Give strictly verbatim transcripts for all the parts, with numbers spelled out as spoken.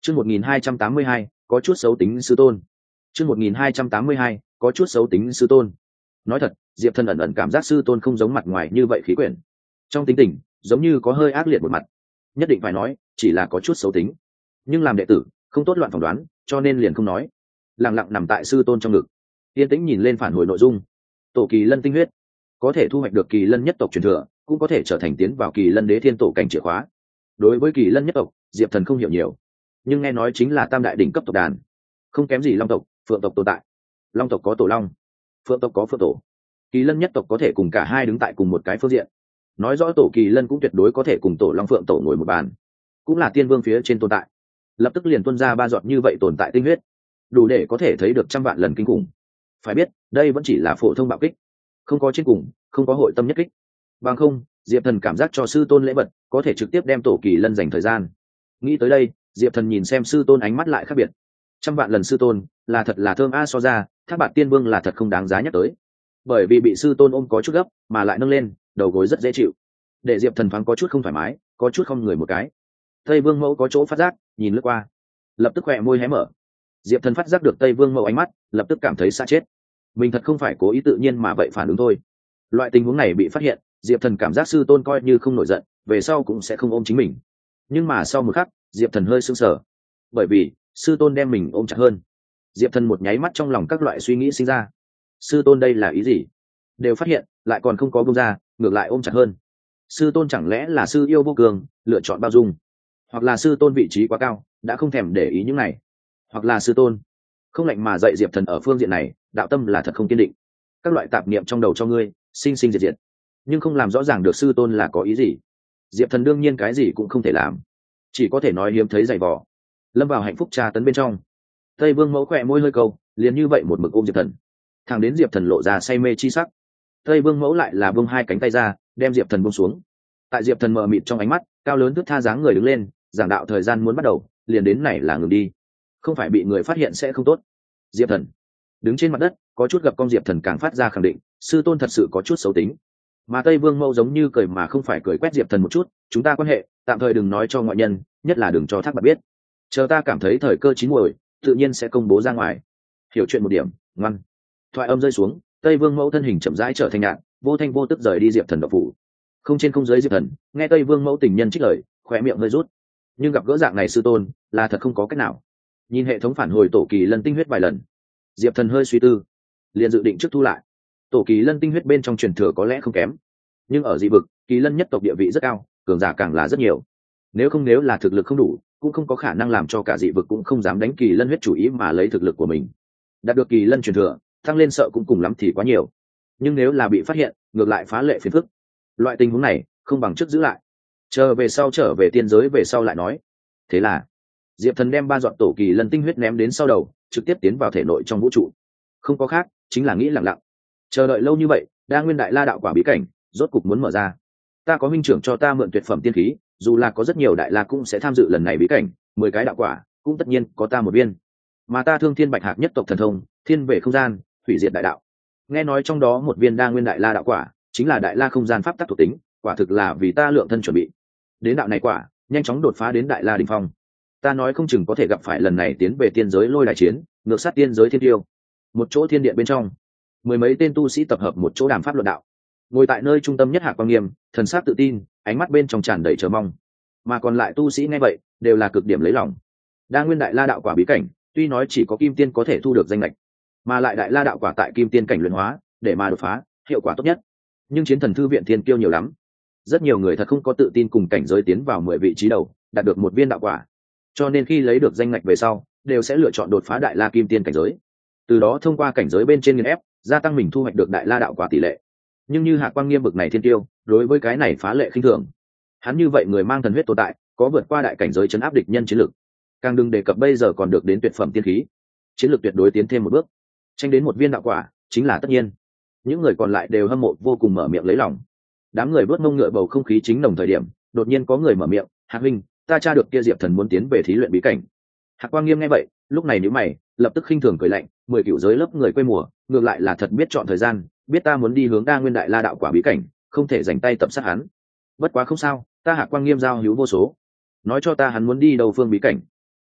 Chương một nghìn hai trăm tám mươi hai, có chút xấu tính sư tôn. Chương một nghìn hai trăm tám mươi hai, có chút xấu tính sư tôn. Nói thật, Diệp Thần ẩn ẩn cảm giác sư tôn không giống mặt ngoài như vậy khí quyển. Trong tính tình, giống như có hơi ác liệt một mặt. Nhất định phải nói, chỉ là có chút xấu tính. Nhưng làm đệ tử, không tốt loạn phỏng đoán, cho nên liền không nói. Lặng lặng nằm tại sư tôn trong ngực. Yên tĩnh nhìn lên phản hồi nội dung. Tổ Kỳ Lân tinh huyết, có thể thu hoạch được Kỳ Lân nhất tộc truyền thừa, cũng có thể trở thành tiến vào Kỳ Lân đế thiên tổ cảnh chìa khóa. Đối với Kỳ Lân nhất tộc, Diệp Thần không hiểu nhiều, nhưng nghe nói chính là tam đại đỉnh cấp tộc đàn, không kém gì Long tộc, Phượng tộc tồn tại. Long tộc có tổ long, Phượng tộc có phượng tổ. Kỳ Lân nhất tộc có thể cùng cả hai đứng tại cùng một cái phương diện, nói rõ tổ Kỳ Lân cũng tuyệt đối có thể cùng tổ Long Phượng tổ ngồi một bàn, cũng là tiên vương phía trên tồn tại. Lập tức liền tuôn ra ba giọt như vậy tồn tại tinh huyết, đủ để có thể thấy được trăm vạn lần kinh khủng. Phải biết, đây vẫn chỉ là phổ thông bạo kích, không có trên cùng, không có hội tâm nhất kích. Bằng không, Diệp Thần cảm giác cho sư tôn lễ vật, có thể trực tiếp đem tổ Kỳ Lân dành thời gian. Nghĩ tới đây, Diệp Thần nhìn xem sư tôn ánh mắt lại khác biệt. Trăm vạn lần sư tôn, là thật là thơm a, so ra, Thác Bạt Tiên Vương là thật không đáng giá nhắc tới. Bởi vì bị sư tôn ôm có chút gấp, mà lại nâng lên, đầu gối rất dễ chịu. Để Diệp Thần thoáng có chút không thoải mái, có chút không người một cái. Tây Vương Mẫu có chỗ phát giác, nhìn lướt qua, lập tức khỏe môi hé mở. Diệp Thần phát giác được Tây Vương Mẫu ánh mắt, lập tức cảm thấy xa chết. Mình thật không phải cố ý tự nhiên mà vậy phản ứng thôi. Loại tình huống này bị phát hiện, Diệp Thần cảm giác sư tôn coi như không nổi giận, về sau cũng sẽ không ôm chính mình. Nhưng mà sau một khắc, Diệp Thần hơi sững sờ, bởi vì sư tôn đem mình ôm chặt hơn. Diệp Thần một nháy mắt trong lòng các loại suy nghĩ sinh ra. Sư tôn đây là ý gì? Đều phát hiện, lại còn không có buông ra, ngược lại ôm chặt hơn. Sư tôn chẳng lẽ là sư yêu vô cường, lựa chọn bao dung, hoặc là sư tôn vị trí quá cao, đã không thèm để ý những này, hoặc là sư tôn không lạnh mà dạy Diệp Thần ở phương diện này, đạo tâm là thật không kiên định. Các loại tạp niệm trong đầu cho ngươi, sinh sinh diệt diệt, nhưng không làm rõ ràng được sư tôn là có ý gì. Diệp Thần đương nhiên cái gì cũng không thể làm, chỉ có thể nói hiếm thấy dày vò, lâm vào hạnh phúc tra tấn bên trong. Tây Vương Mẫu khỏe môi hơi câu, liền như vậy một mực ôm Diệp Thần, thẳng đến Diệp Thần lộ ra say mê chi sắc. Tây Vương Mẫu lại là buông hai cánh tay ra, đem Diệp Thần buông xuống. Tại Diệp Thần mờ mịt trong ánh mắt, cao lớn thước tha dáng người đứng lên, giảng đạo thời gian muốn bắt đầu, liền đến này là ngừng đi, không phải bị người phát hiện sẽ không tốt. Diệp Thần đứng trên mặt đất, có chút gặp con. Diệp Thần càng phát ra khẳng định, sư tôn thật sự có chút xấu tính. Mà Tây Vương Mẫu giống như cười mà không phải cười, quét Diệp Thần một chút, chúng ta quan hệ tạm thời đừng nói cho ngoại nhân, nhất là đừng cho Thác Bạt biết, chờ ta cảm thấy thời cơ chín muồi, tự nhiên sẽ công bố ra ngoài. Hiểu chuyện một điểm, ngoan. Thoại âm rơi xuống, Tây Vương Mẫu thân hình chậm rãi trở thành nhạn, vô thanh vô tức rời đi Diệp Thần độc phủ. Không trên không dưới Diệp Thần nghe Tây Vương Mẫu tình nhân trích lời, khóe miệng hơi rút. Nhưng gặp gỡ dạng này sư tôn, là thật không có cách nào. Nhìn hệ thống phản hồi tổ Kỳ Lân tinh huyết vài lần, Diệp Thần hơi suy tư, liền dự định trước thu lại. Tổ Kỳ Lân tinh huyết bên trong truyền thừa có lẽ không kém, nhưng ở dị vực, Kỳ Lân nhất tộc địa vị rất cao, cường giả càng là rất nhiều. Nếu không nếu là thực lực không đủ, cũng không có khả năng làm cho cả dị vực cũng không dám đánh Kỳ Lân huyết chủ ý mà lấy thực lực của mình đạt được Kỳ Lân truyền thừa, tăng lên sợ cũng cùng lắm thì quá nhiều. Nhưng nếu là bị phát hiện, ngược lại phá lệ phiền phức. Loại tình huống này không bằng trước giữ lại, chờ về sau trở về tiên giới về sau lại nói. Thế là Diệp Thần đem ba giọt tổ Kỳ Lân tinh huyết ném đến sau đầu, trực tiếp tiến vào thể nội trong vũ trụ. Không có khác, chính là nghĩ lặng lặng chờ đợi lâu như vậy, đa nguyên đại la đạo quả bí cảnh rốt cục muốn mở ra. Ta có huynh trưởng cho ta mượn tuyệt phẩm tiên khí, dù là có rất nhiều đại la cũng sẽ tham dự lần này bí cảnh, mười cái đạo quả cũng tất nhiên có ta một viên. Mà ta Thương Thiên Bạch Hạc nhất tộc thần thông, thiên về không gian, hủy diệt đại đạo. Nghe nói trong đó một viên đa nguyên đại la đạo quả chính là đại la không gian pháp tắc thuộc tính, quả thực là vì ta lượng thân chuẩn bị. Đến đạo này quả, nhanh chóng đột phá đến đại la đỉnh phong. Ta nói không chừng có thể gặp phải lần này tiến về tiên giới lôi đại chiến, ngược sát tiên giới thiên tiêu. Một chỗ thiên điện bên trong, mười mấy tên tu sĩ tập hợp một chỗ đàm pháp luận đạo. Ngồi tại nơi trung tâm nhất Hạc Quang Nghiêm, thần sắc tự tin, ánh mắt bên trong tràn đầy chờ mong. Mà còn lại tu sĩ nghe vậy, đều là cực điểm lấy lòng. Đa nguyên đại la đạo quả bí cảnh, tuy nói chỉ có kim tiên có thể thu được danh lệch, mà lại đại la đạo quả tại kim tiên cảnh luyện hóa, để mà đột phá, hiệu quả tốt nhất. Nhưng chiến thần thư viện thiên kiêu nhiều lắm, rất nhiều người thật không có tự tin cùng cảnh giới tiến vào mười vị trí đầu, đạt được một viên đạo quả. Cho nên khi lấy được danh ngạch về sau, đều sẽ lựa chọn đột phá đại la kim tiên cảnh giới, từ đó thông qua cảnh giới bên trên nghiền ép, gia tăng mình thu hoạch được đại la đạo quả tỷ lệ. Nhưng như Hạc Quang Nghiêm bực này thiên tiêu, đối với cái này phá lệ khinh thường. Hắn như vậy người mang thần huyết tồn tại, có vượt qua đại cảnh giới chấn áp địch nhân chiến lực, càng đừng đề cập bây giờ còn được đến tuyệt phẩm tiên khí, chiến lược tuyệt đối tiến thêm một bước, tranh đến một viên đạo quả chính là tất nhiên. Những người còn lại đều hâm mộ vô cùng, mở miệng lấy lòng. Đám người vớt mông ngựa, bầu không khí chính nồng thời điểm, đột nhiên có người mở miệng, Hạc huynh, ta tra được kia Diệp Thần muốn tiến về thí luyện bí cảnh. Hạc Quang Nghiêm nghe vậy, lúc này nhíu mày, lập tức khinh thường cười lạnh, mười cửu giới lớp người quê mùa, ngược lại là thật biết chọn thời gian, biết ta muốn đi hướng đa nguyên đại la đạo quả bí cảnh, không thể dành tay tập sát hắn. Bất quá không sao, ta Hạc Quang Nghiêm giao hữu vô số, nói cho ta hắn muốn đi đâu phương bí cảnh,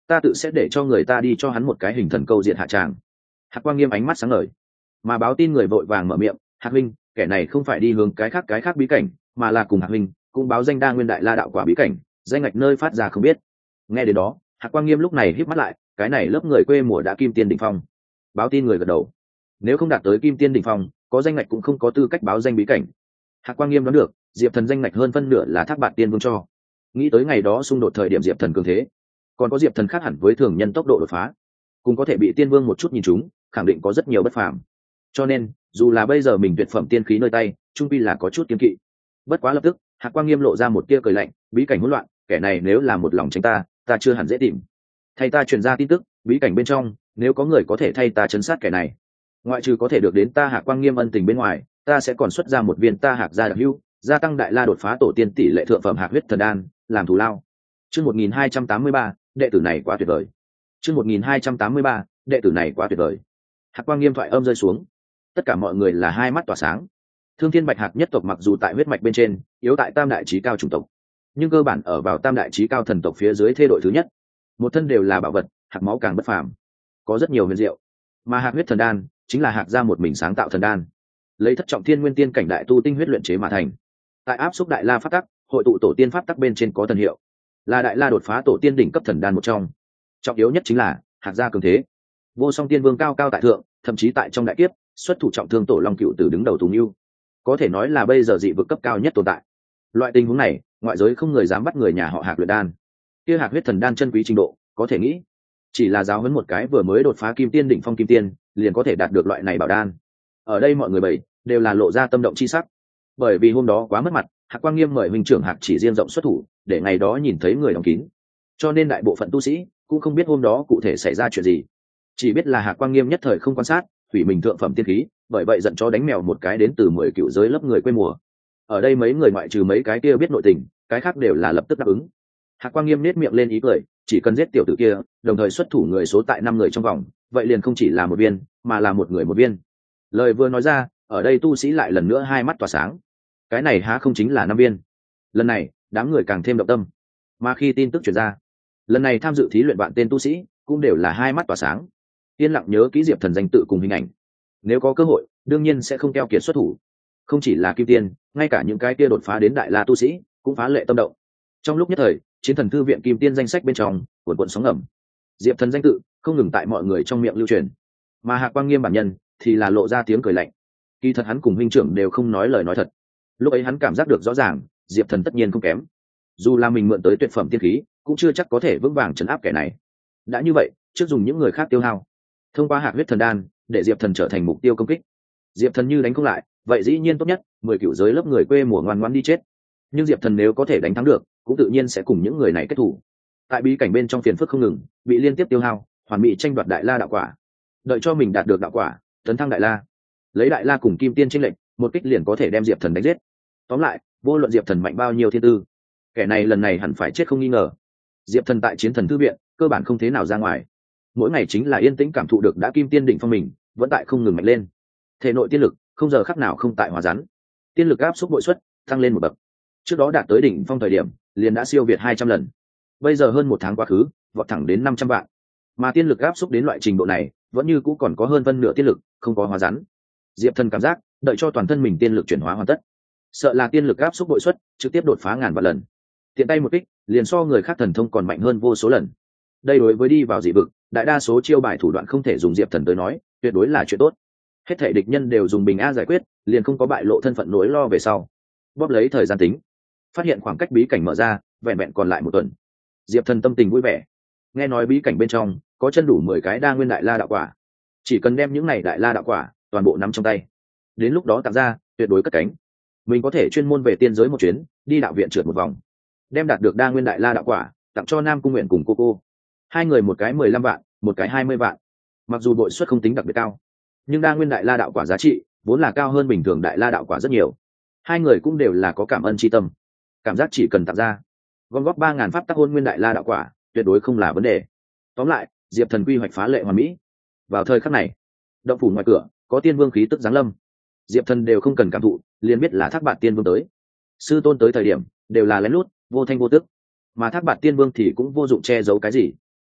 ta tự sẽ để cho người ta đi cho hắn một cái hình thần câu diện hạ tràng. Hạc Quang Nghiêm ánh mắt sáng ngời, mà báo tin người vội vàng mở miệng, Hạc huynh, kẻ này không phải đi hướng cái khác cái khác bí cảnh, mà là cùng Hạc huynh cũng báo danh đa nguyên đại la đạo quả bí cảnh, danh ngạch nơi phát ra không biết. Nghe đến đó, Hạc Quang Nghiêm lúc này híp mắt lại, cái này lớp người quê mùa đã kim tiên đỉnh phong. Báo tin người gật đầu, nếu không đạt tới kim tiên đỉnh phong, có danh ngạch cũng không có tư cách báo danh bí cảnh. Hạc Quang Nghiêm đoán được, Diệp Thần danh ngạch hơn phân nửa là Thác Bạt Tiên Vương cho. Nghĩ tới ngày đó xung đột thời điểm Diệp Thần cường thế, còn có Diệp Thần khác hẳn với thường nhân tốc độ đột phá, cũng có thể bị Tiên Vương một chút nhìn trúng, khẳng định có rất nhiều bất phàm. Cho nên, dù là bây giờ mình tuyệt phẩm tiên khí nơi tay, trung pi là có chút kiên kỵ. Bất quá lập tức, Hạc Quang Nghiêm lộ ra một tia cười lạnh, bí cảnh hỗn loạn, kẻ này nếu là một lòng tránh ta, ta chưa hẳn dễ tìm. Thay ta truyền ra tin tức, bí cảnh bên trong, nếu có người có thể thay ta chấn sát kẻ này, ngoại trừ có thể được đến ta Hạc Quang Nghiêm ân tình bên ngoài, ta sẽ còn xuất ra một viên ta Hạc gia đặc hữu, gia tăng đại la đột phá tổ tiên tỷ lệ thượng phẩm Hạc huyết thần đan, làm thù lao. Chương một nghìn hai trăm tám mươi ba, đệ tử này quá tuyệt vời. Chương một nghìn hai trăm tám mươi ba, đệ tử này quá tuyệt vời. Hạc Quang Nghiêm thoại âm rơi xuống, tất cả mọi người là hai mắt tỏa sáng. Thương Thiên Bạch Hạc nhất tộc mặc dù tại huyết mạch bên trên yếu tại tam đại chí cao chủng tộc, nhưng cơ bản ở vào tam đại chí cao thần tộc phía dưới thê đội thứ nhất, một thân đều là bảo vật, hạc máu càng bất phàm, có rất nhiều huyền diệu. Mà Hạc huyết thần đan chính là Hạc gia một mình sáng tạo thần đan, lấy thất trọng thiên nguyên tiên cảnh đại tu tinh huyết luyện chế mà thành. Tại áp xúc đại la pháp tắc, hội tụ tổ tiên pháp tắc bên trên có thần hiệu, là đại la đột phá tổ tiên đỉnh cấp thần đan một trong. Trọng yếu nhất chính là Hạc gia cường thế, vô song tiên vương cao cao tại thượng, thậm chí tại trong đại kiếp xuất thủ trọng thương tổ long cựu từ đứng đầu tùng yêu, có thể nói là bây giờ dị vực cấp cao nhất tồn tại. Loại tình huống này, ngoại giới không người dám bắt người nhà họ Hạc luyện đan. Kia Hạc huyết thần đan chân quý trình độ, có thể nghĩ, chỉ là giáo huấn một cái vừa mới đột phá kim tiên đỉnh phong kim tiên, liền có thể đạt được loại này bảo đan. Ở đây mọi người bảy đều là lộ ra tâm động chi sắc, bởi vì hôm đó quá mất mặt, Hạc Quang Nghiêm mời huynh trưởng Hạc chỉ riêng rộng xuất thủ, để ngày đó nhìn thấy người đóng kín, cho nên đại bộ phận tu sĩ cũng không biết hôm đó cụ thể xảy ra chuyện gì, chỉ biết là Hạc Quang Nghiêm nhất thời không quan sát, hủy mình thượng phẩm tiên khí, bởi vậy giận cho đánh mèo một cái đến từ mười cựu giới lớp người quê mùa. Ở đây mấy người ngoại trừ mấy cái kia biết nội tình, cái khác đều là lập tức đáp ứng. Hạc Quang Nghiêm nét miệng lên ý cười, chỉ cần giết tiểu tử kia, đồng thời xuất thủ người số tại năm người trong vòng, vậy liền không chỉ là một viên, mà là một người một viên. Lời vừa nói ra, ở đây tu sĩ lại lần nữa hai mắt tỏa sáng. Cái này há không chính là năm viên? Lần này, đám người càng thêm động tâm. Mà khi tin tức truyền ra, lần này tham dự thí luyện vạn tên tu sĩ cũng đều là hai mắt tỏa sáng, yên lặng nhớ kỹ Diệp Thần danh tự cùng hình ảnh. Nếu có cơ hội, đương nhiên sẽ không keo kiệt xuất thủ. Không chỉ là kim tiên, ngay cả những cái kia đột phá đến đại la tu sĩ cũng phá lệ tâm động. Trong lúc nhất thời, chiến thần thư viện kim tiên danh sách bên trong cuộn cuộn sóng ngầm, Diệp Thần danh tự không ngừng tại mọi người trong miệng lưu truyền. Mà Hạc Quang Nghiêm bản nhân thì là lộ ra tiếng cười lạnh. Kỳ thật hắn cùng huynh trưởng đều không nói lời nói thật. Lúc ấy hắn cảm giác được rõ ràng, Diệp Thần tất nhiên không kém. Dù là mình mượn tới tuyệt phẩm tiên khí, cũng chưa chắc có thể vững vàng trấn áp kẻ này. Đã như vậy, trước dùng những người khác tiêu hao, thông qua Hạc huyết thần đan để Diệp Thần trở thành mục tiêu công kích. Diệp Thần như đánh không lại, vậy dĩ nhiên tốt nhất mười cựu giới lớp người quê mùa ngoan ngoãn đi chết. Nhưng Diệp Thần nếu có thể đánh thắng được, cũng tự nhiên sẽ cùng những người này kết thủ. Tại bí cảnh bên trong phiền phức không ngừng, bị liên tiếp tiêu hao, hoàn mỹ tranh đoạt đại la đạo quả. Đợi cho mình đạt được đạo quả, tấn thăng đại la, lấy đại la cùng kim tiên chênh lệnh, một kích liền có thể đem Diệp Thần đánh giết. Tóm lại, vô luận Diệp Thần mạnh bao nhiêu thiên tư, kẻ này lần này hẳn phải chết không nghi ngờ. Diệp Thần tại chiến thần thư viện cơ bản không thế nào ra ngoài, mỗi ngày chính là yên tĩnh cảm thụ được đã kim tiên đỉnh phong mình vẫn tại không ngừng mạnh lên, thể nội tiên lực không giờ khắc nào không tại hòa rắn, tiên lực áp suất bội suất tăng lên một bậc. Trước đó đạt tới đỉnh phong thời điểm liền đã siêu việt hai trăm lần, bây giờ hơn một tháng quá khứ vọt thẳng đến năm trăm vạn, mà tiên lực áp suất đến loại trình độ này vẫn như cũ còn có hơn phân nửa tiên lực không có hòa rắn. Diệp Thần cảm giác đợi cho toàn thân mình tiên lực chuyển hóa hoàn tất, sợ là tiên lực áp suất bội suất trực tiếp đột phá ngàn vạn lần, tiện tay một kích liền so người khác thần thông còn mạnh hơn vô số lần. Đây đối với đi vào dị vực, đại đa số chiêu bài thủ đoạn không thể dùng Diệp Thần tới nói, tuyệt đối là chuyện tốt. Hết thảy địch nhân đều dùng bình a giải quyết, liền không có bại lộ thân phận nỗi lo về sau. Bóp lấy thời gian tính, phát hiện khoảng cách bí cảnh mở ra vẹn vẹn còn lại một tuần. Diệp Thần tâm tình vui vẻ, nghe nói bí cảnh bên trong có chân đủ mười cái đa nguyên đại la đạo quả, chỉ cần đem những này đại la đạo quả toàn bộ nắm trong tay, đến lúc đó tặng ra tuyệt đối cất cánh. Mình có thể chuyên môn về tiên giới một chuyến, đi đạo viện trượt một vòng, đem đạt được đa nguyên đại la đạo quả tặng cho Nam Cung Nguyện cùng cô cô. Hai người một cái mười lăm vạn, một cái hai mươi vạn. Mặc dù bội suất không tính đặc biệt cao, nhưng đa nguyên đại la đạo quả giá trị vốn là cao hơn bình thường đại la đạo quả rất nhiều. Hai người cũng đều là có cảm ơn tri tâm, cảm giác chỉ cần tặng ra gom góp ba ngàn pháp tắc hôn nguyên đại la đạo quả tuyệt đối không là vấn đề. Tóm lại, Diệp Thần quy hoạch phá lệ hoàn mỹ. Vào thời khắc này, động phủ ngoài cửa có tiên vương khí tức giáng lâm, Diệp Thần đều không cần cảm thụ liền biết là Thác Bạt Tiên Vương tới. Sư tôn tới thời điểm đều là lén lút vô thanh vô tức, mà Thác Bạt Tiên Vương thì cũng vô dụng che giấu cái gì.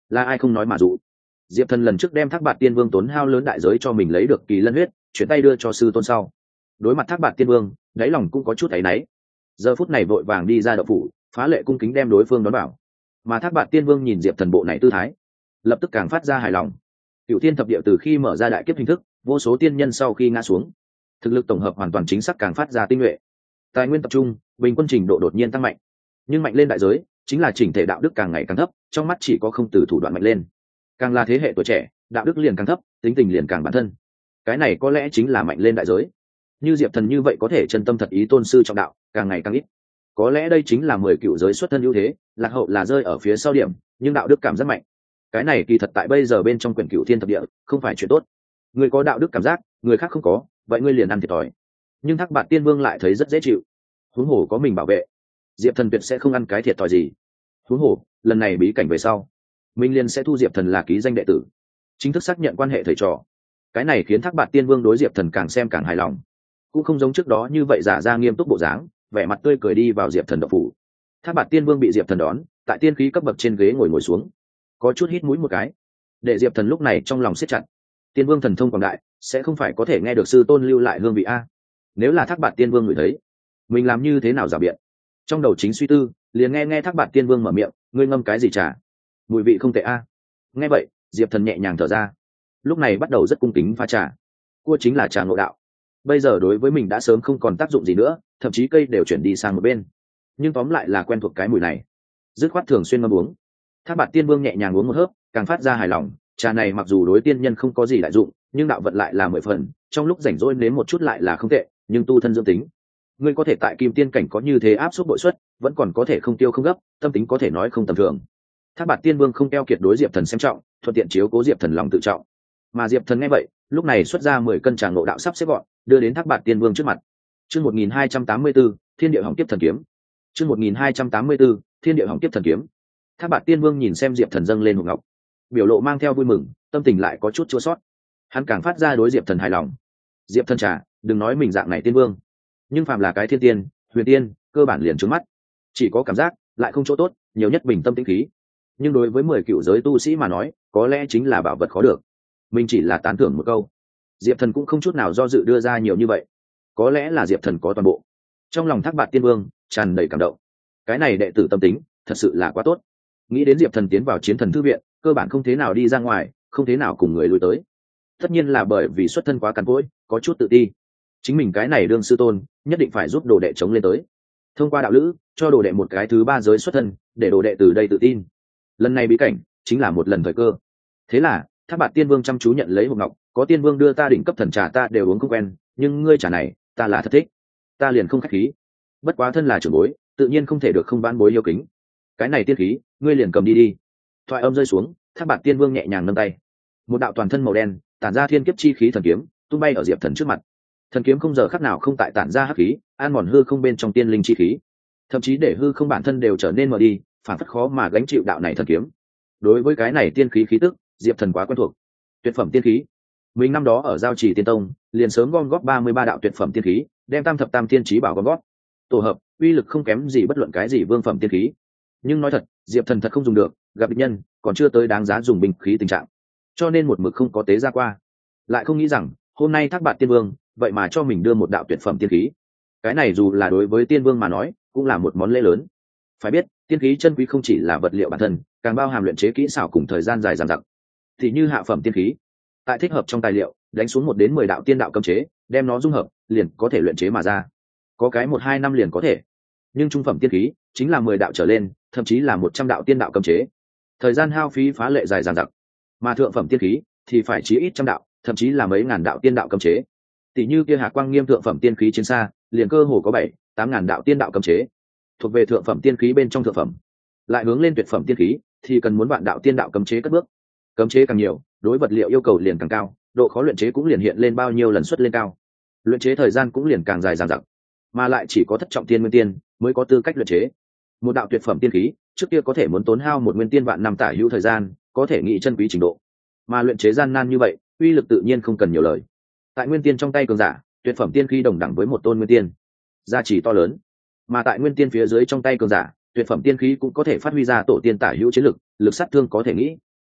là ai không nói mà dụ. Diệp Thần lần trước đem Thác Bạt Tiên Vương tốn hao lớn đại giới cho mình lấy được kỳ lân huyết, chuyển tay đưa cho sư tôn sau. Đối mặt Thác Bạt Tiên Vương, đáy lòng cũng có chút áy náy. Giờ phút này vội vàng đi ra đậu phủ, phá lệ cung kính đem đối phương đón vào. Mà Thác Bạt Tiên Vương nhìn Diệp Thần bộ này tư thái, lập tức càng phát ra hài lòng. Cửu Thiên thập địa từ khi mở ra đại kiếp hình thức, vô số tiên nhân sau khi ngã xuống, thực lực tổng hợp hoàn toàn chính xác càng phát ra tinh nhuệ. Tài nguyên tập trung, bình quân trình độ đột nhiên tăng mạnh. Nhưng mạnh lên đại giới, chính là chỉnh thể đạo đức càng ngày càng thấp, trong mắt chỉ có không từ thủ đoạn mạnh lên. Càng là thế hệ tuổi trẻ, đạo đức liền càng thấp, tính tình liền càng bản thân. Cái này có lẽ chính là mạnh lên đại giới. Như Diệp Thần như vậy có thể chân tâm thật ý tôn sư trọng đạo, càng ngày càng ít. Có lẽ đây chính là mười cựu giới xuất thân ưu thế, lạc hậu là rơi ở phía sau điểm, nhưng đạo đức cảm rất mạnh. Cái này kỳ thật tại bây giờ bên trong quyển Cửu Thiên thập địa, không phải chuyện tốt. Người có đạo đức cảm giác, người khác không có, vậy ngươi liền ăn thiệt thòi. Nhưng Thác Bạt Tiên Vương lại thấy rất dễ chịu. Huống hồ có mình bảo vệ, Diệp Thần tuyệt sẽ không ăn cái thiệt thòi gì. Huống hồ, lần này bí cảnh về sau, Minh Liên sẽ thu Diệp Thần là ký danh đệ tử, chính thức xác nhận quan hệ thầy trò. Cái này khiến Thác Bạt Tiên Vương đối Diệp Thần càng xem càng hài lòng, cũng không giống trước đó như vậy giả ra nghiêm túc bộ dáng, vẻ mặt tươi cười đi vào Diệp Thần động phủ. Thác Bạt Tiên Vương bị Diệp Thần đón, tại tiên khí cấp bậc trên ghế ngồi ngồi xuống, có chút hít mũi một cái, để Diệp Thần lúc này trong lòng siết chặt. Tiên Vương thần thông quảng đại, sẽ không phải có thể nghe được sư tôn lưu lại hương vị a. Nếu là Thác Bạt Tiên Vương ngửi thấy, mình làm như thế nào giả biện. Trong đầu chính suy tư, liền nghe nghe Thác Bạt Tiên Vương mở miệng, ngươi ngâm cái gì trà, mùi vị không tệ a. Nghe vậy, Diệp Thần nhẹ nhàng thở ra, lúc này bắt đầu rất cung kính pha trà. Cua chính là trà ngộ đạo, bây giờ đối với mình đã sớm không còn tác dụng gì nữa, thậm chí cây đều chuyển đi sang một bên, nhưng tóm lại là quen thuộc cái mùi này, dứt khoát thường xuyên ngâm uống. Thác Bạt Tiên Vương nhẹ nhàng uống một hớp, càng phát ra hài lòng. Trà này mặc dù đối tiên nhân không có gì đại dụng, nhưng đạo vận lại là mười phần, trong lúc rảnh rỗi nếm một chút lại là không tệ, nhưng tu thân dưỡng tính. Ngươi có thể tại kim tiên cảnh có như thế áp suất bội suất, vẫn còn có thể không tiêu không gấp, tâm tính có thể nói không tầm thường. Thác Bạt Tiên Vương không keo kiệt đối Diệp Thần xem trọng, thuận tiện chiếu cố Diệp Thần lòng tự trọng. Mà Diệp Thần nghe vậy, lúc này xuất ra mười cân trà ngộ đạo sắp xếp gọn, đưa đến Thác Bạt Tiên Vương trước mặt. Chương một nghìn hai trăm tám mươi 1284, Thiên Địa Hồng Kiếp Thần Kiếm. Chương một nghìn hai trăm tám mươi 1284, Thiên Địa Hồng Kiếp Thần Kiếm. Thác Bạt Tiên Vương nhìn xem Diệp Thần dâng lên hộp ngọc, biểu lộ mang theo vui mừng, tâm tình lại có chút chua xót. Hắn càng phát ra đối Diệp Thần hài lòng. Diệp Thần trà, đừng nói mình dạng này tiên vương, nhưng phàm là cái thiên tiên, huyền tiên, cơ bản liền trướng mắt, chỉ có cảm giác, lại không chỗ tốt, nhiều nhất bình tâm tĩnh khí. Nhưng đối với mười cựu giới tu sĩ mà nói, có lẽ chính là bảo vật khó được. Mình chỉ là tán thưởng một câu, Diệp Thần cũng không chút nào do dự đưa ra nhiều như vậy. Có lẽ là Diệp Thần có toàn bộ. Trong lòng Thác Bạt Tiên Vương tràn đầy cảm động. Cái này đệ tử tâm tính, thật sự là quá tốt. Nghĩ đến Diệp Thần tiến vào chiến thần thư viện, cơ bản không thế nào đi ra ngoài, không thế nào cùng người lui tới. Tất nhiên là bởi vì xuất thân quá cằn cỗi, có chút tự ti. Chính mình cái này đương sư tôn, nhất định phải giúp đồ đệ chống lên tới. Thông qua đạo lữ, cho đồ đệ một cái thứ ba giới xuất thân, để đồ đệ từ đây tự tin. Lần này bí cảnh, chính là một lần thời cơ. Thế là, Thác Bạt Tiên Vương chăm chú nhận lấy hộp ngọc, có tiên vương đưa ta đỉnh cấp thần trà ta đều uống không quen, nhưng ngươi trà này, ta là thật thích. Ta liền không khách khí. Bất quá thân là trưởng bối, tự nhiên không thể được không vãn bối yêu kính. Cái này tiên khí, ngươi liền cầm đi đi. Thoại âm rơi xuống, Thác Bạt Tiên Vương nhẹ nhàng nâng tay, một đạo toàn thân màu đen tản ra thiên kiếp chi khí thần kiếm tung bay ở Diệp Thần trước mặt. Thần kiếm không giờ khắc nào không tại tản ra hắc khí, an mòn hư không bên trong tiên linh chi khí, thậm chí để hư không bản thân đều trở nên mờ đi, phản phất khó mà gánh chịu đạo này thần kiếm. Đối với cái này tiên khí khí tức, Diệp Thần quá quen thuộc. Tuyệt phẩm tiên khí, mình năm đó ở Giao Trì Tiên Tông liền sớm gom góp ba mươi ba đạo tuyệt phẩm tiên khí, đem tam thập tam tiên chí bảo gom góp tổ hợp, uy lực không kém gì bất luận cái gì vương phẩm tiên khí. Nhưng nói thật, Diệp Thần thật không dùng được, gặp địch nhân còn chưa tới đáng giá dùng binh khí tình trạng, cho nên một mực không có tế ra qua. Lại không nghĩ rằng hôm nay Thác Bạt Tiên Vương vậy mà cho mình đưa một đạo tuyệt phẩm tiên khí. Cái này dù là đối với tiên vương mà nói cũng là một món lễ lớn. Phải biết, tiên khí chân quý không chỉ là vật liệu bản thân, càng bao hàm luyện chế kỹ xảo cùng thời gian dài dằng dặc. Thì như hạ phẩm tiên khí, tại thích hợp trong tài liệu đánh xuống một đến mười đạo tiên đạo cấm chế, đem nó dung hợp liền có thể luyện chế mà ra, có cái một hai năm liền có thể. Nhưng trung phẩm tiên khí chính là mười đạo trở lên, thậm chí là một trăm đạo tiên đạo cấm chế, thời gian hao phí phá lệ dài dằng dặc. Mà thượng phẩm tiên khí thì phải chí ít trăm đạo, thậm chí là mấy ngàn đạo tiên đạo cấm chế. Tỷ như kia Hà Quang Nghiêm thượng phẩm tiên khí chiến xa, liền cơ hồ có bảy tám ngàn đạo tiên đạo cấm chế, thuộc về thượng phẩm tiên khí bên trong thượng phẩm. Lại hướng lên tuyệt phẩm tiên khí thì cần muốn vạn đạo tiên đạo cấm chế cất bước. Cấm chế càng nhiều, đối vật liệu yêu cầu liền càng cao, độ khó luyện chế cũng liền hiện lên bao nhiêu lần suất lên cao, luyện chế thời gian cũng liền càng dài dằng dặc. Mà lại chỉ có thất trọng tiên nguyên tiên mới có tư cách luyện chế một đạo tuyệt phẩm tiên khí, trước kia có thể muốn tốn hao một nguyên tiên vạn năm tả hữu thời gian, có thể nghĩ chân quý trình độ. Mà luyện chế gian nan như vậy, uy lực tự nhiên không cần nhiều lời. Tại nguyên tiên trong tay cường giả, tuyệt phẩm tiên khí đồng đẳng với một tôn nguyên tiên, giá trị to lớn. Mà tại nguyên tiên phía dưới trong tay cường giả, tuyệt phẩm tiên khí cũng có thể phát huy ra tổ tiên tả hữu chiến lực, lực sát thương có thể nghĩ.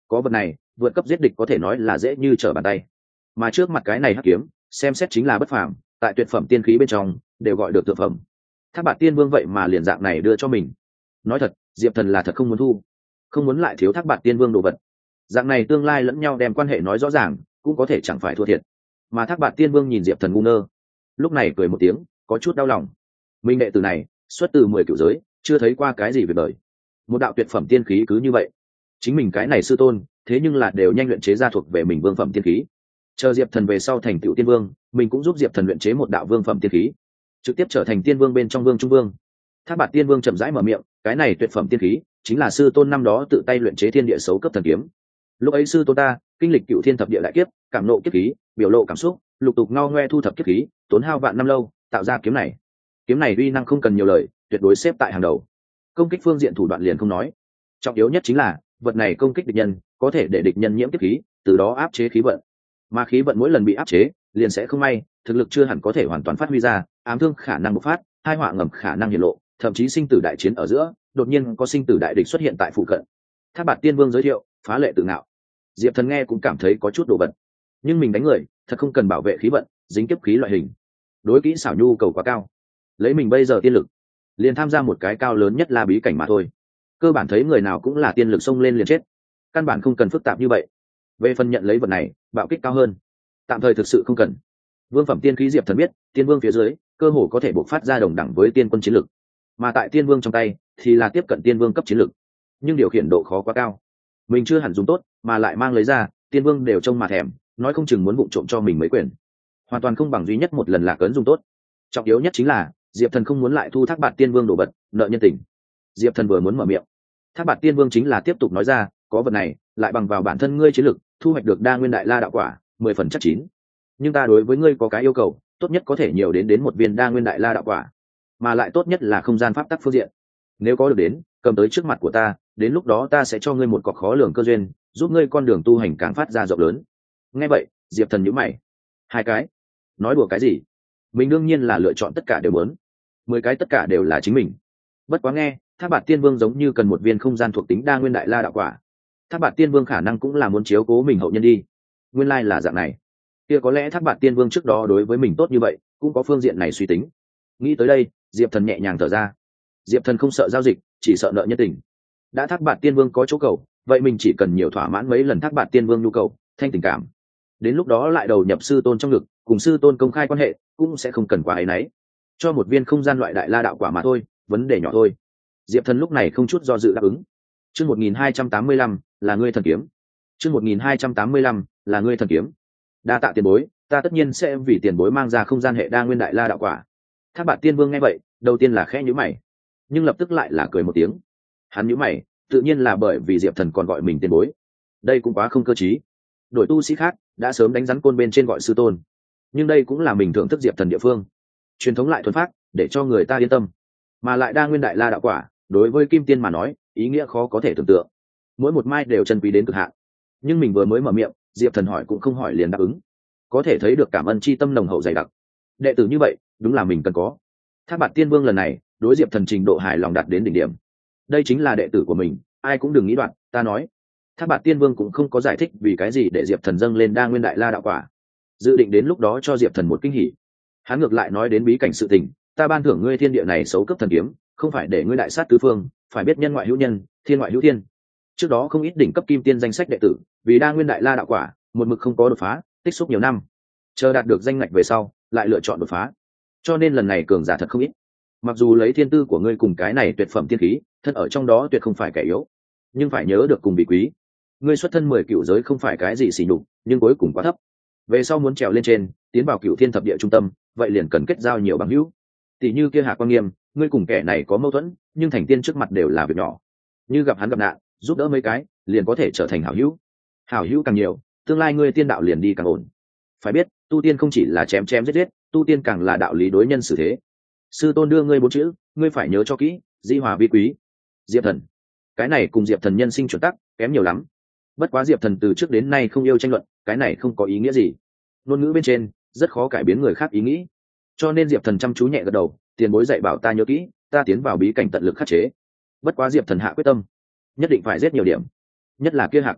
có vật này vượt cấp giết địch có thể nói là dễ như trở bàn tay, mà trước mặt cái này hắc kiếm xem xét chính là bất phàm, tại tuyệt phẩm tiên khí bên trong đều gọi được thượng phẩm. Thác Bạt Tiên Vương vậy mà liền dạng này đưa cho mình. Nói thật, Diệp Thần là thật không muốn thu, không muốn lại thiếu Thác Bạt Tiên Vương đồ vật. Dạng này tương lai lẫn nhau đem quan hệ nói rõ ràng, cũng có thể chẳng phải thua thiệt. Mà Thác Bạt Tiên Vương nhìn Diệp Thần ngu ngơ, lúc này cười một tiếng, có chút đau lòng. Minh đệ tử này xuất từ mười cửu giới, chưa thấy qua cái gì về đời. Một đạo tuyệt phẩm tiên khí cứ như vậy, chính mình cái này sư tôn, thế nhưng là đều nhanh luyện chế ra thuộc về mình vương phẩm tiên khí. Chờ Diệp Thần về sau thành tựu tiên vương, mình cũng giúp Diệp Thần luyện chế một đạo vương phẩm tiên khí, trực tiếp trở thành tiên vương bên trong vương trung vương. Thác Bạt Tiên Vương chậm rãi mở miệng, cái này tuyệt phẩm tiên khí chính là sư tôn năm đó tự tay luyện chế thiên địa xấu cấp thần kiếm. Lúc ấy sư tôn ta kinh lịch cựu thiên thập địa đại kiếp, cảm nộ kiếp khí, biểu lộ cảm xúc, lục tục ngao ngoe thu thập kiếp khí, tốn hao vạn năm lâu tạo ra kiếm này. Kiếm này uy năng không cần nhiều lời, tuyệt đối xếp tại hàng đầu. Công kích phương diện thủ đoạn liền không nói, trọng yếu nhất chính là vật này công kích địch nhân có thể để địch nhân nhiễm kiếp khí, từ đó áp chế khí vận. Mà khí vận mỗi lần bị áp chế liền sẽ không may, thực lực chưa hẳn có thể hoàn toàn phát huy ra, ám thương khả năng bộc phát, hai họa ngầm khả năng hiển lộ, thậm chí sinh tử đại chiến ở giữa đột nhiên có sinh tử đại địch xuất hiện tại phụ cận. Thác Bạt Tiên Vương giới thiệu, phá lệ tự ngạo. Diệp Thần nghe cũng cảm thấy có chút đồ vật, nhưng mình đánh người thật không cần bảo vệ khí vận, dính kiếp khí loại hình, đối kỹ xảo nhu cầu quá cao. Lấy mình bây giờ tiên lực, liền tham gia một cái cao lớn nhất là bí cảnh mà thôi, cơ bản thấy người nào cũng là tiên lực xông lên liền chết, căn bản không cần phức tạp như vậy. Về phần nhận lấy vật này bạo kích cao hơn, tạm thời thực sự không cần. Vương phẩm tiên khí Diệp Thần biết, tiên vương phía dưới cơ hồ có thể bộc phát ra đồng đẳng với tiên quân chiến lực, mà tại tiên vương trong tay thì là tiếp cận tiên vương cấp chiến lực, nhưng điều khiển độ khó quá cao, mình chưa hẳn dùng tốt, mà lại mang lấy ra tiên vương đều trông mà thèm, nói không chừng muốn vụng trộm cho mình mấy quyền, hoàn toàn không bằng duy nhất một lần lạc ấn dùng tốt. Trọng yếu nhất chính là Diệp Thần không muốn lại thu Thác Bạt Tiên Vương đồ vật, nợ nhân tình. Diệp Thần vừa muốn mở miệng, Thác Bạt Tiên Vương chính là tiếp tục nói ra, có vật này lại bằng vào bản thân ngươi chiến lực thu hoạch được đa nguyên đại la đạo quả mười phần chắc chín, nhưng ta đối với ngươi có cái yêu cầu, tốt nhất có thể nhiều đến đến một viên đa nguyên đại la đạo quả, mà lại tốt nhất là không gian pháp tắc phương diện. Nếu có được đến, cầm tới trước mặt của ta, đến lúc đó ta sẽ cho ngươi một cọc khó lường cơ duyên, giúp ngươi con đường tu hành càng phát ra rộng lớn. Nghe vậy, Diệp Thần nhíu mày. Hai cái? Nói đùa cái gì? Mình đương nhiên là lựa chọn tất cả đều muốn. Mười cái tất cả đều là chính mình. Bất quá nghe, Thác Bạt Tiên Vương giống như cần một viên không gian thuộc tính đa nguyên đại la đạo quả. Thác Bạt Tiên Vương khả năng cũng là muốn chiếu cố mình hậu nhân đi. Nguyên lai là dạng này. Kia có lẽ Thác Bạt Tiên Vương trước đó đối với mình tốt như vậy, cũng có phương diện này suy tính. Nghĩ tới đây, Diệp Thần nhẹ nhàng thở ra. Diệp Thần không sợ giao dịch, chỉ sợ nợ nhân tình. Đã Thác Bạt Tiên Vương có chỗ cầu, vậy mình chỉ cần nhiều thỏa mãn mấy lần Thác Bạt Tiên Vương nhu cầu, thanh tình cảm. Đến lúc đó lại đầu nhập sư tôn trong ngực, cùng sư tôn công khai quan hệ, cũng sẽ không cần quá ấy nấy. Cho một viên không gian loại đại la đạo quả mà thôi, vấn đề nhỏ thôi. Diệp Thần lúc này không chút do dự đáp ứng. Chương một nghìn hai trăm tám mươi lăm là ngươi thần kiếm. Chương một nghìn hai trăm tám mươi lăm là ngươi thần kiếm. Đa tạ tiền bối, ta tất nhiên sẽ vì tiền bối mang ra không gian hệ đa nguyên đại la đạo quả. Thác Bạt Tiên Vương nghe vậy, đầu tiên là khẽ nhíu mày, nhưng lập tức lại là cười một tiếng. Hắn nhíu mày, tự nhiên là bởi vì Diệp Thần còn gọi mình tiền bối. Đây cũng quá không cơ trí. Đổi tu sĩ khác đã sớm đánh rắn côn bên trên gọi sư tôn, nhưng đây cũng là mình thưởng thức Diệp Thần địa phương. Truyền thống lại thuần phát, để cho người ta yên tâm. Mà lại đa nguyên đại la đạo quả, đối với kim tiên mà nói, ý nghĩa khó có thể tưởng tượng. Mỗi một mai đều chân quý đến cực hạn. Nhưng mình vừa mới mở miệng, Diệp Thần hỏi cũng không hỏi liền đáp ứng. Có thể thấy được cảm ơn chi tâm nồng hậu dày đặc. Đệ tử như vậy, đúng là mình cần có. Thác Bạt Tiên Vương lần này, đối Diệp Thần trình độ hài lòng đạt đến đỉnh điểm. Đây chính là đệ tử của mình, ai cũng đừng nghĩ đoạn, ta nói. Thác Bạt Tiên Vương cũng không có giải thích vì cái gì để Diệp Thần dâng lên đa nguyên đại la đạo quả, dự định đến lúc đó cho Diệp Thần một kinh hỉ. Hắn ngược lại nói đến bí cảnh sự tình, ta ban thưởng ngươi thiên địa này xấu cấp thần kiếm, không phải để ngươi đại sát tứ phương, phải biết nhân ngoại hữu nhân, thiên ngoại hữu thiên. Trước đó không ít đỉnh cấp kim tiên danh sách đệ tử, vì đa nguyên đại la đạo quả, một mực không có đột phá, tích xúc nhiều năm, chờ đạt được danh ngạch về sau, lại lựa chọn đột phá. Cho nên lần này cường giả thật không ít. Mặc dù lấy thiên tư của ngươi cùng cái này tuyệt phẩm tiên khí, thân ở trong đó tuyệt không phải kẻ yếu, nhưng phải nhớ được cùng vị quý. Ngươi xuất thân mười cựu giới không phải cái gì xỉ nhục, nhưng cuối cùng quá thấp. Về sau muốn trèo lên trên, tiến vào cựu thiên thập địa trung tâm, vậy liền cần kết giao nhiều bằng hữu. Tỷ như kia Hạ Quan Nghiêm, ngươi cùng kẻ này có mâu thuẫn, nhưng thành tiên trước mặt đều là việc nhỏ. Như gặp hắn gặp nạn, giúp đỡ mấy cái, liền có thể trở thành hảo hữu. Hảo hữu càng nhiều, tương lai ngươi tiên đạo liền đi càng ổn. Phải biết, tu tiên không chỉ là chém chém giết giết, tu tiên càng là đạo lý đối nhân xử thế. Sư tôn đưa ngươi bốn chữ, ngươi phải nhớ cho kỹ, di hòa vi quý. Diệp Thần, cái này cùng Diệp Thần nhân sinh chuẩn tắc kém nhiều lắm. Bất quá Diệp Thần từ trước đến nay không yêu tranh luận, cái này không có ý nghĩa gì. Ngôn ngữ bên trên rất khó cải biến người khác ý nghĩ, cho nên Diệp Thần chăm chú nhẹ gật đầu, tiền bối dạy bảo ta nhớ kỹ, ta tiến vào bí cảnh tận lực khắc chế. Bất quá Diệp Thần hạ quyết tâm, nhất định phải giết nhiều điểm, nhất là kia Hạ Quan Nghiêm,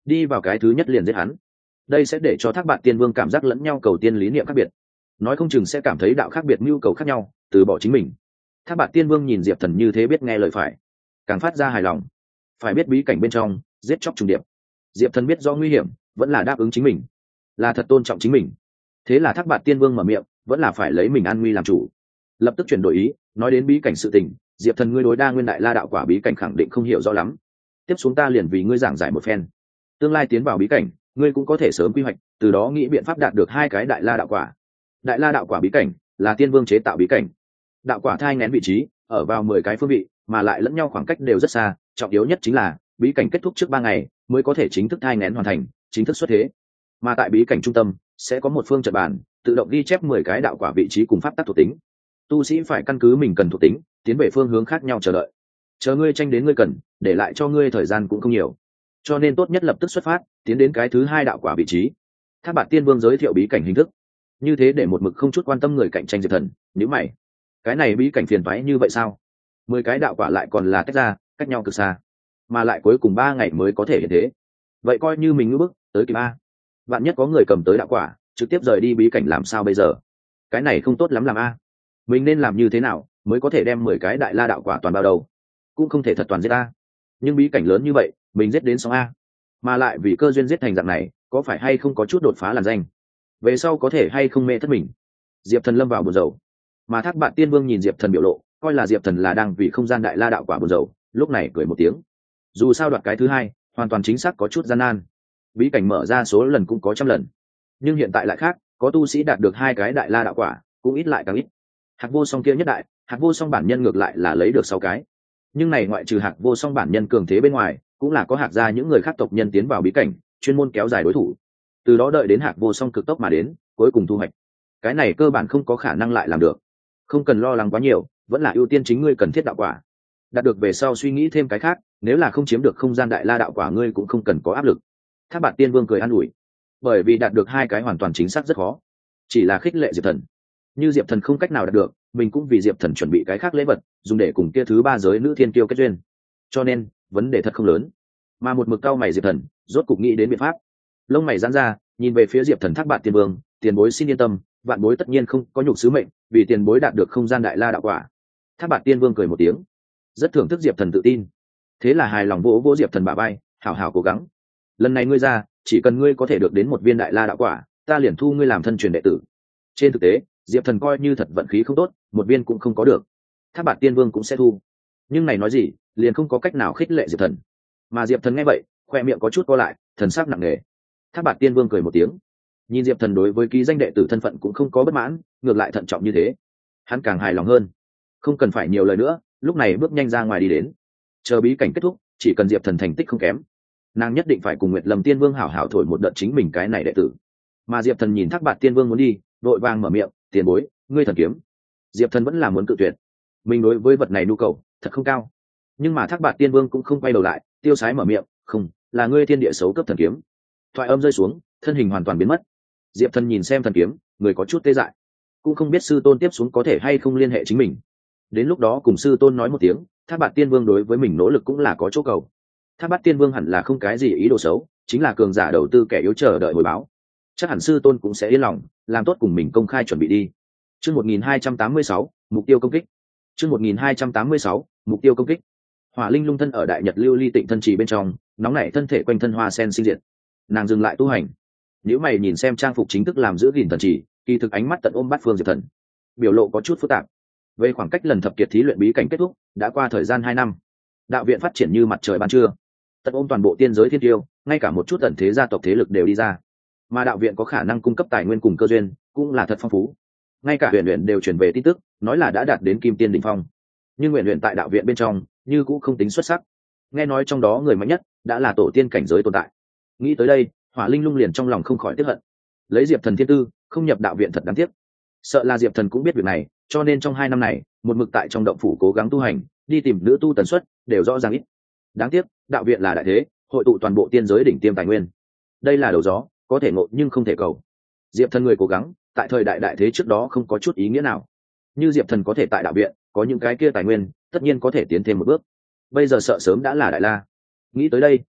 đi vào cái thứ nhất liền giết hắn. Đây sẽ để cho Thác Bạt Tiên Vương cảm giác lẫn nhau cầu tiên lý niệm khác biệt, nói không chừng sẽ cảm thấy đạo khác biệt, nhu cầu khác nhau, từ bỏ chính mình. Thác Bạt Tiên Vương nhìn Diệp Thần như thế biết nghe lời phải, càng phát ra hài lòng. Phải biết bí cảnh bên trong giết chóc trùng điệp, Diệp Thần biết do nguy hiểm, vẫn là đáp ứng chính mình, là thật tôn trọng chính mình. Thế là Thác Bạt Tiên Vương mở miệng, vẫn là phải lấy mình an nguy làm chủ. Lập tức chuyển đổi ý, nói đến bí cảnh sự tình, Diệp Thần ngươi đối đa nguyên đại la đạo quả bí cảnh khẳng định không hiểu rõ lắm, tiếp xuống ta liền vì ngươi giảng giải một phen. Tương lai tiến vào bí cảnh, ngươi cũng có thể sớm quy hoạch, từ đó nghĩ biện pháp đạt được hai cái đại la đạo quả. Đại la đạo quả bí cảnh là Tiên Vương chế tạo bí cảnh, đạo quả thai nghén vị trí ở vào mười cái phương vị, mà lại lẫn nhau khoảng cách đều rất xa. Trọng yếu nhất chính là bí cảnh kết thúc trước ba ngày mới có thể chính thức thai nghén hoàn thành, chính thức xuất thế. Mà tại bí cảnh trung tâm sẽ có một phương trận bàn, tự động ghi chép mười cái đạo quả vị trí cùng pháp tắc thuộc tính. Tu sĩ phải căn cứ mình cần thuộc tính tiến về phương hướng khác nhau chờ đợi, chờ ngươi tranh đến ngươi cần, để lại cho ngươi thời gian cũng không nhiều, cho nên tốt nhất lập tức xuất phát tiến đến cái thứ hai đạo quả vị trí. Thác Bạt Tiên Vương giới thiệu bí cảnh hình thức như thế, để một mực không chút quan tâm người cạnh tranh Diệp Thần nhíu mày, cái này bí cảnh phiền toái như vậy sao? Mười cái đạo quả lại còn là tách ra, cách nhau cực xa, mà lại cuối cùng ba ngày mới có thể hiện thế, vậy coi như mình ngưỡng bức tới kịp a. Bạn nhất có người cầm tới đạo quả trực tiếp rời đi bí cảnh làm sao bây giờ? Cái này không tốt lắm làm a. Mình nên làm như thế nào mới có thể đem mười cái đại la đạo quả toàn bao đầu? Cũng không thể thật toàn giết a, nhưng bí cảnh lớn như vậy mình giết đến xong a, mà lại vì cơ duyên giết thành dạng này, có phải hay không có chút đột phá làn danh, về sau có thể hay không mê thất mình? Diệp Thần lâm vào buồn rầu, mà Thác Bạt Tiên Vương nhìn Diệp Thần biểu lộ, coi là Diệp Thần là đang vì không gian đại la đạo quả buồn rầu, lúc này cười một tiếng. Dù sao đoạt cái thứ hai hoàn toàn chính xác có chút gian nan, bí cảnh mở ra số lần cũng có trăm lần, nhưng hiện tại lại khác, có tu sĩ đạt được hai cái đại la đạo quả cũng ít lại càng ít. Hạc Vô Song kia nhất đại, Hạc Vô Song bản nhân ngược lại là lấy được sáu cái, nhưng này ngoại trừ Hạc Vô Song bản nhân cường thế bên ngoài, cũng là có Hạc gia những người khác tộc nhân tiến vào bí cảnh, chuyên môn kéo dài đối thủ, từ đó đợi đến Hạc Vô Song cực tốc mà đến, cuối cùng thu hoạch. Cái này cơ bản không có khả năng lại làm được, không cần lo lắng quá nhiều, vẫn là ưu tiên chính ngươi cần thiết đạo quả, đạt được về sau suy nghĩ thêm cái khác, nếu là không chiếm được không gian đại la đạo quả ngươi cũng không cần có áp lực. Thác Bạt Tiên Vương cười an ủi, bởi vì đạt được hai cái hoàn toàn chính xác rất khó, chỉ là khích lệ Diệp Thần. Như Diệp Thần không cách nào đạt được, mình cũng vì Diệp Thần chuẩn bị cái khác lễ vật, dùng để cùng kia thứ ba giới nữ thiên kiêu kết duyên, cho nên vấn đề thật không lớn. Mà một mực cau mày Diệp Thần rốt cục nghĩ đến biện pháp, lông mày giãn ra, nhìn về phía Diệp Thần. Thác Bạt Tiên Vương, tiền bối xin yên tâm, vạn bối tất nhiên không có nhục sứ mệnh, vì tiền bối đạt được không gian đại la đạo quả. Thác Bạt Tiên Vương cười một tiếng, rất thưởng thức Diệp Thần tự tin, thế là hài lòng vỗ vỗ Diệp Thần bả vai, hảo hảo cố gắng, lần này ngươi ra, chỉ cần ngươi có thể được đến một viên đại la đạo quả, ta liền thu ngươi làm thân truyền đệ tử. Trên thực tế Diệp Thần coi như thật vận khí không tốt, một viên cũng không có được, Thác Bạt Tiên Vương cũng sẽ thu, nhưng này nói gì liền không có cách nào khích lệ Diệp Thần. Mà Diệp Thần nghe vậy, khoe miệng có chút co lại, thần sắc nặng nề. Thác Bạt Tiên Vương cười một tiếng, nhìn Diệp Thần đối với ký danh đệ tử thân phận cũng không có bất mãn, ngược lại thận trọng như thế, hắn càng hài lòng hơn. Không cần phải nhiều lời nữa, lúc này bước nhanh ra ngoài đi đến, chờ bí cảnh kết thúc, chỉ cần Diệp Thần thành tích không kém, nàng nhất định phải cùng Nguyệt Lâm Tiên Vương hảo hảo thổi một đợt chính mình cái này đệ tử. Mà Diệp Thần nhìn Thác Bạt Tiên Vương muốn đi, đội vàng mở miệng, tiền bối, ngươi thần kiếm. Diệp Thần vẫn là muốn cự tuyệt, mình đối với vật này nhu cầu thật không cao, nhưng mà Thác Bạt Tiên Vương cũng không quay đầu lại, tiêu sái mở miệng, không, là ngươi thiên địa xấu cấp thần kiếm. Thoại âm rơi xuống, thân hình hoàn toàn biến mất. Diệp Thần nhìn xem thần kiếm, người có chút tê dại, cũng không biết sư tôn tiếp xuống có thể hay không liên hệ chính mình, đến lúc đó cùng sư tôn nói một tiếng, Thác Bạt Tiên Vương đối với mình nỗ lực cũng là có chỗ cầu. Thác Bạt Tiên Vương hẳn là không cái gì ý đồ xấu, chính là cường giả đầu tư kẻ yếu chờ đợi hồi báo, chắc hẳn sư tôn cũng sẽ yên lòng, làm tốt cùng mình công khai chuẩn bị đi. Chương một nghìn hai trăm tám mươi sáu, mục tiêu công kích. Chương một nghìn hai trăm tám mươi sáu, mục tiêu công kích. Hỏa Linh Lung thân ở Đại Nhật Lưu Ly Tịnh thân trì bên trong, nóng nảy thân thể quanh thân hoa sen sinh diệt. Nàng dừng lại tu hành, nếu mày nhìn xem trang phục chính thức làm giữ gìn thần trì, kỳ thực ánh mắt tận ôm bát phương Diệp Thần, biểu lộ có chút phức tạp. Về khoảng cách lần thập kiệt thí luyện bí cảnh kết thúc, đã qua thời gian hai năm, đạo viện phát triển như mặt trời ban trưa, tận ôm toàn bộ tiên giới thiên tiêu, ngay cả một chút ẩn thế gia tộc thế lực đều đi ra, mà đạo viện có khả năng cung cấp tài nguyên cùng cơ duyên cũng là thật phong phú. Ngay cả huyền huyền đều truyền về tin tức, nói là đã đạt đến kim tiên đỉnh phong, nhưng huyền huyền tại đạo viện bên trong như cũng không tính xuất sắc, nghe nói trong đó người mạnh nhất đã là tổ tiên cảnh giới tồn tại. Nghĩ tới đây, Hỏa Linh Lung liền trong lòng không khỏi tiếc hận, lấy Diệp Thần thiên tư không nhập đạo viện thật đáng tiếc. Sợ là Diệp Thần cũng biết việc này, cho nên trong hai năm này một mực tại trong động phủ cố gắng tu hành, đi tìm nữ tu tần suất đều rõ ràng ít. Đáng tiếc đạo viện là đại thế, hội tụ toàn bộ tiên giới đỉnh tiêm tài nguyên, đây là đầu gió, có thể ngộ nhưng không thể cầu. Diệp Thần người cố gắng tại thời đại đại thế trước đó không có chút ý nghĩa nào, như Diệp Thần có thể tại đạo viện có những cái kia tài nguyên, tất nhiên có thể tiến thêm một bước, bây giờ sợ sớm đã là đại la. Nghĩ tới đây,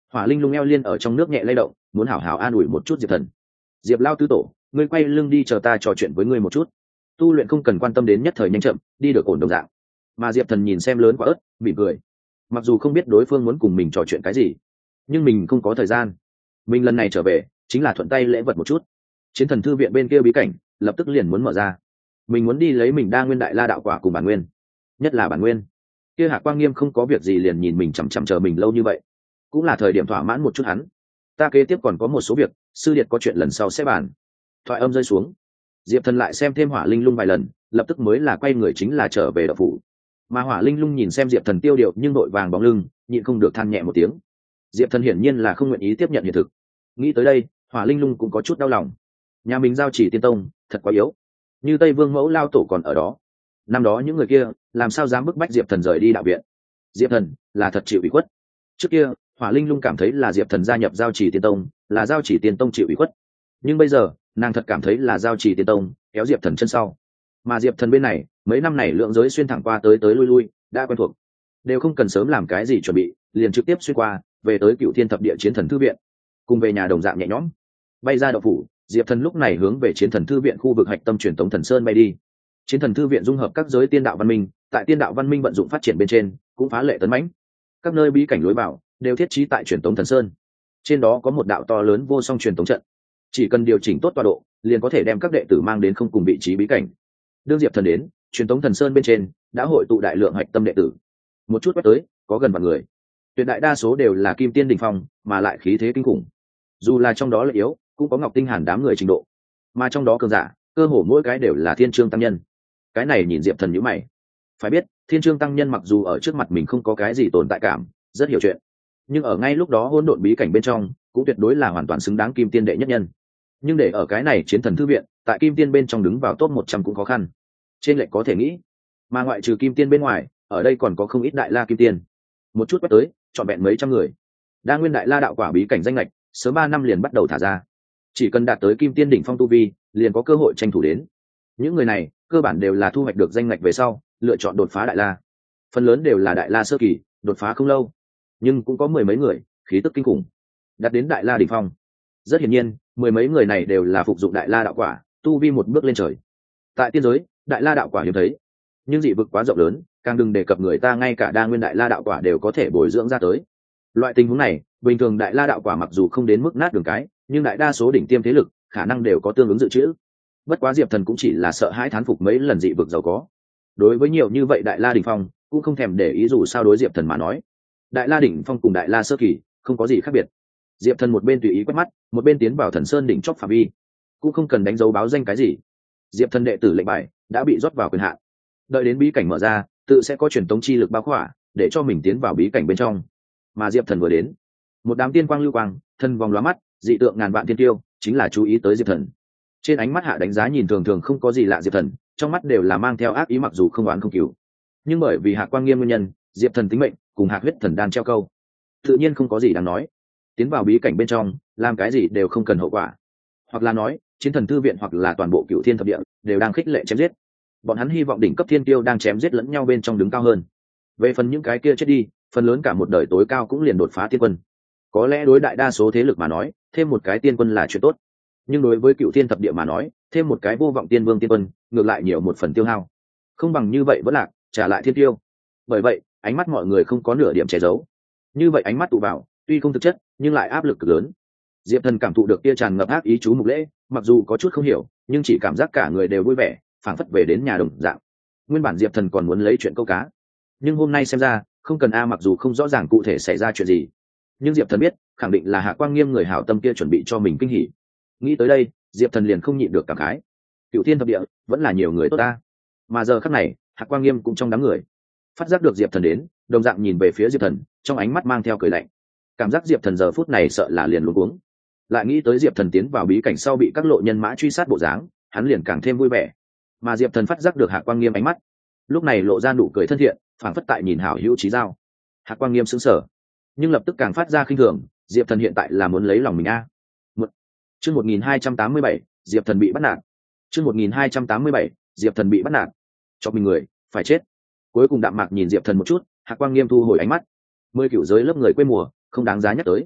Hỏa linh lung eo liên ở trong nước nhẹ lay động, muốn hảo hảo an ủi một chút diệp thần. Diệp lao tứ tổ, ngươi quay lưng đi, chờ ta trò chuyện với ngươi một chút. Tu luyện không cần quan tâm đến nhất thời nhanh chậm, đi được ổn đồng dạng. Mà diệp thần nhìn xem lớn quả ớt, mỉm cười. Mặc dù không biết đối phương muốn cùng mình trò chuyện cái gì, nhưng mình không có thời gian. Mình lần này trở về chính là thuận tay lễ vật một chút. Chiến thần thư viện bên kia bí cảnh lập tức liền muốn mở ra, mình muốn đi lấy mình đa nguyên đại la đạo quả cùng bản nguyên, nhất là bản nguyên kia. Hạ Quang Nghiêm không có việc gì liền nhìn mình chằm chằm chờ mình lâu như vậy, cũng là thời điểm thỏa mãn một chút hắn. Ta kế tiếp còn có một số việc, sư điệt có chuyện lần sau sẽ bàn. Thoại âm rơi xuống, diệp thần lại xem thêm hỏa linh lung vài lần, lập tức mới là quay người chính là trở về đạo phủ. Mà hỏa linh lung nhìn xem diệp thần tiêu điệu nhưng đội vàng bóng lưng, nhịn không được than nhẹ một tiếng. Diệp thần hiển nhiên là không nguyện ý tiếp nhận hiện thực. Nghĩ tới đây, hỏa linh lung cũng có chút đau lòng. Nhà mình giao chỉ tiên tông thật quá yếu, như tây vương mẫu lao tổ còn ở đó, năm đó những người kia làm sao dám bức bách diệp thần rời đi đạo viện. Diệp thần là thật chịu ủy khuất. Trước kia hỏa linh lung cảm thấy là diệp thần gia nhập giao chỉ tiên tông, là giao chỉ tiên tông chịu ủy khuất, nhưng bây giờ nàng thật cảm thấy là giao chỉ tiên tông kéo diệp thần chân sau. Mà diệp thần bên này mấy năm này lượng giới xuyên thẳng qua tới tới lui lui đã quen thuộc, đều không cần sớm làm cái gì chuẩn bị, liền trực tiếp xuyên qua về tới Cựu Thiên Thập Địa Chiến Thần Thư viện, cùng về nhà đồng dạng nhẹ nhõm. Bay ra đậu phủ, diệp thần lúc này hướng về Chiến Thần Thư viện khu vực hạch tâm truyền tống thần sơn bay đi. Chiến Thần Thư viện dung hợp các giới tiên đạo văn minh, tại tiên đạo văn minh vận dụng phát triển bên trên cũng phá lệ tấn mãnh. Các nơi bí cảnh lối vào đều thiết trí tại truyền tống thần sơn, trên đó có một đạo to lớn vô song truyền tống trận, chỉ cần điều chỉnh tốt tọa độ liền có thể đem các đệ tử mang đến không cùng vị trí bí cảnh. Đương diệp thần đến, truyền tống thần sơn bên trên đã hội tụ đại lượng hạch tâm đệ tử, một chút quét tới có gần vạn người, tuyệt đại đa số đều là kim tiên đỉnh phong, mà lại khí thế kinh khủng. Dù là trong đó là yếu, cũng có Ngọc Tinh Hàn đám người trình độ, mà trong đó cường giả cơ hồ mỗi cái đều là thiên trương tăng nhân. Cái này nhìn diệp thần nhíu mày. Phải biết thiên trương tăng nhân mặc dù ở trước mặt mình không có cái gì tồn tại cảm, rất hiểu chuyện, nhưng ở ngay lúc đó hỗn độn bí cảnh bên trong cũng tuyệt đối là hoàn toàn xứng đáng kim tiên đệ nhất nhân. Nhưng để ở cái này Chiến Thần Thư viện tại kim tiên bên trong đứng vào top một trăm cũng khó khăn, trên lệnh có thể nghĩ. Mà ngoại trừ kim tiên bên ngoài, ở đây còn có không ít đại la kim tiên, một chút quét tới trọn vẹn mấy trăm người. đa nguyên đại la đạo quả bí cảnh danh lệch sớm ba năm liền bắt đầu thả ra, chỉ cần đạt tới kim tiên đỉnh phong tu vi liền có cơ hội tranh thủ đến. Những người này cơ bản đều là thu hoạch được danh lệch về sau lựa chọn đột phá đại la, phần lớn đều là đại la sơ kỳ, đột phá không lâu, nhưng cũng có mười mấy người khí tức kinh khủng đạt đến đại la đỉnh phong. Rất hiển nhiên mười mấy người này đều là phục dụng đại la đạo quả, tu vi một bước lên trời. Tại tiên giới đại la đạo quả hiếm thấy, nhưng dị vực quá rộng lớn, càng đừng đề cập người ta ngay cả đa nguyên đại la đạo quả đều có thể bồi dưỡng ra tới. Loại tình huống này bình thường đại la đạo quả mặc dù không đến mức nát đường cái, nhưng đại đa số đỉnh tiêm thế lực khả năng đều có tương ứng dự trữ. Bất quá diệp thần cũng chỉ là sợ hãi thán phục mấy lần dị vực giàu có, đối với nhiều như vậy đại la đỉnh phong cũng không thèm để ý. Dù sao đối diệp thần mà nói, đại la đỉnh phong cùng đại la sơ kỳ không có gì khác biệt. Diệp thần một bên tùy ý quét mắt, một bên tiến vào thần sơn đỉnh chóp phạm vi, cũng không cần đánh dấu báo danh cái gì. Diệp thần đệ tử lệnh bài đã bị rót vào quyền hạn, đợi đến bí cảnh mở ra tự sẽ có truyền tống chi lực bao khỏa để cho mình tiến vào bí cảnh bên trong. Mà diệp thần vừa đến, một đám tiên quang lưu quang thân vòng lóa mắt, dị tượng ngàn vạn tiên tiêu chính là chú ý tới diệp thần. Trên ánh mắt hạ đánh giá nhìn thường thường không có gì lạ diệp thần, trong mắt đều là mang theo ác ý, mặc dù không oán không cứu, nhưng bởi vì Hạc Quang Nghiêm nguyên nhân, diệp thần tính mệnh cùng hạc huyết thần đan treo câu, tự nhiên không có gì đáng nói. Tiến vào bí cảnh bên trong làm cái gì đều không cần hậu quả, hoặc là nói Chiến Thần Thư viện hoặc là toàn bộ Cựu Thiên Thập Địa đều đang khích lệ chém giết. Bọn hắn hy vọng đỉnh cấp thiên tiêu đang chém giết lẫn nhau bên trong đứng cao hơn. Về phần những cái kia chết đi, phần lớn cả một đời tối cao cũng liền đột phá tiên quân. Có lẽ đối đại đa số thế lực mà nói, thêm một cái tiên quân là chuyện tốt, nhưng đối với Cựu Thiên Thập Địa mà nói, thêm một cái vô vọng tiên vương tiên quân ngược lại nhiều một phần tiêu hao. Không bằng như vậy vẫn lạc, trả lại thiên tiêu. Bởi vậy ánh mắt mọi người không có nửa điểm che giấu, như vậy ánh mắt tụ vào tuy không thực chất nhưng lại áp lực cực lớn. Diệp thần cảm thụ được tia tràn ngập ác ý chú mục lễ, mặc dù có chút không hiểu nhưng chỉ cảm giác cả người đều vui vẻ, phảng phất về đến nhà đồng dạng. Nguyên bản diệp thần còn muốn lấy chuyện câu cá, nhưng hôm nay xem ra không cần a. Mặc dù không rõ ràng cụ thể xảy ra chuyện gì, nhưng diệp thần biết khẳng định là Hạc Quang Nghiêm người hảo tâm kia chuẩn bị cho mình kinh hỉ. Nghĩ tới đây diệp thần liền không nhịn được cảm khái, Cựu Thiên Thập Địa vẫn là nhiều người tốt ta. Mà giờ khắc này Hạc Quang Nghiêm cũng trong đám người phát giác được diệp thần đến, đồng dạng nhìn về phía diệp thần, trong ánh mắt mang theo cười lạnh. Cảm giác diệp thần giờ phút này sợ là liền luống cuống, lại nghĩ tới diệp thần tiến vào bí cảnh sau bị các lộ nhân mã truy sát bộ dáng, hắn liền càng thêm vui vẻ. Mà diệp thần phát giác được Hạc Quang Nghiêm ánh mắt, lúc này lộ ra nụ cười thân thiện, phảng phất tại nhìn hảo hữu trí giao. Hạc Quang Nghiêm sững sờ, nhưng lập tức càng phát ra khinh thường, diệp thần hiện tại là muốn lấy lòng mình a. Một chương một nghìn hai trăm tám mươi bảy, diệp thần bị bắt nạt. chương một nghìn hai trăm tám mươi bảy, diệp thần bị bắt nạt. Cho mình người phải chết. Cuối cùng đạm mạc nhìn diệp thần một chút, Hạc Quang Nghiêm thu hồi ánh mắt. Mười cửu giới lớp người quê mùa không đáng giá nhắc tới,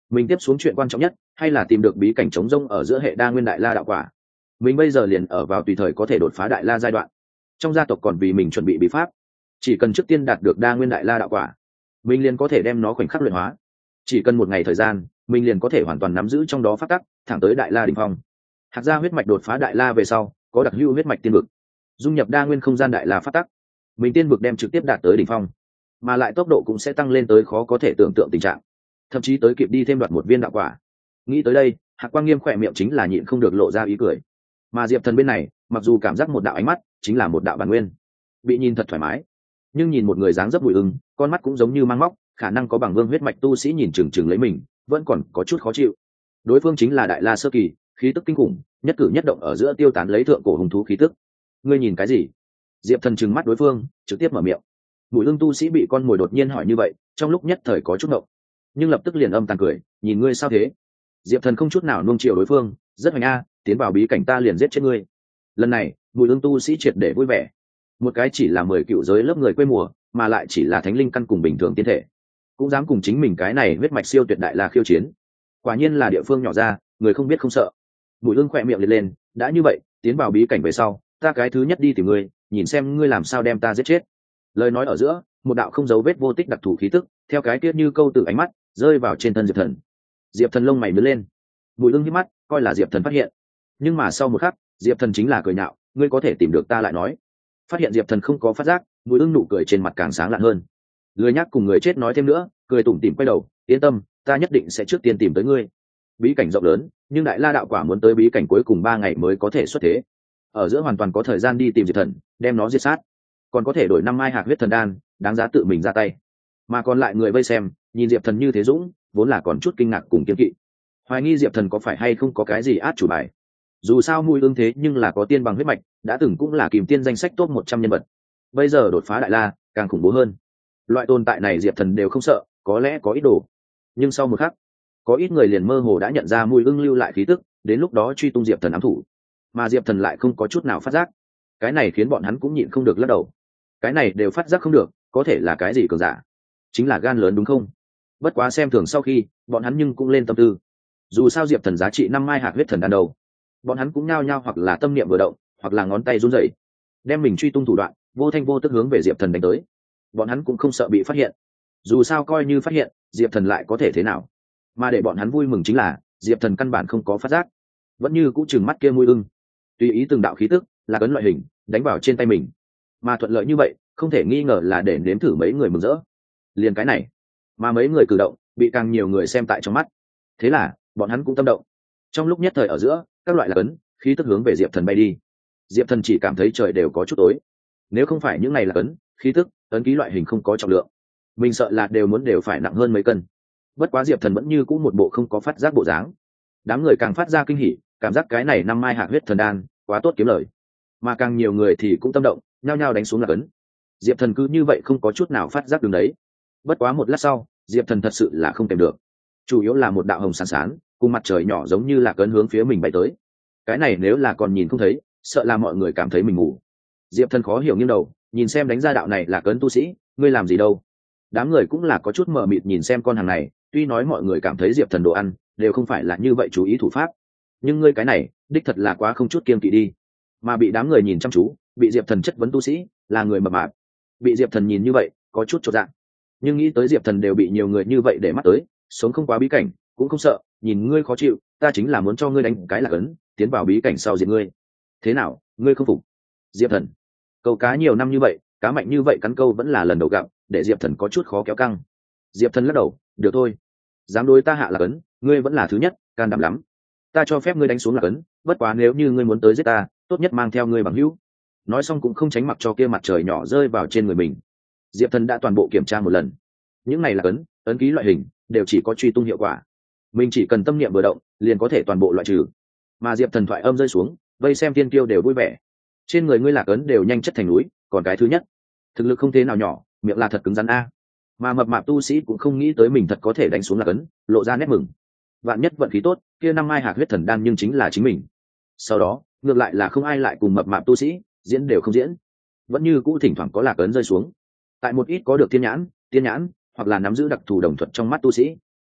Mình tiếp xuống chuyện quan trọng nhất hay là tìm được bí cảnh trống rông ở giữa hệ đa nguyên đại la đạo quả. Mình bây giờ liền ở vào tùy thời có thể đột phá đại la giai đoạn. Trong gia tộc còn vì mình chuẩn bị bí pháp, chỉ cần trước tiên đạt được đa nguyên đại la đạo quả, mình liền có thể đem nó khoảnh khắc luyện hóa. Chỉ cần một ngày thời gian, mình liền có thể hoàn toàn nắm giữ trong đó pháp tắc, thẳng tới đại la đỉnh phong. Hạt gia huyết mạch đột phá đại la về sau, có đặc hữu huyết mạch tiên vực, dung nhập đa nguyên không gian đại la pháp tắc, mình tiên vực đem trực tiếp đạt tới đỉnh phong, mà lại tốc độ cũng sẽ tăng lên tới khó có thể tưởng tượng tình trạng, thậm chí tới kịp đi thêm đoạt một viên đạo quả. Nghĩ tới đây, Hạc Quang Nghiêm khỏe miệng chính là nhịn không được lộ ra ý cười. Mà Diệp Thần bên này, mặc dù cảm giác một đạo ánh mắt chính là một đạo bản nguyên, bị nhìn thật thoải mái, nhưng nhìn một người dáng dấp Bùi Ưng, con mắt cũng giống như mang móc, khả năng có bằng vương huyết mạch tu sĩ nhìn chừng chừng lấy mình, vẫn còn có chút khó chịu. Đối phương chính là đại la sơ kỳ, khí tức kinh khủng, nhất cử nhất động ở giữa tiêu tán lấy thượng cổ hùng thú khí tức. Ngươi nhìn cái gì? Diệp Thần trừng mắt đối phương, trực tiếp mở miệng. Bùi Ưng tu sĩ bị con mồi đột nhiên hỏi như vậy, trong lúc nhất thời có chút ngộng, nhưng lập tức liền âm tàn cười, nhìn ngươi sao thế? Diệp Thần không chút nào nuông chiều đối phương, rất hoành a, tiến vào bí cảnh ta liền giết chết ngươi. Lần này, Bùi Ưng tu sĩ triệt để vui vẻ. Một cái chỉ là mười cựu giới lớp người quê mùa, mà lại chỉ là thánh linh căn cùng bình thường tiên thể, cũng dám cùng chính mình cái này huyết mạch siêu tuyệt đại la khiêu chiến. Quả nhiên là địa phương nhỏ ra, người không biết không sợ. Bùi Ưng khỏe miệng liệt lên, đã như vậy, tiến vào bí cảnh về sau, ta cái thứ nhất đi tìm ngươi, nhìn xem ngươi làm sao đem ta giết chết. Lời nói ở giữa, một đạo không dấu vết vô tích đặc thù khí tức, theo cái tiết như câu từ ánh mắt, rơi vào trên thân Diệp Thần. Diệp Thần lông mày nhướng lên. Bùi Ưng hít mắt, coi là Diệp Thần phát hiện. Nhưng mà sau một khắc, Diệp Thần chính là cười nhạo, ngươi có thể tìm được ta lại nói. Phát hiện Diệp Thần không có phát giác, Bùi Ưng nụ cười trên mặt càng sáng lạn hơn. Lười nhắc cùng người chết nói thêm nữa, cười tủm tỉm quay đầu, yên tâm, ta nhất định sẽ trước tiên tìm tới ngươi. Bí cảnh rộng lớn, nhưng đại la đạo quả muốn tới bí cảnh cuối cùng ba ngày mới có thể xuất thế. Ở giữa hoàn toàn có thời gian đi tìm Diệp Thần, đem nó diệt sát, còn có thể đổi năm mai hạt huyết thần đan, đáng giá tự mình ra tay. Mà còn lại người vây xem, nhìn Diệp Thần như thế dũng, vốn là còn chút kinh ngạc cùng kiên kỵ, hoài nghi Diệp Thần có phải hay không có cái gì át chủ bài. Dù sao Mùi Ưng thế nhưng là có tiên bằng huyết mạch, đã từng cũng là kìm tiên danh sách top một trăm nhân vật, bây giờ đột phá đại la càng khủng bố hơn. Loại tồn tại này Diệp Thần đều không sợ, có lẽ có ý đồ. Nhưng sau một khắc, có ít người liền mơ hồ đã nhận ra Mùi Ưng lưu lại khí tức, đến lúc đó truy tung Diệp Thần ám thủ, mà Diệp Thần lại không có chút nào phát giác. Cái này khiến bọn hắn cũng nhịn không được lắc đầu. Cái này đều phát giác không được, có thể là cái gì cường giả? Chính là gan lớn đúng không? Bất quá xem thường sau khi, bọn hắn nhưng cũng lên tâm tư. Dù sao Diệp Thần giá trị năm mai hạt huyết thần đan đầu, bọn hắn cũng nhao nhao hoặc là tâm niệm vừa động, hoặc là ngón tay run rẩy, đem mình truy tung thủ đoạn, vô thanh vô tức hướng về Diệp Thần đánh tới. Bọn hắn cũng không sợ bị phát hiện. Dù sao coi như phát hiện, Diệp Thần lại có thể thế nào? Mà để bọn hắn vui mừng chính là, Diệp Thần căn bản không có phát giác, vẫn như cũ chừng mắt kia Mùi Ưng, tùy ý từng đạo khí tức, là cấn loại hình, đánh vào trên tay mình. Mà thuận lợi như vậy, không thể nghi ngờ là để nếm thử mấy người mừng rỡ. Liền cái này, mà mấy người cử động, bị càng nhiều người xem tại trong mắt. Thế là, bọn hắn cũng tâm động. Trong lúc nhất thời ở giữa, các loại là cấn, khí tức hướng về Diệp Thần bay đi. Diệp Thần chỉ cảm thấy trời đều có chút tối. Nếu không phải những này là cấn, khí tức, ấn ký loại hình không có trọng lượng, mình sợ là đều muốn đều phải nặng hơn mấy cân. Bất quá Diệp Thần vẫn như cũ một bộ không có phát giác bộ dáng. Đám người càng phát ra kinh hỉ, cảm giác cái này năm mai hạt huyết thần đan quá tốt kiếm lời. Mà càng nhiều người thì cũng tâm động, nhao nhao đánh xuống là cấn. Diệp Thần cứ như vậy không có chút nào phát giác đường đấy. Bất quá một lát sau, Diệp Thần thật sự là không kèm được, chủ yếu là một đạo hồng sáng sán cùng mặt trời nhỏ giống như là cấn hướng phía mình bay tới. Cái này nếu là còn nhìn không thấy, sợ là mọi người cảm thấy mình ngủ. Diệp Thần khó hiểu nghiêng đầu, nhìn xem đánh ra đạo này là cấn tu sĩ, ngươi làm gì đâu? Đám người cũng là có chút mờ mịt nhìn xem con hàng này, tuy nói mọi người cảm thấy Diệp Thần đồ ăn đều không phải là như vậy chú ý thủ pháp, nhưng ngươi cái này đích thật là quá không chút kiêng kỵ đi. Mà bị đám người nhìn chăm chú, bị Diệp Thần chất vấn tu sĩ là người mập mạp, bị Diệp Thần nhìn như vậy có chút chột dạ, nhưng nghĩ tới Diệp Thần đều bị nhiều người như vậy để mắt tới, sống không quá bí cảnh cũng không sợ, nhìn ngươi khó chịu, ta chính là muốn cho ngươi đánh cái là cấn, tiến vào bí cảnh sau diệt ngươi. Thế nào, ngươi không phục? Diệp Thần câu cá nhiều năm như vậy, cá mạnh như vậy cắn câu vẫn là lần đầu gặp, để Diệp Thần có chút khó kéo căng. Diệp Thần lắc đầu, được thôi, dám đối ta hạ là cấn, ngươi vẫn là thứ nhất, can đảm lắm. Ta cho phép ngươi đánh xuống là cấn, bất quá nếu như ngươi muốn tới giết ta, tốt nhất mang theo ngươi bằng hữu. Nói xong cũng không tránh mặc cho kia mặt trời nhỏ rơi vào trên người mình. Diệp Thần đã toàn bộ kiểm tra một lần, những này là cấn, ấn ký loại hình đều chỉ có truy tung hiệu quả, mình chỉ cần tâm niệm vừa động liền có thể toàn bộ loại trừ. Mà Diệp Thần thoại âm rơi xuống, vây xem tiên tiêu đều vui vẻ. Trên người ngươi lạc ấn đều nhanh chất thành núi, còn cái thứ nhất, thực lực không thế nào nhỏ, miệng là thật cứng rắn a. Mà mập mạp tu sĩ cũng không nghĩ tới mình thật có thể đánh xuống lạc ấn, lộ ra nét mừng. Vạn nhất vận khí tốt, kia năm mai hạt huyết thần đan nhưng chính là chính mình. Sau đó, ngược lại là không ai lại cùng mập mạp tu sĩ diễn đều không diễn, vẫn như cũ thỉnh thoảng có lạc ấn rơi xuống. Tại một ít có được thiên nhãn, tiên nhãn, hoặc là nắm giữ đặc thù đồng thuật trong mắt tu sĩ,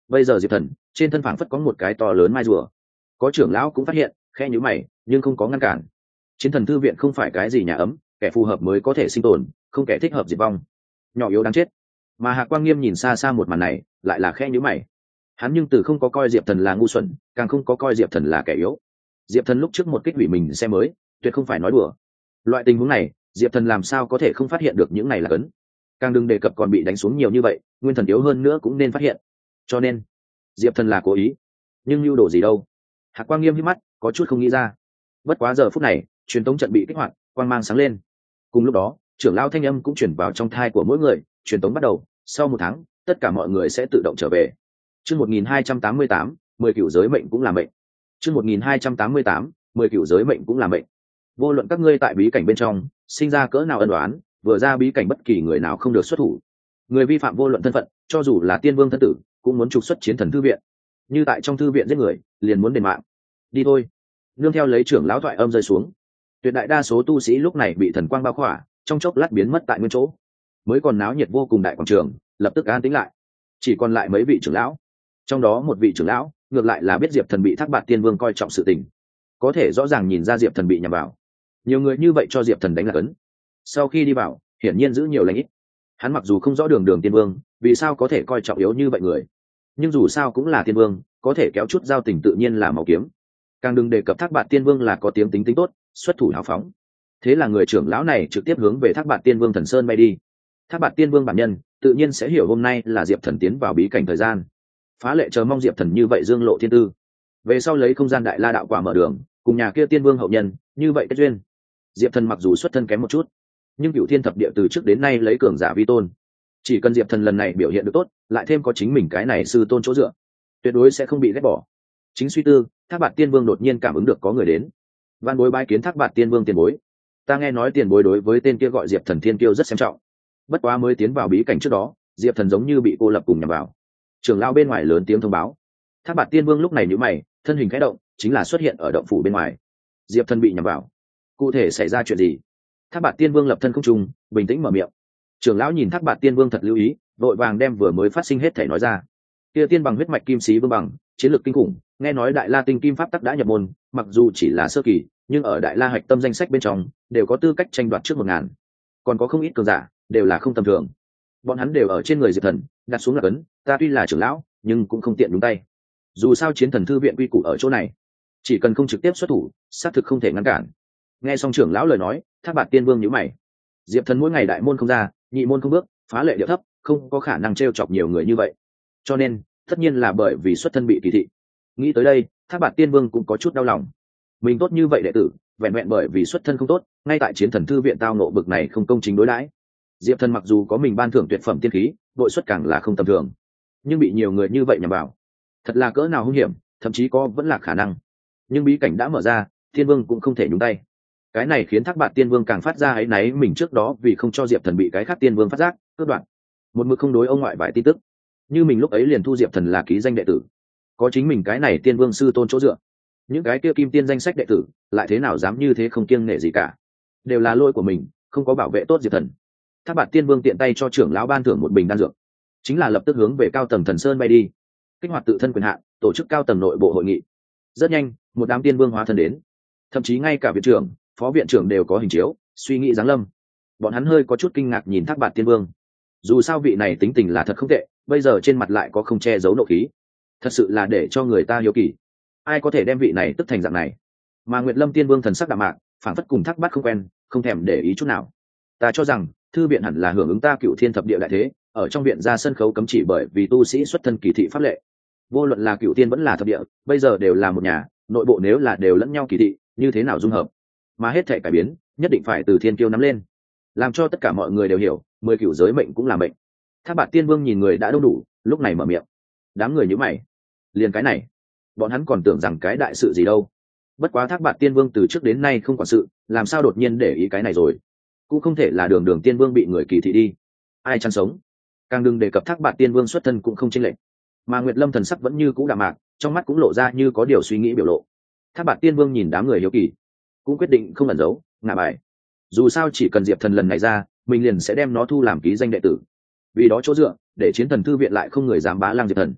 bây giờ diệp thần trên thân phảng phất có một cái to lớn mai rùa. Có trưởng lão cũng phát hiện, khe nhíu mày nhưng không có ngăn cản. Chiến thần thư viện không phải cái gì nhà ấm, kẻ phù hợp mới có thể sinh tồn, không kẻ thích hợp diệt vong. Nhỏ yếu đáng chết. Mà Hạc Quang Nghiêm nhìn xa xa một màn này, lại là khe nhíu mày. Hắn nhưng từ không có coi diệp thần là ngu xuẩn, càng không có coi diệp thần là kẻ yếu. Diệp thần lúc trước một kích hủy mình xe mới, tuyệt không phải nói đùa. Loại tình huống này, diệp thần làm sao có thể không phát hiện được những này là cấn. Càng đừng đề cập còn bị đánh xuống nhiều như vậy, nguyên thần yếu hơn nữa cũng nên phát hiện. Cho nên diệp thần là cố ý, nhưng mưu đồ gì đâu. Hạc Quang Nghiêm hít mắt, có chút không nghĩ ra. Bất quá giờ phút này, truyền tống trận bị kích hoạt, quang mang sáng lên. Cùng lúc đó, trưởng lão thanh âm cũng truyền vào trong thai của mỗi người, truyền tống bắt đầu, sau một tháng, tất cả mọi người sẽ tự động trở về. Chương một nghìn hai trăm tám mươi tám, mười cửu giới mệnh cũng là mệnh. Chương một nghìn hai trăm tám mươi tám, mười cửu giới mệnh cũng là mệnh. Vô luận các ngươi tại bí cảnh bên trong, sinh ra cỡ nào ân oán, vừa ra bí cảnh bất kỳ người nào không được xuất thủ. Người vi phạm vô luận thân phận, cho dù là tiên vương thân tử, cũng muốn trục xuất chiến thần thư viện. Như tại trong thư viện giết người, liền muốn đền mạng. Đi thôi. Nương theo lấy trưởng lão thoại âm rơi xuống, tuyệt đại đa số tu sĩ lúc này bị thần quang bao khỏa, trong chốc lát biến mất tại nguyên chỗ. Mới còn náo nhiệt vô cùng đại quảng trường, lập tức an tĩnh lại. Chỉ còn lại mấy vị trưởng lão. Trong đó một vị trưởng lão, ngược lại là biết diệp thần bị Thác Bạt Tiên Vương coi trọng sự tình, có thể rõ ràng nhìn ra diệp thần bị nhầm vào. Nhiều người như vậy cho diệp thần đánh lạc ấn. Sau khi đi vào, hiển nhiên giữ nhiều lãnh ít. Hắn mặc dù không rõ đường đường tiên vương vì sao có thể coi trọng yếu như vậy người, nhưng dù sao cũng là tiên vương, có thể kéo chút giao tình tự nhiên là màu kiếm. Càng đừng đề cập Thác Bạt Tiên Vương là có tiếng tính tính tốt, xuất thủ hào phóng. Thế là người trưởng lão này trực tiếp hướng về Thác Bạt Tiên Vương Thần Sơn bay đi. Thác Bạt Tiên Vương bản nhân tự nhiên sẽ hiểu hôm nay là diệp thần tiến vào bí cảnh thời gian, phá lệ chờ mong diệp thần như vậy dương lộ thiên tư, về sau lấy không gian đại la đạo quả mở đường, cùng nhà kia tiên vương hậu nhân như vậy kết duyên. Diệp thần mặc dù xuất thân kém một chút, nhưng cửu thiên thập địa từ trước đến nay lấy cường giả vi tôn. Chỉ cần diệp thần lần này biểu hiện được tốt, lại thêm có chính mình cái này sư tôn chỗ dựa, tuyệt đối sẽ không bị ghét bỏ. Chính suy tư, Thác Bạt Tiên Vương đột nhiên cảm ứng được có người đến. Van bối bái kiến Thác Bạt Tiên Vương tiền bối. Ta nghe nói tiền bối đối với tên kia gọi diệp thần thiên kiêu rất xem trọng. Bất quá mới tiến vào bí cảnh trước đó, diệp thần giống như bị cô lập cùng nhằm vào. Trưởng lão bên ngoài lớn tiếng thông báo. Thác Bạt Tiên Vương lúc này nhíu mày, thân hình khẽ động, chính là xuất hiện ở động phủ bên ngoài. Diệp thần bị nhằm vào, cụ thể xảy ra chuyện gì? Thác Bạt Tiên Vương lập thân không trung, bình tĩnh mở miệng. Trưởng lão nhìn Thác Bạt Tiên Vương thật lưu ý, vội vàng đem vừa mới phát sinh hết thể nói ra. Kia tiên bằng huyết mạch kim sĩ vương bằng, chiến lược kinh khủng, nghe nói Đại La Tinh Kim Pháp tắc đã nhập môn, mặc dù chỉ là sơ kỳ, nhưng ở Đại La Hạch Tâm danh sách bên trong, đều có tư cách tranh đoạt trước một ngàn. Còn có không ít cường giả, đều là không tầm thường. Bọn hắn đều ở trên người diệp thần, đặt xuống là cấn, ta tuy là trưởng lão, nhưng cũng không tiện đúng tay. Dù sao chiến thần thư viện quy củ ở chỗ này, chỉ cần không trực tiếp xuất thủ, xác thực không thể ngăn cản. Nghe xong trưởng lão lời nói, Thác Bạt Tiên Vương nhíu mày. Diệp thần mỗi ngày đại môn không ra, nhị môn không bước, phá lệ điệu thấp, không có khả năng trêu chọc nhiều người như vậy. Cho nên, tất nhiên là bởi vì xuất thân bị kỳ thị. Nghĩ tới đây, Thác Bạt Tiên Vương cũng có chút đau lòng. Mình tốt như vậy đệ tử, vẹn vẹn bởi vì xuất thân không tốt, ngay tại chiến thần thư viện tao nộ bực này không công chính đối đãi. Diệp thần mặc dù có mình ban thưởng tuyệt phẩm tiên khí, đội xuất càng là không tầm thường, nhưng bị nhiều người như vậy nhằm vào, thật là cỡ nào hung hiểm, thậm chí có vẫn là khả năng. Nhưng bí cảnh đã mở ra, Tiên Vương cũng không thể nhúng tay. Cái này khiến Thác Bạt Tiên Vương càng phát ra áy náy mình trước đó vì không cho Diệp thần bị cái khác Tiên Vương phát giác, cướp đoạn. Một mực không đối ông ngoại vài tin tức, như mình lúc ấy liền thu Diệp thần là ký danh đệ tử, có chính mình cái này Tiên Vương sư tôn chỗ dựa, những cái kia kim tiên danh sách đệ tử lại thế nào dám như thế không kiêng nể gì cả. Đều là lỗi của mình, không có bảo vệ tốt Diệp thần. Thác Bạt Tiên Vương tiện tay cho trưởng lão ban thưởng một bình đan dược, chính là lập tức hướng về cao tầng Thần Sơn bay đi, kích hoạt tự thân quyền hạn, tổ chức cao tầng nội bộ hội nghị. Rất nhanh, một đám tiên vương hóa thân đến, thậm chí ngay cả viện trưởng, phó viện trưởng đều có hình chiếu, suy nghĩ giáng lâm. Bọn hắn hơi có chút kinh ngạc nhìn Thác Bạt Tiên Vương. Dù sao vị này tính tình là thật không tệ, bây giờ trên mặt lại có không che giấu nộ khí, thật sự là để cho người ta hiếu kỳ. Ai có thể đem vị này tức thành dạng này? Mà Nguyệt Lâm Tiên Vương thần sắc đạm mạc, phảng phất cùng Thác Bạt không quen, không thèm để ý chút nào. Ta cho rằng thư viện hẳn là hưởng ứng ta Cựu Thiên Thập Địa đại thế, ở trong viện ra sân khấu cấm chỉ bởi vì tu sĩ xuất thân kỳ thị pháp lệ. Vô luận là Cựu Tiên vẫn là thập địa, bây giờ đều là một nhà, nội bộ nếu là đều lẫn nhau kỳ thị, như thế nào dung hợp? Mà hết thảy cải biến, nhất định phải từ thiên kiêu nắm lên, làm cho tất cả mọi người đều hiểu, mười cửu giới mệnh cũng là mệnh. Thác Bạt Tiên Vương nhìn người đã đông đủ, lúc này mở miệng. Đám người nhíu mày, liền cái này, bọn hắn còn tưởng rằng cái đại sự gì đâu. Bất quá Thác Bạt Tiên Vương từ trước đến nay không quản sự, làm sao đột nhiên để ý cái này rồi? Cũng không thể là đường đường tiên vương bị người kỳ thị đi. Ai chăn sống? Càng đừng đề cập Thác Bạt Tiên Vương xuất thân cũng không chênh lệch. Mà Nguyệt Lâm thần sắc vẫn như cũ đạm mạc, trong mắt cũng lộ ra như có điều suy nghĩ biểu lộ. Thác Bạt Tiên Vương nhìn đám người hiếu kỳ, cũng quyết định không ẩn giấu, ngả bài. Dù sao chỉ cần Diệp Thần lần này ra, mình liền sẽ đem nó thu làm ký danh đệ tử. Vì đó chỗ dựa, để chiến thần thư viện lại không người dám bá lang Diệp Thần.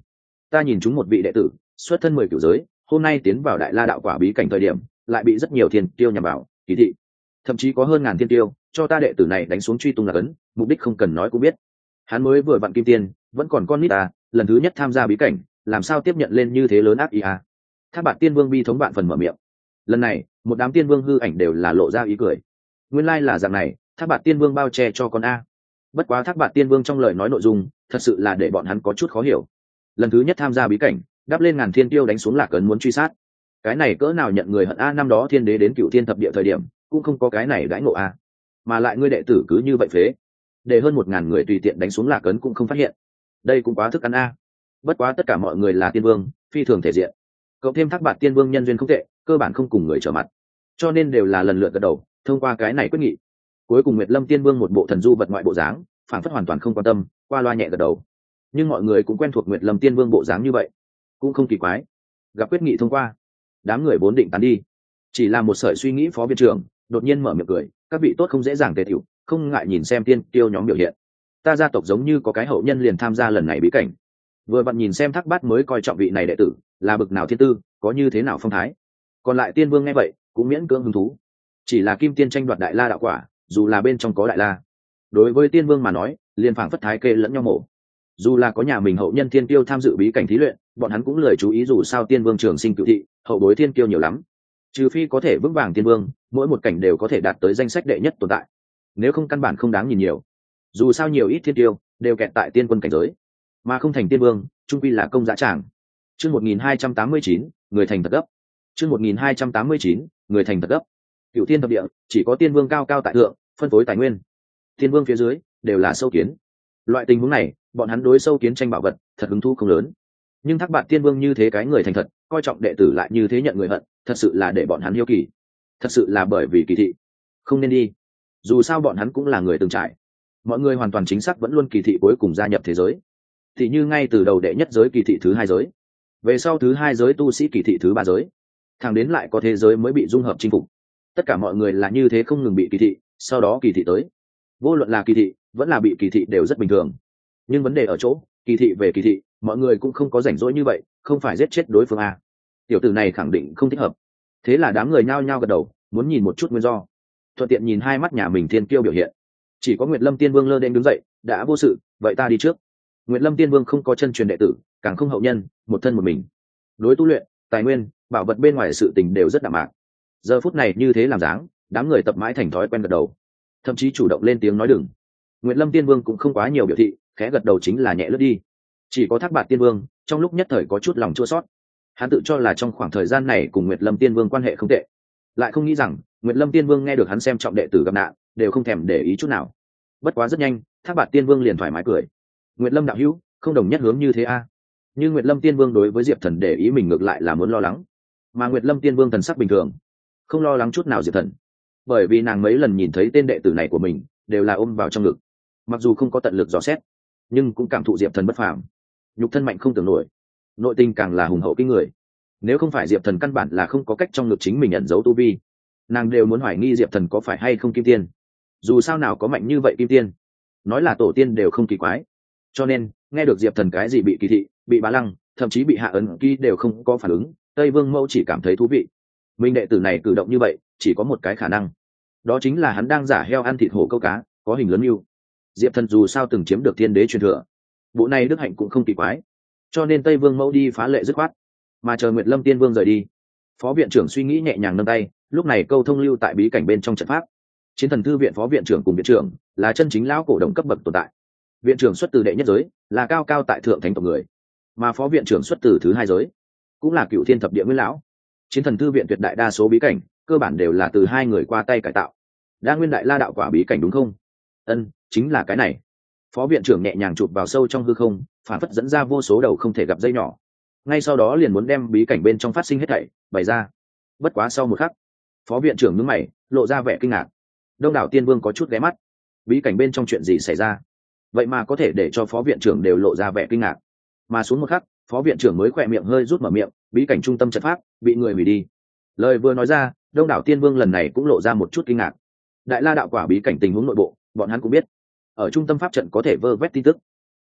ta nhìn chúng một vị đệ tử xuất thân mười cửu giới, hôm nay tiến vào đại la đạo quả bí cảnh thời điểm lại bị rất nhiều thiên tiêu nhằm vào kỳ thị, thậm chí có hơn ngàn thiên tiêu cho ta đệ tử này đánh xuống truy tung là cấn, mục đích không cần nói cũng biết. Hắn mới vừa vặn kim tiên, vẫn còn con nít à, lần thứ nhất tham gia bí cảnh, làm sao tiếp nhận lên như thế lớn ác ý à. Thác Bạt Tiên Vương bi thống bạn phần mở miệng. Lần này một đám tiên vương hư ảnh đều là lộ ra ý cười. Nguyên lai là dạng này, Thác Bạt Tiên Vương bao che cho con a. Bất quá Thác Bạt Tiên Vương trong lời nói nội dung thật sự là để bọn hắn có chút khó hiểu. Lần thứ nhất tham gia bí cảnh, đáp lên ngàn thiên tiêu đánh xuống lạc ấn muốn truy sát, cái này cỡ nào nhận người hận a. Năm đó thiên đế đến cựu thiên thập địa thời điểm cũng không có cái này đãi ngộ a, mà lại ngươi đệ tử cứ như vậy phế, để hơn một ngàn người tùy tiện đánh xuống lạc ấn cũng không phát hiện, đây cũng quá thức ăn a. Bất quá tất cả mọi người là tiên vương, phi thường thể diện, cộng thêm Thác Bạt Tiên Vương nhân duyên không tệ, cơ bản không cùng người trở mặt, cho nên đều là lần lượt gật đầu thông qua cái này quyết nghị. Cuối cùng Nguyệt Lâm Tiên Vương một bộ thần du vật ngoại bộ dáng, phản phất hoàn toàn không quan tâm, qua loa nhẹ gật đầu. Nhưng mọi người cũng quen thuộc Nguyệt Lâm Tiên Vương bộ dáng như vậy, cũng không kỳ quái. Gặp quyết nghị thông qua, đám người vốn định tán đi, chỉ là một sợi suy nghĩ phó viện trưởng đột nhiên mở miệng cười, các vị tốt không dễ dàng tề tiểu, không ngại nhìn xem tiên tiêu nhóm biểu hiện. Ta gia tộc giống như có cái hậu nhân liền tham gia lần này bí cảnh, vừa vặn nhìn xem Thác Bát mới coi trọng vị này đệ tử là bực nào thiên tư, có như thế nào phong thái. Còn lại tiên vương nghe vậy cũng miễn cưỡng hứng thú. Chỉ là kim tiên tranh đoạt đại la đạo quả, dù là bên trong có đại la, đối với tiên vương mà nói liền phảng phất thái kê lẫn nhau mổ. Dù là có nhà mình hậu nhân thiên tiêu tham dự bí cảnh thí luyện, bọn hắn cũng lười chú ý, dù sao tiên vương trường sinh cựu thị, hậu bối thiên tiêu nhiều lắm, trừ phi có thể vững vàng tiên vương, mỗi một cảnh đều có thể đạt tới danh sách đệ nhất tồn tại, nếu không căn bản không đáng nhìn nhiều. Dù sao nhiều ít thiên tiêu đều kẹt tại tiên quân cảnh giới, mà không thành tiên vương trung quy là công dã tràng. Chương một nghìn hai trăm tám mươi chín, người thành thật gấp. Chương một nghìn hai trăm tám mươi chín, người thành thật gấp. Cựu thiên thập địa chỉ có tiên vương cao cao tại thượng, phân phối tài nguyên. Tiên vương phía dưới đều là sâu kiến. Loại tình huống này, bọn hắn đối sâu kiến tranh bảo vật thật hứng thú không lớn. Nhưng Thác Bạt Tiên Vương như thế cái người thành thật, coi trọng đệ tử lại như thế nhận người hận, thật sự là để bọn hắn hiếu kỳ. Thật sự là bởi vì kỳ thị, không nên đi. Dù sao bọn hắn cũng là người từng trải. Mọi người hoàn toàn chính xác vẫn luôn kỳ thị cuối cùng gia nhập thế giới. Thì như ngay từ đầu đệ nhất giới kỳ thị thứ hai giới, về sau thứ hai giới tu sĩ kỳ thị thứ ba giới, thẳng đến lại có thế giới mới bị dung hợp chinh phục. Tất cả mọi người là như thế không ngừng bị kỳ thị, sau đó kỳ thị tới. Vô luận là kỳ thị vẫn là bị kỳ thị đều rất bình thường. Nhưng vấn đề ở chỗ, kỳ thị về kỳ thị, mọi người cũng không có rảnh rỗi như vậy, không phải giết chết đối phương a. Tiểu tử này khẳng định không thích hợp. Thế là đám người nhao nhao gật đầu, muốn nhìn một chút nguyên do. Thuận tiện nhìn hai mắt nhà mình thiên kiêu biểu hiện. Chỉ có Nguyệt Lâm Tiên Vương lơ đễnh đứng dậy, đã vô sự, vậy ta đi trước. Nguyệt Lâm Tiên Vương không có chân truyền đệ tử, càng không hậu nhân, một thân một mình. Đối tu luyện, tài nguyên, bảo vật bên ngoài sự tình đều rất đạm mạc. Giờ phút này như thế làm dáng, đám người tập mãi thành thói quen gật đầu, thậm chí chủ động lên tiếng nói đừng. Nguyệt Lâm Tiên Vương cũng không quá nhiều biểu thị, khẽ gật đầu chính là nhẹ lướt đi. Chỉ có Thác Bạt Tiên Vương trong lúc nhất thời có chút lòng chua xót. Hắn tự cho là trong khoảng thời gian này cùng Nguyệt Lâm Tiên Vương quan hệ không tệ, lại không nghĩ rằng Nguyệt Lâm Tiên Vương nghe được hắn xem trọng đệ tử gặp nạn, đều không thèm để ý chút nào. Bất quá rất nhanh, Thác Bạt Tiên Vương liền thoải mái cười. Nguyệt Lâm đạo hữu, không đồng nhất hướng như thế a. À. Nhưng Nguyệt Lâm Tiên Vương đối với Diệp Thần để ý mình ngược lại là muốn lo lắng, mà Nguyệt Lâm Tiên Vương thần sắc bình thường, không lo lắng chút nào Diệp Thần, bởi vì nàng mấy lần nhìn thấy tên đệ tử này của mình đều là ôm vào trong ngực, mặc dù không có tận lực dò xét, nhưng cũng cảm thụ Diệp Thần bất phàm, nhục thân mạnh không tưởng nổi, nội tình càng là hùng hậu kinh người. Nếu không phải Diệp Thần căn bản là không có cách trong ngực chính mình ẩn giấu tu vi, nàng đều muốn hoài nghi Diệp Thần có phải hay không kim tiên. Dù sao nào có mạnh như vậy kim tiên, nói là tổ tiên đều không kỳ quái. Cho nên nghe được Diệp Thần cái gì bị kỳ thị, bị bá lăng, thậm chí bị hạ ấn ký đều không có phản ứng, Tây Vương Mẫu chỉ cảm thấy thú vị. Mình đệ tử này cử động như vậy chỉ có một cái khả năng, đó chính là hắn đang giả heo ăn thịt hổ câu cá, có hình lớn mưu. Diệp Thần dù sao từng chiếm được thiên đế truyền thừa, bộ này đức hạnh cũng không kỳ quái, cho nên Tây Vương Mẫu đi phá lệ dứt khoát. Mà chờ Nguyệt Lâm Tiên Vương rời đi, phó viện trưởng suy nghĩ nhẹ nhàng nâng tay, lúc này câu thông lưu tại bí cảnh bên trong trận pháp. Chiến Thần Thư viện phó viện trưởng cùng viện trưởng là chân chính lão cổ động cấp bậc tồn tại. Viện trưởng xuất từ đệ nhất giới, là cao cao tại thượng thánh tộc người, mà phó viện trưởng xuất từ thứ hai giới, cũng là cựu thiên thập địa nguyên lão. Chiến Thần Thư viện tuyệt đại đa số bí cảnh cơ bản đều là từ hai người qua tay cải tạo. Đa nguyên đại la đạo quả bí cảnh đúng không? Ân, chính là cái này. Phó viện trưởng nhẹ nhàng chụp vào sâu trong hư không, phản phất dẫn ra vô số đầu không thể gặp dây nhỏ. Ngay sau đó liền muốn đem bí cảnh bên trong phát sinh hết thảy bày ra. Bất quá sau một khắc, phó viện trưởng nhướng mày, lộ ra vẻ kinh ngạc. Đông đảo tiên vương có chút ghé mắt. Bí cảnh bên trong chuyện gì xảy ra? Vậy mà có thể để cho phó viện trưởng đều lộ ra vẻ kinh ngạc. Mà xuống một khắc, phó viện trưởng mới khỏe miệng hơi rút mở miệng, bí cảnh trung tâm trận pháp bị người hủy đi. Lời vừa nói ra, đông đảo tiên vương lần này cũng lộ ra một chút kinh ngạc. Đại la đạo quả bí cảnh tình huống nội bộ, bọn hắn cũng biết. Ở trung tâm pháp trận có thể vơ vét tin tức,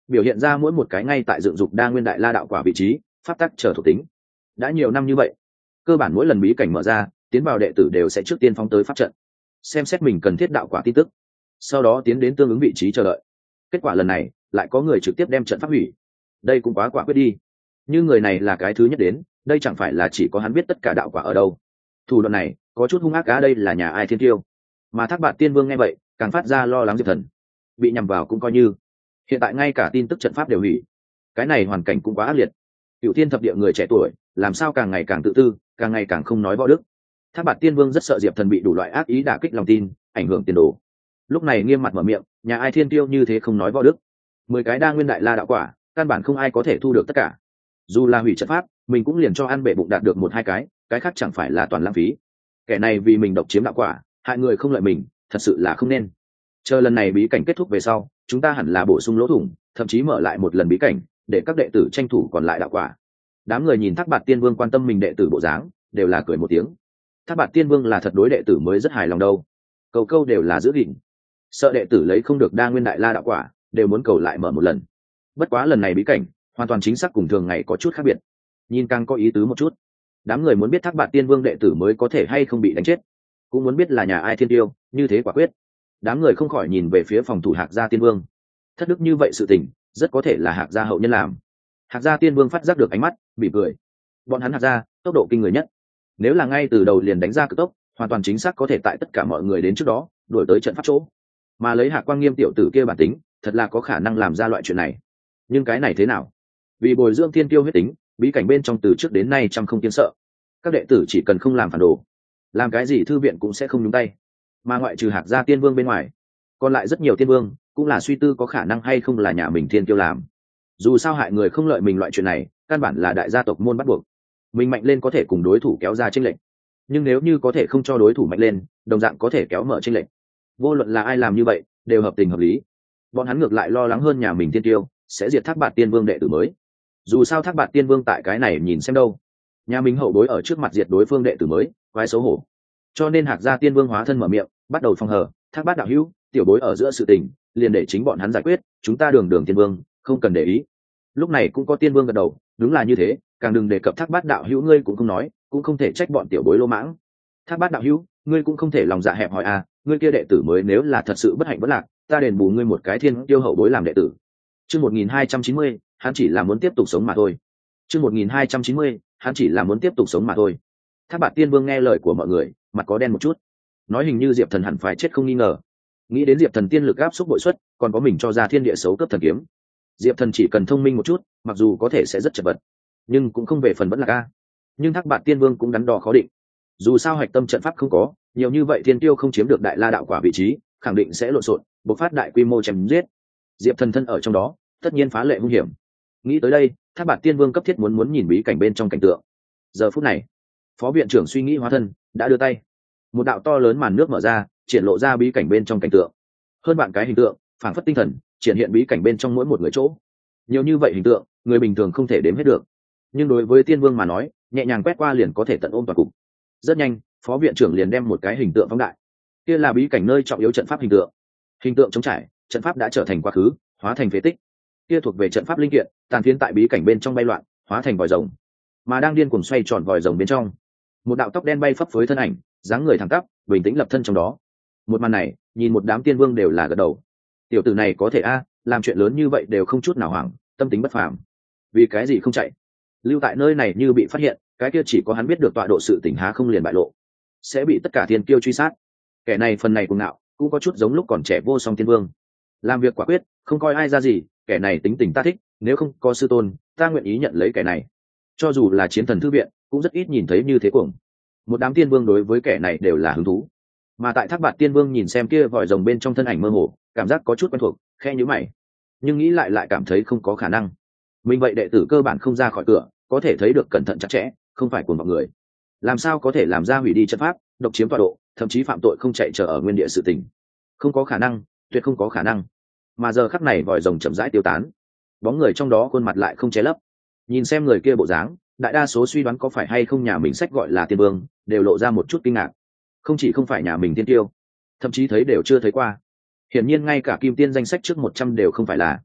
biểu hiện ra mỗi một cái ngay tại dựng dục đa nguyên đại la đạo quả vị trí, pháp tắc trở thuộc tính. Đã nhiều năm như vậy, cơ bản mỗi lần bí cảnh mở ra, tiến vào đệ tử đều sẽ trước tiên phóng tới pháp trận, xem xét mình cần thiết đạo quả tin tức, sau đó tiến đến tương ứng vị trí chờ đợi. Kết quả lần này lại có người trực tiếp đem trận pháp hủy. Đây cũng quá quả quyết đi. Như người này là cái thứ nhất đến, đây chẳng phải là chỉ có hắn biết tất cả đạo quả ở đâu. Thủ đoạn này có chút hung ác cá, đây là nhà ai thiên tiêu. Mà Thác Bạt Tiên Vương nghe vậy càng phát ra lo lắng Diệp Thần bị nhằm vào, cũng coi như hiện tại ngay cả tin tức trận pháp đều hủy, cái này hoàn cảnh cũng quá ác liệt. Cựu Thiên thập địa người trẻ tuổi làm sao càng ngày càng tự tư, càng ngày càng không nói võ đức. Thác Bạt Tiên Vương rất sợ Diệp Thần bị đủ loại ác ý đả kích lòng tin, ảnh hưởng tiền đồ. Lúc này nghiêm mặt mở miệng, nhà ai thiên tiêu như thế không nói võ đức. Mười cái đa nguyên đại la đạo quả, căn bản không ai có thể thu được tất cả. Dù là hủy trận pháp, mình cũng liền cho ăn bể bụng đạt được một hai cái, cái khác chẳng phải là toàn lãng phí. Kẻ này vì mình độc chiếm đạo quả, hại người không lợi mình, thật sự là không nên. Chờ lần này bí cảnh kết thúc về sau, chúng ta hẳn là bổ sung lỗ thủng, thậm chí mở lại một lần bí cảnh, để các đệ tử tranh thủ còn lại đạo quả. Đám người nhìn Thác Bạt Tiên Vương quan tâm mình đệ tử bộ dáng, đều là cười một tiếng. Thác Bạt Tiên Vương là thật đối đệ tử mới rất hài lòng đâu, câu câu đều là giữ gìn, sợ đệ tử lấy không được đa nguyên đại la đạo quả, đều muốn cầu lại mở một lần. Bất quá lần này bí cảnh hoàn toàn chính xác cùng thường ngày có chút khác biệt, nhìn càng có ý tứ một chút. Đám người muốn biết Thác Bạt Tiên Vương đệ tử mới có thể hay không bị đánh chết, cũng muốn biết là nhà ai thiên tiêu, như thế quả quyết. Đám người không khỏi nhìn về phía phòng thủ Hạc Gia Tiên Vương. Thất đức như vậy sự tình, rất có thể là Hạc Gia hậu nhân làm. Hạc Gia Tiên Vương phát giác được ánh mắt, bị cười. Bọn hắn Hạc Gia tốc độ kinh người nhất, nếu là ngay từ đầu liền đánh ra cực tốc, hoàn toàn chính xác có thể tại tất cả mọi người đến trước đó đuổi tới trận pháp chỗ. Mà lấy Hạc Quang Nghiêm tiểu tử kia bản tính, thật là có khả năng làm ra loại chuyện này. Nhưng cái này thế nào? Vì bồi dưỡng thiên tiêu huyết tính, bí cảnh bên trong từ trước đến nay trăm không kiên sợ. Các đệ tử chỉ cần không làm phản đồ, làm cái gì thư viện cũng sẽ không nhúng tay. Mà ngoại trừ Hạc Gia Tiên Vương bên ngoài, còn lại rất nhiều tiên vương cũng là suy tư có khả năng hay không là nhà mình thiên tiêu làm. Dù sao hại người không lợi mình loại chuyện này, căn bản là đại gia tộc môn bắt buộc. Mình mạnh lên có thể cùng đối thủ kéo ra chênh lệch, nhưng nếu như có thể không cho đối thủ mạnh lên, đồng dạng có thể kéo mở chênh lệch. Vô luận là ai làm như vậy, đều hợp tình hợp lý. Bọn hắn ngược lại lo lắng hơn nhà mình thiên tiêu sẽ diệt Thác Bạt Tiên Vương đệ tử mới. Dù sao Thác Bạt Tiên Vương tại cái này nhìn xem đâu, nhà mình hậu bối ở trước mặt diệt đối phương đệ tử mới, quái xấu hổ. Cho nên Hạc Gia Tiên Vương hóa thân mở miệng, bắt đầu phòng hờ. Thác Bạt đạo hữu, tiểu bối ở giữa sự tình, liền để chính bọn hắn giải quyết, chúng ta đường đường tiên vương, không cần để ý. Lúc này cũng có tiên vương gật đầu, đúng là như thế, càng đừng đề cập Thác Bạt đạo hữu, ngươi cũng không nói, cũng không thể trách bọn tiểu bối lô mãng. Thác Bạt đạo hữu, ngươi cũng không thể lòng dạ hẹp hòi à, ngươi kia đệ tử mới nếu là thật sự bất hạnh bất lạc, ta đền bù ngươi một cái thiên tiêu hậu bối làm đệ tử. Chương một nghìn hai trăm chín mươi, hắn chỉ là muốn tiếp tục sống mà thôi. Chương một nghìn hai trăm chín mươi, hắn chỉ là muốn tiếp tục sống mà thôi. Thác Bạt Tiên Vương nghe lời của mọi người, mặt có đen một chút, nói hình như Diệp Thần hẳn phải chết không nghi ngờ. Nghĩ đến Diệp Thần tiên lực áp xúc bội xuất, còn có mình cho ra thiên địa xấu cấp thần kiếm, Diệp Thần chỉ cần thông minh một chút, mặc dù có thể sẽ rất chật vật, nhưng cũng không về phần vẫn là ca. Nhưng Thác Bạt Tiên Vương cũng đắn đo khó định. Dù sao hạch tâm trận pháp không có, nhiều như vậy thiên tiêu không chiếm được đại la đạo quả vị trí, khẳng định sẽ lộn xộn, bộc phát đại quy mô chém giết. Diệp Thần thân ở trong đó, tất nhiên phá lệ nguy hiểm. Nghĩ tới đây, Thác Bạt Tiên Vương cấp thiết muốn muốn nhìn bí cảnh bên trong cảnh tượng. Giờ phút này, phó viện trưởng suy nghĩ hóa thân đã đưa tay, một đạo to lớn màn nước mở ra, triển lộ ra bí cảnh bên trong cảnh tượng. Hơn bạn cái hình tượng, phảng phất tinh thần, triển hiện bí cảnh bên trong mỗi một người chỗ. Nhiều như vậy hình tượng, người bình thường không thể đếm hết được. Nhưng đối với Tiên Vương mà nói, nhẹ nhàng quét qua liền có thể tận ôm toàn cục. Rất nhanh, phó viện trưởng liền đem một cái hình tượng phóng đại. Kia là bí cảnh nơi trọng yếu trận pháp hình tượng. Hình tượng trống trải, trận pháp đã trở thành quá khứ, hóa thành phế tích. Kia thuộc về trận pháp linh kiện, tàn phiến tại bí cảnh bên trong bay loạn, hóa thành vòi rồng, mà đang điên cuồng xoay tròn vòi rồng bên trong. Một đạo tóc đen bay phấp phới thân ảnh, dáng người thẳng tắp, bình tĩnh lập thân trong đó. Một màn này, nhìn một đám tiên vương đều là gật đầu. Tiểu tử này có thể a, làm chuyện lớn như vậy đều không chút nào hoảng, tâm tính bất phàm. Vì cái gì không chạy? Lưu tại nơi này như bị phát hiện, cái kia chỉ có hắn biết được tọa độ sự tình há không liền bại lộ, sẽ bị tất cả thiên kiêu truy sát. Kẻ này phần này cuồng ngạo, cũng có chút giống lúc còn trẻ vô song tiên vương. Làm việc quả quyết, không coi ai ra gì, kẻ này tính tình ta thích, nếu không có sư tôn, ta nguyện ý nhận lấy kẻ này. Cho dù là chiến thần thư viện, cũng rất ít nhìn thấy như thế cuồng. Một đám tiên vương đối với kẻ này đều là hứng thú. Mà tại Thác Bạt Tiên Vương nhìn xem kia vòi rồng bên trong thân ảnh mơ hồ, cảm giác có chút quen thuộc, khe nhíu mày. Nhưng nghĩ lại lại cảm thấy không có khả năng. Mình vậy đệ tử cơ bản không ra khỏi cửa, có thể thấy được cẩn thận chặt chẽ, không phải cuồng vọng người. Làm sao có thể làm ra hủy đi trận pháp, độc chiếm tọa độ, thậm chí phạm tội không chạy trở ở nguyên địa sự tình? Không có khả năng, tuyệt không có khả năng. Mà giờ khắc này vòi rồng chậm rãi tiêu tán, bóng người trong đó khuôn mặt lại không che lấp. Nhìn xem người kia bộ dáng, đại đa số suy đoán có phải hay không nhà mình sách gọi là tiên vương, đều lộ ra một chút kinh ngạc. Không chỉ không phải nhà mình tiên tiêu, thậm chí thấy đều chưa thấy qua. Hiển nhiên ngay cả kim tiên danh sách trước một trăm đều không phải là.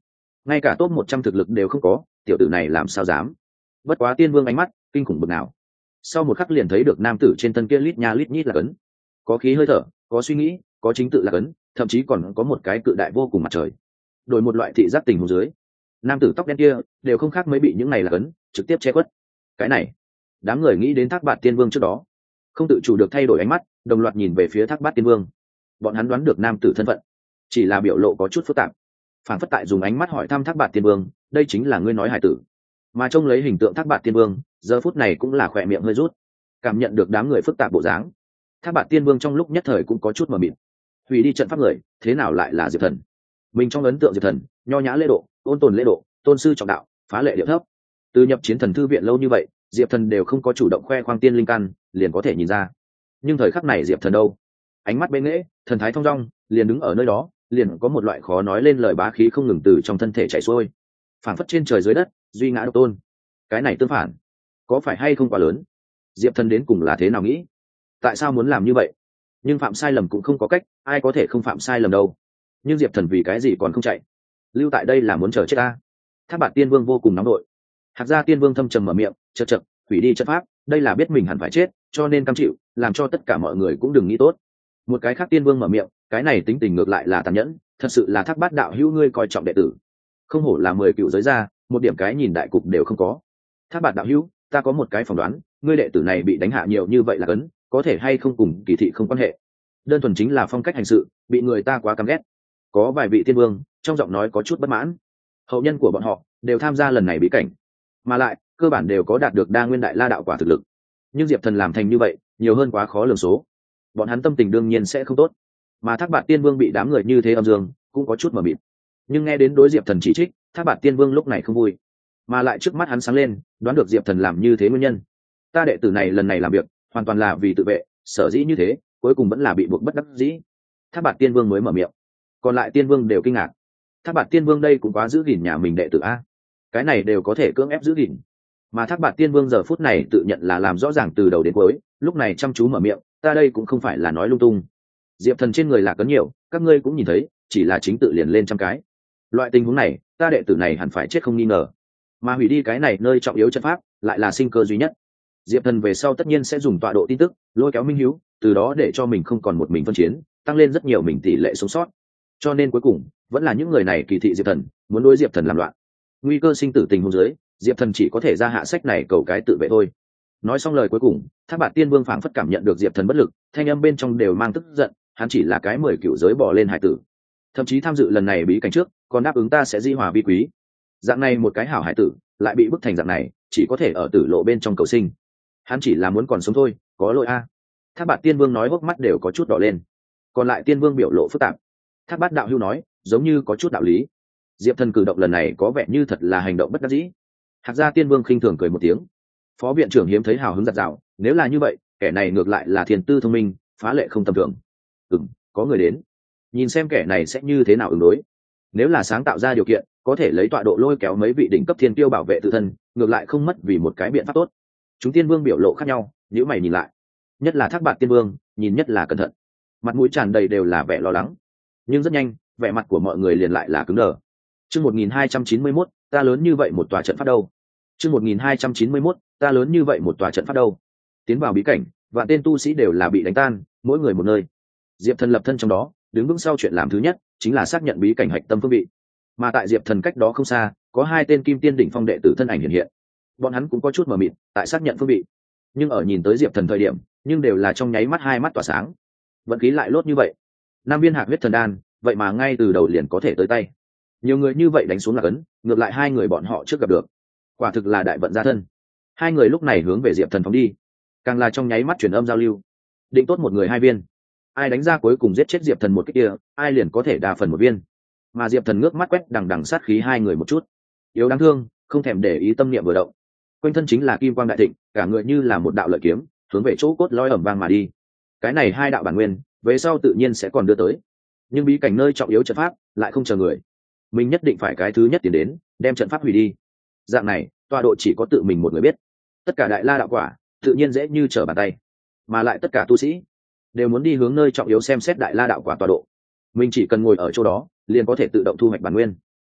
ngay cả top một trăm thực lực đều không có, tiểu tử này làm sao dám. Bất quá Tiên Vương ánh mắt kinh khủng bực nào, sau một khắc liền thấy được nam tử trên thân kia lít nha lít nhít là cấn, có khí hơi thở, có suy nghĩ, có chính tự là cấn, thậm chí còn có một cái cự đại vô cùng mặt trời. Đổi một loại thị giác tình huống dưới, nam tử tóc đen kia đều không khác mấy bị những này là cấn trực tiếp che khuất. Cái này, đám người nghĩ đến Thác Bạt Tiên Vương trước đó, không tự chủ được thay đổi ánh mắt, đồng loạt nhìn về phía Thác Bạt Tiên Vương. Bọn hắn đoán được nam tử thân phận, chỉ là biểu lộ có chút phức tạp, phản phất tại dùng ánh mắt hỏi thăm Thác Bạt Tiên Vương, đây chính là ngươi nói hải tử. Mà trông lấy hình tượng Thác Bạt Tiên Vương, giờ phút này cũng là khỏe miệng hơi rút, cảm nhận được đám người phức tạp bộ dáng. Thác Bạt Tiên Vương trong lúc nhất thời cũng có chút mờ mịt. Hủy đi trận pháp người, thế nào lại là Diệp Thần? Mình trong ấn tượng Diệp Thần, nho nhã lễ độ, ôn tồn lễ độ, tôn sư trọng đạo, phá lệ điệu thấp. Từ nhập chiến thần thư viện lâu như vậy, Diệp Thần đều không có chủ động khoe khoang tiên linh căn, liền có thể nhìn ra. Nhưng thời khắc này Diệp Thần đâu? Ánh mắt bệ nghễ, thần thái thong dong, liền đứng ở nơi đó, liền có một loại khó nói lên lời bá khí không ngừng từ trong thân thể chảy xuôi, phảng phất trên trời dưới đất, duy ngã độc tôn. Cái này tương phản, có phải hay không quá lớn? Diệp Thần đến cùng là thế nào nghĩ? Tại sao muốn làm như vậy? Nhưng phạm sai lầm cũng không có cách, ai có thể không phạm sai lầm đâu. Nhưng Diệp Thần vì cái gì còn không chạy? Lưu tại đây là muốn chờ chết ta? Thác Bạt Tiên Vương vô cùng nóng nội. Hạc Gia Tiên Vương thâm trầm mở miệng, chật chật, hủy đi trận pháp, đây là biết mình hẳn phải chết, cho nên cam chịu, làm cho tất cả mọi người cũng đừng nghĩ tốt. Một cái khác Tiên Vương mở miệng, cái này tính tình ngược lại là tàn nhẫn, thật sự là Thác Bát đạo hữu ngươi coi trọng đệ tử, không hổ là mười cựu giới gia, một điểm cái nhìn đại cục đều không có. Thác Bạt đạo hữu, ta có một cái phỏng đoán, ngươi đệ tử này bị đánh hạ nhiều như vậy là cấn, có thể hay không cùng kỳ thị không quan hệ, đơn thuần chính là phong cách hành sự bị người ta quá căm ghét. Có vài vị tiên vương trong giọng nói có chút bất mãn. Hậu nhân của bọn họ đều tham gia lần này bí cảnh, mà lại cơ bản đều có đạt được đa nguyên đại la đạo quả thực lực, nhưng Diệp Thần làm thành như vậy nhiều hơn quá khó lường số, bọn hắn tâm tình đương nhiên sẽ không tốt. Mà Thác Bạt Tiên Vương bị đám người như thế âm dương cũng có chút mờ mịt, nhưng nghe đến đối Diệp Thần chỉ trích, Thác Bạt Tiên Vương lúc này không vui, mà lại trước mắt hắn sáng lên, đoán được Diệp Thần làm như thế nguyên nhân. Ta đệ tử này lần này làm việc hoàn toàn là vì tự vệ, sở dĩ như thế, cuối cùng vẫn là bị buộc bất đắc dĩ. Thác Bạt Tiên Vương mới mở miệng, còn lại tiên vương đều kinh ngạc. Thác Bạt Tiên Vương đây cũng quá giữ gìn nhà mình đệ tử a, cái này đều có thể cưỡng ép giữ gìn. Mà Thác Bạt Tiên Vương giờ phút này tự nhận là làm rõ ràng từ đầu đến cuối, lúc này chăm chú mở miệng, ta đây cũng không phải là nói lung tung. Diệp Thần trên người là cấn nhiều, các ngươi cũng nhìn thấy, chỉ là chính tự liền lên trăm cái. Loại tình huống này, ta đệ tử này hẳn phải chết không nghi ngờ. Mà hủy đi cái này nơi trọng yếu trận pháp, lại là sinh cơ duy nhất. Diệp Thần về sau tất nhiên sẽ dùng tọa độ tin tức, lôi kéo Minh Hiếu, từ đó để cho mình không còn một mình phân chiến, tăng lên rất nhiều mình tỷ lệ sống sót. Cho nên cuối cùng, vẫn là những người này kỳ thị Diệp Thần, muốn đối Diệp Thần làm loạn. Nguy cơ sinh tử tình huống dưới, Diệp Thần chỉ có thể ra hạ sách này cầu cái tự vệ thôi. Nói xong lời cuối cùng, Thác Bạt Tiên Vương phảng phất cảm nhận được Diệp Thần bất lực, thanh âm bên trong đều mang tức giận, hắn chỉ là cái mười cựu giới bỏ lên hải tử, thậm chí tham dự lần này bí cảnh trước, còn đáp ứng ta sẽ di hòa vi quý. Dạng này một cái hảo hải tử, lại bị bức thành dạng này, chỉ có thể ở tử lộ bên trong cầu sinh. Hắn chỉ là muốn còn sống thôi, có lỗi a. Thác Bạt Tiên Vương nói hốc mắt đều có chút đỏ lên. Còn lại Tiên Vương biểu lộ phức tạp. Thác Bát đạo hữu nói, giống như có chút đạo lý. Diệp Thần cử động lần này có vẻ như thật là hành động bất đắc dĩ. Hạc Gia Tiên Vương khinh thường cười một tiếng. Phó viện trưởng hiếm thấy hào hứng giặt rào, nếu là như vậy, kẻ này ngược lại là thiền tư thông minh, phá lệ không tầm thường. Ừm, có người đến, nhìn xem kẻ này sẽ như thế nào ứng đối. Nếu là sáng tạo ra điều kiện, có thể lấy tọa độ lôi kéo mấy vị đỉnh cấp thiên tiêu bảo vệ tự thân, ngược lại không mất vì một cái biện pháp tốt. Chúng tiên vương biểu lộ khác nhau, nếu mày nhìn lại, nhất là Thác Bạt Tiên Vương, nhìn nhất là cẩn thận, mặt mũi tràn đầy đều là vẻ lo lắng. Nhưng rất nhanh, vẻ mặt của mọi người liền lại là cứng đờ. Chương một nghìn hai trăm chín mươi mốt, ta lớn như vậy một tòa trận pháp đâu? Chương một nghìn hai trăm chín mươi mốt, ta lớn như vậy một tòa trận pháp đâu? Tiến vào bí cảnh, vạn tên tu sĩ đều là bị đánh tan, mỗi người một nơi. Diệp Thần lập thân trong đó, đứng vững sau chuyện làm thứ nhất chính là xác nhận bí cảnh hạch tâm phương vị. Mà tại Diệp Thần cách đó không xa, có hai tên kim tiên đỉnh phong đệ tử thân ảnh hiện hiện. Bọn hắn cũng có chút mờ mịt tại xác nhận phương vị, nhưng ở nhìn tới Diệp Thần thời điểm, nhưng đều là trong nháy mắt hai mắt tỏa sáng. Vận khí lại lốt như vậy, năm viên hạc huyết thần đan, vậy mà ngay từ đầu liền có thể tới tay. Nhiều người như vậy đánh xuống là cấn, ngược lại hai người bọn họ trước gặp được, quả thực là đại vận gia thân. Hai người lúc này hướng về Diệp Thần phóng đi, càng là trong nháy mắt truyền âm giao lưu, định tốt một người hai viên, ai đánh ra cuối cùng giết chết Diệp Thần một cái kia, ai liền có thể đa phần một viên. Mà Diệp Thần ngước mắt quét đằng đằng sát khí hai người một chút, yếu đáng thương, không thèm để ý tâm niệm vừa động, quanh thân chính là kim quang đại thịnh, cả người như là một đạo lợi kiếm, hướng về chỗ cốt lõi ẩm vang mà đi. Cái này hai đạo bản nguyên, về sau tự nhiên sẽ còn đưa tới, nhưng bí cảnh nơi trọng yếu trận pháp lại không chờ người, mình nhất định phải cái thứ nhất tiến đến, đem trận pháp hủy đi. Dạng này, tọa độ chỉ có tự mình một người biết, tất cả đại la đạo quả tự nhiên dễ như trở bàn tay, mà lại tất cả tu sĩ đều muốn đi hướng nơi trọng yếu xem xét đại la đạo quả tọa độ, mình chỉ cần ngồi ở chỗ đó liền có thể tự động thu hoạch bản nguyên.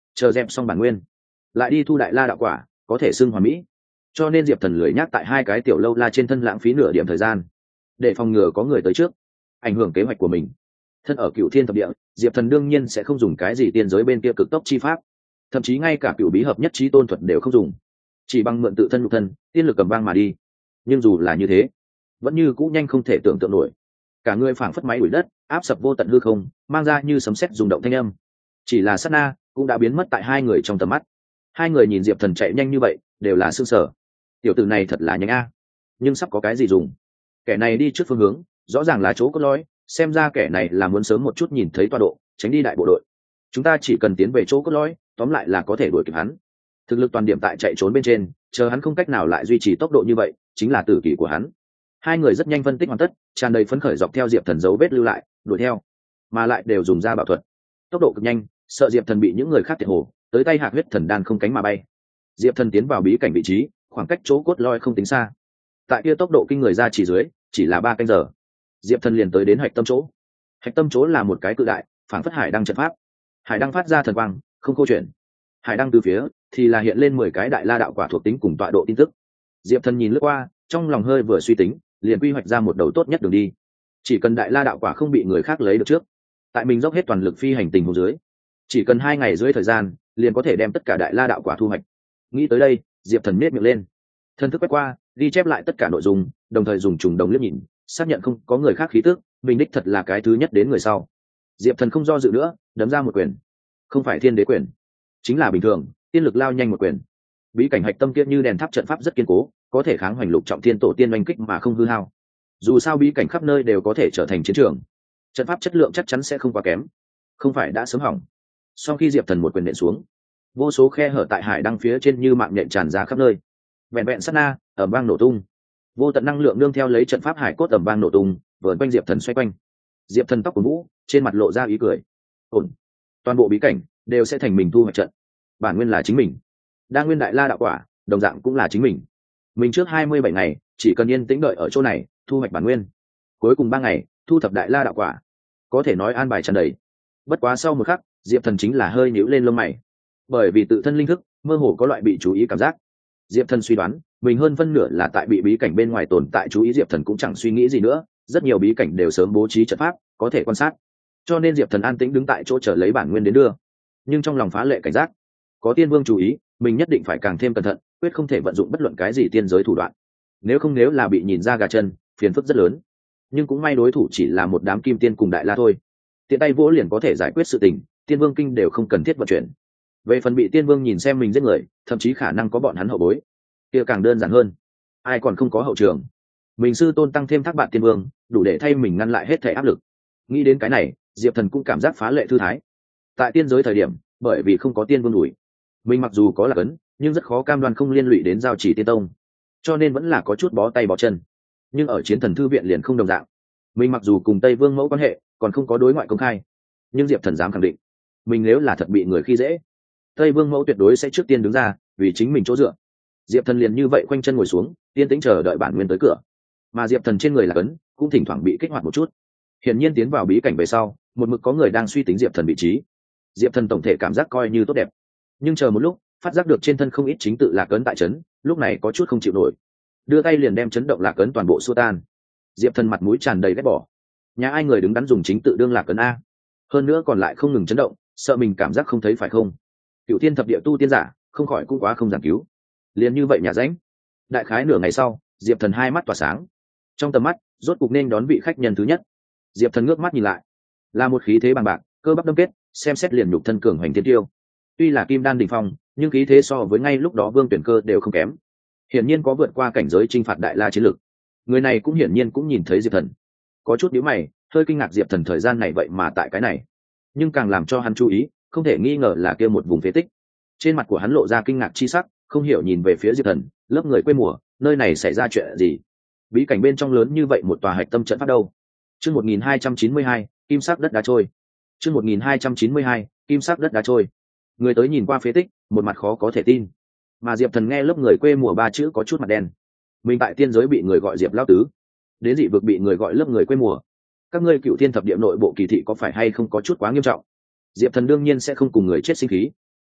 chờ dẹp xong bản nguyên lại đi thu đại la đạo quả có thể xưng hoàn mỹ. Cho nên diệp thần lười nhắc tại hai cái tiểu lâu la trên thân lãng phí nửa điểm thời gian để phòng ngừa có người tới trước ảnh hưởng kế hoạch của mình. Thân ở cựu thiên thập địa, diệp thần đương nhiên sẽ không dùng cái gì tiên giới bên kia cực tốc chi pháp, thậm chí ngay cả cựu bí hợp nhất trí tôn thuật đều không dùng, chỉ bằng mượn tự thân nhục thân tiên lực cầm vang mà đi. Nhưng dù là như thế vẫn như cũ nhanh không thể tưởng tượng nổi, cả người phảng phất máy đuổi đất áp sập vô tận hư không, mang ra như sấm sét rung động thanh âm, chỉ là sát na cũng đã biến mất tại hai người trong tầm mắt. Hai người nhìn diệp thần chạy nhanh như vậy đều là sương sở, tiểu tử này thật là nhanh a, nhưng sắp có cái gì dùng. Kẻ này đi trước phương hướng rõ ràng là chỗ cốt lõi, xem ra kẻ này là muốn sớm một chút nhìn thấy tọa độ tránh đi đại bộ đội. Chúng ta chỉ cần tiến về chỗ cốt lõi tóm lại là có thể đuổi kịp hắn. Thực lực toàn điểm tại chạy trốn bên trên, chờ hắn không cách nào lại duy trì tốc độ như vậy chính là tử kỷ của hắn. Hai người rất nhanh phân tích hoàn tất, tràn đầy phấn khởi dọc theo diệp thần dấu vết lưu lại đuổi theo, mà lại đều dùng ra bảo thuật, tốc độ cực nhanh, sợ diệp thần bị những người khác thiệt hồ, tới tay hạc huyết thần đan không cánh mà bay. Diệp thần tiến vào bí cảnh vị trí, khoảng cách chỗ cốt lõi không tính xa, tại kia tốc độ kinh người ra chỉ dưới chỉ là ba canh giờ diệp thần liền tới đến hạch tâm chỗ. Hạch tâm chỗ là một cái cự đại phản phất hải đăng trận pháp, hải đăng phát ra thần quang không câu chuyện, hải đăng từ phía thì là hiện lên mười cái đại la đạo quả thuộc tính cùng tọa độ tin tức. Diệp thần nhìn lướt qua, trong lòng hơi vừa suy tính liền quy hoạch ra một đầu tốt nhất đường đi. Chỉ cần đại la đạo quả không bị người khác lấy được trước, tại mình dốc hết toàn lực phi hành tình hồ dưới, chỉ cần hai ngày dưới thời gian liền có thể đem tất cả đại la đạo quả thu hoạch. Nghĩ tới đây diệp thần miết miệng lên, thân thức quét qua ghi chép lại tất cả nội dung, đồng thời dùng trùng đồng liếc nhìn xác nhận không có người khác khí tức, mình đích thật là cái thứ nhất đến người sau. Diệp thần không do dự nữa đấm ra một quyền, không phải thiên đế quyền, chính là bình thường tiên lực lao nhanh một quyền. Bí cảnh hạch tâm kia như đèn tháp trận pháp rất kiên cố, có thể kháng hoành lục trọng thiên tổ tiên oanh kích mà không hư hao. Dù sao bí cảnh khắp nơi đều có thể trở thành chiến trường, trận pháp chất lượng chắc chắn sẽ không quá kém, không phải đã sớm hỏng. Sau khi diệp thần một quyền nện xuống, vô số khe hở tại hải đăng phía trên như mạng nhện tràn ra khắp nơi, vẹn vẹn sát na ẩm vang nổ tung, vô tận năng lượng nương theo lấy trận pháp hải cốt ẩm vang nổ tung vờn quanh diệp thần xoay quanh. Diệp thần tóc của vũ trên mặt lộ ra ý cười, ổn, toàn bộ bí cảnh đều sẽ thành mình thu hoạch trận, bản nguyên là chính mình, đa nguyên đại la đạo quả đồng dạng cũng là chính mình. Mình trước hai mươi bảy ngày chỉ cần yên tĩnh đợi ở chỗ này thu hoạch bản nguyên, cuối cùng ba ngày thu thập đại la đạo quả, có thể nói an bài tràn đầy. Bất quá sau một khắc diệp thần chính là hơi nhíu lên lông mày, bởi vì tự thân linh thức mơ hồ có loại bị chú ý cảm giác. Diệp thần suy đoán mình hơn phân nửa là tại bị bí cảnh bên ngoài tồn tại chú ý. Diệp thần cũng chẳng suy nghĩ gì nữa, rất nhiều bí cảnh đều sớm bố trí trận pháp có thể quan sát, cho nên diệp thần an tĩnh đứng tại chỗ chờ lấy bản nguyên đến đưa. Nhưng trong lòng phá lệ cảnh giác, có tiên vương chú ý mình nhất định phải càng thêm cẩn thận, quyết không thể vận dụng bất luận cái gì tiên giới thủ đoạn, nếu không nếu là bị nhìn ra gà chân phiền phức rất lớn. Nhưng cũng may đối thủ chỉ là một đám kim tiên cùng đại la thôi, tiện tay vỗ liền có thể giải quyết sự tình, tiên vương kinh đều không cần thiết vận chuyển. Về phần bị tiên vương nhìn xem mình giết người, thậm chí khả năng có bọn hắn hậu bối, kia càng đơn giản hơn, ai còn không có hậu trường. Mình sư tôn tăng thêm thác bạn tiên vương đủ để thay mình ngăn lại hết thể áp lực. Nghĩ đến cái này diệp thần cũng cảm giác phá lệ thư thái. Tại tiên giới thời điểm bởi vì không có tiên vương đuổi, mình mặc dù có lạc ấn nhưng rất khó cam đoan không liên lụy đến giao chỉ tiên tông, cho nên vẫn là có chút bó tay bó chân. Nhưng ở chiến thần thư viện liền không đồng dạng, mình mặc dù cùng tây vương mẫu quan hệ còn không có đối ngoại công khai, nhưng diệp thần dám khẳng định mình nếu là thật bị người khi dễ, tây vương mẫu tuyệt đối sẽ trước tiên đứng ra vì chính mình chỗ dựa. Diệp thần liền như vậy quanh chân ngồi xuống yên tĩnh chờ đợi bản nguyên tới cửa, mà diệp thần trên người là cấn cũng thỉnh thoảng bị kích hoạt một chút. Hiển nhiên tiến vào bí cảnh về sau một mực có người đang suy tính diệp thần vị trí. Diệp thần tổng thể cảm giác coi như tốt đẹp, nhưng chờ một lúc phát giác được trên thân không ít chính tự lạc ấn tại trấn, lúc này có chút không chịu nổi, đưa tay liền đem chấn động lạc ấn toàn bộ xua tan. Diệp thần mặt mũi tràn đầy ghét bỏ, nhà ai người đứng đắn dùng chính tự đương lạc ấn a, hơn nữa còn lại không ngừng chấn động, sợ mình cảm giác không thấy phải không. Cựu thiên thập địa tu tiên giả không khỏi cũng quá không giảng cứu, liền như vậy nhà ránh. Đại khái nửa ngày sau diệp thần hai mắt tỏa sáng, trong tầm mắt rốt cục nên đón vị khách nhân thứ nhất. Diệp thần ngước mắt nhìn lại, là một khí thế bằng bạc cơ bắp đâm kết, xem xét liền nhục thân cường hoành thiên tiêu. Tuy là kim đan đỉnh phong nhưng khí thế so với ngay lúc đó vương tuyển cơ đều không kém, hiển nhiên có vượt qua cảnh giới chinh phạt đại la chiến lực. Người này cũng hiển nhiên cũng nhìn thấy diệp thần, có chút nhíu mày, hơi kinh ngạc diệp thần thời gian này vậy mà tại cái này. Nhưng càng làm cho hắn chú ý không thể nghi ngờ là kia một vùng phế tích. Trên mặt của hắn lộ ra kinh ngạc chi sắc, không hiểu nhìn về phía diệp thần, lớp người quê mùa, nơi này xảy ra chuyện gì? Bí cảnh bên trong lớn như vậy một tòa hạch tâm trận pháp đâu? Chương một nghìn hai trăm chín mươi hai, kim sắc đất đá trôi. Chương một nghìn hai trăm chín mươi hai, kim sắc đất đá trôi. Người tới nhìn qua phế tích, một mặt khó có thể tin. Mà diệp thần nghe lớp người quê mùa ba chữ có chút mặt đen. Mình tại tiên giới bị người gọi diệp lão tứ, đến dị vực bị người gọi lớp người quê mùa. Các ngươi cựu thiên thập địa nội bộ kỳ thị có phải hay không có chút quá nghiêm trọng? Diệp thần đương nhiên sẽ không cùng người chết sinh khí,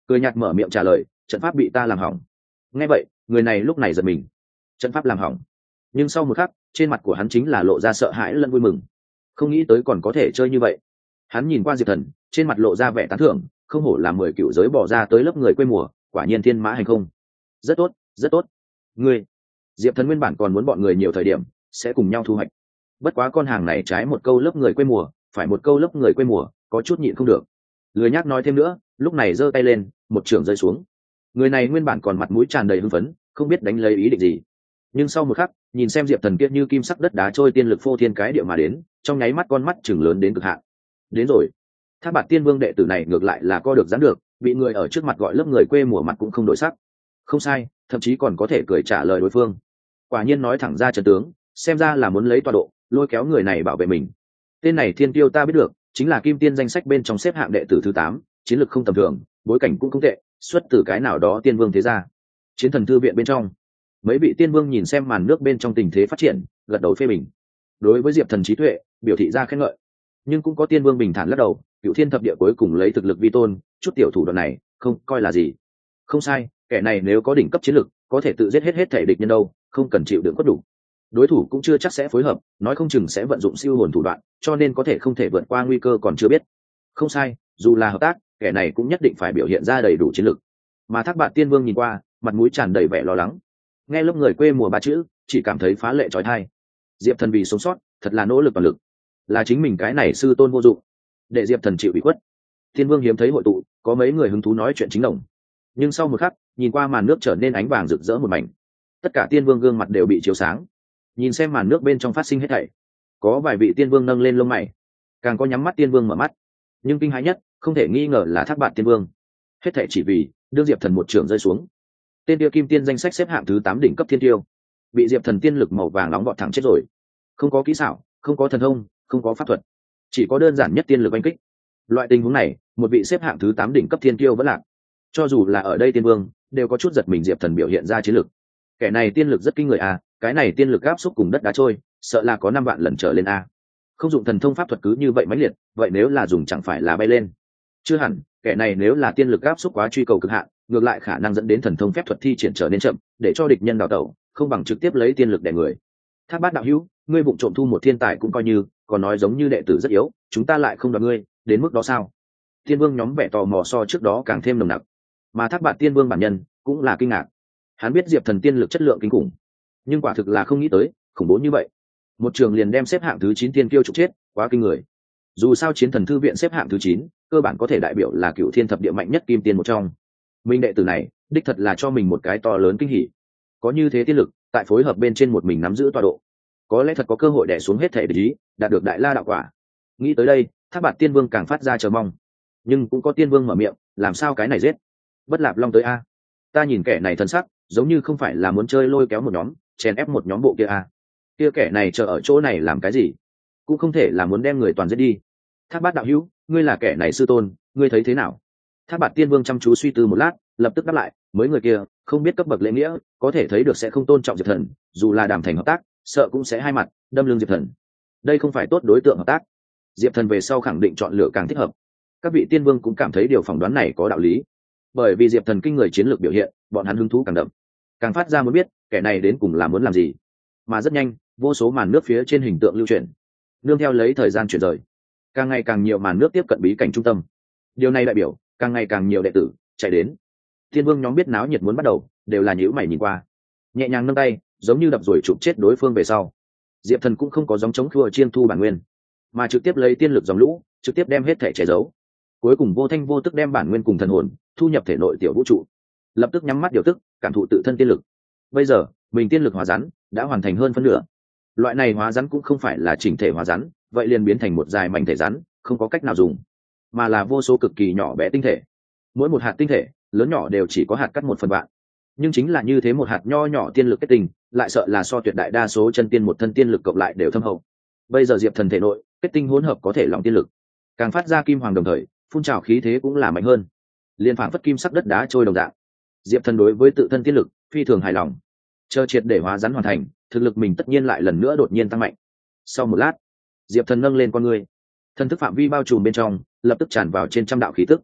cười nhạt mở miệng trả lời, trận pháp bị ta làm hỏng. Nghe vậy người này lúc này giật mình, trận pháp làm hỏng. Nhưng sau một khắc trên mặt của hắn chính là lộ ra sợ hãi lẫn vui mừng, không nghĩ tới còn có thể chơi như vậy. Hắn nhìn qua Diệp Thần, trên mặt lộ ra vẻ tán thưởng, không hổ là mười cựu giới bỏ ra tới lớp người quê mùa, quả nhiên thiên mã hành không. Rất tốt, rất tốt. Ngươi, Diệp Thần nguyên bản còn muốn bọn người nhiều thời điểm sẽ cùng nhau thu hoạch, bất quá con hàng này trái một câu lớp người quê mùa, phải một câu lớp người quê mùa, có chút nhịn không được. Lười nhác nói thêm nữa, lúc này giơ tay lên, một trường rơi xuống. Người này nguyên bản còn mặt mũi tràn đầy hưng phấn, không biết đánh lấy ý định gì, nhưng sau một khắc nhìn xem Diệp Thần kia như kim sắc đất đá trôi tiên lực phô thiên cái địa mà đến, trong nháy mắt con mắt chừng lớn đến cực hạn. Đến rồi. Thác Bạt Tiên Vương đệ tử này ngược lại là co được dán được, bị người ở trước mặt gọi lớp người quê mùa mặt cũng không đổi sắc. Không sai, thậm chí còn có thể cười trả lời đối phương. Quả nhiên nói thẳng ra trận tướng, xem ra là muốn lấy tọa độ, lôi kéo người này bảo vệ mình. Tên này Thiên Tiêu ta biết được, chính là Kim Tiên danh sách bên trong xếp hạng đệ tử thứ tám, chiến lược không tầm thường, bối cảnh cũng không tệ, xuất từ cái nào đó tiên vương thế gia. Chiến Thần Thư viện bên trong, mấy vị tiên vương nhìn xem màn nước bên trong tình thế phát triển, gật đầu phê bình. Đối với Diệp Thần trí tuệ, biểu thị ra khen ngợi. Nhưng cũng có tiên vương bình thản lắc đầu, Cửu Thiên thập địa cuối cùng lấy thực lực vi tôn, chút tiểu thủ đoạn này không coi là gì. Không sai, kẻ này nếu có đỉnh cấp chiến lực, có thể tự giết hết hết thể địch nhân đâu, không cần chịu đựng quất đủ. Đối thủ cũng chưa chắc sẽ phối hợp, nói không chừng sẽ vận dụng siêu hồn thủ đoạn, cho nên có thể không thể vượt qua nguy cơ còn chưa biết. Không sai, dù là hợp tác, kẻ này cũng nhất định phải biểu hiện ra đầy đủ chiến lực. Mà Thác Bạt Tiên Vương nhìn qua, mặt mũi tràn đầy vẻ lo lắng. Nghe lớp người quê mùa ba chữ, chỉ cảm thấy phá lệ trói thai. Diệp Thần vì sống sót, thật là nỗ lực toàn lực. Là chính mình cái này sư tôn vô dụng, để Diệp Thần chịu ủy khuất. Tiên Vương hiếm thấy hội tụ, có mấy người hứng thú nói chuyện chính đồng. Nhưng sau một khắc, nhìn qua màn nước trở nên ánh vàng rực rỡ một mảnh. Tất cả tiên vương gương mặt đều bị chiếu sáng. Nhìn xem màn nước bên trong phát sinh hết thảy, có vài vị tiên vương nâng lên lông mày, càng có nhắm mắt tiên vương mở mắt. Nhưng kinh hãi nhất, không thể nghi ngờ là Thác Bạt Tiên Vương. Hết thảy chỉ vì đương Diệp Thần một trường rơi xuống. Tên tiêu kim tiên danh sách xếp hạng thứ tám đỉnh cấp thiên tiêu, bị Diệp Thần tiên lực màu vàng nóng vọt thẳng chết rồi. Không có kỹ xảo, không có thần thông, không có pháp thuật, chỉ có đơn giản nhất tiên lực oanh kích. Loại tình huống này, một vị xếp hạng thứ tám đỉnh cấp thiên tiêu vẫn lạc. Cho dù là ở đây tiên vương, đều có chút giật mình Diệp Thần biểu hiện ra chiến lực. Kẻ này tiên lực rất kinh người à, cái này tiên lực áp xúc cùng đất đá trôi, sợ là có năm vạn lần trở lên a. Không dụng thần thông pháp thuật cứ như vậy mãnh liệt, vậy nếu là dùng chẳng phải là bay lên. Chưa hẳn, kẻ này nếu là tiên lực áp xúc quá truy cầu cực hạn, ngược lại khả năng dẫn đến thần thông phép thuật thi triển trở nên chậm, để cho địch nhân đào tẩu, không bằng trực tiếp lấy tiên lực đè người. Thác Bát đạo hữu, ngươi vụng trộm thu một thiên tài cũng coi như, còn nói giống như đệ tử rất yếu, chúng ta lại không đoạt ngươi, đến mức đó sao? Tiên vương nhóm vẻ tò mò so trước đó càng thêm nồng nặc, mà Thác Bạt Tiên Vương bản nhân cũng là kinh ngạc. Hắn biết Diệp Thần tiên lực chất lượng kinh khủng, nhưng quả thực là không nghĩ tới khủng bố như vậy. Một trường liền đem xếp hạng thứ chín tiên kiêu trục chết, quá kinh người. Dù sao Chiến Thần Thư viện xếp hạng thứ chín, cơ bản có thể đại biểu là Cửu Thiên thập địa mạnh nhất kim tiên một trong. Minh đệ tử này, đích thật là cho mình một cái to lớn kinh hỉ. Có như thế tiên lực, tại phối hợp bên trên một mình nắm giữ tọa độ, có lẽ thật có cơ hội đè xuống hết thể địch ý, đạt được đại la đạo quả. Nghĩ tới đây, Thác Bạt Tiên Vương càng phát ra chờ mong. Nhưng cũng có tiên vương mở miệng, làm sao cái này giết? Bất Lạp Long tới a. Ta nhìn kẻ này thân sắc, giống như không phải là muốn chơi lôi kéo một nhóm, chèn ép một nhóm bộ kia a. Kia kẻ này chờ ở chỗ này làm cái gì? Cũng không thể là muốn đem người toàn giết đi. Thác Bát đạo hữu, ngươi là kẻ này sư tôn, ngươi thấy thế nào? Thác Bạt Tiên Vương chăm chú suy tư một lát, lập tức đáp lại, mấy người kia không biết cấp bậc lễ nghĩa, có thể thấy được sẽ không tôn trọng Diệp Thần, dù là đàm thành hợp tác, sợ cũng sẽ hai mặt đâm lưng Diệp Thần. Đây không phải tốt đối tượng hợp tác. Diệp Thần về sau khẳng định chọn lựa càng thích hợp. Các vị tiên vương cũng cảm thấy điều phỏng đoán này có đạo lý, bởi vì Diệp Thần kinh người chiến lược biểu hiện, bọn hắn hứng thú càng đậm, càng phát ra muốn biết kẻ này đến cùng là muốn làm gì. Mà rất nhanh, vô số màn nước phía trên hình tượng lưu chuyển, nương theo lấy thời gian chuyển rời, càng ngày càng nhiều màn nước tiếp cận bí cảnh trung tâm. Điều này đại biểu càng ngày càng nhiều đệ tử chạy đến. Tiên vương nhóm biết náo nhiệt muốn bắt đầu, đều là nhíu mày nhìn qua, nhẹ nhàng nâng tay, giống như đập rồi chụp chết đối phương về sau. Diệp Thần cũng không có giống chống khua chiên thu bản nguyên, mà trực tiếp lấy tiên lực dòng lũ, trực tiếp đem hết thể che giấu, cuối cùng vô thanh vô tức đem bản nguyên cùng thần hồn thu nhập thể nội tiểu vũ trụ, lập tức nhắm mắt điều tức, cảm thụ tự thân tiên lực. Bây giờ mình tiên lực hóa rắn đã hoàn thành hơn phân nửa. Loại này hóa rắn cũng không phải là chỉnh thể hóa rắn, vậy liền biến thành một dài mảnh thể rắn, không có cách nào dùng, mà là vô số cực kỳ nhỏ bé tinh thể. Mỗi một hạt tinh thể lớn nhỏ đều chỉ có hạt cắt một phần vạn, nhưng chính là như thế một hạt nho nhỏ tiên lực kết tinh, lại sợ là so tuyệt đại đa số chân tiên một thân tiên lực cộng lại đều thâm hậu. Bây giờ Diệp Thần thể nội kết tinh hỗn hợp có thể lòng tiên lực, càng phát ra kim hoàng đồng thời phun trào khí thế cũng là mạnh hơn, liên phảng phất kim sắc đất đá trôi đồng dạng. Diệp Thần đối với tự thân tiên lực phi thường hài lòng, chờ triệt để hóa rắn hoàn thành, thực lực mình tất nhiên lại lần nữa đột nhiên tăng mạnh. Sau một lát, Diệp Thần nâng lên con người, thân thức phạm vi bao trùm bên trong lập tức tràn vào trên trăm đạo khí tức.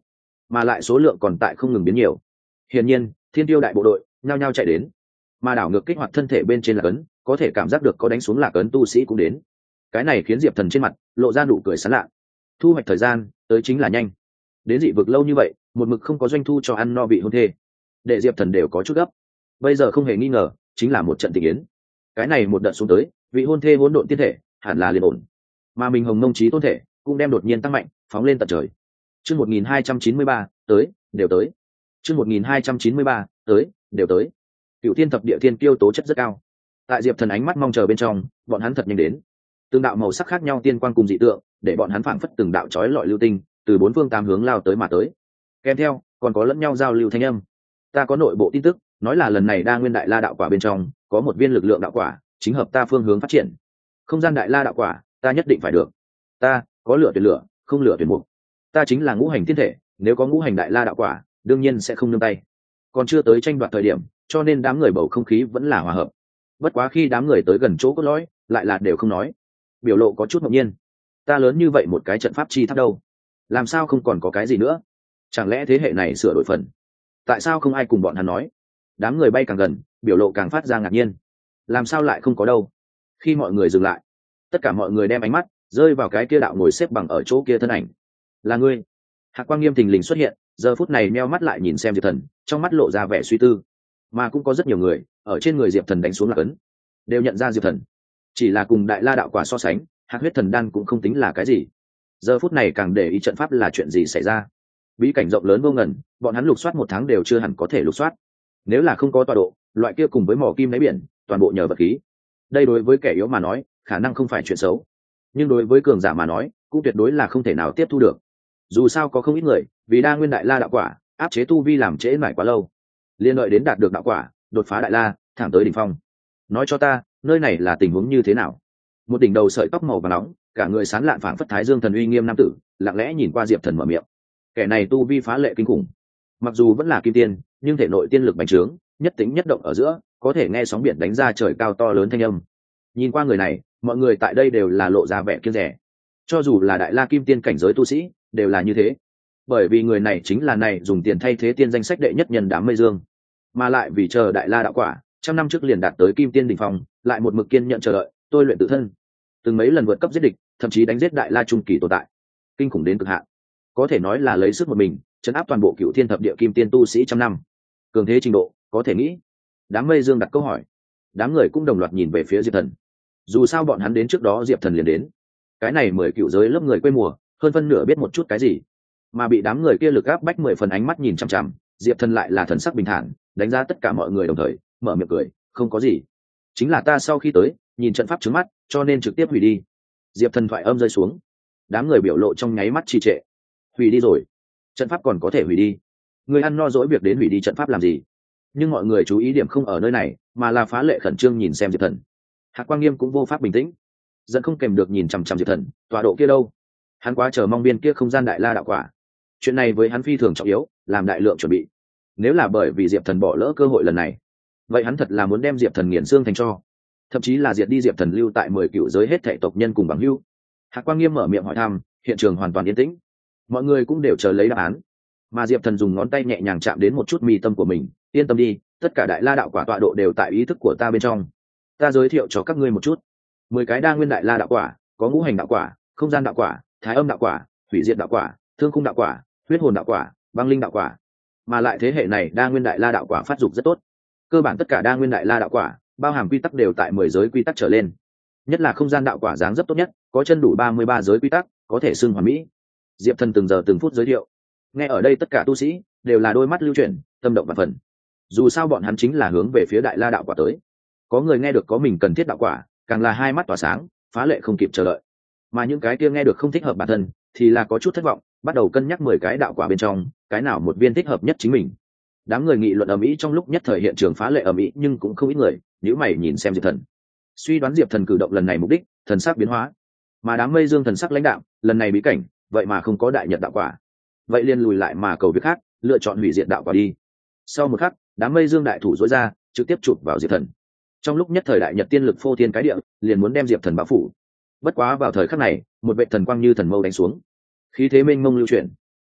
mà lại số lượng còn tại không ngừng biến nhiều. Hiển nhiên thiên tiêu đại bộ đội nhao nhao chạy đến, mà đảo ngược kích hoạt thân thể bên trên lạc ấn, có thể cảm giác được có đánh xuống lạc ấn tu sĩ cũng đến. Cái này khiến diệp thần trên mặt lộ ra nụ cười sán lạ. Thu hoạch thời gian tới chính là nhanh, đến dị vực lâu như vậy một mực không có doanh thu cho ăn no vị hôn thê, để diệp thần đều có chút gấp. Bây giờ không hề nghi ngờ chính là một trận tình yến. Cái này một đợt xuống tới, vị hôn thê hỗn độn tiên thể hẳn là liền ổn, mà mình hồng mông trí tôn thể cũng đem đột nhiên tăng mạnh, phóng lên tận trời. Chương một nghìn hai trăm chín mươi ba tới, đều tới. Chương một nghìn hai trăm chín mươi ba tới, đều tới. Cựu thiên thập địa thiên kiêu tố chất rất cao. Tại diệp thần ánh mắt mong chờ bên trong, bọn hắn thật nhanh đến. Từng đạo màu sắc khác nhau tiên quang cùng dị tượng, để bọn hắn phảng phất từng đạo chói lọi lưu tinh, từ bốn phương tám hướng lao tới mà tới. Kèm theo, còn có lẫn nhau giao lưu thanh âm. Ta có nội bộ tin tức, nói là lần này đa nguyên đại la đạo quả bên trong có một viên lực lượng đạo quả, chính hợp ta phương hướng phát triển. Không gian đại la đạo quả, ta nhất định phải được. Ta có lửa tuyệt lửa, không lửa tuyệt mục. Ta chính là ngũ hành thiên thể, nếu có ngũ hành đại la đạo quả, đương nhiên sẽ không nương tay. Còn chưa tới tranh đoạt thời điểm, cho nên đám người bầu không khí vẫn là hòa hợp. Bất quá khi đám người tới gần chỗ cốt lõi, lại là đều không nói, biểu lộ có chút ngẫu nhiên. Ta lớn như vậy một cái trận pháp chi tháp đâu, làm sao không còn có cái gì nữa? Chẳng lẽ thế hệ này sửa đổi phần? Tại sao không ai cùng bọn hắn nói? Đám người bay càng gần, biểu lộ càng phát ra ngạc nhiên. Làm sao lại không có đâu? Khi mọi người dừng lại, tất cả mọi người đem ánh mắt rơi vào cái kia đạo ngồi xếp bằng ở chỗ kia thân ảnh. Là ngươi? Hạc Quang Nghiêm thình lình xuất hiện, giờ phút này meo mắt lại nhìn xem diệp thần, trong mắt lộ ra vẻ suy tư. Mà cũng có rất nhiều người ở trên người diệp thần đánh xuống lạc ấn, đều nhận ra diệp thần. Chỉ là cùng đại la đạo quả so sánh, hạt huyết thần đan cũng không tính là cái gì. Giờ phút này càng để ý trận pháp là chuyện gì xảy ra. Bí cảnh rộng lớn vô ngần, bọn hắn lục soát một tháng đều chưa hẳn có thể lục soát. Nếu là không có tọa độ, loại kia cùng với mỏ kim đáy biển, toàn bộ nhờ vật khí. Đây đối với kẻ yếu mà nói, khả năng không phải chuyện xấu, nhưng đối với cường giả mà nói, cũng tuyệt đối là không thể nào tiếp thu được. Dù sao có không ít người vì đa nguyên đại la đạo quả áp chế tu vi làm trễ mãi quá lâu, liên đợi đến đạt được đạo quả, đột phá đại la, thẳng tới đỉnh phong. Nói cho ta, nơi này là tình huống như thế nào? Một đỉnh đầu sợi tóc màu vàng nóng, cả người sán lạn phảng phất thái dương thần uy nghiêm nam tử, lặng lẽ nhìn qua diệp thần mở miệng. Kẻ này tu vi phá lệ kinh khủng, mặc dù vẫn là kim tiên, nhưng thể nội tiên lực bành trướng, nhất tính nhất động ở giữa, có thể nghe sóng biển đánh ra trời cao to lớn thanh âm. Nhìn qua người này, mọi người tại đây đều là lộ ra vẻ kiêng dè. Cho dù là đại la kim tiên cảnh giới tu sĩ, đều là như thế. Bởi vì người này chính là này dùng tiền thay thế tiên danh sách đệ nhất nhân đám mây dương, mà lại vì chờ đại la đạo quả, trăm năm trước liền đạt tới kim tiên đỉnh phong, lại một mực kiên nhận chờ đợi, tôi luyện tự thân, từng mấy lần vượt cấp giết địch, thậm chí đánh giết đại la trung kỳ tồn tại, kinh khủng đến cực hạn, có thể nói là lấy sức một mình chấn áp toàn bộ cựu thiên thập địa kim tiên tu sĩ trăm năm. Cường thế trình độ, có thể nghĩ. Đám mây dương đặt câu hỏi, đám người cũng đồng loạt nhìn về phía diệp thần. Dù sao bọn hắn đến trước đó diệp thần liền đến, cái này mười cựu giới lớp người quê mùa, hơn phân nửa biết một chút cái gì, mà bị đám người kia lực áp bách mười phần ánh mắt nhìn chằm chằm, diệp thần lại là thần sắc bình thản, đánh giá tất cả mọi người đồng thời mở miệng cười, không có gì, chính là ta sau khi tới nhìn trận pháp trước mắt, cho nên trực tiếp hủy đi. Diệp thần thoại âm rơi xuống, đám người biểu lộ trong nháy mắt trì trệ. Hủy đi rồi? Trận pháp còn có thể hủy đi? Người ăn no dỗi việc đến hủy đi trận pháp làm gì? Nhưng mọi người chú ý điểm không ở nơi này, mà là phá lệ khẩn trương nhìn xem diệp thần. Hạc Quang Nghiêm cũng vô pháp bình tĩnh, dẫn không kèm được nhìn chằm chằm diệp thần. Tọa độ kia đâu? Hắn quá chờ mong biên kia không gian đại la đạo quả, chuyện này với hắn phi thường trọng yếu, làm đại lượng chuẩn bị. Nếu là bởi vì diệp thần bỏ lỡ cơ hội lần này, vậy hắn thật là muốn đem diệp thần nghiền xương thành tro, thậm chí là diệt đi diệp thần lưu tại mười cựu giới hết thảy tộc nhân cùng bằng hữu. Hạc Quang Nghiêm mở miệng hỏi thăm, hiện trường hoàn toàn yên tĩnh, mọi người cũng đều chờ lấy đáp án. Mà diệp thần dùng ngón tay nhẹ nhàng chạm đến một chút mi tâm của mình, yên tâm đi, tất cả đại la đạo quả tọa độ đều tại ý thức của ta bên trong. Ta giới thiệu cho các ngươi một chút, mười cái đa nguyên đại la đạo quả, có ngũ hành đạo quả, không gian đạo quả, thái âm đạo quả, hủy diệt đạo quả, thương khung đạo quả, huyết hồn đạo quả, băng linh đạo quả. Mà lại thế hệ này đa nguyên đại la đạo quả phát dục rất tốt, cơ bản tất cả đa nguyên đại la đạo quả bao hàm quy tắc đều tại mười giới quy tắc trở lên, nhất là không gian đạo quả dáng dấp tốt nhất, có chân đủ ba mươi ba giới quy tắc, có thể xưng hoàn mỹ. Diệp thần từng giờ từng phút giới thiệu, nghe ở đây tất cả tu sĩ đều là đôi mắt lưu chuyển, tâm động và phần. Dù sao bọn hắn chính là hướng về phía đại la đạo quả tới, có người nghe được có mình cần thiết đạo quả, càng là hai mắt tỏa sáng, phá lệ không kịp chờ đợi. Mà những cái kia nghe được không thích hợp bản thân thì là có chút thất vọng, bắt đầu cân nhắc mười cái đạo quả bên trong cái nào một viên thích hợp nhất chính mình. Đám người nghị luận ầm ĩ trong lúc nhất thời, hiện trường phá lệ ầm ĩ, nhưng cũng không ít người nhíu mày nhìn xem diệp thần, suy đoán diệp thần cử động lần này mục đích, thần sắc biến hóa. Mà đám mây dương thần sắc lãnh đạo, lần này bí cảnh vậy mà không có đại nhật đạo quả, vậy liền lùi lại mà cầu việc khác, lựa chọn hủy diệt đạo quả đi. Sau một khắc, đám mây dương đại thủ dối ra, trực tiếp chụp vào diệp thần. Trong lúc nhất thời đại nhật tiên lực phô thiên cái địa, liền muốn đem diệp thần bao phủ. Bất quá vào thời khắc này, một vệ thần quang như thần mâu đánh xuống, khí thế mênh mông lưu chuyển,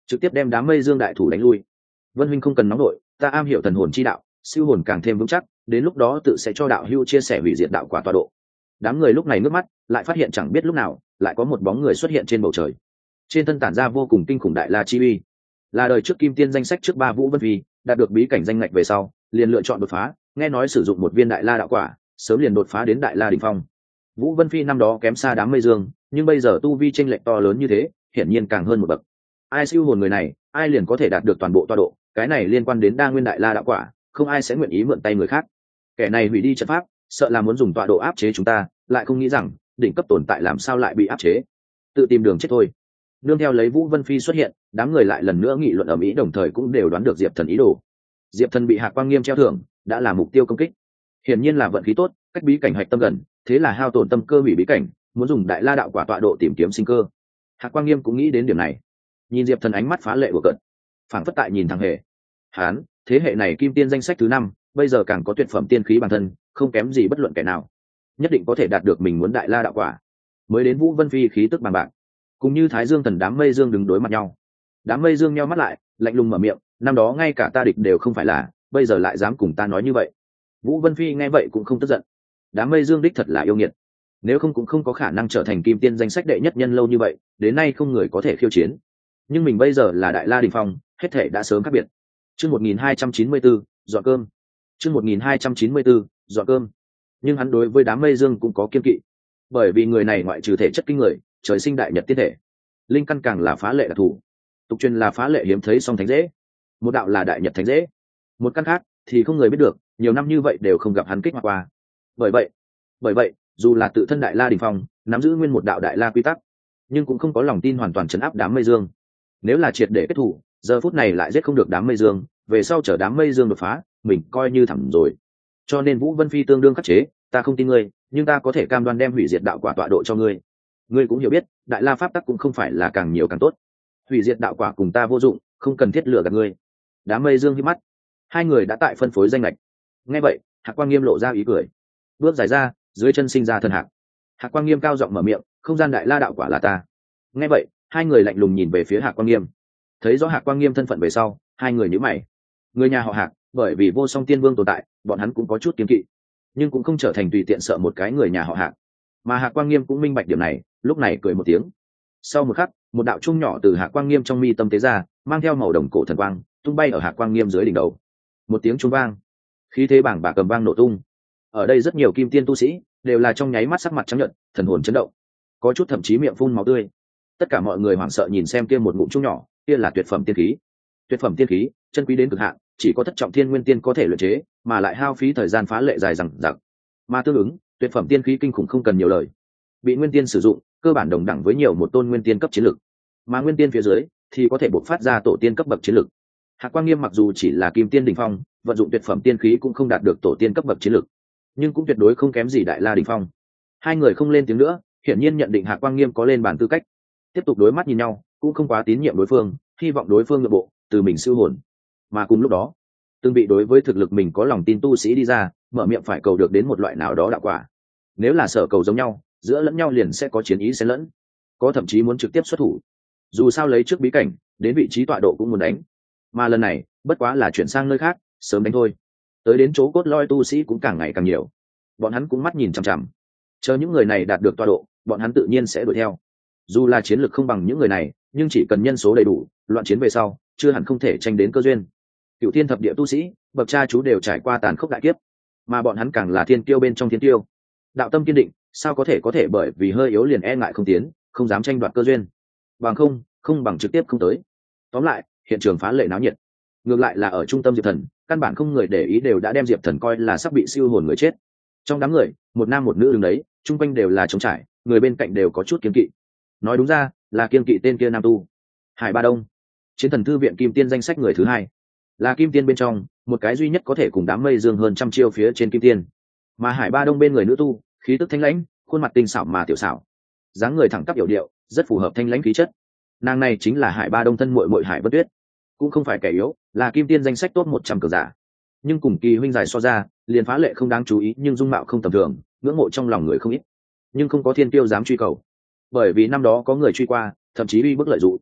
trực tiếp đem đám mây dương đại thủ đánh lui. Vân huynh không cần nóng nổi, ta am hiểu thần hồn chi đạo, siêu hồn càng thêm vững chắc, đến lúc đó tự sẽ cho đạo hưu chia sẻ hủy diệt đạo quả tọa độ. Đám người lúc này nước mắt lại phát hiện chẳng biết lúc nào lại có một bóng người xuất hiện trên bầu trời, trên thân tản ra vô cùng kinh khủng đại la chi uy, là đời trước kim tiên danh sách trước ba Vũ Vân Phi, đạt được bí cảnh danh ngạch về sau liền lựa chọn đột phá, nghe nói sử dụng một viên đại la đạo quả sớm liền đột phá đến đại la đỉnh phong. Vũ Vân Phi năm đó kém xa đám mây dương, nhưng bây giờ tu vi chênh lệch to lớn như thế, hiển nhiên càng hơn một bậc. Ai siêu hồn người này, ai liền có thể đạt được toàn bộ tọa độ, cái này liên quan đến đa nguyên đại la đạo quả, không ai sẽ nguyện ý mượn tay người khác. Kẻ này hủy đi trận pháp, sợ là muốn dùng tọa độ áp chế chúng ta, lại không nghĩ rằng đỉnh cấp tồn tại làm sao lại bị áp chế, tự tìm đường chết thôi. Nương theo lấy Vũ Vân Phi xuất hiện, đám người lại lần nữa nghị luận ở mỹ, đồng thời cũng đều đoán được Diệp Thần ý đồ. Diệp Thần bị Hạc Quang Nghiêm treo thưởng, đã là mục tiêu công kích, hiển nhiên là vận khí tốt, cách bí cảnh hạch tâm gần, thế là hao tổn tâm cơ hủy bí cảnh, muốn dùng đại la đạo quả tọa độ tìm kiếm sinh cơ. Hạc Quang Nghiêm cũng nghĩ đến điểm này, nhìn Diệp Thần ánh mắt phá lệ của cận, phảng phất tại nhìn thằng hề. Hán, thế hệ này kim tiên danh sách thứ năm, bây giờ càng có tuyệt phẩm tiên khí bản thân, không kém gì bất luận kẻ nào, nhất định có thể đạt được mình muốn đại la đạo quả. Mới đến Vũ Vân Phi khí tức bằng bạc, cùng như Thái Dương Thần đám mây dương đứng đối mặt nhau. Đám mây dương nheo mắt lại, lạnh lùng mở miệng, năm đó ngay cả ta địch đều không phải là, bây giờ lại dám cùng ta nói như vậy. Vũ Vân Phi nghe vậy cũng không tức giận, đám mây dương đích thật là yêu nghiệt, nếu không cũng không có khả năng trở thành kim tiên danh sách đệ nhất nhân lâu như vậy, đến nay không người có thể khiêu chiến. Nhưng mình bây giờ là đại la đỉnh phong, hết thể đã sớm khác biệt. Chương một nghìn hai trăm chín mươi bốn, dọn cơm. Chương một nghìn hai trăm chín mươi bốn, dọn cơm. Nhưng hắn đối với đám mây dương cũng có kiên kỵ, bởi vì người này ngoại trừ thể chất kinh người, trời sinh đại nhật tiên thể, linh căn càng là phá lệ đặc thù, tục truyền là phá lệ hiếm thấy song thánh dễ, một đạo là đại nhật thánh dễ, một căn khác thì không người biết được, nhiều năm như vậy đều không gặp hắn kích hoạt qua. Bởi vậy, bởi vậy dù là tự thân đại la đỉnh phong, nắm giữ nguyên một đạo đại la quy tắc, nhưng cũng không có lòng tin hoàn toàn chấn áp đám mây dương. Nếu là triệt để kết thủ, giờ phút này lại giết không được đám mây dương, về sau chở đám mây dương đột phá, mình coi như thẳm rồi. Cho nên Vũ Vân Phi tương đương khắc chế, ta không tin ngươi, nhưng ta có thể cam đoan đem hủy diệt đạo quả tọa độ cho ngươi. Ngươi cũng hiểu biết, đại la pháp tắc cũng không phải là càng nhiều càng tốt, hủy diệt đạo quả cùng ta vô dụng, không cần thiết lừa gạt ngươi. Đám mây dương hít mắt, hai người đã tại phân phối danh lệch. Nghe vậy, Hạc Quang Nghiêm lộ ra ý cười, bước dài ra, dưới chân sinh ra thần hạc. Hạc Quang Nghiêm cao giọng mở miệng, không gian đại la đạo quả là ta. Nghe vậy, hai người lạnh lùng nhìn về phía Hạc Quang Nghiêm, thấy rõ Hạc Quang Nghiêm thân phận về sau, hai người nhíu mày. Người nhà họ Hạc, bởi vì vô song tiên vương tồn tại, bọn hắn cũng có chút kiêng kỵ, nhưng cũng không trở thành tùy tiện sợ một cái người nhà họ Hạc. Mà Hạc Quang Nghiêm cũng minh bạch điểm này, lúc này cười một tiếng. Sau một khắc, một đạo trung nhỏ từ Hạc Quang Nghiêm trong mi tâm tế ra, mang theo màu đồng cổ thần quang, tung bay ở Hạc Quang Nghiêm dưới đỉnh đầu. Một tiếng trung vang, khí thế bảng bạc cầm vang nổ tung. Ở đây rất nhiều kim tiên tu sĩ đều là trong nháy mắt sắc mặt trắng nhợt, thần hồn chấn động, có chút thậm chí miệng phun máu tươi. Tất cả mọi người hoảng sợ nhìn xem kia một ngụm trung nhỏ, kia là tuyệt phẩm tiên khí. Tuyệt phẩm tiên khí, chân quý đến cực hạn, chỉ có thất trọng thiên nguyên tiên có thể luyện chế, mà lại hao phí thời gian phá lệ dài dằng dặc. Mà tương ứng, tuyệt phẩm tiên khí kinh khủng không cần nhiều lời, bị nguyên tiên sử dụng, cơ bản đồng đẳng với nhiều một tôn nguyên tiên cấp chiến lực. Mà nguyên tiên phía dưới thì có thể bộc phát ra tổ tiên cấp bậc chiến lực. Hạc Quang Nghiêm mặc dù chỉ là kim tiên đỉnh phong, vận dụng tuyệt phẩm tiên khí cũng không đạt được tổ tiên cấp bậc chiến lực, nhưng cũng tuyệt đối không kém gì đại la đỉnh phong. Hai người không lên tiếng nữa, hiển nhiên nhận định Hạc Quang Nghiêm có lên bàn tư cách. Tiếp tục đối mắt nhìn nhau, cũng không quá tín nhiệm đối phương, hy vọng đối phương nội bộ từ mình siêu hồn. Mà cùng lúc đó, từng bị đối với thực lực mình có lòng tin tu sĩ đi ra, mở miệng phải cầu được đến một loại nào đó đạo quả. Nếu là sở cầu giống nhau, giữa lẫn nhau liền sẽ có chiến ý xen lẫn, có thậm chí muốn trực tiếp xuất thủ. Dù sao lấy trước bí cảnh, đến vị trí tọa độ cũng muốn đánh, mà lần này bất quá là chuyển sang nơi khác, sớm đánh thôi. Tới đến chỗ cốt lõi tu sĩ cũng càng ngày càng nhiều, bọn hắn cũng mắt nhìn chằm chằm, chờ những người này đạt được tọa độ, bọn hắn tự nhiên sẽ đuổi theo. Dù là chiến lược không bằng những người này, nhưng chỉ cần nhân số đầy đủ, loạn chiến về sau chưa hẳn không thể tranh đến cơ duyên. Cửu thiên thập địa tu sĩ, bậc cha chú đều trải qua tàn khốc đại kiếp, mà bọn hắn càng là thiên tiêu bên trong thiên tiêu, đạo tâm kiên định, sao có thể có thể bởi vì hơi yếu liền e ngại không tiến, không dám tranh đoạt cơ duyên. Bằng không, không bằng trực tiếp không tới. Tóm lại, hiện trường phá lệ náo nhiệt. Ngược lại là ở trung tâm Diệp Thần, căn bản không người để ý, đều đã đem Diệp Thần coi là sắp bị siêu hồn người chết. Trong đám người, một nam một nữ đứng đấy, chung quanh đều là trống trải, người bên cạnh đều có chút kiêng kỵ. Nói đúng ra, là kiêng kỵ tên kia nam tu, Hải Ba Đông, chiến thần thư viện kim tiên danh sách người thứ hai, là kim tiên bên trong một cái duy nhất có thể cùng đám mây dương hơn trăm chiêu phía trên kim tiên. Mà Hải Ba Đông bên người nữ tu, khí tức thanh lãnh, khuôn mặt tinh xảo mà tiểu xảo, dáng người thẳng tắp yểu điệu, rất phù hợp thanh lãnh khí chất. Nàng này chính là Hải Ba Đông thân muội muội Hải Vân Tuyết, cũng không phải kẻ yếu, là kim tiên danh sách top một trăm cường giả, nhưng cùng kỳ huynh giải so ra, liền phá lệ không đáng chú ý, nhưng dung mạo không tầm thường, ngưỡng mộ trong lòng người không ít, nhưng không có thiên tiêu dám truy cầu, bởi vì năm đó có người truy qua, thậm chí uy bức lợi dụng.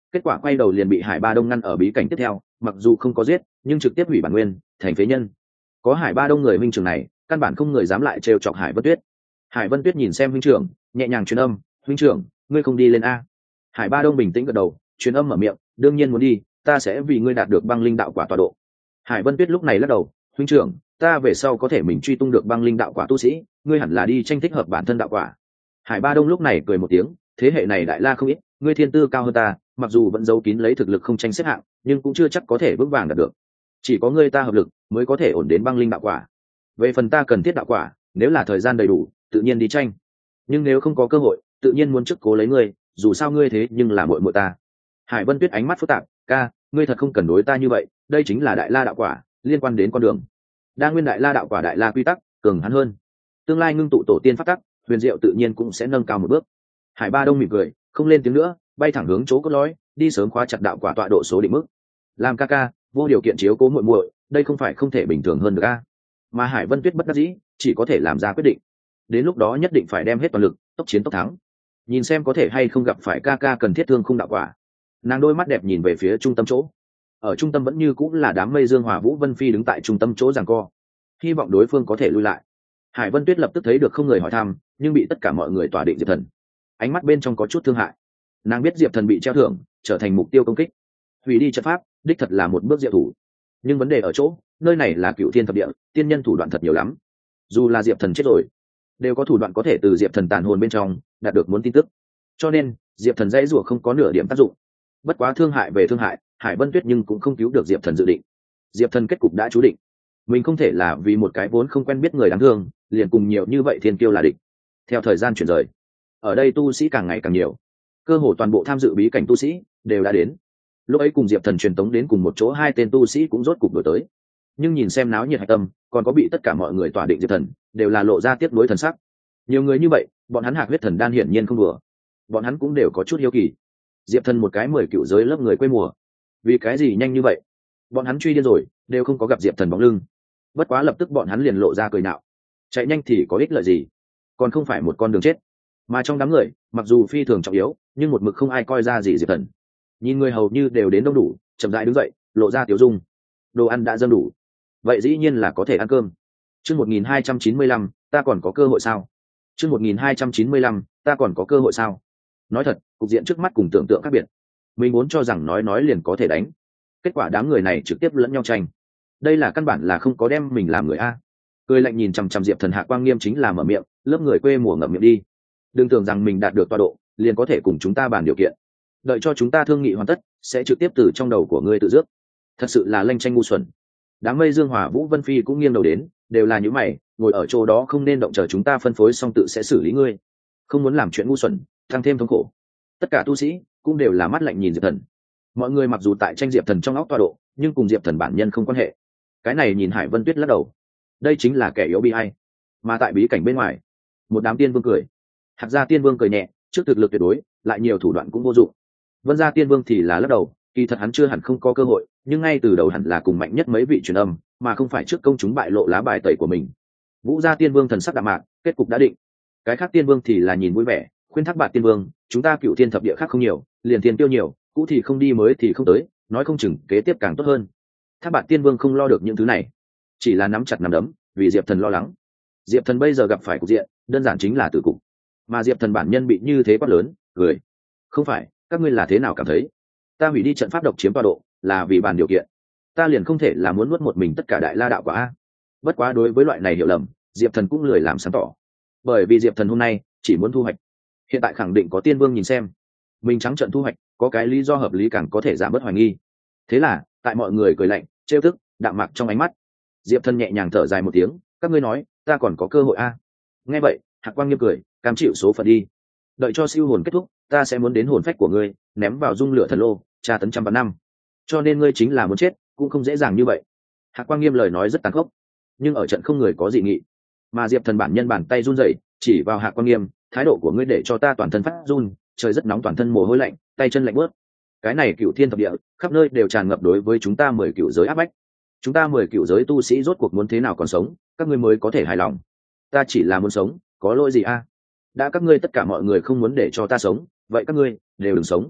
kết quả quay đầu liền bị Hải Ba Đông ngăn ở bí cảnh tiếp theo, mặc dù không có giết nhưng trực tiếp hủy bản nguyên thành phế nhân. Có Hải Ba Đông người huynh trưởng này, căn bản không người dám lại trêu chọc Hải Vân Tuyết. Hải Vân Tuyết nhìn xem huynh trưởng, nhẹ nhàng truyền âm, huynh trưởng ngươi không đi lên a? Hải Ba Đông bình tĩnh gật đầu, truyền âm mở miệng, đương nhiên muốn đi, ta sẽ vì ngươi đạt được băng linh đạo quả tọa độ. Hải Vân Tuyết lúc này lắc đầu, huynh trưởng ta về sau có thể mình truy tung được băng linh đạo quả tu sĩ, ngươi hẳn là đi tranh thích hợp bản thân đạo quả. Hải Ba Đông lúc này cười một tiếng, thế hệ này đại la không ít, ngươi thiên tư cao hơn ta, mặc dù vẫn giấu kín lấy thực lực không tranh xếp hạng, nhưng cũng chưa chắc có thể vững vàng đạt được. Chỉ có ngươi ta hợp lực mới có thể ổn đến băng linh đạo quả. Về phần ta cần thiết đạo quả, nếu là thời gian đầy đủ tự nhiên đi tranh, nhưng nếu không có cơ hội tự nhiên muốn trước cố lấy ngươi, dù sao ngươi thế nhưng là muội muội ta. Hải Vân Tuyết ánh mắt phức tạp, ca ngươi thật không cần đối ta như vậy, đây chính là đại la đạo quả, liên quan đến con đường đa nguyên đại la đạo quả, đại la quy tắc cường hắn hơn, tương lai ngưng tụ tổ tiên pháp tắc huyền diệu tự nhiên cũng sẽ nâng cao một bước. Hải Ba Đông mỉm cười, không lên tiếng nữa, bay thẳng hướng chỗ cốt lõi, đi sớm khóa chặt đạo quả tọa độ số định mức. Làm ca ca vô điều kiện chiếu cố muội muội, đây không phải không thể bình thường hơn được a. Mà Hải Vân Tuyết bất đắc dĩ, chỉ có thể làm ra quyết định. Đến lúc đó nhất định phải đem hết toàn lực, tốc chiến tốc thắng. Nhìn xem có thể hay không gặp phải ca ca cần thiết thương khung đạo quả. Nàng đôi mắt đẹp nhìn về phía trung tâm chỗ. Ở trung tâm vẫn như cũng là đám mây Dương Hòa Vũ Vân Phi đứng tại trung tâm chỗ giằng co, hy vọng đối phương có thể lui lại. Hải Vân Tuyết lập tức thấy được không người hỏi thăm, nhưng bị tất cả mọi người tỏa định Diệp Thần. Ánh mắt bên trong có chút thương hại. Nàng biết Diệp Thần bị treo thưởng, trở thành mục tiêu công kích, hủy đi trận pháp, đích thật là một bước diệu thủ. Nhưng vấn đề ở chỗ, nơi này là Cựu Thiên thập địa, tiên nhân thủ đoạn thật nhiều lắm. Dù là Diệp Thần chết rồi, đều có thủ đoạn có thể từ Diệp Thần tàn hồn bên trong đạt được muốn tin tức. Cho nên, Diệp Thần dãy rủa không có nửa điểm tác dụng. Bất quá thương hại về thương hại, Hải Vân Tuyết nhưng cũng không cứu được Diệp Thần dự định. Diệp Thần kết cục đã chú định, mình không thể là vì một cái vốn không quen biết người đáng thương, liền cùng nhiều như vậy thiên kiêu là địch. Theo thời gian chuyển rời, ở đây tu sĩ càng ngày càng nhiều, cơ hồ toàn bộ tham dự bí cảnh tu sĩ đều đã đến. Lúc ấy cùng Diệp Thần truyền tống đến cùng một chỗ hai tên tu sĩ cũng rốt cục đổi tới. Nhưng nhìn xem náo nhiệt hạch tâm, còn có bị tất cả mọi người tỏa định Diệp Thần, đều là lộ ra tiếc nuối thần sắc. Nhiều người như vậy, bọn hắn Hạc huyết thần đan hiển nhiên không đùa. Bọn hắn cũng đều có chút hiếu kỳ. Diệp Thần một cái mười cựu giới lớp người quê mùa, vì cái gì nhanh như vậy? Bọn hắn truy điên rồi, đều không có gặp Diệp Thần bóng lưng. Bất quá lập tức bọn hắn liền lộ ra cười nạo. Chạy nhanh thì có ích lợi gì? Còn không phải một con đường chết. Mà trong đám người, mặc dù phi thường trọng yếu, nhưng một mực không ai coi ra gì Diệp Thần. Nhìn người hầu như đều đến đông đủ, chậm rãi đứng dậy, lộ ra tiểu dung. Đồ ăn đã dâng đủ, vậy dĩ nhiên là có thể ăn cơm. Chương một nghìn hai trăm chín mươi lăm, ta còn có cơ hội sao? Chương một nghìn hai trăm chín mươi lăm, ta còn có cơ hội sao? Nói thật, cục diện trước mắt cùng tưởng tượng khác biệt. Mình muốn cho rằng nói nói liền có thể đánh, kết quả đám người này trực tiếp lẫn nhau tranh. Đây là căn bản là không có đem mình làm người a. Cười lạnh nhìn chằm chằm Diệp Thần, Hạ Quang Nghiêm chính là mở miệng, lớp người quê mùa ngậm miệng đi. Đừng tưởng rằng mình đạt được tọa độ, liền có thể cùng chúng ta bàn điều kiện. Đợi cho chúng ta thương nghị hoàn tất, sẽ trực tiếp từ trong đầu của ngươi tự dước. Thật sự là lanh tranh ngu xuẩn. Đám mây Dương Hòa Vũ Vân Phi cũng nghiêng đầu đến, đều là những mày, ngồi ở chỗ đó không nên động, chờ chúng ta phân phối xong tự sẽ xử lý ngươi. Không muốn làm chuyện ngu xuẩn, tăng thêm thống khổ. Tất cả tu sĩ cũng đều là mắt lạnh nhìn Diệp Thần. Mọi người mặc dù tại tranh Diệp Thần trong óc tọa độ, nhưng cùng Diệp Thần bản nhân không quan hệ. Cái này nhìn Hải Vân Tuyết lắc đầu. Đây chính là kẻ yếu bi ai. Mà tại bí cảnh bên ngoài, một đám tiên vương cười. Hạc gia tiên vương cười nhẹ, trước thực lực tuyệt đối, lại nhiều thủ đoạn cũng vô dụng. Vân gia tiên vương thì là lắc đầu, kỳ thật hắn chưa hẳn không có cơ hội, nhưng ngay từ đầu hẳn là cùng mạnh nhất mấy vị truyền âm, mà không phải trước công chúng bại lộ lá bài tẩy của mình. Vũ gia tiên vương thần sắc đạm mạc, kết cục đã định. Cái khác tiên vương thì là nhìn vui vẻ, khuyên Thác Bạt tiên vương, chúng ta Cựu Thiên thập địa khác không nhiều, liền tiền tiêu nhiều, cũ thì không đi mới thì không tới, nói không chừng kế tiếp càng tốt hơn. Thác Bạt tiên vương không lo được những thứ này, chỉ là nắm chặt nắm đấm, vì Diệp Thần lo lắng. Diệp Thần bây giờ gặp phải cục diện, đơn giản chính là tử cục. Mà Diệp Thần bản nhân bị như thế quát lớn, cười. Không phải, các ngươi là thế nào cảm thấy? Ta hủy đi trận pháp độc chiếm tọa độ, là vì bàn điều kiện. Ta liền không thể là muốn nuốt một mình tất cả đại la đạo quả a. Bất quá đối với loại này hiểu lầm, Diệp Thần cũng lười làm sáng tỏ. Bởi vì Diệp Thần hôm nay chỉ muốn thu hoạch. Hiện tại khẳng định có tiên vương nhìn xem, mình trắng trận thu hoạch, có cái lý do hợp lý càng có thể giảm bớt hoài nghi. Thế là, tại mọi người cười lạnh, trêu tức, đạm mạc trong ánh mắt, Diệp Thần nhẹ nhàng thở dài một tiếng, các ngươi nói, ta còn có cơ hội a. Nghe vậy, Hạc Quang Nghiêm cười, cam chịu số phận đi. Đợi cho siêu hồn kết thúc, ta sẽ muốn đến hồn phách của ngươi, ném vào dung lửa thần lô, tra tấn trăm vạn năm. Cho nên ngươi chính là muốn chết, cũng không dễ dàng như vậy. Hạc Quang Nghiêm lời nói rất tàn khốc, nhưng ở trận không người có dị nghị. Mà Diệp Thần bản nhân bàn tay run rẩy, chỉ vào Hạc Quang Nghiêm, thái độ của ngươi để cho ta toàn thân phát run, trời rất nóng, toàn thân mồ hôi lạnh, tay chân lạnh buốt. Cái này Cựu Thiên thập địa, khắp nơi đều tràn ngập đối với chúng ta mười cựu giới áp bách. Chúng ta mười cựu giới tu sĩ rốt cuộc muốn thế nào còn sống, các ngươi mới có thể hài lòng. Ta chỉ là muốn sống, có lỗi gì a? Đã các ngươi tất cả mọi người không muốn để cho ta sống, vậy các ngươi đều đừng sống.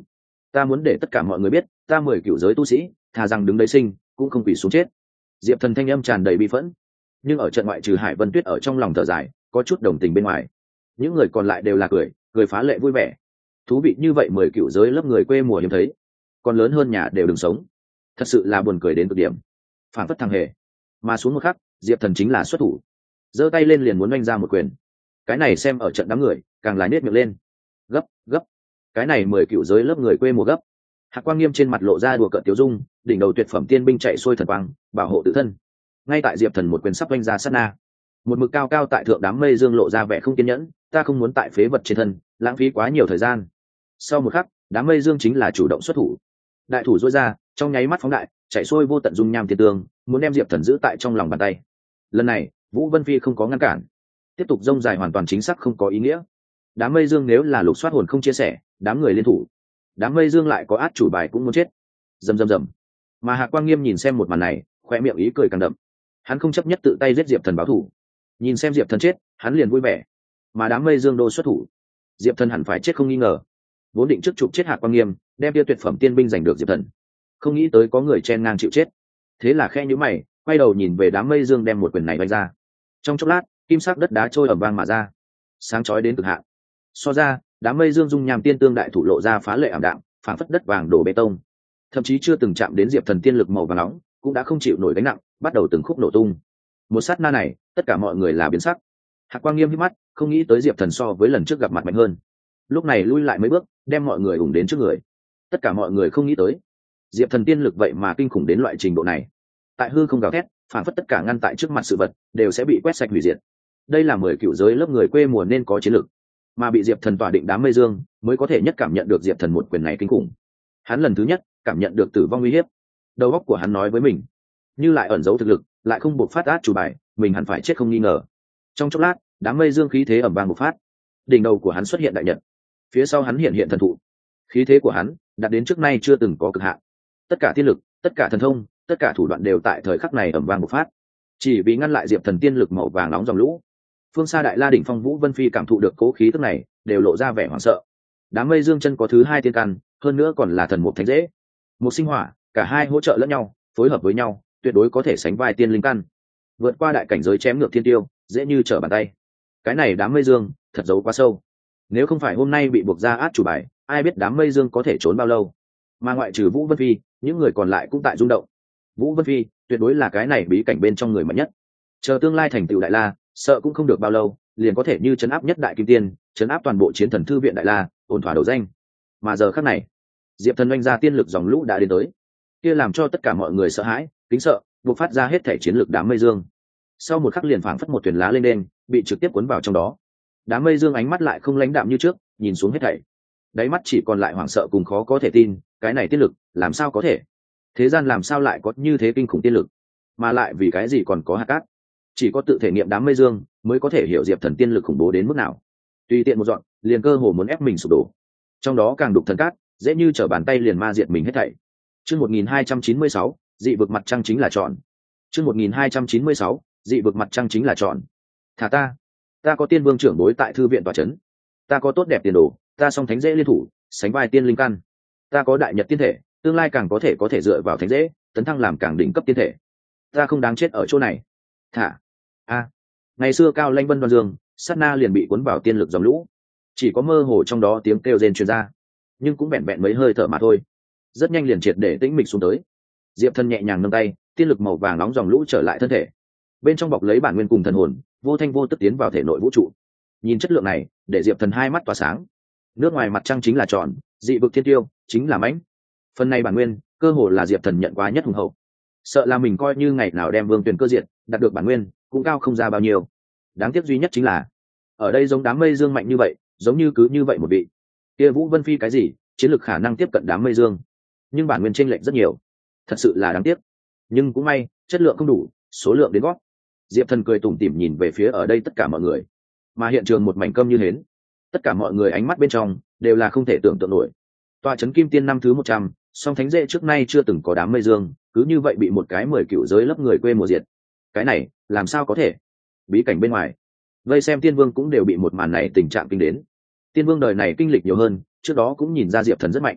ta muốn để tất cả mọi người biết ta mười cựu giới tu sĩ thà rằng đứng đấy sinh cũng không quỳ xuống chết. Diệp Thần thanh âm tràn đầy bi phẫn, nhưng ở trận ngoại trừ Hải Vân Tuyết ở trong lòng thở dài có chút đồng tình bên ngoài, những người còn lại đều là cười cười phá lệ vui vẻ. Thú vị như vậy, mười cựu giới lớp người quê mùa hiếm thấy, còn lớn hơn nhà đều đừng sống, thật sự là buồn cười đến cực điểm. Phản phất thằng hề mà xuống một khắc, Diệp Thần chính là xuất thủ, giơ tay lên liền muốn oanh ra một quyền. Cái này xem ở trận đám người càng là nết miệng lên. Gấp gấp, cái này mười cựu giới lớp người quê mùa gấp. Hạc Quang Nghiêm trên mặt lộ ra đùa cợt tiểu dung, đỉnh đầu tuyệt phẩm tiên binh chạy xuôi thần quang bảo hộ tự thân. Ngay tại Diệp Thần một quyền sắp oanh ra sát na, một mực cao cao tại thượng đám mây dương lộ ra vẻ không kiên nhẫn, ta không muốn tại phế vật trên thân lãng phí quá nhiều thời gian. Sau một khắc, đám mây dương chính là chủ động xuất thủ, đại thủ dối ra, trong nháy mắt phóng đại, chạy xuôi vô tận dung nham thiên tương, muốn đem Diệp Thần giữ tại trong lòng bàn tay. Lần này Vũ Vân Phi không có ngăn cản, tiếp tục rông dài hoàn toàn chính xác không có ý nghĩa. Đám mây dương nếu là lục soát hồn không chia sẻ, đám người liên thủ, đám mây dương lại có át chủ bài cũng muốn chết. Rầm rầm rầm. Mà Hạc Quang Nghiêm nhìn xem một màn này, khoe miệng ý cười càng đậm. Hắn không chấp nhất tự tay giết Diệp Thần báo thù, nhìn xem Diệp Thần chết hắn liền vui vẻ. Mà đám mây dương đô xuất thủ, Diệp Thần hẳn phải chết không nghi ngờ. Vốn định trước chụp chết Hạc Quang Nghiêm, đem tiêu tuyệt phẩm tiên binh giành được Diệp Thần, không nghĩ tới có người chen ngang chịu chết. Thế là khe nhíu mày, quay đầu nhìn về đám mây dương đem một quyền này vạch ra. Trong chốc lát, kim sắc đất đá trôi ầm vang mà ra, sáng chói đến cực hạn. So ra, đám mây dương dung nham tiên tương đại thủ lộ ra phá lệ ảm đạm, phảng phất đất vàng đổ bê tông, thậm chí chưa từng chạm đến Diệp Thần tiên lực màu vàng nóng cũng đã không chịu nổi gánh nặng, bắt đầu từng khúc nổ tung. Một sát na này, tất cả mọi người là biến sắc. Hạc Quang Nghiêm hít mắt, không nghĩ tới Diệp Thần so với lần trước gặp mặt mạnh hơn, lúc này lui lại mấy bước, đem mọi người ủng đến trước người. Tất cả mọi người không nghĩ tới Diệp Thần tiên lực vậy mà kinh khủng đến loại trình độ này, tại hư không gào thét, phản phất tất cả ngăn tại trước mặt sự vật đều sẽ bị quét sạch hủy diệt. Đây là mười cựu giới lớp người quê mùa nên có chiến lực, mà bị Diệp Thần tỏa định đám mây dương mới có thể nhất cảm nhận được Diệp Thần một quyền này kinh khủng. Hắn lần thứ nhất cảm nhận được tử vong uy hiếp. Đầu óc của hắn nói với mình, như lại ẩn giấu thực lực, lại không buộc phát át chủ bài, mình hẳn phải chết không nghi ngờ. Trong chốc lát, đám mây dương khí thế ầm vang bộc phát, đỉnh đầu của hắn xuất hiện đại nhật, phía sau hắn hiện hiện thần thụ. Khí thế của hắn đạt đến trước nay chưa từng có cực hạn. Tất cả tiên lực, tất cả thần thông, tất cả thủ đoạn đều tại thời khắc này ầm vang bộc phát, chỉ vì ngăn lại Diệp Thần tiên lực màu vàng nóng dòng lũ. Phương xa đại la đỉnh phong Vũ Vân Phi cảm thụ được cố khí tức này, đều lộ ra vẻ hoảng sợ. Đám mây dương chân có thứ hai tiên căn, hơn nữa còn là thần mục thánh dễ, một sinh hỏa, cả hai hỗ trợ lẫn nhau, phối hợp với nhau, tuyệt đối có thể sánh vai tiên linh căn, vượt qua đại cảnh giới chém ngược thiên tiêu, dễ như trở bàn tay. Cái này đám mây dương thật giấu quá sâu, nếu không phải hôm nay bị buộc ra át chủ bài, ai biết đám mây dương có thể trốn bao lâu. Mà ngoại trừ Vũ Vân Phi, những người còn lại cũng tại rung động. Vũ Vân Phi tuyệt đối là cái này bí cảnh bên trong người mạnh nhất, chờ tương lai thành tựu đại la, sợ cũng không được bao lâu liền có thể như chấn áp nhất đại kim tiên, chấn áp toàn bộ chiến thần thư viện đại la, ổn thỏa đầu danh. Mà giờ khắc này, Diệp Thần oanh ra tiên lực dòng lũ đã đến tới, kia làm cho tất cả mọi người sợ hãi, kính sợ, buộc phát ra hết thể chiến lực đám mây dương. Sau một khắc liền phảng phất một thuyền lá lên đen, bị trực tiếp cuốn vào trong đó. Đám mây dương ánh mắt lại không lãnh đạm như trước, nhìn xuống hết thảy, đáy mắt chỉ còn lại hoảng sợ cùng khó có thể tin. Cái này tiên lực làm sao có thể, thế gian làm sao lại có như thế kinh khủng tiên lực, mà lại vì cái gì còn có hạt cát. Chỉ có tự thể nghiệm đám mây dương mới có thể hiểu Diệp Thần tiên lực khủng bố đến mức nào. Tùy tiện một dọn liền cơ hồ muốn ép mình sụp đổ, trong đó càng đục thần cát, dễ như trở bàn tay liền ma diệt mình hết thảy. Chương một nghìn hai trăm chín mươi sáu, dị vực mặt trăng chính là tròn. Chương một nghìn hai trăm chín mươi sáu, dị vực mặt trăng chính là tròn. Thả ta, ta có tiên vương trưởng đối tại thư viện tòa trấn, ta có tốt đẹp tiền đồ, ta song thánh dễ liên thủ, sánh vai tiên linh căn, ta có đại nhật tiên thể, tương lai càng có thể có thể dựa vào thánh dễ tấn thăng làm càng đỉnh cấp tiên thể. Ta không đáng chết ở chỗ này. Thả a. Ngày xưa cao lanh vân đoan dương, sát na liền bị cuốn vào tiên lực dòng lũ, chỉ có mơ hồ trong đó tiếng kêu rên truyền ra, nhưng cũng vẹn vẹn mấy hơi thở mà thôi, rất nhanh liền triệt để tĩnh mịch xuống tới. Diệp Thần nhẹ nhàng nâng tay, tiên lực màu vàng nóng dòng lũ trở lại thân thể, bên trong bọc lấy bản nguyên cùng thần hồn, vô thanh vô tức tiến vào thể nội vũ trụ. Nhìn chất lượng này, để Diệp Thần hai mắt tỏa sáng. Nước ngoài mặt trăng chính là tròn, dị vực thiên tiêu chính là mãnh. Phần này bản nguyên, cơ hồ là Diệp Thần nhận qua nhất hùng hậu. Sợ là mình coi như ngày nào đem Vương Tuyền cơ diện đạt được bản nguyên, cũng cao không ra bao nhiêu. Đáng tiếc duy nhất chính là, ở đây giống đám mây dương mạnh như vậy, giống như cứ như vậy một vị. Kia Vũ Vân Phi cái gì, chiến lược khả năng tiếp cận đám mây dương, nhưng bản nguyên chênh lệch rất nhiều, thật sự là đáng tiếc. Nhưng cũng may, chất lượng không đủ, số lượng đến gót. Diệp Thần cười tủm tỉm nhìn về phía ở đây tất cả mọi người, mà hiện trường một mảnh câm như hến. Tất cả mọi người ánh mắt bên trong đều là không thể tưởng tượng nổi. Tòa trấn kim tiên năm thứ một trăm, song thánh dễ trước nay chưa từng có đám mây dương, cứ như vậy bị một cái mười cựu giới lớp người quê mùa diệt. Cái này làm sao có thể? Bí cảnh bên ngoài, vây xem tiên vương cũng đều bị một màn này tình trạng kinh đến. Tiên vương đời này kinh lịch nhiều hơn, trước đó cũng nhìn ra Diệp Thần rất mạnh,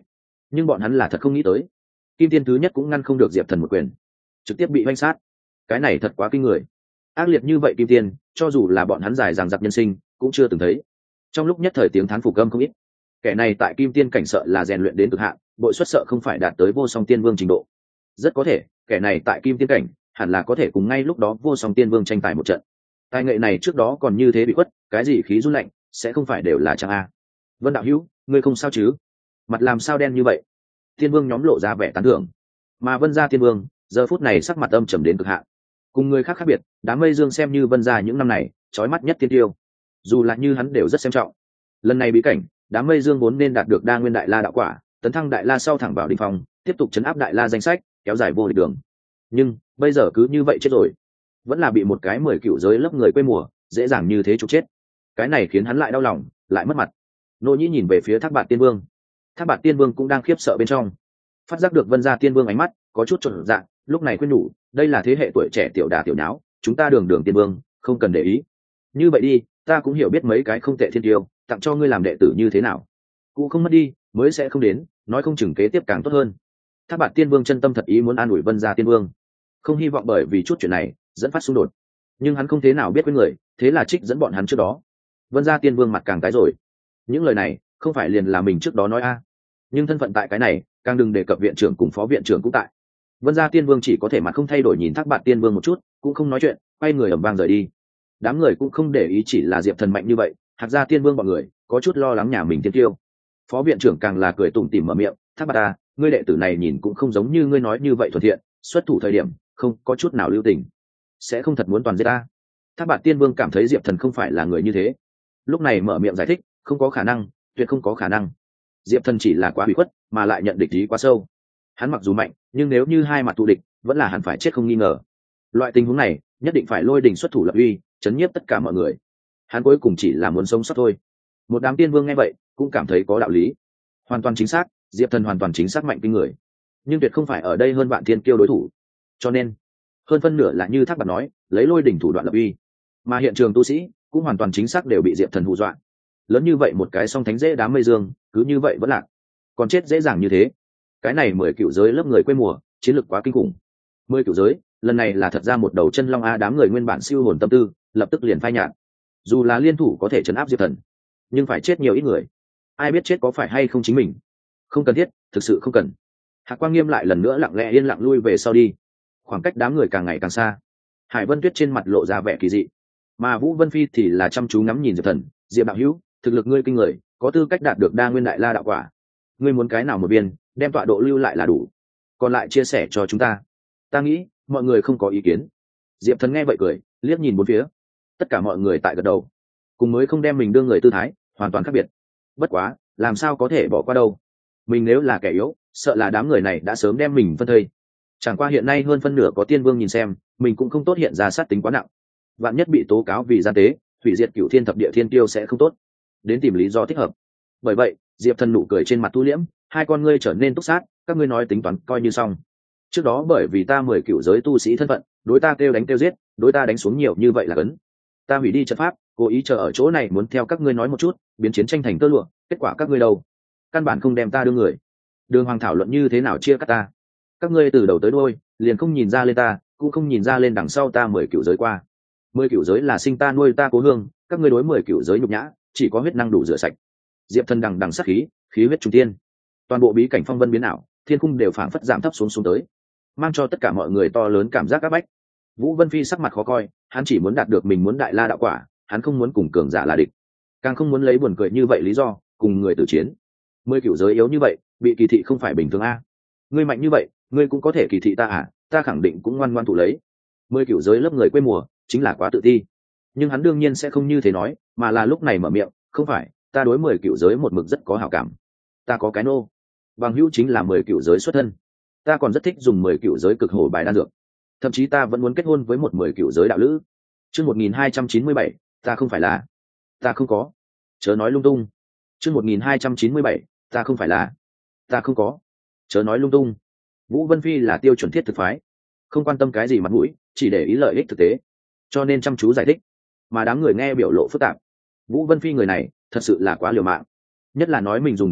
nhưng bọn hắn là thật không nghĩ tới kim tiên thứ nhất cũng ngăn không được diệp thần một quyền, trực tiếp bị oanh sát. Cái này thật quá kinh người, ác liệt như vậy kim tiên cho dù là bọn hắn dài dằng dặc nhân sinh cũng chưa từng thấy. Trong lúc nhất thời tiếng thán phục âm không ít, kẻ này tại kim tiên cảnh sợ là rèn luyện đến cực hạn, bội xuất sợ không phải đạt tới vô song tiên vương trình độ. Rất có thể kẻ này tại kim tiên cảnh hẳn là có thể cùng ngay lúc đó vô song tiên vương tranh tài một trận. Tài nghệ này trước đó còn như thế bị khuất, cái gì khí run lạnh sẽ không phải đều là trang a. Vân đạo hữu, ngươi không sao chứ? Mặt làm sao đen như vậy? Tiên vương nhóm lộ ra vẻ tán thưởng, mà Vân gia tiên vương giờ phút này sắc mặt âm trầm đến cực hạn. Cùng người khác khác biệt, đám mây dương xem như Vân gia những năm này chói mắt nhất tiên tiêu, dù là như hắn đều rất xem trọng. Lần này bí cảnh, đám mây dương vốn nên đạt được đa nguyên đại la đạo quả, tấn thăng đại la sau thẳng vào đỉnh phong, tiếp tục chấn áp đại la danh sách, kéo dài vô địch đường. Nhưng bây giờ cứ như vậy chết rồi, vẫn là bị một cái mười cựu giới lớp người quê mùa dễ dàng như thế trục chết. Cái này khiến hắn lại đau lòng, lại mất mặt. Nỗ Nhĩ nhìn về phía Thác Bạt Tiên Vương, Thác Bạt Tiên Vương cũng đang khiếp sợ bên trong, phát giác được Vân gia Tiên Vương ánh mắt có chút chột dạ, lúc này khuyên nhủ, đây là thế hệ tuổi trẻ tiểu đà tiểu nháo, chúng ta đường đường tiên vương không cần để ý. Như vậy đi, ta cũng hiểu biết mấy cái không tệ thiên tiêu, tặng cho ngươi làm đệ tử như thế nào. Cụ không mất đi mới sẽ không đến, nói không chừng kế tiếp càng tốt hơn. Thác Bạt Tiên Vương chân tâm thật ý muốn an ủi Vân gia Tiên Vương, không hy vọng bởi vì chút chuyện này dẫn phát xung đột, nhưng hắn không thế nào biết với người, thế là trích dẫn bọn hắn trước đó. Vân gia Tiên Vương mặt càng tái rồi, những lời này không phải liền là mình trước đó nói a, nhưng thân phận tại cái này càng đừng đề cập viện trưởng cùng phó viện trưởng cũng tại. Vân gia Tiên Vương chỉ có thể mặt không thay đổi nhìn Thác Bạt Tiên Vương một chút, cũng không nói chuyện, quay người ầm vang rời đi. Đám người cũng không để ý chỉ là Diệp Thần mạnh như vậy, Hạc gia Tiên Vương bọn người có chút lo lắng nhà mình tiên tiêu. Phó viện trưởng càng là cười tủm tỉm mở miệng, Thác Bạt ta, ngươi đệ tử này nhìn cũng không giống như ngươi nói như vậy thuận thiện, xuất thủ thời điểm không có chút nào lưu tình, sẽ không thật muốn toàn giết ta. Thác Bạt Tiên Vương cảm thấy Diệp Thần không phải là người như thế, lúc này mở miệng giải thích, không có khả năng, tuyệt không có khả năng. Diệp Thần chỉ là quá bị khuất, mà lại nhận địch ý quá sâu. Hắn mặc dù mạnh, nhưng nếu như hai mặt thù địch, vẫn là hẳn phải chết không nghi ngờ. Loại tình huống này, nhất định phải lôi đình xuất thủ lập uy, chấn nhiếp tất cả mọi người. Hắn cuối cùng chỉ là muốn sống sót thôi. Một đám tiên vương nghe vậy, cũng cảm thấy có đạo lý. Hoàn toàn chính xác, Diệp Thần hoàn toàn chính xác mạnh kinh người, nhưng tuyệt không phải ở đây hơn vạn thiên kiêu đối thủ. Cho nên, hơn phân nửa là như Thác Bạt nói, lấy lôi đỉnh thủ đoạn lập uy, mà hiện trường tu sĩ cũng hoàn toàn chính xác đều bị Diệp Thần hù dọa. Lớn như vậy một cái song thánh dễ đám mây dương, cứ như vậy vẫn lạc, còn chết dễ dàng như thế. Cái này mười cựu giới lớp người quê mùa, chiến lược quá kinh khủng. Mười cựu giới, lần này là thật ra một đầu chân long a, đám người nguyên bản siêu hồn tâm tư, lập tức liền phai nhạt. Dù là liên thủ có thể trấn áp Diệp Thần, nhưng phải chết nhiều ít người, ai biết chết có phải hay không chính mình. Không cần thiết, thực sự không cần. Hạc Quang Nghiêm lại lần nữa lặng lẽ yên lặng lui về sau đi, khoảng cách đám người càng ngày càng xa. Hải Vân Tuyết trên mặt lộ ra vẻ kỳ dị, mà Vũ Vân Phi thì là chăm chú ngắm nhìn Diệp Thần. Diệp đạo hữu, thực lực ngươi kinh người, có tư cách đạt được đa nguyên đại la đạo quả. Ngươi muốn cái nào một viên, đem tọa độ lưu lại là đủ, còn lại chia sẻ cho chúng ta. Ta nghĩ mọi người không có ý kiến. Diệp Thần nghe vậy cười, liếc nhìn bốn phía, tất cả mọi người tại gật đầu, cùng mới không đem mình đưa người tư thái hoàn toàn khác biệt. Bất quá làm sao có thể bỏ qua đâu, mình nếu là kẻ yếu, sợ là đám người này đã sớm đem mình phân thây. Chẳng qua hiện nay hơn phân nửa có tiên vương nhìn xem, mình cũng không tốt hiện ra sát tính quá nặng, vạn nhất bị tố cáo vì gian tế, hủy diệt cửu thiên thập địa thiên tiêu sẽ không tốt, đến tìm lý do thích hợp. Bởi vậy Diệp Thần nụ cười trên mặt tu liễm, hai con ngươi trở nên túc sát, các ngươi nói tính toán coi như xong. Trước đó bởi vì ta mười cựu giới tu sĩ thân phận, đối ta kêu đánh kêu giết, đối ta đánh xuống nhiều như vậy là cấn. Ta hủy đi trận pháp, cố ý chờ ở chỗ này muốn theo các ngươi nói một chút, biến chiến tranh thành tơ lụa, kết quả các ngươi đâu, căn bản không đem ta đưa người. Đường Hoàng thảo luận như thế nào chia cắt ta, các ngươi từ đầu tới đuôi liền không nhìn ra lên ta, cũng không nhìn ra lên đằng sau ta mười cựu giới qua. Mười cựu giới là sinh ta nuôi ta cố hương, các ngươi đối mười cựu giới nhục nhã, chỉ có huyết năng đủ rửa sạch. Diệp Thần đằng đằng sát khí, khí huyết trung tiên, toàn bộ bí cảnh phong vân biến ảo, thiên cung đều phảng phất giảm thấp xuống xuống tới, mang cho tất cả mọi người to lớn cảm giác áp bách. Vũ Vân Phi sắc mặt khó coi, hắn chỉ muốn đạt được mình muốn đại la đạo quả, hắn không muốn cùng cường giả là địch, càng không muốn lấy buồn cười như vậy lý do cùng người tử chiến. Mười cựu giới yếu như vậy, bị kỳ thị không phải bình thường a. Ngươi mạnh như vậy, ngươi cũng có thể kỳ thị ta à? Ta khẳng định cũng ngoan ngoan thủ lấy. Mười cựu giới lớp người quê mùa chính là quá tự ti, nhưng hắn đương nhiên sẽ không như thế nói, mà là lúc này mở miệng, không phải, ta đối mười cựu giới một mực rất có hảo cảm. Ta có cái nô bằng hữu chính là mười cựu giới xuất thân, ta còn rất thích dùng mười cựu giới cực hổ bài đan dược, thậm chí ta vẫn muốn kết hôn với một mười cựu giới đạo lữ. Chương một nghìn hai trăm chín mươi bảy, ta không phải là, ta không có, chớ nói lung tung. Chương một nghìn hai trăm chín mươi bảy, ta không phải là, ta không có, chớ nói lung tung. Vũ Vân Phi là tiêu chuẩn thiết thực phái, không quan tâm cái gì mặt mũi, chỉ để ý lợi ích thực tế, cho nên chăm chú giải thích, mà đám người nghe biểu lộ phức tạp. Vũ Vân Phi người này thật sự là quá liều mạng, nhất là nói mình dùng cực hổ,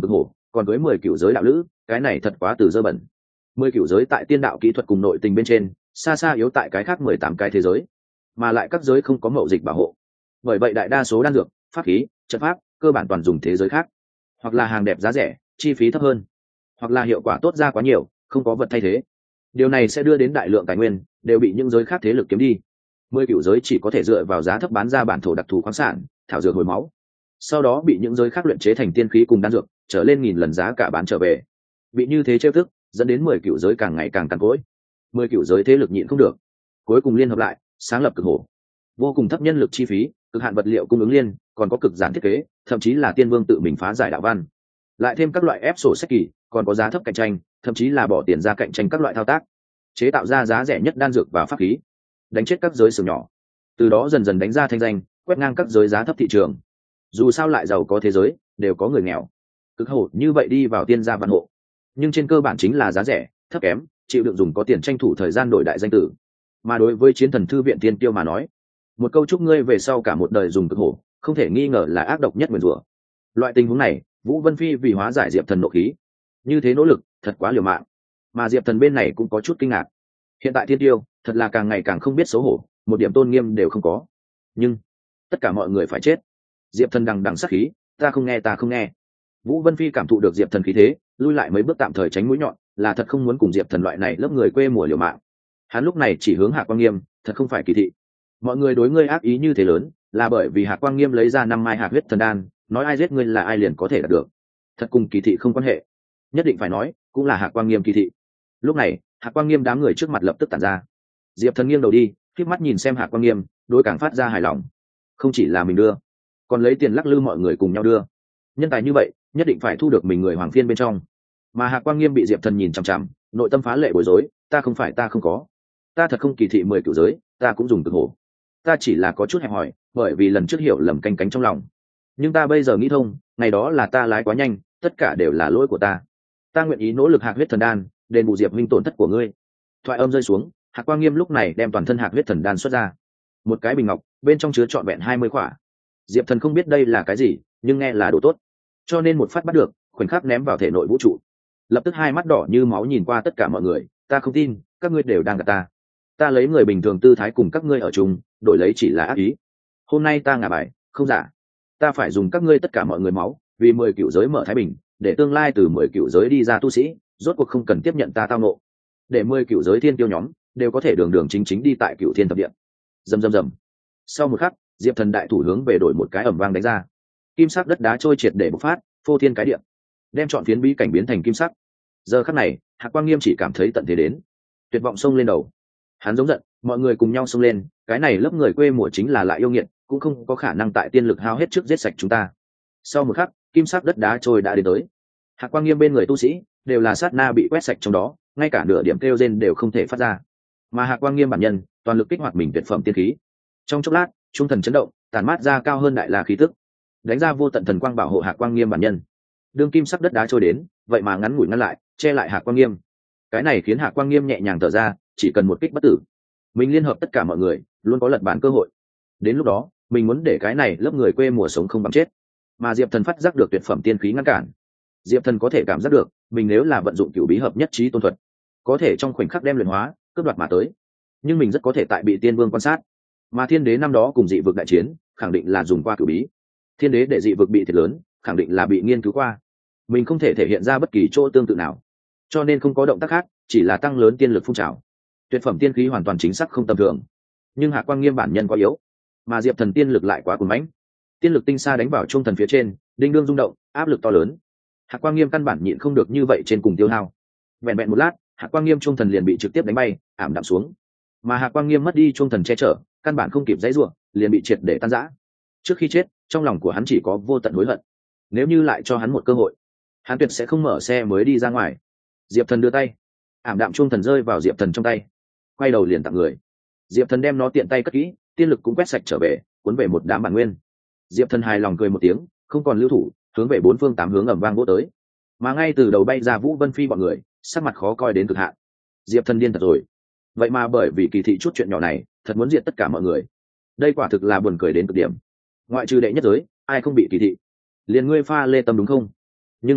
còn cưới mười cựu giới đạo lữ, cái này thật quá từ dơ bẩn. Mười cựu giới tại tiên đạo kỹ thuật cùng nội tình bên trên xa xa yếu tại cái khác mười tám cái thế giới, mà lại các giới không có mậu dịch bảo hộ. Bởi vậy đại đa số đan dược, pháp khí, trận pháp cơ bản toàn dùng thế giới khác, hoặc là hàng đẹp giá rẻ, chi phí thấp hơn, hoặc là hiệu quả tốt ra quá nhiều, không có vật thay thế. Điều này sẽ đưa đến đại lượng tài nguyên đều bị những giới khác thế lực kiếm đi. Mười cựu giới chỉ có thể dựa vào giá thấp bán ra bản thổ đặc thù khoáng sản, thảo dược hồi máu, sau đó bị những giới khác luyện chế thành tiên khí cùng đan dược, trở lên nghìn lần giá cả bán trở về. Bị như thế trêu tức, dẫn đến mười cựu giới càng ngày càng cằn cỗi. Mười cựu giới thế lực nhịn không được, cuối cùng liên hợp lại, sáng lập cực hổ. Vô cùng thấp nhân lực chi phí, cực hạn vật liệu cung ứng liên, còn có cực giản thiết kế, thậm chí là tiên vương tự mình phá giải đạo văn. Lại thêm các loại ép sổ sách kỳ, còn có giá thấp cạnh tranh, thậm chí là bỏ tiền ra cạnh tranh các loại thao tác, chế tạo ra giá rẻ nhất đan dược và pháp khí, đánh chết các giới xưởng nhỏ. Từ đó dần dần đánh ra thanh danh, quét ngang các giới giá thấp thị trường. Dù sao lại giàu có thế giới, đều có người nghèo. Cực hổ như vậy đi vào tiên gia văn hộ, nhưng trên cơ bản chính là giá rẻ, thấp kém, chịu đựng dùng có tiền tranh thủ thời gian đổi đại danh tử. Mà đối với chiến thần thư viện tiên tiêu mà nói, một câu chúc ngươi về sau cả một đời dùng cực hổ, không thể nghi ngờ là ác độc nhất nguyền rủa. Loại tình huống này, Vũ Vân Phi vì hóa giải Diệp Thần nộ khí, như thế nỗ lực, thật quá liều mạng. Mà Diệp Thần bên này cũng có chút kinh ngạc. Hiện tại thiên tiêu, thật là càng ngày càng không biết xấu hổ, một điểm tôn nghiêm đều không có. Nhưng tất cả mọi người phải chết. Diệp Thần đằng đằng sát khí, ta không nghe ta không nghe. Vũ Vân Phi cảm thụ được Diệp Thần khí thế, lui lại mấy bước tạm thời tránh mũi nhọn, là thật không muốn cùng Diệp Thần loại này lớp người quê mùa liều mạng. Hắn lúc này chỉ hướng Hạ Quang Nghiêm, thật không phải kỳ thị. Mọi người đối ngươi ác ý như thế lớn, là bởi vì Hạ Quang Nghiêm lấy ra năm mai hạt huyết thần đan, nói ai giết ngươi là ai liền có thể đạt được. Thật cùng kỳ thị không quan hệ. Nhất định phải nói, cũng là Hạ Quang Nghiêm kỳ thị. Lúc này, Hạ Quang Nghiêm đám người trước mặt lập tức tản ra. Diệp Thần nghiêng đầu đi, khép mắt nhìn xem Hạ Quang Nghiêm, đối càng phát ra hài lòng. Không chỉ là mình đưa, còn lấy tiền lắc lư mọi người cùng nhau đưa. Nhân tài như vậy, nhất định phải thu được mình người hoàng phiên bên trong. Mà Hạ Quang Nghiêm bị Diệp Thần nhìn chằm chằm, nội tâm phá lệ bối rối, ta không phải ta không có, ta thật không kỳ thị mười cửu giới, ta cũng dùng cực hổ, ta chỉ là có chút hẹp hòi, bởi vì lần trước hiểu lầm canh cánh trong lòng. Nhưng ta bây giờ nghĩ thông, ngày đó là ta lái quá nhanh, tất cả đều là lỗi của ta. Ta nguyện ý nỗ lực hạt huyết thần đan, đền bù Diệp huynh tổn thất của ngươi. Thoại âm rơi xuống, Hạ Quang Nghiêm lúc này đem toàn thân hạt huyết thần đan xuất ra, một cái bình ngọc, bên trong chứa trọn vẹn hai mươi khỏa. Diệp Thần không biết đây là cái gì, nhưng nghe là đồ tốt, cho nên một phát bắt được, khoảnh khắc ném vào thể nội vũ trụ. Lập tức hai mắt đỏ như máu nhìn qua tất cả mọi người, ta không tin, các ngươi đều đang gạt ta. Ta lấy người bình thường tư thái cùng các ngươi ở chung, đổi lấy chỉ là ác ý. Hôm nay ta ngả bài, không giả. Ta phải dùng các ngươi tất cả mọi người máu, vì mười cựu giới mở thái bình, để tương lai từ mười cựu giới đi ra tu sĩ, rốt cuộc không cần tiếp nhận ta tao nộ. Để mười cựu giới thiên tiêu nhóm đều có thể đường đường chính chính đi tại cựu thiên thập địa. Rầm rầm rầm. Sau một khắc, Diệp Thần đại thủ hướng về đổi một cái ầm vang đánh ra. Kim sắc đất đá trôi triệt để bộc phát, phô thiên cái địa, đem trọn phiến bí cảnh biến thành kim sắc. Giờ khắc này, Hạ Quang Nghiêm chỉ cảm thấy tận thế đến, tuyệt vọng xông lên đầu. Hắn giống giận, mọi người cùng nhau xông lên, cái này lớp người quê mùa chính là lại yêu nghiệt, cũng không có khả năng tại tiên lực hao hết trước giết sạch chúng ta. Sau một khắc, kim sắc đất đá trôi đã đến tới. Hạ Quang Nghiêm bên người tu sĩ đều là sát na bị quét sạch trong đó, ngay cả nửa điểm kêu rên đều không thể phát ra. Mà Hạ Quang Nghiêm bản nhân, toàn lực kích hoạt mình tuyệt phẩm tiên khí. Trong chốc lát, trung thần chấn động, tàn mát ra cao hơn đại la khí tức, đánh ra vô tận thần quang bảo hộ Hạ Quang Nghiêm bản nhân. Đường kim sắc đất đá trôi đến, vậy mà ngắn ngủi ngăn lại, che lại Hạ Quang Nghiêm. Cái này khiến Hạ Quang Nghiêm nhẹ nhàng thở ra, chỉ cần một kích bất tử, mình liên hợp tất cả mọi người, luôn có lật bản cơ hội. Đến lúc đó, mình muốn để cái này lớp người quê mùa sống không bằng chết. Mà Diệp Thần phát giác được tuyệt phẩm tiên khí ngăn cản. Diệp Thần có thể cảm giác được, mình nếu là vận dụng cửu bí hợp nhất trí tôn thuật, có thể trong khoảnh khắc đem luyện hóa, cướp đoạt mà tới. Nhưng mình rất có thể tại bị tiên vương quan sát. Mà thiên đế năm đó cùng dị vực đại chiến, khẳng định là dùng qua cửu bí. Thiên đế để dị vực bị thiệt lớn, khẳng định là bị nghiên cứu qua. Mình không thể thể hiện ra bất kỳ chỗ tương tự nào, cho nên không có động tác khác, chỉ là tăng lớn tiên lực phun trào. Tuyệt phẩm tiên khí hoàn toàn chính xác không tầm thường, nhưng Hạ Quang Nghiêm bản nhân quá yếu, mà Diệp Thần tiên lực lại quá cuồng mãnh. Tiên lực tinh xa đánh vào trung thần phía trên, đinh đương rung động, áp lực to lớn. Hạ Quang Nghiêm căn bản nhịn không được như vậy trên cùng tiêu hao. Vẹn vẹn một lát, Hạ Quang Nghiêm trung thần liền bị trực tiếp đánh bay, ảm đạm xuống. Mà Hạ Quang Nghiêm mất đi trung thần che chở, căn bản không kịp giãy giụa, liền bị triệt để tan rã. Trước khi chết, trong lòng của hắn chỉ có vô tận hối hận. Nếu như lại cho hắn một cơ hội, hắn tuyệt sẽ không mở xe mới đi ra ngoài. Diệp Thần đưa tay, ảm đạm trung thần rơi vào Diệp Thần trong tay, quay đầu liền tặng người. Diệp Thần đem nó tiện tay cất kỹ, tiên lực cũng quét sạch trở về, cuốn về một đám bản nguyên. Diệp Thần hài lòng cười một tiếng, không còn lưu thủ, hướng về bốn phương tám hướng ầm vang vỗ tới. Mà ngay từ đầu bay ra Vũ Vân Phi bọn người, sắc mặt khó coi đến cực hạn. Diệp Thần điên thật rồi, vậy mà bởi vì kỳ thị chút chuyện nhỏ này, thật muốn diệt tất cả mọi người. Đây quả thực là buồn cười đến cực điểm. Ngoại trừ đệ nhất giới, ai không bị kỳ thị? Liền ngươi Pha Lê Tâm đúng không? Nhưng hắn biết,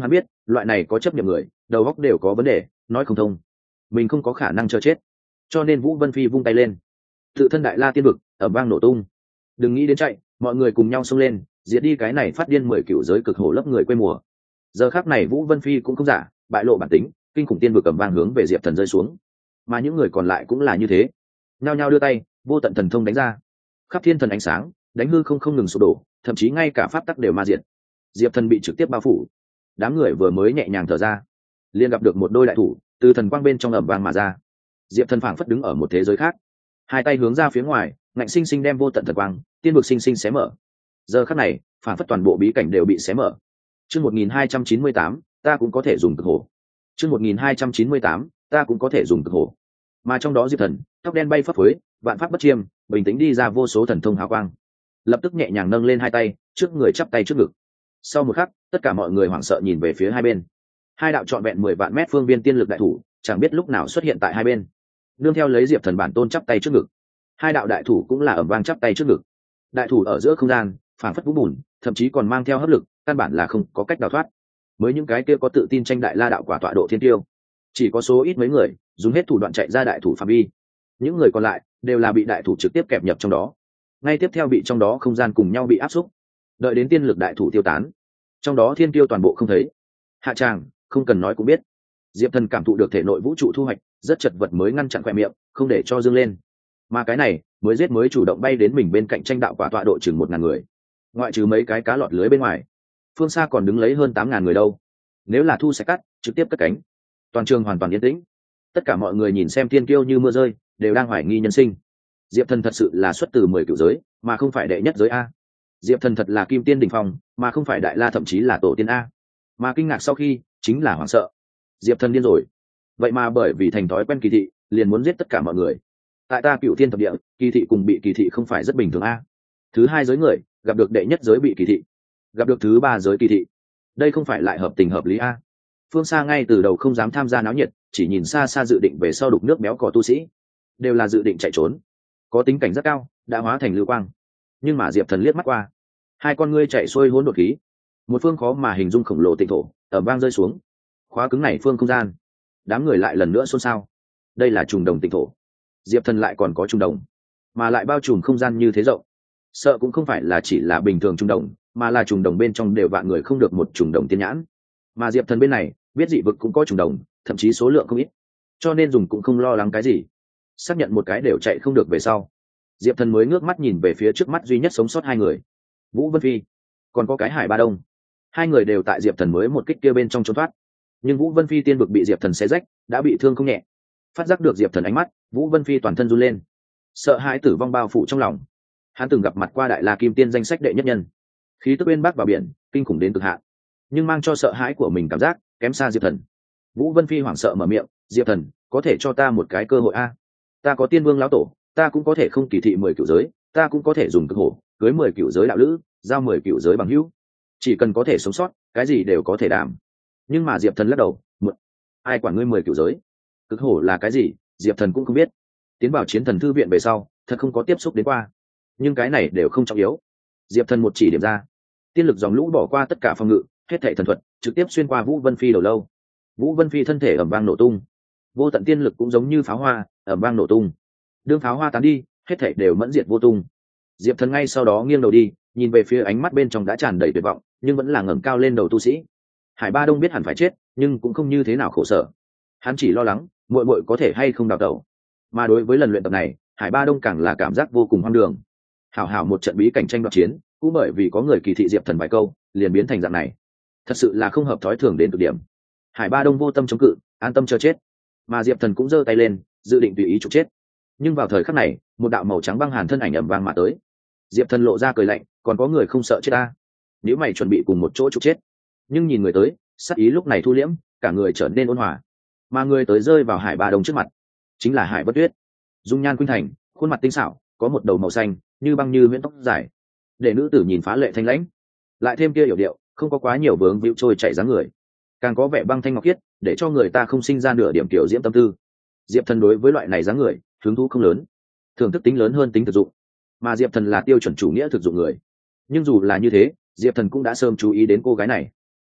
loại này có chấp nhận người đầu óc đều có vấn đề, nói không thông, mình không có khả năng chờ chết. Cho nên Vũ Vân Phi vung tay lên, tự thân đại la tiên vực ầm vang nổ tung. Đừng nghĩ đến chạy, mọi người cùng nhau xông lên, diệt đi cái này phát điên mười cựu giới cực hổ lấp người quê mùa. Giờ khắc này Vũ Vân Phi cũng không giả, bại lộ bản tính, kinh khủng tiên vực ầm vang hướng về Diệp Thần rơi xuống. Mà những người còn lại cũng là như thế, nhao nhao đưa tay, vô tận thần thông đánh ra, khắp thiên thần ánh sáng, đánh hư không không ngừng sụp đổ, thậm chí ngay cả pháp tắc đều ma diệt. Diệp Thần bị trực tiếp bao phủ. Đám người vừa mới nhẹ nhàng thở ra, liền gặp được một đôi đại thủ từ thần quang bên trong ầm vang mà ra. Diệp Thần phảng phất đứng ở một thế giới khác, hai tay hướng ra phía ngoài, ngạnh sinh sinh đem vô tận thần quang, tiên vực sinh sinh xé mở. Giờ khắc này, phảng phất toàn bộ bí cảnh đều bị xé mở. Chương một nghìn hai trăm chín mươi tám, ta cũng có thể dùng cực hổ. Chương một nghìn hai trăm chín mươi tám, ta cũng có thể dùng cực hổ. Mà trong đó Diệp Thần, tóc đen bay phấp phới, vạn pháp bất chiêm, bình tĩnh đi ra vô số thần thông hào quang. Lập tức nhẹ nhàng nâng lên hai tay, trước người chắp tay trước ngực. Sau một khắc, tất cả mọi người hoảng sợ nhìn về phía hai bên. Hai đạo trọn vẹn mười vạn mét phương viên tiên lực đại thủ, chẳng biết lúc nào xuất hiện tại hai bên. Nương theo lấy Diệp Thần bản tôn chắp tay trước ngực, hai đạo đại thủ cũng là ầm vang chắp tay trước ngực. Đại thủ ở giữa không gian, phảng phất vũ bùn, thậm chí còn mang theo hấp lực, căn bản là không có cách đào thoát. Mới những cái kia có tự tin tranh đại la đạo quả tọa độ thiên tiêu, chỉ có số ít mấy người dùng hết thủ đoạn chạy ra đại thủ phạm vi. Những người còn lại đều là bị đại thủ trực tiếp kẹp nhập trong đó, ngay tiếp theo bị trong đó không gian cùng nhau bị áp xúc. Đợi đến tiên lực đại thủ tiêu tán, trong đó thiên tiêu toàn bộ không thấy. Hạ tràng không cần nói cũng biết, Diệp Thần cảm thụ được thể nội vũ trụ thu hoạch, rất chật vật mới ngăn chặn khoe miệng, không để cho dương lên. Mà cái này mới giết mới chủ động bay đến mình bên cạnh tranh đạo quả tọa độ chừng một ngàn người, ngoại trừ mấy cái cá lọt lưới bên ngoài, phương xa còn đứng lấy hơn tám ngàn người đâu. Nếu là thu sẽ cắt trực tiếp cất cánh. Toàn trường hoàn toàn yên tĩnh, tất cả mọi người nhìn xem thiên kiêu như mưa rơi, đều đang hoài nghi nhân sinh. Diệp Thần thật sự là xuất từ mười cựu giới, mà không phải đệ nhất giới a. Diệp Thần thật là kim tiên đỉnh phong, mà không phải đại la, thậm chí là tổ tiên a. Mà kinh ngạc sau khi chính là hoảng sợ. Diệp Thần điên rồi, vậy mà bởi vì thành thói quen kỳ thị, liền muốn giết tất cả mọi người. Tại ta cựu thiên thập địa, kỳ thị cùng bị kỳ thị không phải rất bình thường a. Thứ hai giới người gặp được đệ nhất giới bị kỳ thị, gặp được thứ ba giới kỳ thị, đây không phải lại hợp tình hợp lý a. Phương xa ngay từ đầu không dám tham gia náo nhiệt, chỉ nhìn xa xa dự định về sau đục nước béo cò tu sĩ, đều là dự định chạy trốn, có tính cảnh rất cao, đã hóa thành lưu quang. Nhưng mà Diệp Thần liếc mắt qua, hai con ngươi chạy xuôi hỗn độn khí, một phương khó mà hình dung khổng lồ tịnh thổ ở vang rơi xuống, khóa cứng này phương không gian. Đám người lại lần nữa xôn xao, đây là trùng đồng tịnh thổ. Diệp Thần lại còn có trùng đồng, mà lại bao trùm không gian như thế rộng, sợ cũng không phải là chỉ là bình thường trùng đồng, mà là trùng đồng bên trong đều vạn người không được một trùng đồng tiên nhãn. Mà Diệp Thần bên này biết dị vực cũng có trùng đồng, thậm chí số lượng không ít, cho nên dùng cũng không lo lắng cái gì. Xác nhận một cái đều chạy không được về sau, Diệp Thần mới ngước mắt nhìn về phía trước mắt duy nhất sống sót hai người, Vũ Vân Phi còn có cái Hải Ba Đông. Hai người đều tại Diệp Thần mới một kích kia bên trong trốn thoát, nhưng Vũ Vân Phi tiên vực bị Diệp Thần xé rách, đã bị thương không nhẹ. Phát giác được Diệp Thần ánh mắt, Vũ Vân Phi toàn thân run lên, sợ hãi tử vong bao phủ trong lòng. Hắn từng gặp mặt qua đại la kim tiên danh sách đệ nhất nhân, khí tức bên bắc vào biển, kinh khủng đến cực hạn, nhưng mang cho sợ hãi của mình cảm giác kém xa Diệp Thần. Vũ Vân Phi hoảng sợ mở miệng, Diệp Thần, có thể cho ta một cái cơ hội a? Ta có tiên vương lão tổ, ta cũng có thể không kỳ thị mười cựu giới, ta cũng có thể dùng cực hổ cưới mười cựu giới đạo lữ, giao mười cựu giới bằng hữu, chỉ cần có thể sống sót, cái gì đều có thể đảm. Nhưng mà Diệp Thần lắc đầu, muộn, ai quản ngươi mười cựu giới? Cực hổ là cái gì, Diệp Thần cũng không biết. Tiến vào chiến thần thư viện về sau, thật không có tiếp xúc đến qua, nhưng cái này đều không trọng yếu. Diệp Thần một chỉ điểm ra, tiên lực dòng lũ bỏ qua tất cả phòng ngự, hết thảy thần thuật trực tiếp xuyên qua Vũ Vân Phi đầu lâu. Vũ Vân Phi thân thể ầm vang nổ tung, vô tận tiên lực cũng giống như pháo hoa ầm vang nổ tung. Đương pháo hoa tán đi, hết thảy đều mẫn diệt vô tung. Diệp Thần ngay sau đó nghiêng đầu đi, nhìn về phía ánh mắt bên trong đã tràn đầy tuyệt vọng, nhưng vẫn là ngẩng cao lên đầu tu sĩ. Hải Ba Đông biết hẳn phải chết, nhưng cũng không như thế nào khổ sở. Hắn chỉ lo lắng, muội muội có thể hay không đào tẩu. Mà đối với lần luyện tập này, Hải Ba Đông càng là cảm giác vô cùng hoang đường. Hảo hảo một trận bí cảnh tranh đoạt chiến, cũng bởi vì có người kỳ thị Diệp Thần vài câu, liền biến thành dạng này. Thật sự là không hợp thói thường đến cực điểm. Hải Ba Đông vô tâm chống cự, an tâm chờ chết. Mà Diệp Thần cũng giơ tay lên, dự định tùy ý trục chết. Nhưng vào thời khắc này, một đạo màu trắng băng hàn thân ảnh ầm vang mà tới. Diệp Thần lộ ra cười lạnh, còn có người không sợ chết ta? Nếu mày chuẩn bị cùng một chỗ trục chết. Nhưng nhìn người tới, sắc ý lúc này thu liễm, cả người trở nên ôn hòa. Mà người tới rơi vào Hải Ba Đông trước mặt, chính là Hải Bất Tuyết. Dung nhan khuynh thành, khuôn mặt tinh xảo, có một đầu màu xanh, như băng như huyễn tóc dài, để nữ tử nhìn phá lệ thanh lãnh. Lại thêm kia hiểu điệu, không có quá nhiều vướng víu trôi chảy dáng người, càng có vẻ băng thanh ngọc khiết, để cho người ta không sinh ra nửa điểm tiểu diễm tâm tư. Diệp Thần đối với loại này dáng người hứng thú không lớn, thưởng thức tính lớn hơn tính thực dụng, mà Diệp Thần là tiêu chuẩn chủ nghĩa thực dụng người. Nhưng dù là như thế, Diệp Thần cũng đã sớm chú ý đến cô gái này.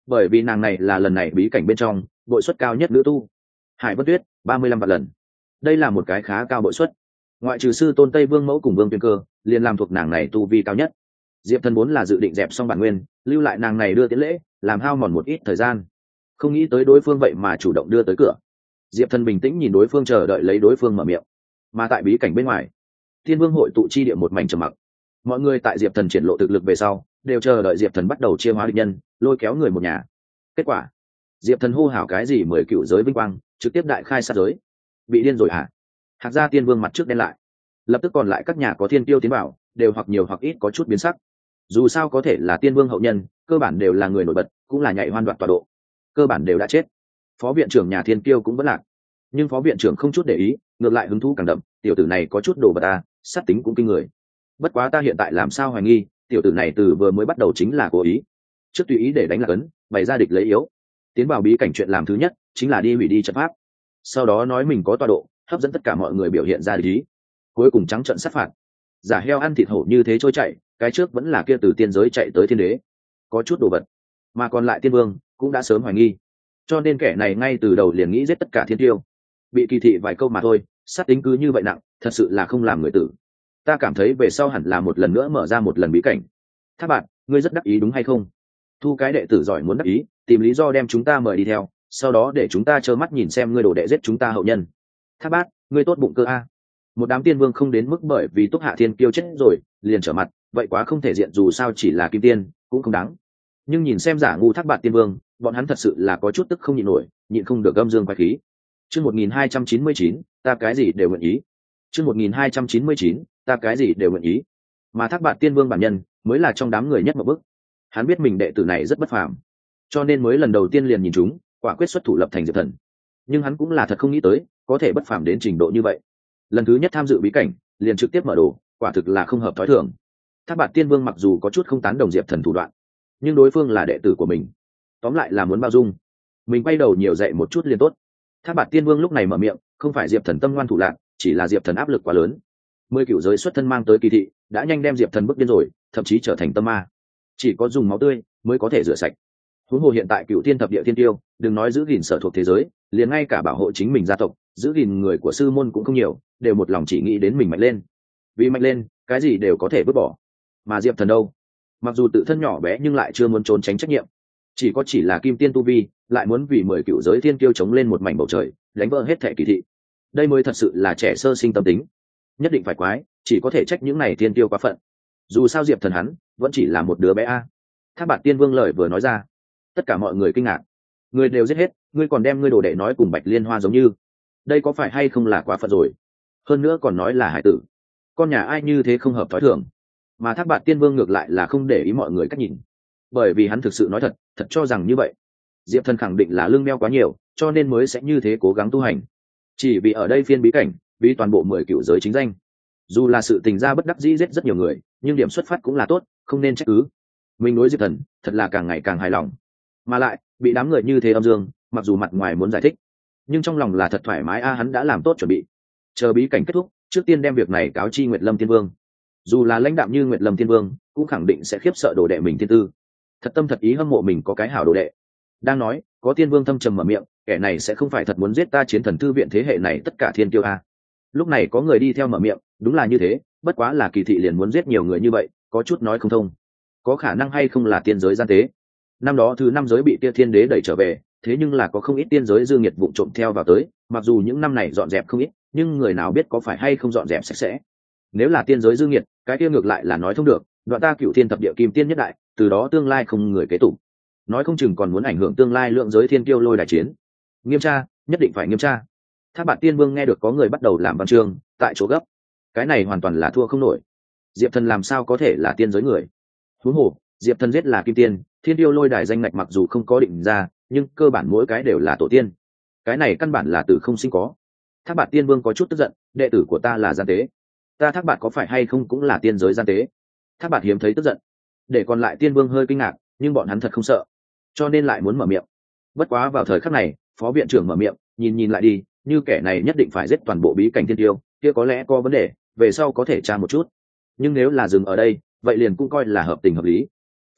bởi vì nàng này là lần này bí cảnh bên trong bội suất cao nhất nữ tu. Hải Vân Tuyết ba mươi lăm vạn lần, đây là một cái khá cao bội suất. Ngoại trừ sư tôn Tây Vương Mẫu cùng Vương Tuyên Cơ, liền làm thuộc nàng này tu vi cao nhất. Diệp Thần vốn là dự định dẹp xong bản nguyên, lưu lại nàng này đưa tiễn lễ, làm hao mòn một ít thời gian. Không nghĩ tới đối phương vậy mà chủ động đưa tới cửa. Diệp Thần bình tĩnh nhìn đối phương, chờ đợi lấy đối phương mở miệng. Mà tại bí cảnh bên ngoài, Thiên Vương hội tụ chi địa một mảnh trầm mặc. Mọi người tại Diệp Thần triển lộ thực lực về sau, đều chờ đợi Diệp Thần bắt đầu chia hóa địch nhân, lôi kéo người một nhà. Kết quả, Diệp Thần hô hào cái gì mười cựu giới vinh quang, trực tiếp đại khai sát giới. Bị điên rồi hả? Hạc gia Tiên Vương mặt trước đen lại, lập tức còn lại các nhà có thiên tiêu tiến bảo, đều hoặc nhiều hoặc ít có chút biến sắc. Dù sao có thể là Tiên Vương hậu nhân, cơ bản đều là người nổi bật, cũng là nhảy hoan đoạt tọa độ, cơ bản đều đã chết. Phó viện trưởng nhà thiên tiêu cũng vẫn lạc, nhưng phó viện trưởng không chút để ý, ngược lại hứng thú càng đậm. Tiểu tử này có chút đồ vật ta, sát tính cũng kinh người. Bất quá ta hiện tại làm sao hoài nghi, tiểu tử này từ vừa mới bắt đầu chính là cố ý, trước tùy ý để đánh lạc ấn, bày ra địch lấy yếu. Tiến vào bí cảnh chuyện làm thứ nhất chính là đi hủy đi trận pháp, sau đó nói mình có tọa độ, hấp dẫn tất cả mọi người biểu hiện ra lý, cuối cùng trắng trận sát phạt. Giả heo ăn thịt hổ như thế trôi chạy, cái trước vẫn là kia từ tiên giới chạy tới thiên đế, có chút đồ vật. Mà còn lại Tiên Vương cũng đã sớm hoài nghi, cho nên kẻ này ngay từ đầu liền nghĩ giết tất cả thiên tiêu. Bị kỳ thị vài câu mà thôi, sát tính cứ như vậy nặng, thật sự là không làm người tử. Ta cảm thấy về sau hẳn là một lần nữa mở ra một lần bí cảnh. Thác Bạt, ngươi rất đắc ý đúng hay không? Thu cái đệ tử giỏi muốn đắc ý, tìm lý do đem chúng ta mời đi theo, sau đó để chúng ta trơ mắt nhìn xem ngươi đồ đệ giết chúng ta hậu nhân. Thác Bát, ngươi tốt bụng cơ a. Một đám tiên vương không đến mức bởi vì Túc Hạ Thiên Kiêu chết rồi liền trở mặt, vậy quá không thể diện, dù sao chỉ là kim tiên cũng không đáng. Nhưng nhìn xem giả ngu Thác Bạt tiên vương, bọn hắn thật sự là có chút tức không nhịn nổi, nhịn không được gâm dương quái khí. Chương một nghìn hai trăm chín mươi chín, ta cái gì đều nguyện ý. Chương một nghìn hai trăm chín mươi chín, ta cái gì đều nguyện ý. Mà Thác Bạt tiên vương bản nhân mới là trong đám người nhất một bức. Hắn biết mình đệ tử này rất bất phàm, cho nên mới lần đầu tiên liền nhìn chúng, quả quyết xuất thủ lập thành Diệp Thần. Nhưng hắn cũng là thật không nghĩ tới có thể bất phàm đến trình độ như vậy. Lần thứ nhất tham dự bí cảnh liền trực tiếp mở đồ, quả thực là không hợp thói thường. Thác Bạt tiên vương mặc dù có chút không tán đồng Diệp Thần thủ đoạn, nhưng đối phương là đệ tử của mình, tóm lại là muốn bao dung, mình quay đầu nhiều dạy một chút liền tốt. Thác Bạt tiên vương lúc này mở miệng, không phải Diệp Thần tâm ngoan thủ lạc, chỉ là Diệp Thần áp lực quá lớn. Mười cửu giới xuất thân mang tới kỳ thị đã nhanh đem Diệp Thần bức điên rồi, thậm chí trở thành tâm ma, chỉ có dùng máu tươi mới có thể rửa sạch. Huống hồ hiện tại cựu thiên thập địa thiên tiêu, đừng nói giữ gìn sở thuộc thế giới, liền ngay cả bảo hộ chính mình gia tộc, giữ gìn người của sư môn cũng không nhiều, đều một lòng chỉ nghĩ đến mình mạnh lên. Vì mạnh lên, cái gì đều có thể vứt bỏ. Mà Diệp Thần đâu, mặc dù tự thân nhỏ bé nhưng lại chưa muốn trốn tránh trách nhiệm, chỉ có chỉ là kim tiên tu vi, lại muốn vì mười cựu giới thiên tiêu chống lên một mảnh bầu trời, đánh vỡ hết thệ kỳ thị. Đây mới thật sự là trẻ sơ sinh tâm tính, nhất định phải quái, chỉ có thể trách những này thiên tiêu quá phận. Dù sao Diệp Thần hắn vẫn chỉ là một đứa bé a. Thác Bạt tiên vương lời vừa nói ra, tất cả mọi người kinh ngạc. Người đều giết hết, ngươi còn đem ngươi đồ đệ nói cùng Bạch Liên Hoa giống như, đây có phải hay không là quá phận rồi? Hơn nữa còn nói là hải tử, con nhà ai như thế không hợp thói thường. Mà Thác Bạt tiên vương ngược lại là không để ý mọi người cách nhìn, bởi vì hắn thực sự nói thật, thật cho rằng như vậy. Diệp Thần khẳng định là lương đeo quá nhiều, cho nên mới sẽ như thế cố gắng tu hành. Chỉ vì ở đây phiên bí cảnh, vì toàn bộ mười cựu giới chính danh. Dù là sự tình ra bất đắc dĩ giết rất nhiều người, nhưng điểm xuất phát cũng là tốt, không nên trách cứ. Mình đối Diệp Thần thật là càng ngày càng hài lòng. Mà lại bị đám người như thế âm dương, mặc dù mặt ngoài muốn giải thích, nhưng trong lòng là thật thoải mái a. Hắn đã làm tốt chuẩn bị, chờ bí cảnh kết thúc trước tiên đem việc này cáo chi Nguyệt Lâm Thiên Vương. Dù là lãnh đạm như Nguyệt Lâm Thiên Vương cũng khẳng định sẽ khiếp sợ đồ đệ mình thiên tư, thật tâm thật ý hâm mộ mình có cái hảo đồ đệ. Đang nói, có Tiên Vương thâm trầm mở miệng, kẻ này sẽ không phải thật muốn giết ta Chiến Thần thư viện thế hệ này tất cả thiên kiêu a. Lúc này có người đi theo mở miệng, đúng là như thế, bất quá là kỳ thị liền muốn giết nhiều người như vậy, có chút nói không thông. Có khả năng hay không là tiên giới gian tế? Năm đó thứ năm giới bị Tia Thiên Đế đẩy trở về, thế nhưng là có không ít tiên giới dư nghiệt vụ trộm theo vào tới, mặc dù những năm này dọn dẹp không ít, nhưng người nào biết có phải hay không dọn dẹp sạch sẽ. Nếu là tiên giới dư nghiệt, cái kia ngược lại là nói thông được, đoạn ta cựu thiên thập địa kim tiên nhất đại, từ đó tương lai không người kế tục, nói không chừng còn muốn ảnh hưởng tương lai lượng giới thiên kiêu lôi đài chiến. Nghiêm tra, nhất định phải nghiêm tra. Thác Bạt tiên vương nghe được có người bắt đầu làm văn chương, tại chỗ gấp, cái này hoàn toàn là thua không nổi. Diệp Thần làm sao có thể là tiên giới người? Huống hồ Diệp Thần giết là kim tiên, thiên tiêu lôi đài danh ngạch mặc dù không có định ra, nhưng cơ bản mỗi cái đều là tổ tiên, cái này căn bản là từ không sinh có. Thác Bạt tiên vương có chút tức giận, đệ tử của ta là gian tế, ta Thác Bạt có phải hay không cũng là tiên giới gian tế? Thác Bạt hiếm thấy tức giận, để còn lại tiên vương hơi kinh ngạc, nhưng bọn hắn thật không sợ, cho nên lại muốn mở miệng. Bất quá vào thời khắc này, phó viện trưởng mở miệng, nhìn nhìn lại đi, như kẻ này nhất định phải giết toàn bộ bí cảnh thiên tiêu, kia có lẽ có vấn đề, về sau có thể tra một chút. Nhưng nếu là dừng ở đây, vậy liền cũng coi là hợp tình hợp lý.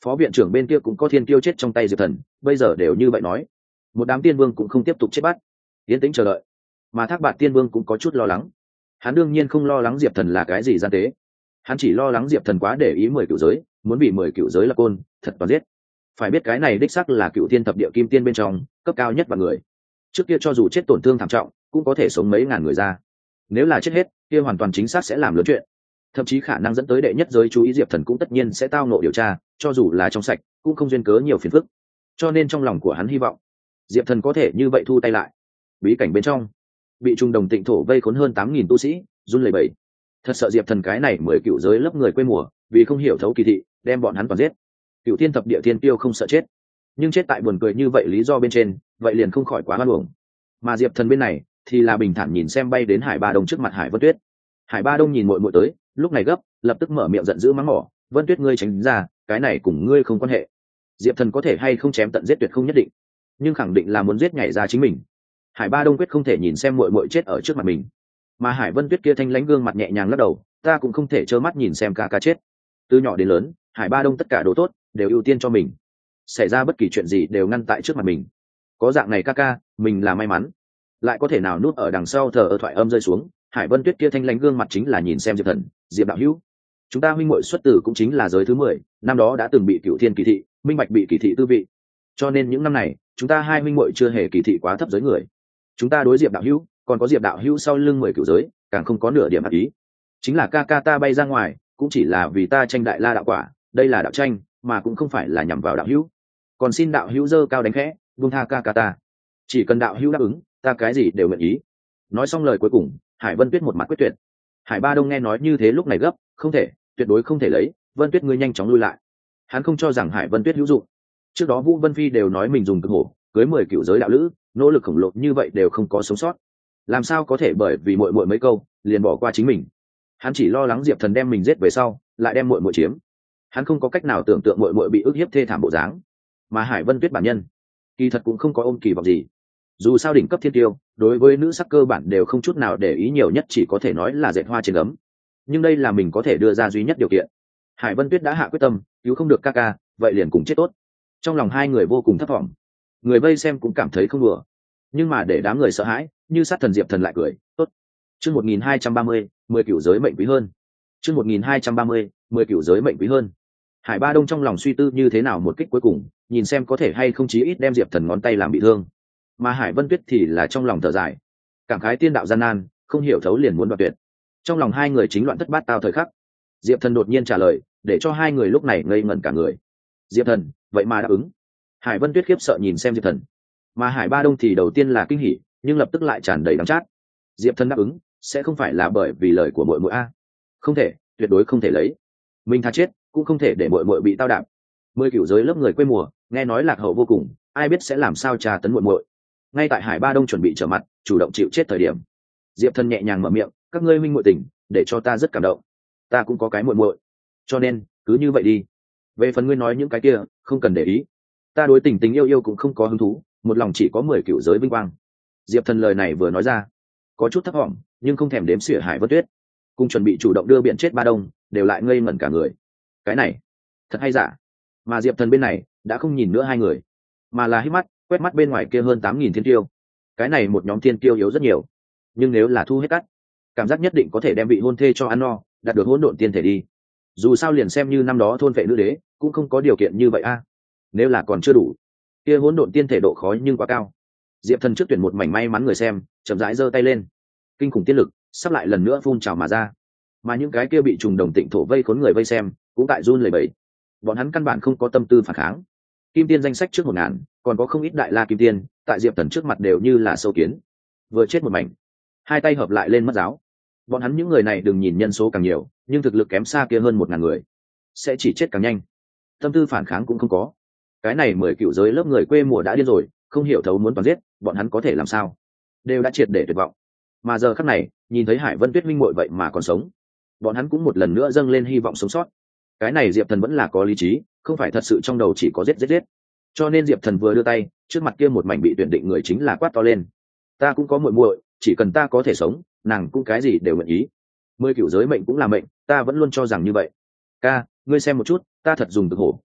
Phó viện trưởng bên kia cũng có thiên tiêu chết trong tay diệp thần, bây giờ đều như vậy nói, một đám tiên vương cũng không tiếp tục chết bắt, yên tĩnh chờ đợi. Mà Thác Bạt tiên vương cũng có chút lo lắng. Hắn đương nhiên không lo lắng diệp thần là cái gì gian tế, hắn chỉ lo lắng diệp thần quá để ý mười cựu giới, muốn bị mười cựu giới là côn thật toàn giết. Phải biết cái này đích xác là cựu thiên thập địa kim tiên bên trong cấp cao nhất và người trước kia, cho dù chết tổn thương thảm trọng cũng có thể sống mấy ngàn người ra. Nếu là chết hết kia hoàn toàn chính xác sẽ làm lớn chuyện, thậm chí khả năng dẫn tới đệ nhất giới chú ý diệp thần cũng tất nhiên sẽ tao nộ điều tra, cho dù là trong sạch cũng không duyên cớ nhiều phiền phức. Cho nên trong lòng của hắn hy vọng diệp thần có thể như vậy thu tay lại. Bí cảnh bên trong bị trung đồng tịnh thổ vây khốn hơn tám nghìn tu sĩ run lẩy bẩy, thật sợ diệp thần cái này mười cựu giới lớp người quê mùa vì không hiểu thấu kỳ thị đem bọn hắn toàn giết. Cựu thiên thập địa thiên tiêu không sợ chết, nhưng chết tại buồn cười như vậy lý do bên trên vậy liền không khỏi quá hoan uổng. Mà diệp thần bên này thì là bình thản nhìn xem bay đến Hải Ba Đông trước mặt Hải Vân Tuyết. Hải Ba Đông nhìn muội muội tới, lúc này gấp lập tức mở miệng giận dữ mắng mỏ, Vân Tuyết ngươi tránh ra, cái này cùng ngươi không quan hệ. Diệp thần có thể hay không chém tận giết tuyệt không nhất định, nhưng khẳng định là muốn giết nhảy ra chính mình. Hải Ba Đông quyết không thể nhìn xem muội muội chết ở trước mặt mình. Mà Hải Vân Tuyết kia thanh lãnh gương mặt nhẹ nhàng lắc đầu, ta cũng không thể trơ mắt nhìn xem ca ca chết. Từ nhỏ đến lớn Hải Ba Đông tất cả đồ tốt đều ưu tiên cho mình, xảy ra bất kỳ chuyện gì đều ngăn tại trước mặt mình. Có dạng này ca ca mình là may mắn. Lại có thể nào nuốt ở đằng sau thờ ở thoại âm rơi xuống, Hải Vân Tuyết kia thanh lãnh gương mặt chính là nhìn xem diệp thần, diệp đạo hữu, chúng ta huynh muội xuất tử cũng chính là giới thứ mười, năm đó đã từng bị cựu thiên kỳ thị, minh bạch bị kỳ thị tư vị, cho nên những năm này chúng ta hai huynh muội chưa hề kỳ thị quá thấp giới người. Chúng ta đối diệp đạo hữu còn có diệp đạo hữu sau lưng mười cựu giới càng không có nửa điểm ác ý, chính là ca ca ta bay ra ngoài cũng chỉ là vì ta tranh đại la đạo quả, đây là đạo tranh mà cũng không phải là nhằm vào đạo hữu. Còn xin đạo hữu dơ cao đánh khẽ buông tha ca ca ta, chỉ cần đạo hữu đáp ứng ta cái gì đều nguyện ý. Nói xong lời cuối cùng Hải Vân Tuyết một mặt quyết tuyệt. Hải Ba Đông nghe nói như thế lúc này gấp, không thể, tuyệt đối không thể lấy, Vân Tuyết ngươi nhanh chóng lui lại. Hắn không cho rằng Hải Vân Tuyết hữu dụng. Trước đó Vũ Vân Phi đều nói mình dùng cực hổ cưới mười cựu giới đạo lữ, nỗ lực khổng lồ như vậy đều không có sống sót, làm sao có thể bởi vì muội muội mấy câu liền bỏ qua chính mình. Hắn chỉ lo lắng diệp thần đem mình giết về sau lại đem muội muội chiếm. Hắn không có cách nào tưởng tượng muội muội bị ức hiếp thê thảm bộ dáng. Mà Hải Vân Tuyết bản nhân kỳ thật cũng không có ôm kỳ vọng gì, dù sao đỉnh cấp thiên tiêu đối với nữ sắc cơ bản đều không chút nào để ý, nhiều nhất chỉ có thể nói là dệt hoa trên gấm. Nhưng đây là mình có thể đưa ra duy nhất điều kiện. Hải Vân Tuyết đã hạ quyết tâm cứu không được ca ca, vậy liền cùng chết tốt. Trong lòng hai người vô cùng thấp thỏm, người vây xem cũng cảm thấy không đùa, nhưng mà để đám người sợ hãi như sát thần diệp thần lại cười tốt. Chương một nghìn hai trăm ba mươi, mười cựu giới mệnh quý hơn. Chương một nghìn hai trăm ba mươi, mười cựu giới mệnh quý hơn. Hải Ba Đông trong lòng suy tư như thế nào một kích cuối cùng, nhìn xem có thể hay không chí ít đem diệp thần ngón tay làm bị thương. Mà Hải Vân Tuyết thì là trong lòng thở dài, cảm khái tiên đạo gian nan, không hiểu thấu liền muốn đoạt tuyệt. Trong lòng hai người chính loạn thất bát tao thời khắc, diệp thần đột nhiên trả lời, để cho hai người lúc này ngây ngẩn cả người. Diệp thần vậy mà đáp ứng. Hải Vân Tuyết khiếp sợ nhìn xem diệp thần, mà Hải Ba Đông thì đầu tiên là kinh hỉ, nhưng lập tức lại tràn đầy đắng chát. Diệp thần đáp ứng sẽ không phải là bởi vì lời của muội muội a? Không thể, tuyệt đối không thể lấy. Mình tha chết cũng không thể để muội muội bị tao đạp. Mười cửu giới lớp người quê mùa nghe nói lạc hậu vô cùng, ai biết sẽ làm sao trà tấn muội muội. Ngay tại Hải Ba Đông chuẩn bị trở mặt chủ động chịu chết thời điểm, diệp thần nhẹ nhàng mở miệng, các ngươi huynh muội tình để cho ta rất cảm động, ta cũng có cái muội muội, cho nên cứ như vậy đi. Về phần ngươi nói những cái kia không cần để ý, ta đối tình tình yêu yêu cũng không có hứng thú, một lòng chỉ có mười cửu giới vinh quang. Diệp thần lời này vừa nói ra có chút thấp thỏm, nhưng không thèm đếm xỉa Hải Vân Tuyết cùng chuẩn bị chủ động đưa biển chết Ba Đông đều lại ngây ngẩn cả người. Cái này thật hay giả? Mà diệp thần bên này đã không nhìn nữa hai người, mà là hít mắt quét mắt bên ngoài kia hơn tám nghìn thiên tiêu. Cái này một nhóm thiên tiêu yếu rất nhiều, nhưng nếu là thu hết cắt, cảm giác nhất định có thể đem vị hôn thê cho ăn no, đạt được hỗn độn tiên thể đi. Dù sao liền xem như năm đó thôn vệ nữ đế cũng không có điều kiện như vậy a. Nếu là còn chưa đủ, kia hỗn độn tiên thể độ khó nhưng quá cao. Diệp thần trước tuyển một mảnh may mắn người xem, chậm rãi giơ tay lên, kinh khủng tiên lực sắp lại lần nữa phun trào mà ra. Mà những cái kia bị trùng đồng tịnh thổ vây khốn người vây xem cũng tại run lẩy bẩy, bọn hắn căn bản không có tâm tư phản kháng. Kim tiên danh sách trước một ngàn, còn có không ít đại la kim tiên tại diệp thần trước mặt đều như là sâu kiến, vừa chết một mảnh hai tay hợp lại lên mất giáo. Bọn hắn những người này đừng nhìn nhân số càng nhiều, nhưng thực lực kém xa kia hơn một ngàn người, sẽ chỉ chết càng nhanh, tâm tư phản kháng cũng không có. Cái này mười cựu giới lớp người quê mùa đã điên rồi, không hiểu thấu muốn toàn giết, bọn hắn có thể làm sao, đều đã triệt để tuyệt vọng. Mà giờ khắc này nhìn thấy Hải Vân Tuyết minh muội vậy mà còn sống, bọn hắn cũng một lần nữa dâng lên hy vọng sống sót. Cái này diệp thần vẫn là có lý trí, không phải thật sự trong đầu chỉ có giết giết giết. Cho nên diệp thần vừa đưa tay, trước mặt kia một mảnh bị tuyển định người chính là quát to lên, ta cũng có muội muội, chỉ cần ta có thể sống, nàng cũng cái gì đều nguyện ý. Mười cửu giới mệnh cũng là mệnh, ta vẫn luôn cho rằng như vậy. Ca, ngươi xem một chút, ta thật dùng cực hổ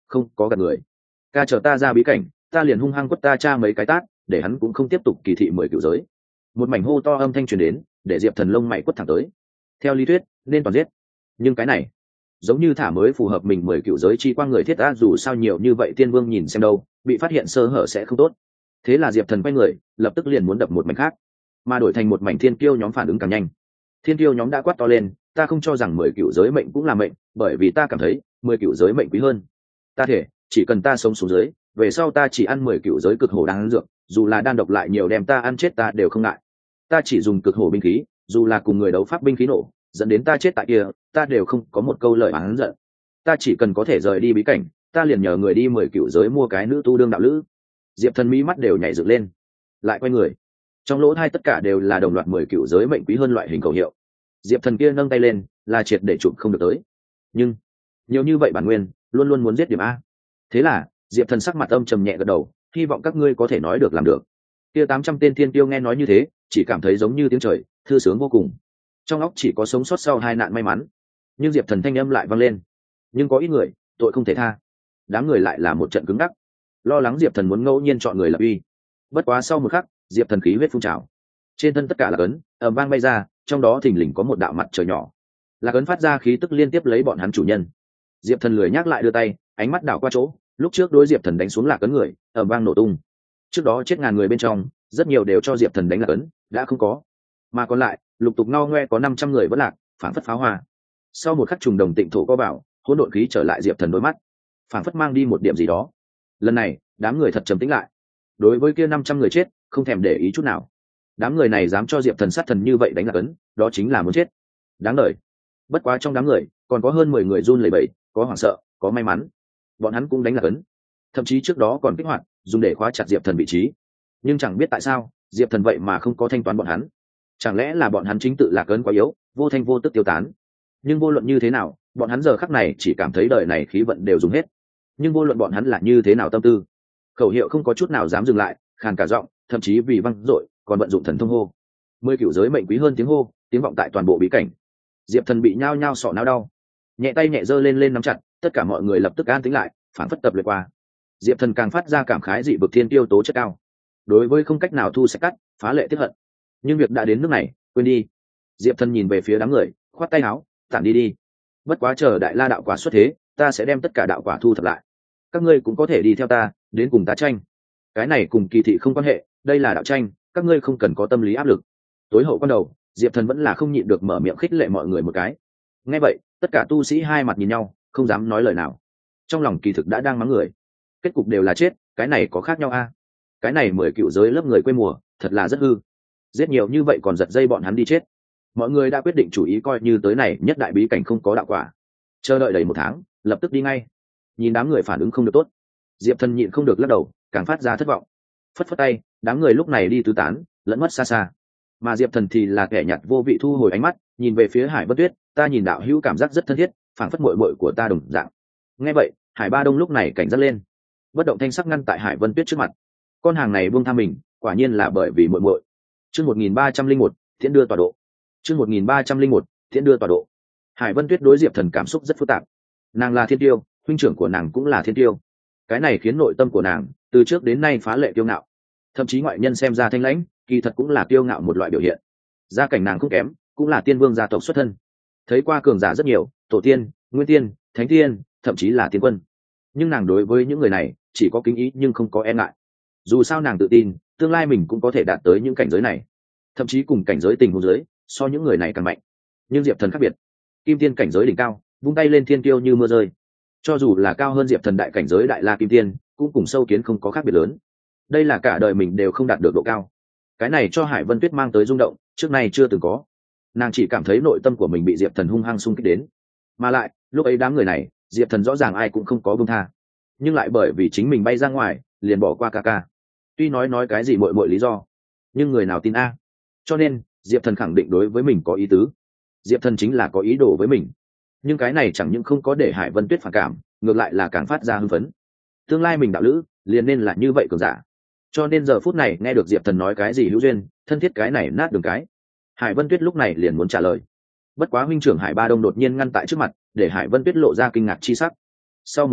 không có gạt người. Ca chờ ta ra bí cảnh, ta liền hung hăng quất ta cha mấy cái tát, để hắn cũng không tiếp tục kỳ thị mười cựu giới. Một mảnh hô to âm thanh truyền đến, để Diệp Thần lông mày quất thẳng tới. Theo lý thuyết nên toàn giết, nhưng cái này giống như thả mới phù hợp mình mười cựu giới chi quang người thiết a, dù sao nhiều như vậy tiên vương nhìn xem đâu, bị phát hiện sơ hở sẽ không tốt. Thế là Diệp Thần quay người, lập tức liền muốn đập một mảnh khác, mà đổi thành một mảnh thiên kiêu nhóm phản ứng càng nhanh. Thiên kiêu nhóm đã quát to lên, ta không cho rằng mười cựu giới mệnh cũng là mệnh, bởi vì ta cảm thấy mười cựu giới mệnh quý hơn. Ta thể chỉ cần ta sống xuống dưới, về sau ta chỉ ăn mười cựu giới cực hổ đan dược, dù là đan độc lại nhiều đem ta ăn chết ta đều không ngại. Ta chỉ dùng cực hổ binh khí, dù là cùng người đấu pháp binh khí nổ dẫn đến ta chết tại kia, ta đều không có một câu lời oán giận. Ta chỉ cần có thể rời đi bí cảnh, ta liền nhờ người đi mười cựu giới mua cái nữ tu đương đạo lữ. Diệp Thần mí mắt đều nhảy dựng lên, lại quay người, trong lỗ hai tất cả đều là đồng loạt mười cựu giới mệnh quý hơn loại hình khẩu hiệu. Diệp Thần kia nâng tay lên, là triệt để chụp không được tới. Nhưng nhiều như vậy bản nguyên luôn luôn muốn giết điểm a. Thế là Diệp Thần sắc mặt âm trầm nhẹ gật đầu, hy vọng các ngươi có thể nói được làm được. Kia tám trăm tên thiên tiêu nghe nói như thế, chỉ cảm thấy giống như tiếng trời, thư sướng vô cùng. Trong óc chỉ có sống sót sau hai nạn may mắn. Nhưng Diệp Thần thanh âm lại vang lên, nhưng có ít người tội không thể tha. Đám người lại là một trận cứng ngắc, lo lắng Diệp Thần muốn ngẫu nhiên chọn người lập uy. Bất quá sau một khắc, Diệp Thần khí huyết phun trào, trên thân tất cả là cấn ầm vang bay ra, trong đó thình lình có một đạo mặt trời nhỏ, là cấn phát ra khí tức liên tiếp lấy bọn hắn chủ nhân. Diệp Thần lười nhắc lại đưa tay, ánh mắt đảo qua chỗ lúc trước đối Diệp Thần đánh xuống là cấn người, ầm vang nổ tung. Trước đó chết ngàn người bên trong, rất nhiều đều cho Diệp Thần đánh là cấn đã không có, mà còn lại lục tục ngao ngoe có năm trăm người vẫn lạc, phản phất pháo hoa. Sau một khắc trùng đồng tịnh thổ có bảo, hỗn độn khí trở lại Diệp Thần đôi mắt, phản phất mang đi một điểm gì đó. Lần này đám người thật trầm tĩnh lại, đối với kia năm trăm người chết không thèm để ý chút nào. Đám người này dám cho Diệp Thần sát thần như vậy đánh lạc ấn, đó chính là muốn chết, đáng đời. Bất quá trong đám người còn có hơn mười người run lẩy bẩy, có hoảng sợ, có may mắn, bọn hắn cũng đánh lạc ấn, thậm chí trước đó còn kích hoạt dùng để khóa chặt Diệp Thần vị trí. Nhưng chẳng biết tại sao Diệp Thần vậy mà không có thanh toán bọn hắn. Chẳng lẽ là bọn hắn chính tự lạc ấn quá yếu, vô thanh vô tức tiêu tán. Nhưng vô luận như thế nào, bọn hắn giờ khắc này chỉ cảm thấy đời này khí vận đều dùng hết. Nhưng vô luận bọn hắn là như thế nào tâm tư, khẩu hiệu không có chút nào dám dừng lại, khàn cả giọng, thậm chí vì văng dội còn vận dụng thần thông hô. Mười cựu giới mệnh quý hơn tiếng hô, tiếng vọng tại toàn bộ bí cảnh. Diệp Thần bị nhao nhao sọ não đau, nhẹ tay nhẹ giơ lên lên nắm chặt, tất cả mọi người lập tức an tĩnh lại, phản phất tập luyện qua. Diệp Thần càng phát ra cảm khái dị vực thiên tiêu tố chất cao, đối với không cách nào thu sẽ cắt, phá lệ tiếp hận. Nhưng việc đã đến nước này, quên đi. Diệp Thần nhìn về phía đám người, khoát tay áo, tản đi đi. Bất quá chờ đại la đạo quả xuất thế, ta sẽ đem tất cả đạo quả thu thập lại, các ngươi cũng có thể đi theo ta, đến cùng ta tranh. Cái này cùng kỳ thị không quan hệ, đây là đạo tranh, các ngươi không cần có tâm lý áp lực. Tối hậu quan đầu, Diệp Thần vẫn là không nhịn được mở miệng khích lệ mọi người một cái. Nghe vậy, tất cả tu sĩ hai mặt nhìn nhau, không dám nói lời nào. Trong lòng kỳ thực đã đang mắng người, kết cục đều là chết, cái này có khác nhau a? Cái này mười cựu giới lớp người quê mùa, thật là rất hư. Giết nhiều như vậy còn giật dây bọn hắn đi chết. Mọi người đã quyết định chủ ý coi như tới này nhất đại bí cảnh không có đạo quả, chờ đợi đầy một tháng, lập tức đi ngay. Nhìn đám người phản ứng không được tốt, Diệp Thần nhịn không được lắc đầu, càng phát ra thất vọng. Phất phất tay, đám người lúc này đi tứ tán, lẫn mất xa xa. Mà Diệp Thần thì là kẻ nhặt vô vị thu hồi ánh mắt, nhìn về phía Hải Vân Tuyết, ta nhìn đạo hữu cảm giác rất thân thiết, phảng phất muội muội của ta đồng dạng. Nghe vậy, Hải Ba Đông lúc này cảnh giác lên, bất động thanh sắc ngăn tại Hải Vân Tuyết trước mặt. Con hàng này buông tha mình, quả nhiên là bởi vì muội muội. Chương một nghìn ba trăm linh một, Thiện đưa tọa độ. Chương một nghìn ba trăm linh một, Thiện đưa tọa độ. Hải Vân Tuyết đối Diệp Thần cảm xúc rất phức tạp. Nàng là thiên tiêu, huynh trưởng của nàng cũng là thiên tiêu. Cái này khiến nội tâm của nàng từ trước đến nay phá lệ kiêu ngạo, thậm chí ngoại nhân xem ra thanh lãnh, kỳ thật cũng là kiêu ngạo một loại biểu hiện. Gia cảnh nàng không kém, cũng là tiên vương gia tộc xuất thân, thấy qua cường giả rất nhiều, tổ tiên, nguyên tiên, thánh tiên, thậm chí là tiên quân. Nhưng nàng đối với những người này chỉ có kính ý nhưng không có e ngại. Dù sao nàng tự tin tương lai mình cũng có thể đạt tới những cảnh giới này, thậm chí cùng cảnh giới tình huống giới so những người này càng mạnh. Nhưng Diệp Thần khác biệt, kim tiên cảnh giới đỉnh cao, vung tay lên thiên tiêu như mưa rơi. Cho dù là cao hơn Diệp Thần đại cảnh giới đại la kim tiên, cũng cùng sâu kiến không có khác biệt lớn. Đây là cả đời mình đều không đạt được độ cao. Cái này cho Hải Vân Tuyết mang tới rung động trước nay chưa từng có. Nàng chỉ cảm thấy nội tâm của mình bị Diệp Thần hung hăng xung kích đến. Mà lại lúc ấy đám người này, Diệp Thần rõ ràng ai cũng không có buông tha, nhưng lại bởi vì chính mình bay ra ngoài liền bỏ qua ca ca. Tuy nói nói cái gì muội muội lý do, nhưng người nào tin a? Cho nên Diệp Thần khẳng định đối với mình có ý tứ. Diệp Thần chính là có ý đồ với mình. Nhưng cái này chẳng những không có để Hải Vân Tuyết phản cảm, ngược lại là càng phát ra hưng phấn. Tương lai mình đạo lữ liền nên là như vậy cường giả. Cho nên giờ phút này nghe được Diệp Thần nói cái gì hữu duyên thân thiết cái này nát đường cái, Hải Vân Tuyết lúc này liền muốn trả lời. Bất quá huynh trưởng Hải Ba Đông đột nhiên ngăn tại trước mặt, để Hải Vân Tuyết lộ ra kinh ngạc chi sắc. Sau một khắc,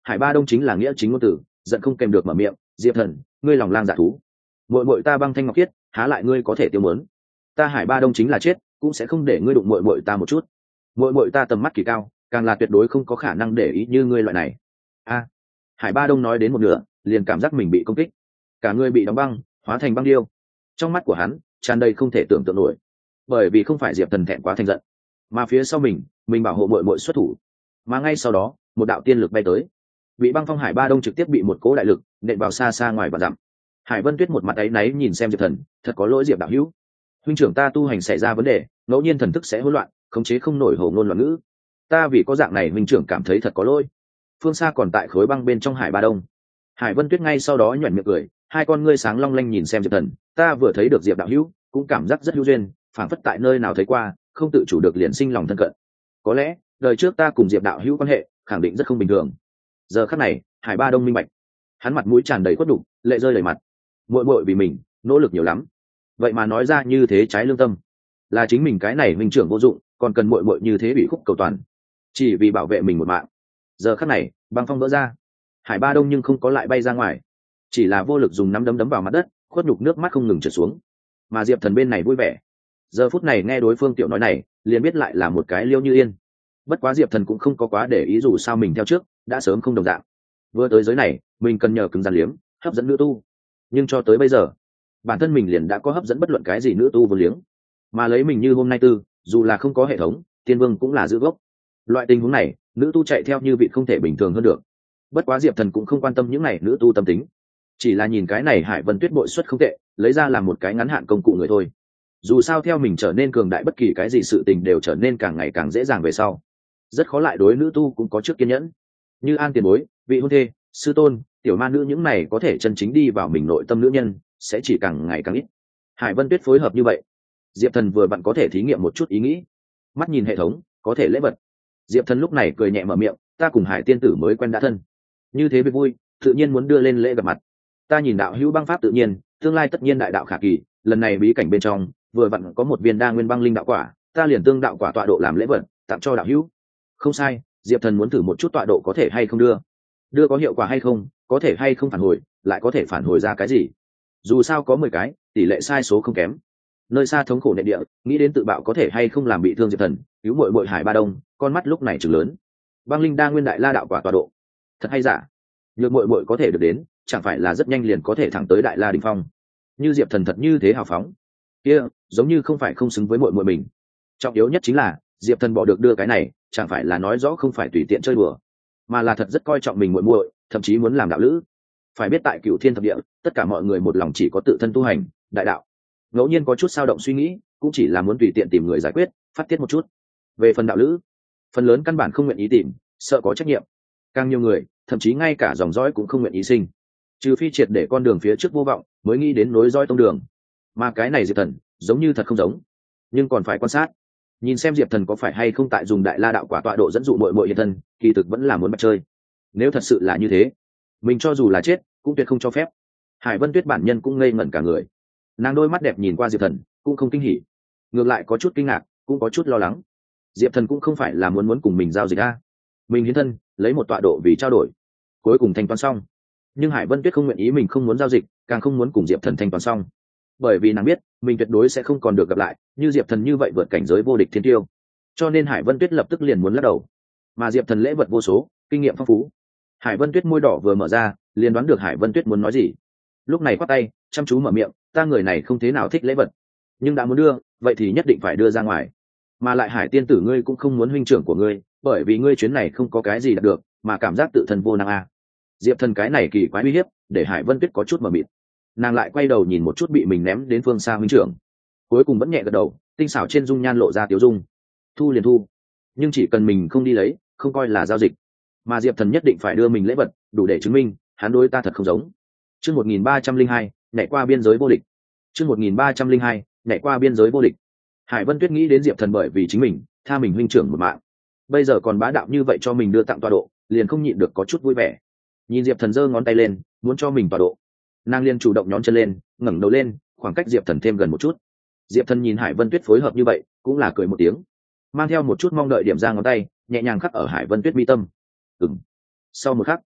Hải Ba Đông chính là nghĩa chính ngôn tử, giận không kèm được mở miệng, diệp thần, ngươi lòng lang dạ thú, muội muội ta băng thanh ngọc khiết, há lại ngươi có thể tiêu muốn. Ta Hải Ba Đông chính là chết cũng sẽ không để ngươi đụng muội muội ta một chút. Muội muội ta tầm mắt kỳ cao, càng là tuyệt đối không có khả năng để ý như ngươi loại này. A. Hải Ba Đông nói đến một nửa liền cảm giác mình bị công kích, cả người bị đóng băng, hóa thành băng điêu. Trong mắt của hắn tràn đầy không thể tưởng tượng nổi, bởi vì không phải diệp thần thẹn quá thành giận, mà phía sau mình mình bảo hộ muội muội xuất thủ. Mà ngay sau đó một đạo tiên lực bay tới, bị băng phong Hải Ba Đông trực tiếp bị một cỗ đại lực nện vào xa xa ngoài và dặm. Hải Vân Tuyết một mặt áy náy nhìn xem diệp thần, thật có lỗi diệp đạo hữu, huynh trưởng ta tu hành xảy ra vấn đề, ngẫu nhiên thần thức sẽ hỗn loạn, khống chế không nổi hồ ngôn loạn ngữ, ta vì có dạng này huynh trưởng cảm thấy thật có lỗi. Phương xa còn tại khối băng bên trong Hải Ba Đông, Hải Vân Tuyết ngay sau đó nhoẻn miệng cười, hai con ngươi sáng long lanh nhìn xem diệp thần, ta vừa thấy được diệp đạo hữu cũng cảm giác rất hữu duyên, phảng phất tại nơi nào thấy qua, không tự chủ được liền sinh lòng thân cận. Có lẽ đời trước ta cùng diệp đạo hữu quan hệ khẳng định rất không bình thường. Giờ khắc này Hải Ba Đông minh bạch, hắn mặt mũi tràn đầy khuất đục, lệ rơi đầy mặt. Muội muội vì mình nỗ lực nhiều lắm, vậy mà nói ra như thế trái lương tâm, là chính mình cái này huynh trưởng vô dụng, còn cần muội muội như thế bị khúc cầu toàn, chỉ vì bảo vệ mình một mạng. Giờ khắc này băng phong vỡ ra, Hải Ba Đông nhưng không có lại bay ra ngoài, chỉ là vô lực dùng nắm đấm đấm vào mặt đất, khuất nhục nước mắt không ngừng trượt xuống. Mà diệp thần bên này vui vẻ, giờ phút này nghe đối phương tiểu nói này liền biết lại là một cái Liêu Như Yên. Bất quá diệp thần cũng không có quá để ý, dù sao mình theo trước đã sớm không đồng dạng, vừa tới giới này mình cần nhờ cứng rắn liếm hấp dẫn nữ tu, nhưng cho tới bây giờ bản thân mình liền đã có hấp dẫn bất luận cái gì nữ tu vô liếng. Mà lấy mình như hôm nay tư, dù là không có hệ thống, tiên vương cũng là giữ gốc. Loại tình huống này nữ tu chạy theo như vị không thể bình thường hơn được. Bất quá diệp thần cũng không quan tâm những này nữ tu tâm tính, chỉ là nhìn cái này Hải Vân Tuyết bội xuất không tệ, lấy ra làm một cái ngắn hạn công cụ người thôi. Dù sao theo mình trở nên cường đại, bất kỳ cái gì sự tình đều trở nên càng ngày càng dễ dàng về sau, rất khó lại đối nữ tu cũng có trước kiên nhẫn. Như An tiền bối, vị hôn thê, sư tôn, tiểu ma nữ, những này có thể chân chính đi vào mình nội tâm nữ nhân sẽ chỉ càng ngày càng ít. Hải Vân Tuyết phối hợp như vậy, diệp thần vừa vặn có thể thí nghiệm một chút ý nghĩ. Mắt nhìn hệ thống có thể lễ vật, diệp thần lúc này cười nhẹ mở miệng, ta cùng Hải tiên tử mới quen đã thân, như thế việc vui tự nhiên muốn đưa lên lễ gặp mặt. Ta nhìn đạo hữu băng pháp tự nhiên, tương lai tất nhiên đại đạo khả kỳ, lần này bí cảnh bên trong vừa vặn có một viên đa nguyên băng linh đạo quả, ta liền tương đạo quả tọa độ làm lễ vật tặng cho đạo hữu. Không sai, diệp thần muốn thử một chút tọa độ có thể hay không đưa đưa có hiệu quả hay không, có thể hay không phản hồi, lại có thể phản hồi ra cái gì. Dù sao có mười cái, tỷ lệ sai số không kém. Nơi xa thống khổ nệ địa, nghĩ đến tự bạo có thể hay không làm bị thương diệp thần, cứu muội muội Hải Ba Đông, con mắt lúc này trừng lớn. Băng linh đa nguyên đại la đạo quả tọa độ, thật hay giả? Nhược muội muội có thể được đến, chẳng phải là rất nhanh liền có thể thẳng tới đại la đỉnh phong. Như diệp thần thật như thế hào phóng, kia giống như không phải không xứng với muội muội mình. Trọng yếu nhất chính là diệp thần bỏ được đưa cái này, chẳng phải là nói rõ không phải tùy tiện chơi đùa, mà là thật rất coi trọng mình muội muội, thậm chí muốn làm đạo lữ. Phải biết tại Cửu Thiên thập địa, tất cả mọi người một lòng chỉ có tự thân tu hành đại đạo, ngẫu nhiên có chút dao động suy nghĩ cũng chỉ là muốn tùy tiện tìm người giải quyết, phát tiết một chút. Về phần đạo lữ, phần lớn căn bản không nguyện ý tìm, sợ có trách nhiệm. Càng nhiều người thậm chí ngay cả dòng dõi cũng không nguyện ý sinh, trừ phi triệt để con đường phía trước vô vọng mới nghĩ đến nối dõi tông đường. Mà cái này diệp thần giống như thật không giống, nhưng còn phải quan sát, nhìn xem diệp thần có phải hay không tại dùng đại la đạo quả tọa độ dẫn dụ muội muội hiện thân, kỳ thực vẫn là muốn bắt chơi. Nếu thật sự là như thế, mình cho dù là chết cũng tuyệt không cho phép. Hải Vân Tuyết bản nhân cũng ngây ngẩn cả người, nàng đôi mắt đẹp nhìn qua diệp thần cũng không kinh hỉ, ngược lại có chút kinh ngạc, cũng có chút lo lắng. Diệp thần cũng không phải là muốn muốn cùng mình giao dịch a, mình hiến thân lấy một tọa độ vì trao đổi, cuối cùng thanh toán xong. Nhưng Hải Vân Tuyết không nguyện ý mình không muốn giao dịch, càng không muốn cùng diệp thần thanh toán xong, bởi vì nàng biết mình tuyệt đối sẽ không còn được gặp lại như diệp thần như vậy vượt cảnh giới vô địch thiên tiêu. Cho nên Hải Vân Tuyết lập tức liền muốn lắc đầu. Mà diệp thần lễ vật vô số, kinh nghiệm phong phú, Hải Vân Tuyết môi đỏ vừa mở ra liền đoán được Hải Vân Tuyết muốn nói gì, lúc này quát tay chăm chú mở miệng, ta người này không thế nào thích lễ vật, nhưng đã muốn đưa vậy thì nhất định phải đưa ra ngoài. Mà lại Hải tiên tử ngươi cũng không muốn huynh trưởng của ngươi, bởi vì ngươi chuyến này không có cái gì đạt được, mà cảm giác tự thân vô năng a. Diệp thần cái này kỳ quái uy hiếp để Hải Vân Tuyết có chút mờ mịt, nàng lại quay đầu nhìn một chút bị mình ném đến phương xa huynh trưởng, cuối cùng vẫn nhẹ gật đầu, tinh xảo trên dung nhan lộ ra tiếu dung. Thu liền thu, nhưng chỉ cần mình không đi lấy, không coi là giao dịch. Mà diệp thần nhất định phải đưa mình lễ vật, đủ để chứng minh hắn đối ta thật không giống. Chương một nghìn ba trăm linh hai, nhảy qua biên giới vô địch. Chương một nghìn ba trăm linh hai, nhảy qua biên giới vô địch. Hải Vân Tuyết nghĩ đến diệp thần bởi vì chính mình tha mình huynh trưởng một mạng, bây giờ còn bá đạo như vậy cho mình đưa tặng tọa độ, liền không nhịn được có chút vui vẻ. Nhìn diệp thần giơ ngón tay lên muốn cho mình tọa độ, nàng liền chủ động nhón chân lên, ngẩng đầu lên, khoảng cách diệp thần thêm gần một chút. Diệp thần nhìn Hải Vân Tuyết phối hợp như vậy cũng là cười một tiếng, mang theo một chút mong đợi điểm ra ngón tay nhẹ nhàng khắc ở Hải Vân Tuyết mi tâm. Ừm. Sau một khắc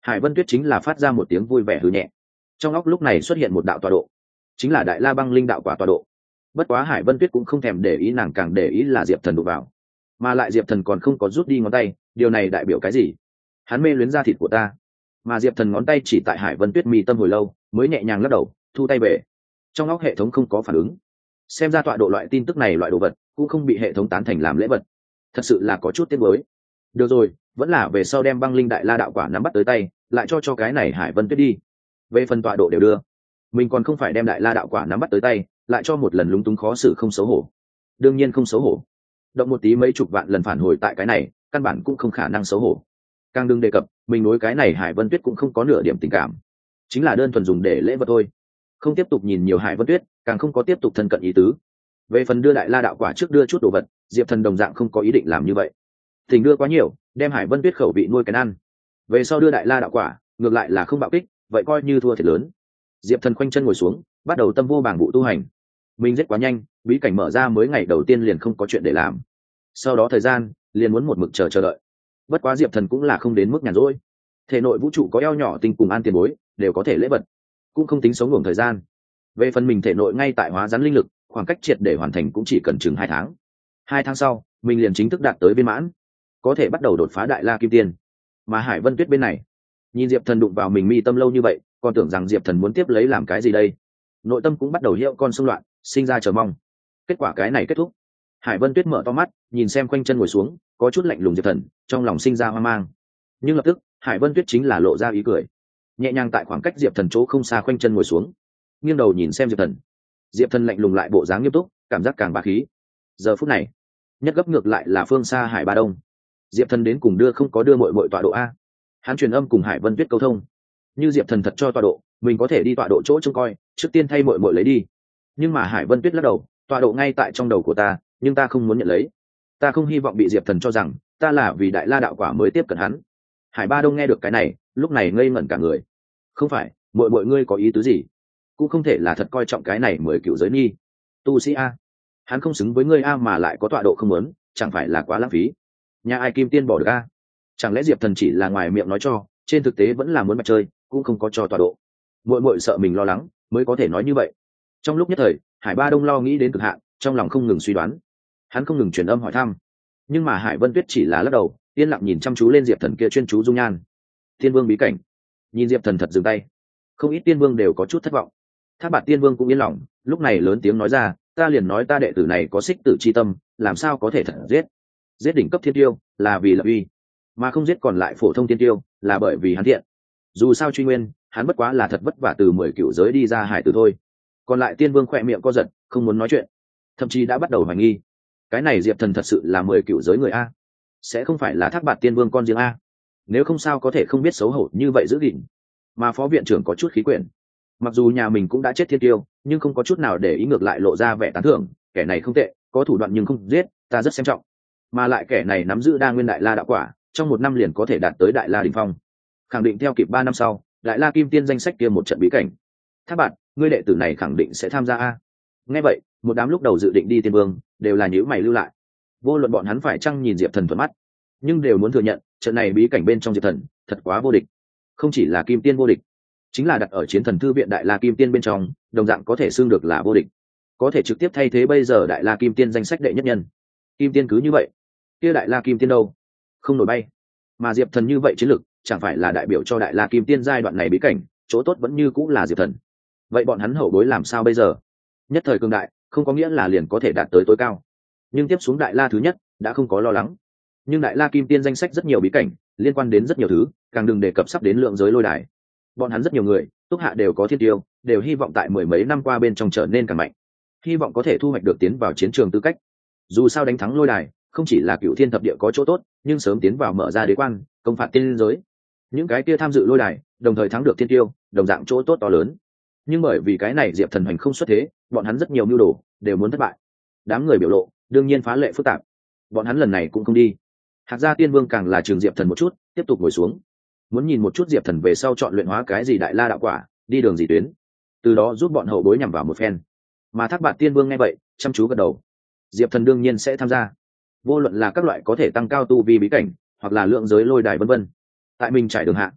Hải Vân Tuyết chính là phát ra một tiếng vui vẻ hừ nhẹ. Trong óc lúc này xuất hiện một đạo tọa độ, chính là Đại La Băng Linh đạo quả tọa độ. Bất quá Hải Vân Tuyết cũng không thèm để ý, nàng càng để ý là Diệp Thần đụng vào, mà lại Diệp Thần còn không có rút đi ngón tay, điều này đại biểu cái gì? Hắn mê luyến da thịt của ta. Mà Diệp Thần ngón tay chỉ tại Hải Vân Tuyết mi tâm hồi lâu, mới nhẹ nhàng lắc đầu, thu tay về. Trong óc hệ thống không có phản ứng. Xem ra tọa độ loại tin tức này loại đồ vật cũng không bị hệ thống tán thành làm lễ vật, thật sự là có chút tiếc nuối. Được rồi, vẫn là về sau đem Băng Linh Đại La đạo quả nắm bắt tới tay, lại cho cho cái này Hải Vân Tuyết đi. Về phần tọa độ đều đưa, mình còn không phải đem Đại La đạo quả nắm bắt tới tay, lại cho một lần lúng túng khó xử không xấu hổ. Đương nhiên không xấu hổ, động một tí mấy chục vạn lần phản hồi tại cái này, căn bản cũng không khả năng xấu hổ. Càng đừng đề cập mình đối cái này Hải Vân Tuyết cũng không có nửa điểm tình cảm, chính là đơn thuần dùng để lễ vật thôi, không tiếp tục nhìn nhiều Hải Vân Tuyết, càng không có tiếp tục thân cận ý tứ. Về phần đưa Đại La đạo quả trước đưa chút đồ vật, Diệp Thần đồng dạng không có ý định làm như vậy. Tình đưa quá nhiều, đem Hải Vân Tuyết khẩu vị nuôi cái ăn. Về sau đưa Đại La đạo quả, ngược lại là không bạo kích, vậy coi như thua thiệt lớn. Diệp Thần khoanh chân ngồi xuống, bắt đầu tâm vô bảng vụ tu hành. Mình rất quá nhanh, bí cảnh mở ra mới ngày đầu tiên liền không có chuyện để làm. Sau đó thời gian liền muốn một mực chờ chờ đợi. Bất quá Diệp Thần cũng là không đến mức nhàn rỗi. Thể nội vũ trụ có eo nhỏ tinh cùng an tiền bối, đều có thể lễ vật, cũng không tính sống ngủ thời gian. Về phần mình thể nội ngay tại hóa rắn linh lực, khoảng cách triệt để hoàn thành cũng chỉ cần chừng hai tháng. Hai tháng sau, mình liền chính thức đạt tới viên mãn, có thể bắt đầu đột phá Đại La Kim Tiên. Mà Hải Vân Tuyết bên này, nhìn Diệp Thần đụng vào mình mi tâm lâu như vậy, còn tưởng rằng Diệp Thần muốn tiếp lấy làm cái gì đây, nội tâm cũng bắt đầu hiệu con xung loạn, sinh ra chờ mong. Kết quả cái này kết thúc, Hải Vân Tuyết mở to mắt, nhìn xem quanh chân ngồi xuống, có chút lạnh lùng Diệp Thần, trong lòng sinh ra hoang mang. Nhưng lập tức, Hải Vân Tuyết chính là lộ ra ý cười, nhẹ nhàng tại khoảng cách Diệp Thần chỗ không xa quanh chân ngồi xuống, nghiêng đầu nhìn xem Diệp Thần. Diệp Thần lạnh lùng lại bộ dáng nghiêm túc, cảm giác càng bá khí. Giờ phút này, nhất gấp ngược lại là phương xa Hải Ba Đông. Diệp Thần đến cùng đưa không có đưa muội muội tọa độ a. Hắn truyền âm cùng Hải Vân Tuyết câu thông, như Diệp Thần thật cho tọa độ, mình có thể đi tọa độ chỗ trông coi, trước tiên thay muội muội lấy đi. Nhưng mà Hải Vân Tuyết lắc đầu, tọa độ ngay tại trong đầu của ta, nhưng ta không muốn nhận lấy. Ta không hy vọng bị Diệp Thần cho rằng ta là vì Đại La đạo quả mới tiếp cận hắn. Hải Ba Đông nghe được cái này, lúc này ngây ngẩn cả người. Không phải, muội muội ngươi có ý tứ gì? Cũng không thể là thật coi trọng cái này mới cựu giới nhi tu sĩ a. Hắn không xứng với ngươi a mà lại có tọa độ không muốn, chẳng phải là quá lãng phí? Nhà ai kim tiên bỏ được a? Chẳng lẽ Diệp Thần chỉ là ngoài miệng nói cho, trên thực tế vẫn là muốn mặt chơi, cũng không có cho tọa độ? Muội muội sợ mình lo lắng mới có thể nói như vậy. Trong lúc nhất thời, Hải Ba Đông lo nghĩ đến cực hạn, trong lòng không ngừng suy đoán. Hắn không ngừng truyền âm hỏi thăm, nhưng mà Hải Vân Tuyết chỉ là lắc đầu, yên lặng nhìn chăm chú lên Diệp Thần kia chuyên chú dung nhan. Tiên Vương bí cảnh, nhìn Diệp Thần thật dừng tay, không ít tiên vương đều có chút thất vọng. Thác Bạt Tiên Vương cũng yên lòng, lúc này lớn tiếng nói ra, ta liền nói ta đệ tử này có xích tử chi tâm, làm sao có thể thật giết? Giết đỉnh cấp thiên tiêu là vì lập uy, mà không giết còn lại phổ thông thiên tiêu là bởi vì hắn thiện. Dù sao truy nguyên, hắn bất quá là thật vất vả từ mười cựu giới đi ra hải tử thôi. Còn lại tiên vương khỏe miệng co giật, không muốn nói chuyện, thậm chí đã bắt đầu hoài nghi, cái này Diệp Thần thật sự là mười cựu giới người a, sẽ không phải là Thác Bạt Tiên Vương con riêng a? Nếu không sao có thể không biết xấu hổ như vậy giữ gìn. Mà phó viện trưởng có chút khí quyển, mặc dù nhà mình cũng đã chết thiên tiêu, nhưng không có chút nào để ý, ngược lại lộ ra vẻ tán thưởng, kẻ này không tệ, có thủ đoạn nhưng không giết, ta rất xem trọng. Mà lại kẻ này nắm giữ đa nguyên Đại La đạo quả, trong một năm liền có thể đạt tới Đại La đỉnh phong, khẳng định theo kịp ba năm sau Đại La Kim Tiên danh sách kia một trận bí cảnh. Thác Bạt, ngươi đệ tử này khẳng định sẽ tham gia a? Nghe vậy, một đám lúc đầu dự định đi tiên vương đều là nhíu mày lưu lại. Vô luận bọn hắn phải chăng nhìn Diệp Thần thuận mắt, nhưng đều muốn thừa nhận trận này bí cảnh bên trong Diệp Thần thật quá vô địch. Không chỉ là Kim Tiên vô địch, chính là đặt ở Chiến Thần Thư viện Đại La Kim Tiên bên trong, đồng dạng có thể xưng được là vô địch, có thể trực tiếp thay thế bây giờ Đại La Kim Tiên danh sách đệ nhất nhân. Kim Tiên cứ như vậy, kia Đại La Kim Tiên đâu? Không nổi bay. Mà Diệp Thần như vậy chiến lực, chẳng phải là đại biểu cho Đại La Kim Tiên giai đoạn này bí cảnh, chỗ tốt vẫn như cũng là Diệp Thần. Vậy bọn hắn hậu bối làm sao bây giờ? Nhất thời cường đại, không có nghĩa là liền có thể đạt tới tối cao. Nhưng tiếp xuống Đại La thứ nhất, đã không có lo lắng. Nhưng Đại La Kim Tiên danh sách rất nhiều bí cảnh, liên quan đến rất nhiều thứ, càng đừng đề cập sắp đến lượng giới lôi đài. Bọn hắn rất nhiều người, túc hạ đều có thiên tiêu, đều hy vọng tại mười mấy năm qua bên trong trở nên càng mạnh, hy vọng có thể thu hoạch được tiến vào chiến trường tư cách. Dù sao đánh thắng lôi đài, không chỉ là cựu thiên thập địa có chỗ tốt, nhưng sớm tiến vào mở ra đế quan, công phạt tiên giới, những cái kia tham dự lôi đài, đồng thời thắng được thiên tiêu, đồng dạng chỗ tốt to lớn. Nhưng bởi vì cái này Diệp Thần hoành không xuất thế, bọn hắn rất nhiều mưu đồ đều muốn thất bại. Đám người biểu lộ đương nhiên phá lệ phức tạp, bọn hắn lần này cũng không đi. Hạc Gia Tiên Vương càng là trường Diệp Thần một chút, tiếp tục ngồi xuống, muốn nhìn một chút Diệp Thần về sau chọn luyện hóa cái gì Đại La đạo quả, đi đường gì tuyến, từ đó giúp bọn hậu bối nhằm vào một phen. Mà Thác Bạt Tiên Vương nghe vậy, chăm chú gật đầu. Diệp Thần đương nhiên sẽ tham gia, vô luận là các loại có thể tăng cao tu vi bí cảnh, hoặc là lượng giới lôi đài vân vân. Tại mình trải đường hạ,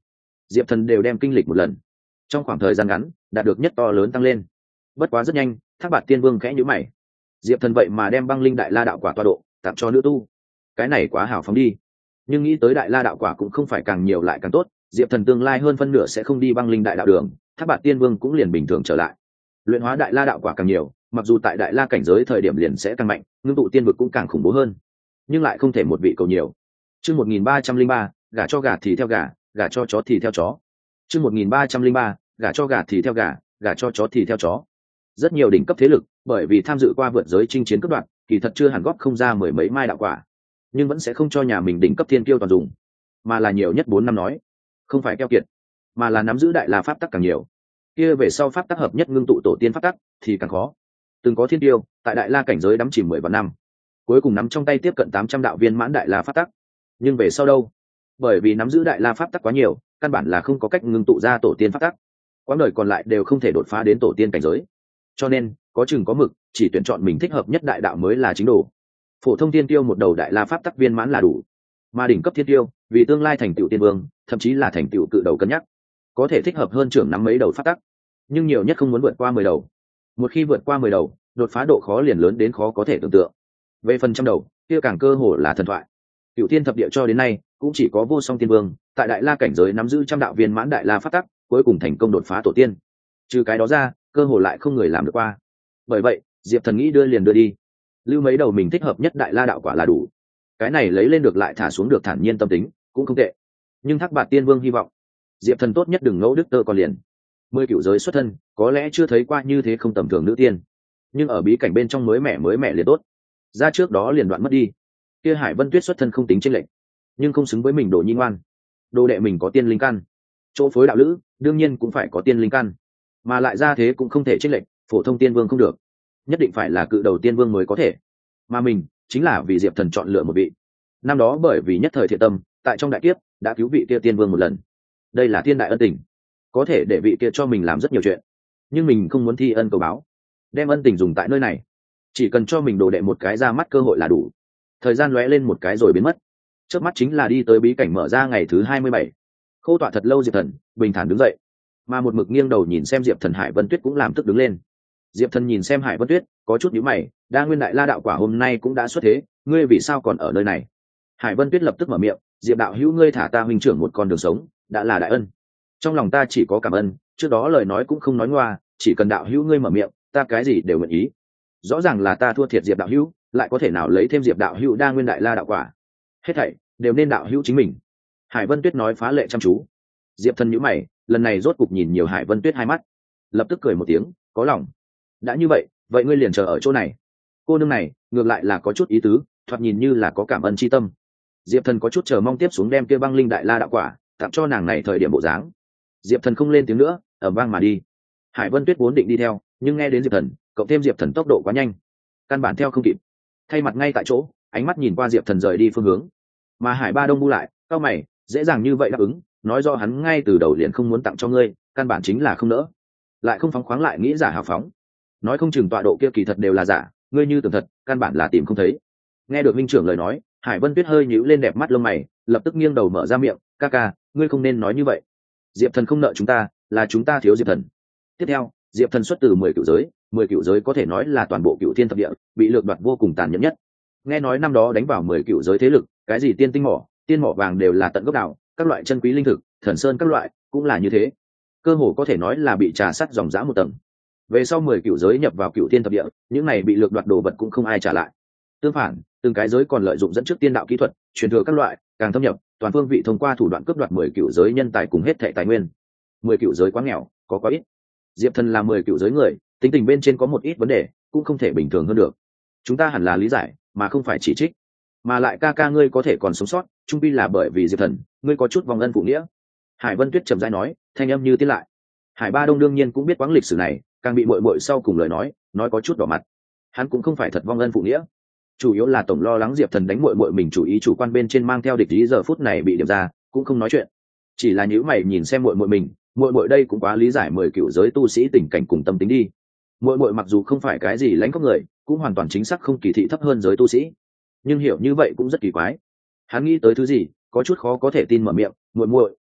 diệp thần đều đem kinh lịch một lần, trong khoảng thời gian ngắn đạt được nhất to lớn tăng lên. Bất quá rất nhanh, Thác Bạt Tiên Vương khẽ nhíu mày. Diệp thần vậy mà đem băng linh đại la đạo quả tọa độ tặng cho nữ tu, cái này quá hào phóng đi. Nhưng nghĩ tới đại la đạo quả cũng không phải càng nhiều lại càng tốt, diệp thần tương lai hơn phân nửa sẽ không đi băng linh đại đạo đường, Thác Bạt Tiên Vương cũng liền bình thường trở lại. Luyện hóa đại la đạo quả càng nhiều, mặc dù tại đại la cảnh giới thời điểm liền sẽ càng mạnh, ngưng tụ tiên vực cũng càng khủng bố hơn, nhưng lại không thể một vị cầu nhiều. Chương một nghìn ba trăm linh ba, gả cho gà thì theo gà, gả cho chó thì theo chó. Chương một nghìn ba trăm linh ba, gả cho gà thì theo gà, gả cho chó thì theo chó. Rất nhiều đỉnh cấp thế lực, bởi vì tham dự qua vượt giới chinh chiến cấp đoạn, kỳ thật chưa hẳn góp không ra mười mấy mai đạo quả, nhưng vẫn sẽ không cho nhà mình đỉnh cấp thiên kiêu toàn dùng, mà là nhiều nhất bốn năm nói, không phải keo kiệt, mà là nắm giữ đại la pháp tắc càng nhiều, kia về sau pháp tắc hợp nhất ngưng tụ tổ tiên pháp tắc thì càng khó. Từng có thiên kiêu tại đại la cảnh giới đắm chìm mười vạn năm, cuối cùng nắm trong tay tiếp cận tám trăm đạo viên mãn đại la pháp tắc, nhưng về sau đâu? Bởi vì nắm giữ đại la pháp tắc quá nhiều, căn bản là không có cách ngưng tụ ra tổ tiên pháp tắc, quãng đời còn lại đều không thể đột phá đến tổ tiên cảnh giới. Cho nên có chừng có mực, chỉ tuyển chọn mình thích hợp nhất đại đạo mới là chính đồ. Phổ thông thiên tiêu một đầu đại la pháp tắc viên mãn là đủ, mà đỉnh cấp thiên tiêu vì tương lai thành tựu tiên vương, thậm chí là thành tựu cự đầu cân nhắc, có thể thích hợp hơn trưởng nắm mấy đầu pháp tắc, nhưng nhiều nhất không muốn vượt qua mười đầu. Một khi vượt qua mười đầu, đột phá độ khó liền lớn đến khó có thể tưởng tượng. Về phần trăm đầu, kia càng cơ hồ là thần thoại. Cửu thiên thập địa cho đến nay cũng chỉ có vô song tiên vương tại đại la cảnh giới nắm giữ trăm đạo viên mãn đại la pháp tắc, cuối cùng thành công đột phá tổ tiên. Trừ cái đó ra, cơ hồ lại không người làm được qua. Bởi vậy diệp thần nghĩ đưa liền đưa đi, lưu mấy đầu mình thích hợp nhất đại la đạo quả là đủ. Cái này lấy lên được lại thả xuống được thản nhiên tâm tính cũng không tệ. Nhưng Thác Bạt Tiên Vương hy vọng diệp thần tốt nhất đừng ngẫu đức tơ còn liền. Mười cửu giới xuất thân, có lẽ chưa thấy qua như thế không tầm thường nữ tiên, nhưng ở bí cảnh bên trong mới mẻ mới mẻ liền tốt, ra trước đó liền đoạn mất đi. Kia Hải Vân Tuyết xuất thân không tính chênh lệch, nhưng không xứng với mình đồ nhi ngoan. Đồ đệ mình có tiên linh căn, chỗ phối đạo lữ đương nhiên cũng phải có tiên linh căn, mà lại ra thế cũng không thể chênh lệch, phổ thông tiên vương không được, nhất định phải là cự đầu tiên vương mới có thể. Mà mình chính là vì diệp thần chọn lựa một vị. Năm đó bởi vì nhất thời thiện tâm, tại trong đại kiếp đã cứu vị kia tiên vương một lần, đây là thiên đại ân tình, có thể để vị kia cho mình làm rất nhiều chuyện, nhưng mình không muốn thi ân cầu báo, đem ân tình dùng tại nơi này, chỉ cần cho mình đồ đệ một cái ra mắt cơ hội là đủ. Thời gian lóe lên một cái rồi biến mất, trước mắt chính là đi tới bí cảnh mở ra ngày thứ hai mươi bảy. Khô tọa thật lâu diệp thần bình thản đứng dậy, mà một mực nghiêng đầu nhìn xem diệp thần Hải Vân Tuyết cũng làm tức đứng lên. Diệp thần nhìn xem Hải Vân Tuyết có chút nhíu mày, đa nguyên đại la đạo quả hôm nay cũng đã xuất thế, ngươi vì sao còn ở nơi này? Hải Vân Tuyết lập tức mở miệng, diệp đạo hữu ngươi thả ta huynh trưởng một con đường sống, đã là đại ân, trong lòng ta chỉ có cảm ơn, trước đó lời nói cũng không nói ngoa, chỉ cần đạo hữu ngươi mở miệng, ta cái gì đều nguyện ý. Rõ ràng là ta thua thiệt diệp đạo hữu, lại có thể nào lấy thêm diệp đạo hữu đa nguyên đại la đạo quả, hết thảy đều nên đạo hữu chính mình. Hải Vân Tuyết nói phá lệ chăm chú. Diệp thần nhíu mày, lần này rốt cục nhìn nhiều Hải Vân Tuyết hai mắt, lập tức cười một tiếng, có lòng. Đã như vậy, vậy ngươi liền chờ ở chỗ này. Cô nương này ngược lại là có chút ý tứ, thoạt nhìn như là có cảm ơn chi tâm. Diệp thần có chút chờ mong tiếp xuống đem kia băng linh đại la đạo quả tặng cho nàng này thời điểm bộ dáng. Diệp thần không lên tiếng nữa, ầm vang mà đi. Hải Vân Tuyết vốn định đi theo, nhưng nghe đến diệp thần, cộng thêm diệp thần tốc độ quá nhanh, căn bản theo không kịp, thay mặt ngay tại chỗ, ánh mắt nhìn qua diệp thần rời đi phương hướng. Mà Hải Ba Đông bu lại, cao mày, dễ dàng như vậy đáp ứng, nói do hắn ngay từ đầu liền không muốn tặng cho ngươi, căn bản chính là không nỡ, lại không phóng khoáng lại nghĩ giả hào phóng, nói không chừng tọa độ kia kỳ thật đều là giả, ngươi như tưởng thật, căn bản là tìm không thấy. Nghe được minh trưởng lời nói, Hải Vân Tuyết hơi nhíu lên đẹp mắt lông mày, lập tức nghiêng đầu mở ra miệng, ca ca, ngươi không nên nói như vậy. Diệp thần không nợ chúng ta, là chúng ta thiếu diệp thần. Tiếp theo, diệp thần xuất từ mười cửu giới, mười cửu giới có thể nói là toàn bộ cửu thiên thập địa bị lược đoạt vô cùng tàn nhẫn nhất. Nghe nói năm đó đánh vào mười cửu giới thế lực, cái gì tiên tinh mỏ, tiên mỏ vàng đều là tận gốc đạo, các loại chân quý linh thực, thần sơn các loại cũng là như thế, cơ hồ có thể nói là bị trà sắt dòng dã một tầng. Về sau mười cửu giới nhập vào cửu thiên thập địa, những này bị lược đoạt đồ vật cũng không ai trả lại. Tương phản, từng cái giới còn lợi dụng dẫn trước tiên đạo kỹ thuật, truyền thừa các loại, càng thâm nhập, toàn phương vị thông qua thủ đoạn cướp đoạt mười cửu giới nhân tài cùng hết thảy tài nguyên. Mười cửu giới quá nghèo, có quá ít. Diệp thần là mười cửu giới người, tính tình bên trên có một ít vấn đề, cũng không thể bình thường hơn được. Chúng ta hẳn là lý giải, mà không phải chỉ trích. Mà lại ca ca ngươi có thể còn sống sót, chung quy là bởi vì diệp thần, ngươi có chút vong ân phụ nghĩa. Hải Vân Tuyết trầm rãi nói, thanh âm như tiết lại. Hải Ba Đông đương nhiên cũng biết quãng lịch sử này, càng bị muội muội sau cùng lời nói, nói có chút đỏ mặt. Hắn cũng không phải thật vong ân phụ nghĩa, chủ yếu là tổng lo lắng diệp thần đánh muội muội mình chủ ý chủ quan bên trên mang theo địch ý, giờ phút này bị điểm ra, cũng không nói chuyện, chỉ là nhíu mày nhìn xem muội muội mình. Muội muội đây cũng quá lý giải mười cửu giới tu sĩ tình cảnh cùng tâm tính đi. Muội muội mặc dù không phải cái gì lãnh khốc người, cũng hoàn toàn chính xác không kỳ thị thấp hơn giới tu sĩ, nhưng hiểu như vậy cũng rất kỳ quái. Hắn nghĩ tới thứ gì, có chút khó có thể tin mở miệng, muội muội,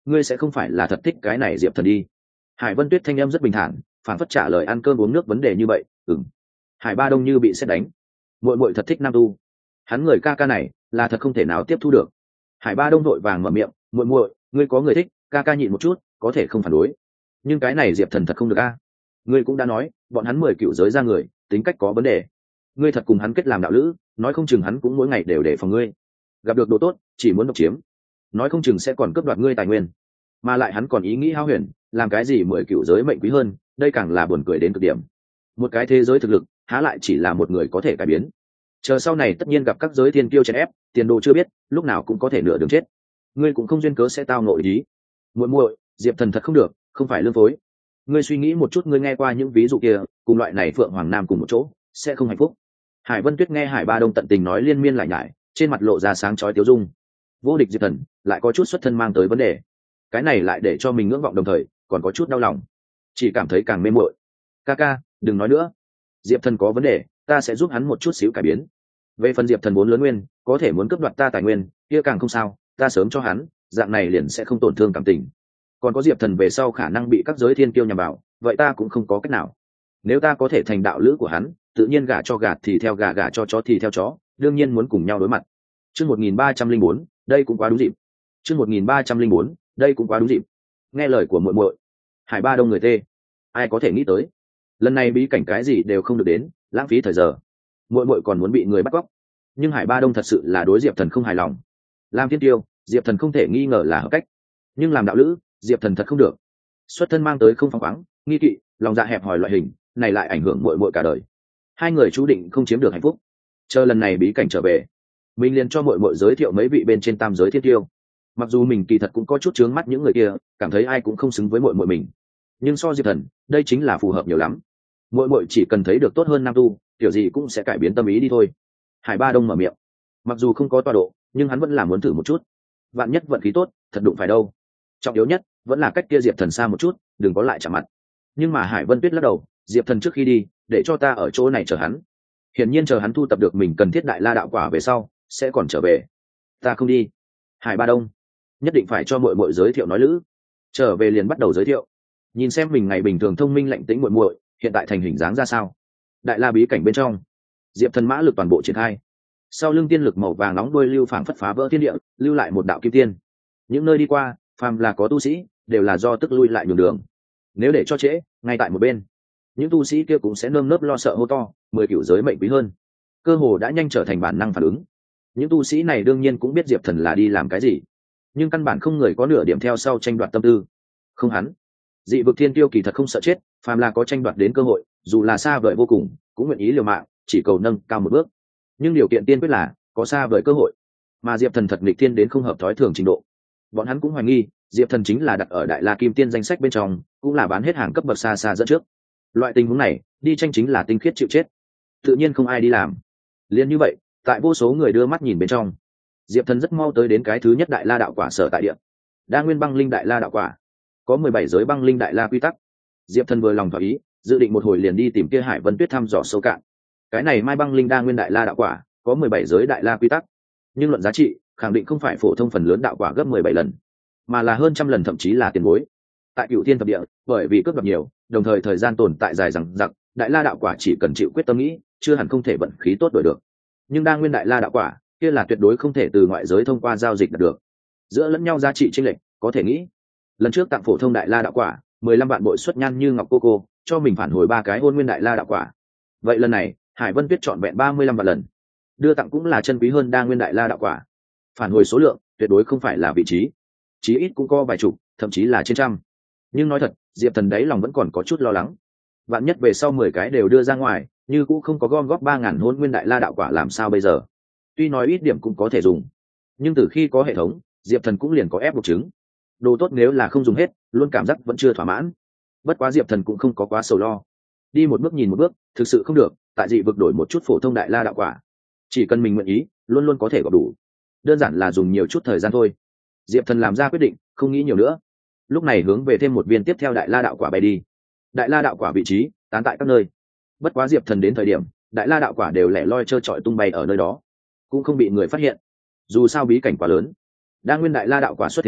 ngươi sẽ không phải là thật thích cái này diệp thần đi. Hải Vân Tuyết thanh âm rất bình thản, phản phất trả lời ăn cơm uống nước vấn đề như vậy. Ừm. Hải Ba Đông như bị sét đánh. Muội muội thật thích nam tu, hắn người ca ca này là thật không thể nào tiếp thu được. Hải Ba Đông vội vàng mở miệng, muội muội, ngươi có người thích, ca ca nhịn một chút, có thể không phản đối, nhưng cái này diệp thần thật không được a. Ngươi cũng đã nói bọn hắn mười cựu giới ra người tính cách có vấn đề, ngươi thật cùng hắn kết làm đạo lữ, nói không chừng hắn cũng mỗi ngày đều để phòng ngươi, gặp được đồ tốt chỉ muốn độc chiếm, nói không chừng sẽ còn cướp đoạt ngươi tài nguyên, mà lại hắn còn ý nghĩ hao huyền, làm cái gì mười cựu giới mệnh quý hơn, đây càng là buồn cười đến cực điểm. Một cái thế giới thực lực há lại chỉ là một người có thể cải biến, chờ sau này tất nhiên gặp các giới thiên kiêu chèn ép, tiền đồ chưa biết lúc nào cũng có thể nửa đường chết, ngươi cũng không duyên cớ sẽ tao ngộ ý. Muội muội, diệp thần thật không được, không phải lương phối. Ngươi suy nghĩ một chút, ngươi nghe qua những ví dụ kia, cùng loại này phượng hoàng nam cùng một chỗ sẽ không hạnh phúc. Hải Vân Tuyết nghe Hải Ba Đông tận tình nói liên miên lại nhải, trên mặt lộ ra sáng chói tiêu dung. Vô địch diệp thần lại có chút xuất thân mang tới vấn đề, cái này lại để cho mình ngưỡng vọng đồng thời còn có chút đau lòng, chỉ cảm thấy càng mê muội. Ca ca đừng nói nữa, diệp thần có vấn đề, ta sẽ giúp hắn một chút xíu cải biến. Về phần diệp thần vốn lớn nguyên có thể muốn cướp đoạt ta tài nguyên kia càng không sao, ta sớm cho hắn, dạng này liền sẽ không tổn thương cảm tình. Còn có diệp thần về sau khả năng bị các giới thiên kiêu nhằm vào, vậy ta cũng không có cách nào. Nếu ta có thể thành đạo lữ của hắn, tự nhiên gả cho gà thì theo gà, gả cho chó thì theo chó, đương nhiên muốn cùng nhau đối mặt. Chương một nghìn ba trăm linh bốn, đây cũng quá đúng dịp. Chương một nghìn ba trăm linh bốn, đây cũng quá đúng dịp. Nghe lời của muội muội, Hải Ba Đông người tê. Ai có thể nghĩ tới, lần này bí cảnh cái gì đều không được đến, lãng phí thời giờ. Muội muội còn muốn bị người bắt cóc. Nhưng Hải Ba Đông thật sự là đối diệp thần không hài lòng. Làm thiên tiêu, diệp thần không thể nghi ngờ là hợp cách, nhưng làm đạo lữ, diệp thần thật không được. Xuất thân mang tới không phóng khoáng, nghi kỵ, lòng dạ hẹp hòi loại hình này lại ảnh hưởng muội muội cả đời. Hai người chú định không chiếm được hạnh phúc. Chờ lần này bí cảnh trở về, mình liền cho muội muội giới thiệu mấy vị bên trên tam giới thiên tiêu. Mặc dù mình kỳ thật cũng có chút chướng mắt những người kia, cảm thấy ai cũng không xứng với muội muội mình, nhưng so diệp thần, đây chính là phù hợp nhiều lắm. Muội muội chỉ cần thấy được tốt hơn nam tu, kiểu gì cũng sẽ cải biến tâm ý đi thôi. Hải Ba Đông mở miệng, mặc dù không có tọa độ, nhưng hắn vẫn là muốn thử một chút. Vạn nhất vận khí tốt, thật đụng phải đâu. Trọng yếu nhất vẫn là cách kia diệp thần xa một chút, đừng có lại chạm mặt. Nhưng mà Hải Vân Tuyết lắc đầu, diệp thần trước khi đi để cho ta ở chỗ này chờ hắn, hiển nhiên chờ hắn thu tập được mình cần thiết đại la đạo quả về sau sẽ còn trở về. Ta không đi. Hải Ba Đông nhất định phải cho muội muội giới thiệu nói lữ. Trở về liền bắt đầu giới thiệu, nhìn xem mình ngày bình thường thông minh lạnh tĩnh muội muội hiện tại thành hình dáng ra sao. Đại la bí cảnh bên trong, diệp thần mã lực toàn bộ triển khai, sau lưng tiên lực màu vàng nóng đuôi lưu phảng phất phá vỡ thiên địa, lưu lại một đạo kim tiên. Những nơi đi qua phàm là có tu sĩ đều là do tức lui lại nhường đường, nếu để cho trễ ngay tại một bên, những tu sĩ kia cũng sẽ nơm nớp lo sợ hô to mười cửu giới mệnh quý hơn, cơ hồ đã nhanh trở thành bản năng phản ứng. Những tu sĩ này đương nhiên cũng biết diệp thần là đi làm cái gì, nhưng căn bản không người có nửa điểm theo sau tranh đoạt tâm tư. Không hắn, dị vực thiên tiêu kỳ thật không sợ chết, phàm là có tranh đoạt đến cơ hội, dù là xa vời vô cùng cũng nguyện ý liều mạng, chỉ cầu nâng cao một bước. Nhưng điều kiện tiên quyết là có xa vời cơ hội, mà diệp thần thật nghịch thiên đến không hợp thói thường trình độ. Bọn hắn cũng hoài nghi diệp thần chính là đặt ở đại la kim tiên danh sách bên trong, cũng là bán hết hàng cấp bậc xa xa dẫn trước. Loại tình huống này đi tranh chính là tinh khiết chịu chết, tự nhiên không ai đi làm. Liên như vậy, tại vô số người đưa mắt nhìn bên trong, diệp thần rất mau tới đến cái thứ nhất đại la đạo quả sở tại địa, đa nguyên băng linh đại la đạo quả. Có mười bảy giới băng linh đại la quy tắc. Diệp thần vừa lòng thỏa ý, dự định một hồi liền đi tìm kia Hải Vân Tuyết thăm dò sâu cạn. Cái này mai băng linh đa nguyên đại la đạo quả có mười bảy giới đại la quy tắc, nhưng luận giá trị khẳng định không phải phổ thông phần lớn đạo quả gấp mười bảy lần, mà là hơn trăm lần, thậm chí là tiền bối. Tại Cửu Thiên thập địa, bởi vì cướp đoạt nhiều, đồng thời thời gian tồn tại dài dằng dặc, đại la đạo quả chỉ cần chịu quyết tâm nghĩ, chưa hẳn không thể vận khí tốt đổi được. Nhưng đa nguyên đại la đạo quả kia là tuyệt đối không thể từ ngoại giới thông qua giao dịch đạt được, giữa lẫn nhau giá trị chênh lệch có thể nghĩ. Lần trước tặng phổ thông đại la đạo quả mười lăm vạn bội xuất nhan như ngọc cô cô, cho mình phản hồi ba cái hôn nguyên đại la đạo quả. Vậy lần này Hải Vân Tuyết chọn vẹn ba mươi lăm vạn lần đưa tặng, cũng là chân quý hơn đa nguyên đại la đạo quả. Phản hồi số lượng tuyệt đối không phải là vị trí, chí ít cũng có vài chục, thậm chí là trên trăm. Nhưng nói thật, diệp thần đấy lòng vẫn còn có chút lo lắng, vạn nhất về sau mười cái đều đưa ra ngoài, như cũng không có gom góp ba ngàn hôn nguyên đại la đạo quả làm sao bây giờ. Tuy nói ít điểm cũng có thể dùng, nhưng từ khi có hệ thống, diệp thần cũng liền có ép buộc chứng. Đồ tốt nếu là không dùng hết, luôn cảm giác vẫn chưa thỏa mãn. Bất quá diệp thần cũng không có quá sầu lo, đi một bước nhìn một bước, thực sự không được tại dị vực đổi một chút phổ thông đại la đạo quả, chỉ cần mình nguyện ý luôn luôn có thể góp đủ, đơn giản là dùng nhiều chút thời gian thôi. Diệp thần làm ra quyết định, không nghĩ nhiều nữa, lúc này hướng về thêm một viên tiếp theo đại la đạo quả bay đi. Đại la đạo quả vị trí tán tại các nơi, bất quá diệp thần đến thời điểm đại la đạo quả đều lẻ loi trơ trọi tung bay ở nơi đó, cũng không bị người phát hiện. Dù sao bí cảnh quá lớn, đa nguyên đại la đạo quả xuất thế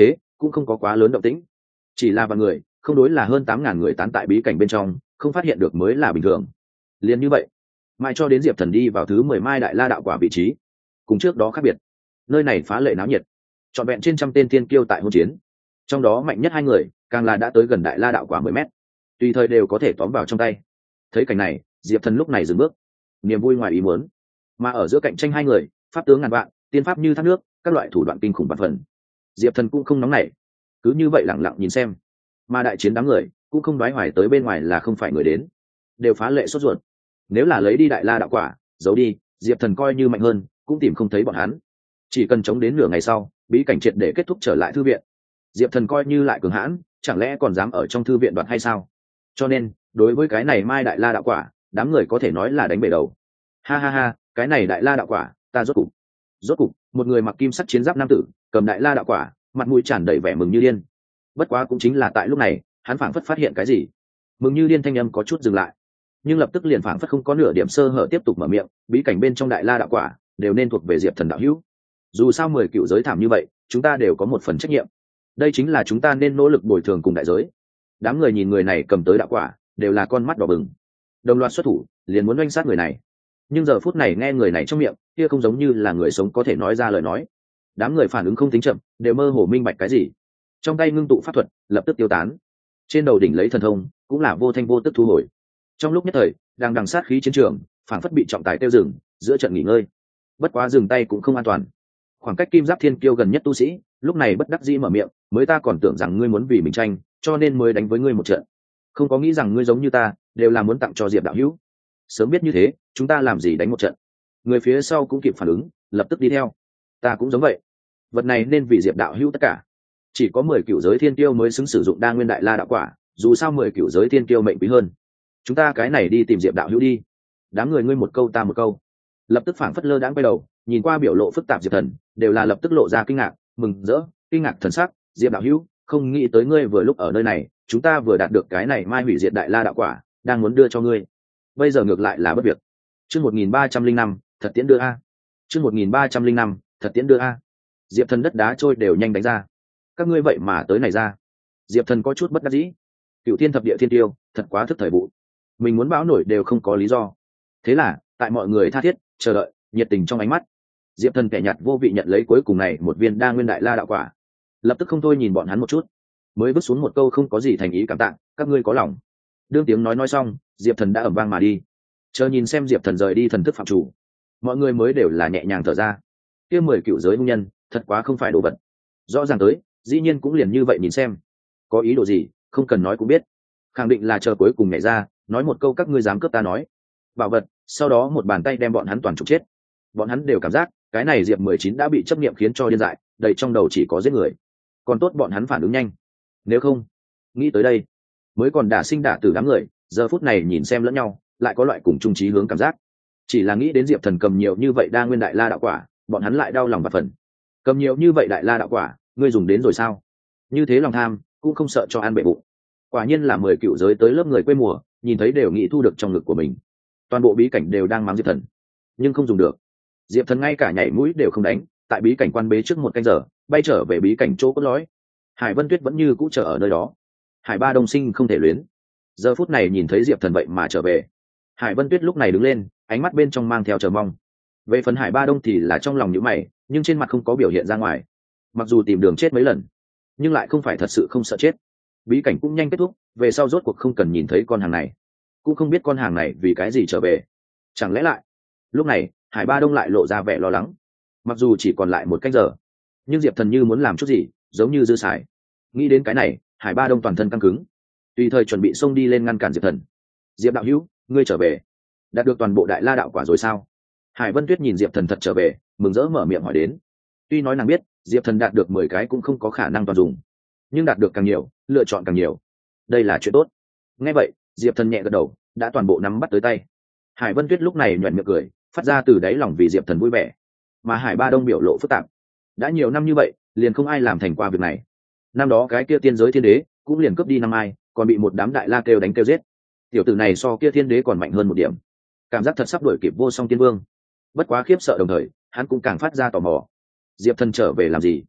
cũng không có quá lớn động tĩnh, chỉ là vài người không đối là hơn tám ngàn người tán tại bí cảnh bên trong, không phát hiện được mới là bình thường. Liền như vậy mãi cho đến diệp thần đi vào thứ mười mai đại la đạo quả vị trí, cùng trước đó khác biệt, nơi này phá lệ náo nhiệt, trọn vẹn trên trăm tên thiên kiêu tại hôn chiến, trong đó mạnh nhất hai người càng là đã tới gần đại la đạo quả mười mét, tùy thời đều có thể tóm vào trong tay. Thấy cảnh này, diệp thần lúc này dừng bước, niềm vui ngoài ý muốn. Mà ở giữa cạnh tranh hai người, pháp tướng ngàn vạn, tiên pháp như thác nước, các loại thủ đoạn kinh khủng bạt phần, diệp thần cũng không nóng nảy, cứ như vậy lẳng lặng nhìn xem. Mà đại chiến đám người cũng không đoái hoài tới bên ngoài là không phải người đến, đều phá lệ sốt ruột. Nếu là lấy đi đại la đạo quả giấu đi, diệp thần coi như mạnh hơn cũng tìm không thấy bọn hắn. Chỉ cần chống đến nửa ngày sau, bí cảnh triệt để kết thúc trở lại thư viện, diệp thần coi như lại cường hãn, chẳng lẽ còn dám ở trong thư viện đoạt hay sao? Cho nên đối với cái này mai đại la đạo quả, đám người có thể nói là đánh bể đầu. Ha ha ha, cái này đại la đạo quả ta rốt cục rốt cục một người mặc kim sắc chiến giáp nam tử cầm đại la đạo quả, mặt mũi tràn đầy vẻ mừng như điên. Bất quá cũng chính là tại lúc này, hắn phảng phất phát hiện cái gì, mừng như điên thanh âm có chút dừng lại, nhưng lập tức liền phảng phất không có nửa điểm sơ hở tiếp tục mở miệng. Bí cảnh bên trong đại la đạo quả đều nên thuộc về diệp thần đạo hữu, dù sao mười cựu giới thảm như vậy, chúng ta đều có một phần trách nhiệm, đây chính là chúng ta nên nỗ lực bồi thường cùng đại giới. Đám người nhìn người này cầm tới đạo quả, đều là con mắt đỏ bừng, đồng loạt xuất thủ liền muốn oanh sát người này. Nhưng giờ phút này nghe người này trong miệng kia không giống như là người sống có thể nói ra lời nói. Đám người phản ứng không tính chậm, đều mơ hồ minh bạch cái gì, trong tay ngưng tụ pháp thuật lập tức tiêu tán, trên đầu đỉnh lấy thần thông cũng là vô thanh vô tức thu hồi. Trong lúc nhất thời, đang đằng sát khí chiến trường phản phất bị trọng tài tiêu dừng giữa trận nghỉ ngơi. Bất quá dừng tay cũng không an toàn, khoảng cách kim giáp thiên kiêu gần nhất tu sĩ lúc này bất đắc dĩ mở miệng, mới ta còn tưởng rằng ngươi muốn vì mình tranh, cho nên mới đánh với ngươi một trận, không có nghĩ rằng ngươi giống như ta đều là muốn tặng cho diệp đạo hữu. Sớm biết như thế, chúng ta làm gì đánh một trận. Người phía sau cũng kịp phản ứng, lập tức đi theo. Ta cũng giống vậy, vật này nên vì diệp đạo hữu tất cả. Chỉ có mười cựu giới thiên kiêu mới xứng sử dụng đa nguyên đại la đạo quả, dù sao mười cựu giới thiên kiêu mệnh quý hơn. Chúng ta cái này đi tìm diệp đạo hữu đi. Đám người ngươi một câu ta một câu, lập tức phảng phất lơ đãng quay đầu nhìn qua biểu lộ phức tạp diệp thần, đều là lập tức lộ ra kinh ngạc, mừng rỡ, kinh ngạc thần sắc. Diệp đạo hữu, không nghĩ tới ngươi vừa lúc ở nơi này, chúng ta vừa đạt được cái này mai hủy diệt đại la đạo quả, đang muốn đưa cho ngươi, bây giờ ngược lại là bất việc. Chương một nghìn ba trăm linh năm, thật tiễn đưa a. Chương một nghìn ba trăm linh năm, thật tiễn đưa a. Diệp thần đất đá trôi đều nhanh đánh ra, các ngươi vậy mà tới này ra. Diệp thần có chút bất đắc dĩ, cựu thiên thập địa thiên tiêu thật quá thức thời vụ, mình muốn báo nổi đều không có lý do. Thế là tại mọi người tha thiết chờ đợi nhiệt tình trong ánh mắt, diệp thần kẻ nhạt vô vị nhận lấy cuối cùng này một viên đa nguyên đại la đạo quả, lập tức không thôi nhìn bọn hắn một chút, mới vứt xuống một câu không có gì thành ý cảm tạ, các ngươi có lòng. Đương tiếng nói nói xong, diệp thần đã ẩm vang mà đi. Chờ nhìn xem diệp thần rời đi thần thức phạm chủ, mọi người mới đều là nhẹ nhàng thở ra. Kia mười cựu giới hung nhân thật quá không phải đồ vật, rõ ràng tới dĩ nhiên cũng liền như vậy nhìn xem, có ý đồ gì không cần nói cũng biết, khẳng định là chờ cuối cùng nhảy ra nói một câu các ngươi dám cướp ta nói bảo vật, sau đó một bàn tay đem bọn hắn toàn trục chết. Bọn hắn đều cảm giác cái này diệp mười chín đã bị chấp niệm khiến cho điên dại, đầy trong đầu chỉ có giết người. Còn tốt bọn hắn phản ứng nhanh, nếu không, nghĩ tới đây mới còn đả sinh đả tử đám người, giờ phút này nhìn xem lẫn nhau lại có loại cùng chung chí hướng cảm giác. Chỉ là nghĩ đến diệp thần cầm nhiều như vậy đa nguyên đại la đạo quả, bọn hắn lại đau lòng và phần. Cầm nhiều như vậy đại la đạo quả, ngươi dùng đến rồi sao? Như thế lòng tham cũng không sợ cho ăn bệ bụng. Quả nhiên là mười cựu giới tới lớp người quê mùa, nhìn thấy đều nghĩ thu được trong ngực của mình. Toàn bộ bí cảnh đều đang mắng diệp thần, nhưng không dùng được. Diệp thần ngay cả nhảy mũi đều không đánh, tại bí cảnh quan bế trước một canh giờ, bay trở về bí cảnh chỗ cốt lõi. Hải Vân Tuyết vẫn như cũ chờ ở nơi đó. Hải Ba Đông Sinh không thể luyến, giờ phút này nhìn thấy diệp thần vậy mà trở về. Hải Vân Tuyết lúc này đứng lên, ánh mắt bên trong mang theo chờ mong. Về phần Hải Ba Đông thì là trong lòng nhíu mày, nhưng trên mặt không có biểu hiện ra ngoài. Mặc dù tìm đường chết mấy lần, nhưng lại không phải thật sự không sợ chết. Bí cảnh cũng nhanh kết thúc, về sau rốt cuộc không cần nhìn thấy con hàng này, cũng không biết con hàng này vì cái gì trở về. Chẳng lẽ lại lúc này Hải Ba Đông lại lộ ra vẻ lo lắng. Mặc dù chỉ còn lại một canh giờ, nhưng diệp thần như muốn làm chút gì, giống như dư xài. Nghĩ đến cái này, Hải Ba Đông toàn thân căng cứng, tùy thời chuẩn bị xông đi lên ngăn cản diệp thần. Diệp đạo hữu, ngươi trở về, đạt được toàn bộ đại la đạo quả rồi sao? Hải Vân Tuyết nhìn diệp thần thật trở về, mừng rỡ mở miệng hỏi đến. Tuy nói nàng biết diệp thần đạt được mười cái cũng không có khả năng toàn dùng, nhưng đạt được càng nhiều lựa chọn càng nhiều, đây là chuyện tốt. Nghe vậy diệp thần nhẹ gật đầu, đã toàn bộ nắm bắt tới tay. Hải Vân Tuyết lúc này nhoẻn miệng cười, phát ra từ đáy lòng vì diệp thần vui vẻ. Mà Hải Ba Đông biểu lộ phức tạp, đã nhiều năm như vậy liền không ai làm thành qua việc này. Năm đó cái kia tiên giới thiên đế cũng liền cướp đi năm ai, còn bị một đám đại la kêu đánh kêu giết. Tiểu tử này so kia thiên đế còn mạnh hơn một điểm, cảm giác thật sắp đuổi kịp vô song tiên vương. Bất quá khiếp sợ đồng thời hắn cũng càng phát ra tò mò, diệp thần trở về làm gì?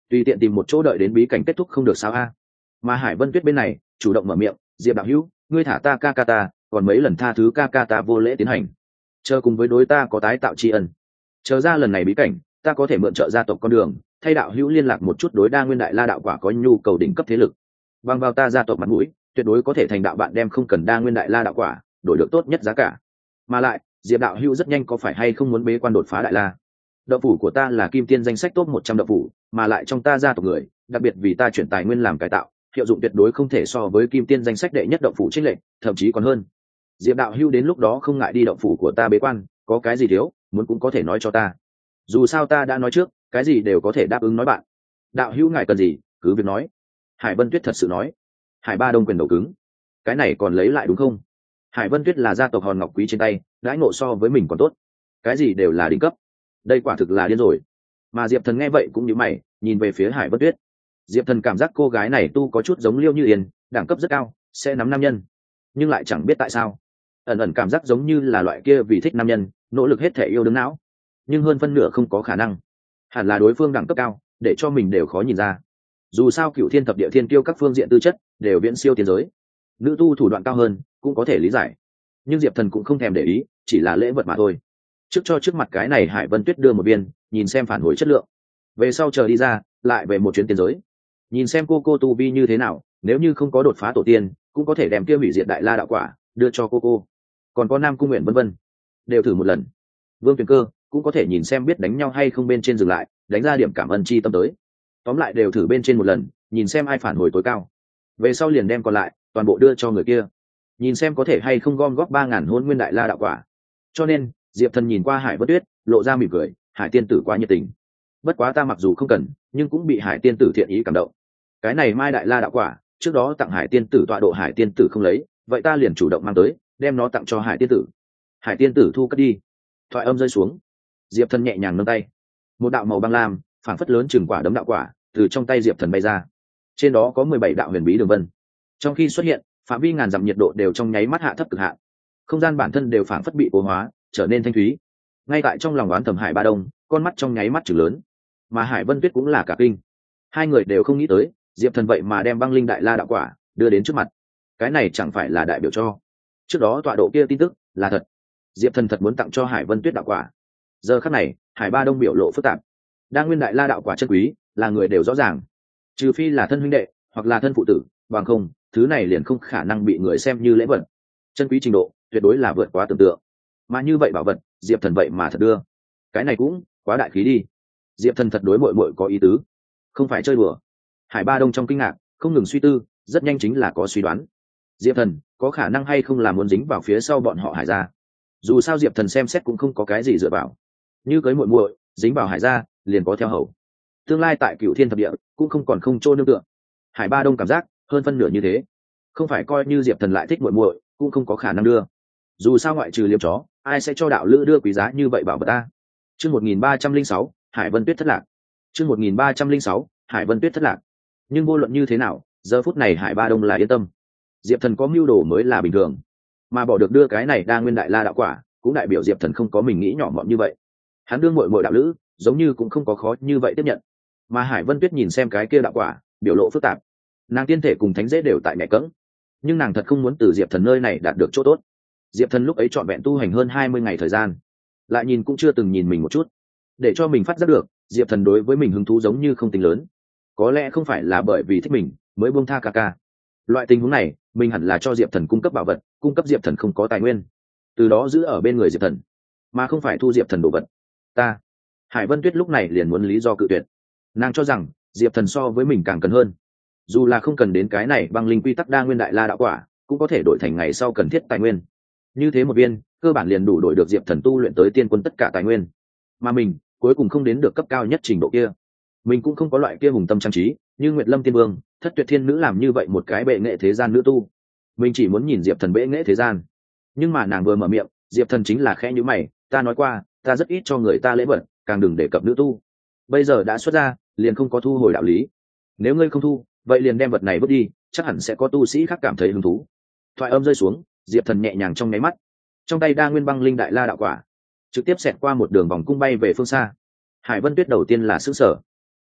tùy tiện tìm một chỗ đợi đến bí cảnh kết thúc không được sao a? Mà Hải Vân Tuyết bên này chủ động mở miệng, diệp đạo hữu, ngươi thả ta ca ca ta, còn mấy lần tha thứ ca ca ta vô lễ tiến hành, chờ cùng với đối ta có tái tạo tri ân, chờ ra lần này bí cảnh ta có thể mượn trợ gia tộc con đường, thay đạo hữu liên lạc một chút đối đa nguyên đại la đạo quả có nhu cầu đỉnh cấp thế lực, bằng vào ta gia tộc mặt mũi tuyệt đối có thể thành đạo bạn đem không cần đa nguyên đại la đạo quả đổi được tốt nhất giá cả. Mà lại diệp đạo hữu rất nhanh có phải hay không muốn bế quan đột phá đại la? Đậu phủ của ta là kim tiên danh sách top một trăm đậu phủ, mà lại trong ta gia tộc người đặc biệt vì ta chuyển tài nguyên làm cải tạo, hiệu dụng tuyệt đối không thể so với kim tiên danh sách đệ nhất đậu phủ trích lệnh, thậm chí còn hơn. Diệp đạo hữu đến lúc đó không ngại đi đậu phủ của ta bế quan, có cái gì thiếu muốn cũng có thể nói cho ta, dù sao ta đã nói trước cái gì đều có thể đáp ứng nói bạn. Đạo hữu ngài cần gì cứ việc nói. Hải Vân Tuyết thật sự nói. Hải Ba Đông quyền đầu cứng, cái này còn lấy lại đúng không? Hải Vân Tuyết là gia tộc hòn ngọc quý trên tay, đãi ngộ so với mình còn tốt, cái gì đều là đỉnh cấp, đây quả thực là điên rồi. Mà Diệp Thần nghe vậy cũng nhíu mày, nhìn về phía Hải Vân Tuyết. Diệp Thần cảm giác cô gái này tu có chút giống Liêu Như Yên, đẳng cấp rất cao, sẽ nắm nam nhân, nhưng lại chẳng biết tại sao ẩn ẩn cảm giác giống như là loại kia vì thích nam nhân nỗ lực hết thể yêu đương não, nhưng hơn phân nửa không có khả năng. Hẳn là đối phương đẳng cấp cao để cho mình đều khó nhìn ra, dù sao cựu thiên thập địa thiên kiêu các phương diện tư chất đều viễn siêu tiến giới, nữ tu thủ đoạn cao hơn cũng có thể lý giải, nhưng Diệp Thần cũng không thèm để ý, chỉ là lễ vật mà thôi. Trước cho trước mặt cái này Hải Vân Tuyết đưa một viên, nhìn xem phản hồi chất lượng, về sau chờ đi ra lại về một chuyến tiến giới, nhìn xem cô cô tu vi như thế nào, nếu như không có đột phá tổ tiên cũng có thể đem kia hủy diệt đại la đạo quả đưa cho cô cô, còn có Nam Cung Nguyện vân vân đều thử một lần. Vương Tuyền Cơ cũng có thể nhìn xem biết đánh nhau hay không bên trên dừng lại, đánh ra điểm cảm ơn chi tâm tới, tóm lại đều thử bên trên một lần, nhìn xem ai phản hồi tối cao, về sau liền đem còn lại toàn bộ đưa cho người kia, nhìn xem có thể hay không gom góp ba ngàn hôn nguyên đại la đạo quả. Cho nên Diệp Thần nhìn qua Hải Vân Tuyết lộ ra mỉm cười, Hải tiên tử quá nhiệt tình, bất quá ta mặc dù không cần nhưng cũng bị Hải tiên tử thiện ý cảm động, cái này mai đại la đạo quả trước đó tặng Hải tiên tử tọa độ Hải tiên tử không lấy, vậy ta liền chủ động mang tới đem nó tặng cho Hải tiên tử. Hải tiên tử thu cất đi. Thoại âm rơi xuống, Diệp Thần nhẹ nhàng nâng tay, một đạo màu băng lam phảng phất lớn chừng quả đấm đạo quả từ trong tay Diệp Thần bay ra, trên đó có mười bảy đạo huyền bí đường vân, trong khi xuất hiện phạm vi ngàn dặm nhiệt độ đều trong nháy mắt hạ thấp cực hạn, không gian bản thân đều phảng phất bị cố hóa trở nên thanh thúy. Ngay tại trong lòng oán thầm Hải Ba Đông con mắt trong nháy mắt chừng lớn, mà Hải Vân Tuyết cũng là cả kinh, hai người đều không nghĩ tới Diệp Thần vậy mà đem băng linh đại la đạo quả đưa đến trước mặt, cái này chẳng phải là đại biểu cho trước đó tọa độ kia tin tức là thật, Diệp Thần thật muốn tặng cho Hải Vân Tuyết đạo quả. Giờ khắc này Hải Ba Đông biểu lộ phức tạp, đa nguyên đại la đạo quả chân quý là người đều rõ ràng, trừ phi là thân huynh đệ hoặc là thân phụ tử, bằng không thứ này liền không khả năng bị người xem như lễ vật, chân quý trình độ tuyệt đối là vượt quá tưởng tượng. Mà như vậy bảo vật Diệp Thần vậy mà thật đưa, cái này cũng quá đại khí đi. Diệp Thần thật đối mội mội có ý tứ, không phải chơi đùa. Hải Ba Đông trong kinh ngạc không ngừng suy tư, rất nhanh chính là có suy đoán, Diệp Thần có khả năng hay không là muốn dính vào phía sau bọn họ Hải gia, dù sao Diệp Thần xem xét cũng không có cái gì dựa vào, như cưới muội muội dính vào Hải gia liền có theo hầu, tương lai tại cựu thiên thập địa cũng không còn không trôn nương tựa. Hải Ba Đông cảm giác hơn phân nửa như thế, không phải coi như Diệp Thần lại thích muội muội cũng không có khả năng đưa, dù sao ngoại trừ liêm chó ai sẽ cho đạo lữ đưa quý giá như vậy bảo vật ta. Chương một nghìn ba trăm linh sáu Hải Vân Tuyết thất lạc. Chương một nghìn ba trăm linh sáu Hải Vân Tuyết thất lạc. Nhưng vô luận như thế nào giờ phút này Hải Ba Đông là yên tâm, Diệp Thần có mưu đồ mới là bình thường, mà bỏ được đưa cái này đa nguyên đại la đạo quả cũng đại biểu Diệp Thần không có mình nghĩ nhỏ mọn như vậy, hắn đương muội muội đạo lữ giống như cũng không có khó như vậy tiếp nhận. Mà Hải Vân Tuyết nhìn xem cái kia đạo quả biểu lộ phức tạp, nàng tiên thể cùng thánh dễ đều tại nhạy cẫng, nhưng nàng thật không muốn từ Diệp Thần nơi này đạt được chỗ tốt. Diệp Thần lúc ấy trọn vẹn tu hành hơn hai mươi ngày thời gian, lại nhìn cũng chưa từng nhìn mình một chút, để cho mình phát giác được Diệp Thần đối với mình hứng thú giống như không tính lớn, có lẽ không phải là bởi vì thích mình mới buông tha ca ca. Loại tình huống này mình hẳn là cho Diệp Thần cung cấp bảo vật, cung cấp Diệp Thần không có tài nguyên, từ đó giữ ở bên người Diệp Thần, mà không phải thu Diệp Thần đồ vật. Ta Hải Vân Tuyết lúc này liền muốn lý do cự tuyệt, nàng cho rằng Diệp Thần so với mình càng cần hơn, dù là không cần đến cái này băng linh quy tắc đa nguyên đại la đạo quả cũng có thể đổi thành ngày sau cần thiết tài nguyên, như thế một viên cơ bản liền đủ đổi được Diệp Thần tu luyện tới tiên quân tất cả tài nguyên, mà mình cuối cùng không đến được cấp cao nhất trình độ kia, mình cũng không có loại kia hùng tâm trang trí như Nguyệt Lâm Tiên Vương, Thất Tuyệt Thiên Nữ làm như vậy một cái bệ nghệ thế gian nữ tu. Mình chỉ muốn nhìn Diệp Thần bệ nghệ thế gian, nhưng mà nàng vừa mở miệng Diệp Thần chính là khẽ nhíu mày, ta nói qua ta rất ít cho người ta lễ vật, càng đừng đề cập nữ tu, bây giờ đã xuất ra liền không có thu hồi đạo lý, nếu ngươi không thu vậy liền đem vật này vứt đi, chắc hẳn sẽ có tu sĩ khác cảm thấy hứng thú. Thoại âm rơi xuống, Diệp Thần nhẹ nhàng trong nháy mắt, trong tay đa nguyên băng linh đại la đạo quả trực tiếp xẹt qua một đường vòng cung bay về phương xa. Hải Vân Tuyết đầu tiên là sững sờ,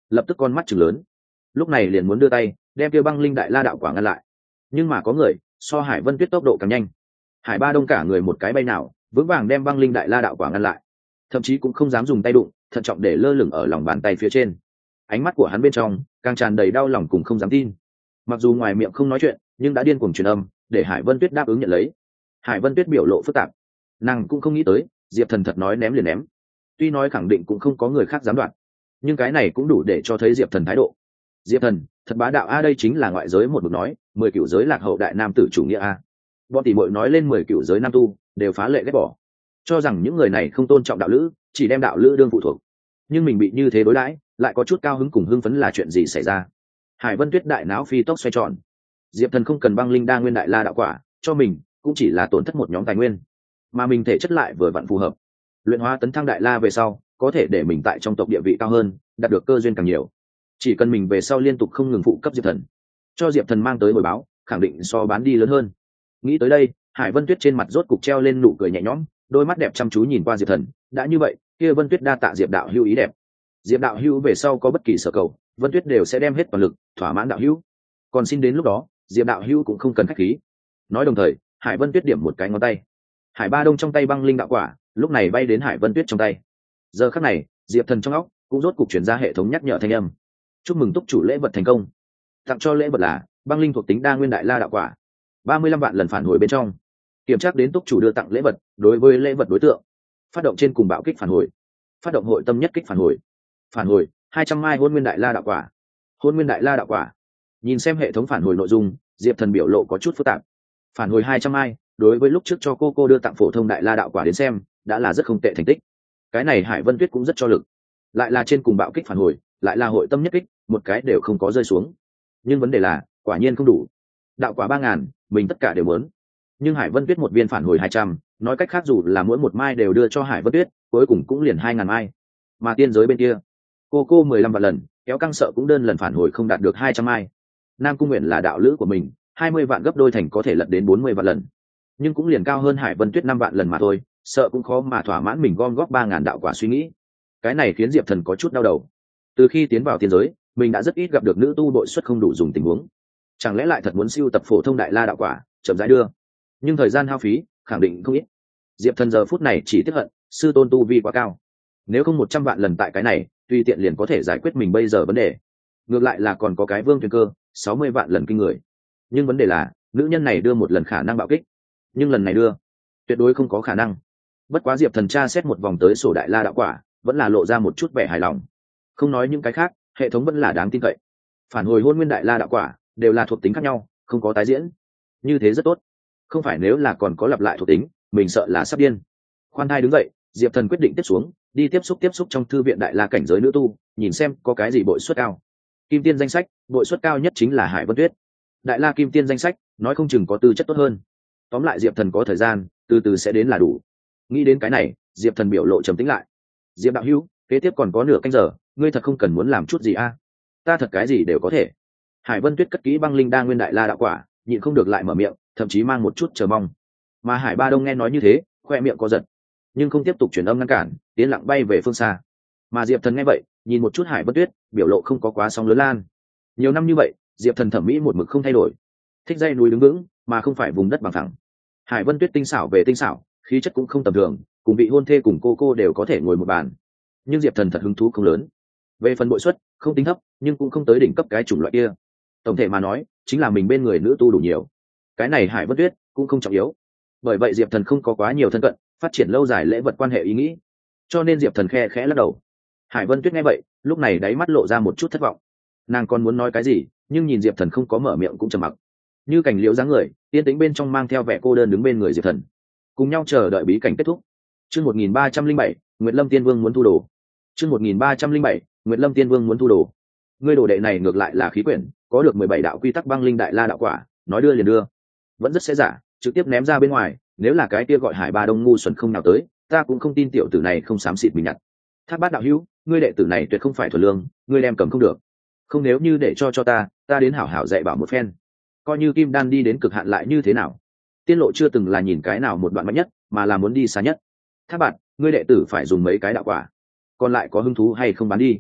lập tức con mắt chừng lớn, lúc này liền muốn đưa tay đem kia băng linh đại la đạo quả ngăn lại. Nhưng mà có người so Hải Vân Tuyết tốc độ càng nhanh. Hải Ba Đông cả người một cái bay nào vững vàng đem băng linh đại la đạo quả ngăn lại, thậm chí cũng không dám dùng tay đụng, thận trọng để lơ lửng ở lòng bàn tay phía trên. Ánh mắt của hắn bên trong càng tràn đầy đau lòng cùng không dám tin. Mặc dù ngoài miệng không nói chuyện, nhưng đã điên cuồng truyền âm để Hải Vân Tuyết đáp ứng nhận lấy. Hải Vân Tuyết biểu lộ phức tạp, nàng cũng không nghĩ tới Diệp Thần thật nói ném liền ném. Tuy nói khẳng định cũng không có người khác dám đoạt, nhưng cái này cũng đủ để cho thấy Diệp Thần thái độ. Diệp Thần thật bá đạo a, đây chính là ngoại giới một mực nói mười cửu giới lạc hậu đại nam tử chủ nghĩa a. Bọn tỷ muội nói lên mười cửu giới nam tu đều phá lệ ghét bỏ, cho rằng những người này không tôn trọng đạo lữ, chỉ đem đạo lữ đương phụ thuộc. Nhưng mình bị như thế đối đãi, lại có chút cao hứng cùng hưng phấn là chuyện gì xảy ra? Hải Vân Tuyết đại não phi tốc xoay tròn. Diệp Thần không cần băng linh đa nguyên đại la đạo quả, cho mình cũng chỉ là tổn thất một nhóm tài nguyên, mà mình thể chất lại vừa vặn phù hợp. Luyện hóa tấn thăng đại la về sau, có thể để mình tại trong tộc địa vị cao hơn, đạt được cơ duyên càng nhiều. Chỉ cần mình về sau liên tục không ngừng phụ cấp Diệp Thần, cho Diệp Thần mang tới hồi báo, khẳng định so bán đi lớn hơn. Nghĩ tới đây, Hải Vân Tuyết trên mặt rốt cục treo lên nụ cười nhẹ nhõm, đôi mắt đẹp chăm chú nhìn qua Diệp Thần. Đã như vậy, kia Vân Tuyết đa tạ Diệp đạo hữu ý đẹp. Diệp đạo hữu về sau có bất kỳ sở cầu, Vân Tuyết đều sẽ đem hết toàn lực thỏa mãn đạo hữu. Còn xin đến lúc đó, Diệp đạo hữu cũng không cần khách khí. Nói đồng thời, Hải Vân Tuyết điểm một cái ngón tay. Hải Ba Đông trong tay băng linh đạo quả, lúc này bay đến Hải Vân Tuyết trong tay. Giờ khắc này, Diệp Thần trong óc cũng rốt cục chuyển ra hệ thống nhắc nhở thanh âm. Chúc mừng túc chủ lễ vật thành công. Tặng cho lễ vật là băng linh thuộc tính đa nguyên đại la đạo quả, ba mươi lăm vạn lần phản hồi bên trong. Kiểm tra đến túc chủ đưa tặng lễ vật, đối với lễ vật đối tượng, phát động trên cùng bạo kích phản hồi, phát động hội tâm nhất kích phản hồi. Phản hồi hai trăm mai hôn nguyên đại la đạo quả. Hôn nguyên đại la đạo quả. Nhìn xem hệ thống phản hồi nội dung, Diệp Thần biểu lộ có chút phức tạp. Phản hồi hai trăm mai, đối với lúc trước cho cô cô đưa tặng phổ thông đại la đạo quả đến xem, đã là rất không tệ thành tích. Cái này Hải Vân Tuyết cũng rất cho lực, lại là trên cùng bạo kích phản hồi, lại là hội tâm nhất kích, một cái đều không có rơi xuống. Nhưng vấn đề là, quả nhiên không đủ. Đạo quả ba ngàn, mình tất cả đều muốn. Nhưng Hải Vân Tuyết một viên phản hồi hai trăm, nói cách khác dù là mỗi một mai đều đưa cho Hải Vân Tuyết, cuối cùng cũng liền hai ngàn mai. Mà tiên giới bên kia, cô cô mười lăm vạn lần, kéo căng sợ cũng đơn lần phản hồi không đạt được hai trăm mai. Nam Cung Nguyện là đạo lữ của mình, hai mươi vạn gấp đôi thành có thể lật đến bốn mươi vạn lần, nhưng cũng liền cao hơn Hải Vân Tuyết năm vạn lần mà thôi, sợ cũng khó mà thỏa mãn mình gom góp ba ngàn đạo quả suy nghĩ. Cái này khiến Diệp Thần có chút đau đầu. Từ khi tiến vào tiên giới, mình đã rất ít gặp được nữ tu bội suất không đủ dùng tình huống, chẳng lẽ lại thật muốn siêu tập phổ thông đại la đạo quả chậm rãi đưa, nhưng thời gian hao phí khẳng định không ít. Diệp Thần giờ phút này chỉ tiếc hận sư tôn tu vi quá cao, nếu không một trăm vạn lần tại cái này tùy tiện liền có thể giải quyết mình bây giờ vấn đề. Ngược lại là còn có cái Vương Tuyền Cơ sáu mươi vạn lần kinh người, nhưng vấn đề là nữ nhân này đưa một lần khả năng bạo kích, nhưng lần này đưa tuyệt đối không có khả năng. Bất quá Diệp Thần tra xét một vòng tới sổ đại la đạo quả, vẫn là lộ ra một chút vẻ hài lòng. Không nói những cái khác, hệ thống vẫn là đáng tin cậy. Phản hồi hôn nguyên đại la đạo quả đều là thuộc tính khác nhau, không có tái diễn, như thế rất tốt. Không phải nếu là còn có lặp lại thuộc tính, mình sợ là sắp điên. Khoan thai đứng dậy, Diệp Thần quyết định tiếp xuống, đi tiếp xúc tiếp xúc trong thư viện đại la cảnh giới nữ tu, nhìn xem có cái gì bội suất cao. Kim tiên danh sách, bội suất cao nhất chính là Hải Vân Tuyết. Đại la kim tiên danh sách, nói không chừng có tư chất tốt hơn. Tóm lại Diệp Thần có thời gian, từ từ sẽ đến là đủ. Nghĩ đến cái này, Diệp Thần biểu lộ trầm tĩnh lại. Diệp đạo hữu, kế tiếp còn có nửa canh giờ, ngươi thật không cần muốn làm chút gì a? À? Ta thật cái gì đều có thể. Hải Vân Tuyết cất kỹ băng linh đa nguyên đại la đạo quả, nhịn không được lại mở miệng, thậm chí mang một chút chờ mong. Mà Hải Ba Đông nghe nói như thế, khoe miệng co giật, nhưng không tiếp tục truyền âm ngăn cản, tiến lặng bay về phương xa. Mà Diệp Thần nghe vậy, nhìn một chút Hải Vân Tuyết, biểu lộ không có quá sóng lớn lan. Nhiều năm như vậy, Diệp Thần thẩm mỹ một mực không thay đổi, thích dây núi đứng vững, mà không phải vùng đất bằng phẳng. Hải Vân Tuyết tinh xảo về tinh xảo, khí chất cũng không tầm thường, cùng vị hôn thê cùng cô cô đều có thể ngồi một bàn. Nhưng Diệp Thần thật hứng thú không lớn. Về phần bội suất, không tính thấp, nhưng cũng không tới đỉnh cấp cái chủng loại kia. Tổng thể mà nói, chính là mình bên người nữ tu đủ nhiều. Cái này Hải Vân Tuyết cũng không trọng yếu. Bởi vậy Diệp Thần không có quá nhiều thân cận, phát triển lâu dài lễ vật quan hệ ý nghĩ. Cho nên Diệp Thần khe khẽ lắc đầu. Hải Vân Tuyết nghe vậy, lúc này đáy mắt lộ ra một chút thất vọng. Nàng còn muốn nói cái gì, nhưng nhìn Diệp Thần không có mở miệng cũng trầm mặc. Như cảnh liễu dáng người, tiên tĩnh bên trong mang theo vẻ cô đơn đứng bên người Diệp Thần, cùng nhau chờ đợi bí cảnh kết thúc. Chương một nghìn ba trăm linh bảy, Nguyệt Lâm Tiên Vương muốn thu đồ. Chương một nghìn ba trăm linh bảy, Nguyệt Lâm Tiên Vương muốn thu đồ. Ngươi đồ đệ này ngược lại là khí quyển, có được mười bảy đạo quy tắc băng linh đại la đạo quả, nói đưa liền đưa, vẫn rất sẽ giả, trực tiếp ném ra bên ngoài. Nếu là cái kia gọi Hải Ba Đông ngu xuẩn không nào tới, ta cũng không tin tiểu tử này không xám xịt mình nhặt. Thác Bát đạo hữu, ngươi đệ tử này tuyệt không phải thuần lương, ngươi đem cầm không được. Không, nếu như để cho cho ta, ta đến hảo hảo dạy bảo một phen. Coi như kim đan đi đến cực hạn lại như thế nào? Tiên lộ chưa từng là nhìn cái nào một đoạn mạnh nhất, mà là muốn đi xa nhất. Thác Bạt, ngươi đệ tử phải dùng mấy cái đạo quả, còn lại có hứng thú hay không bán đi?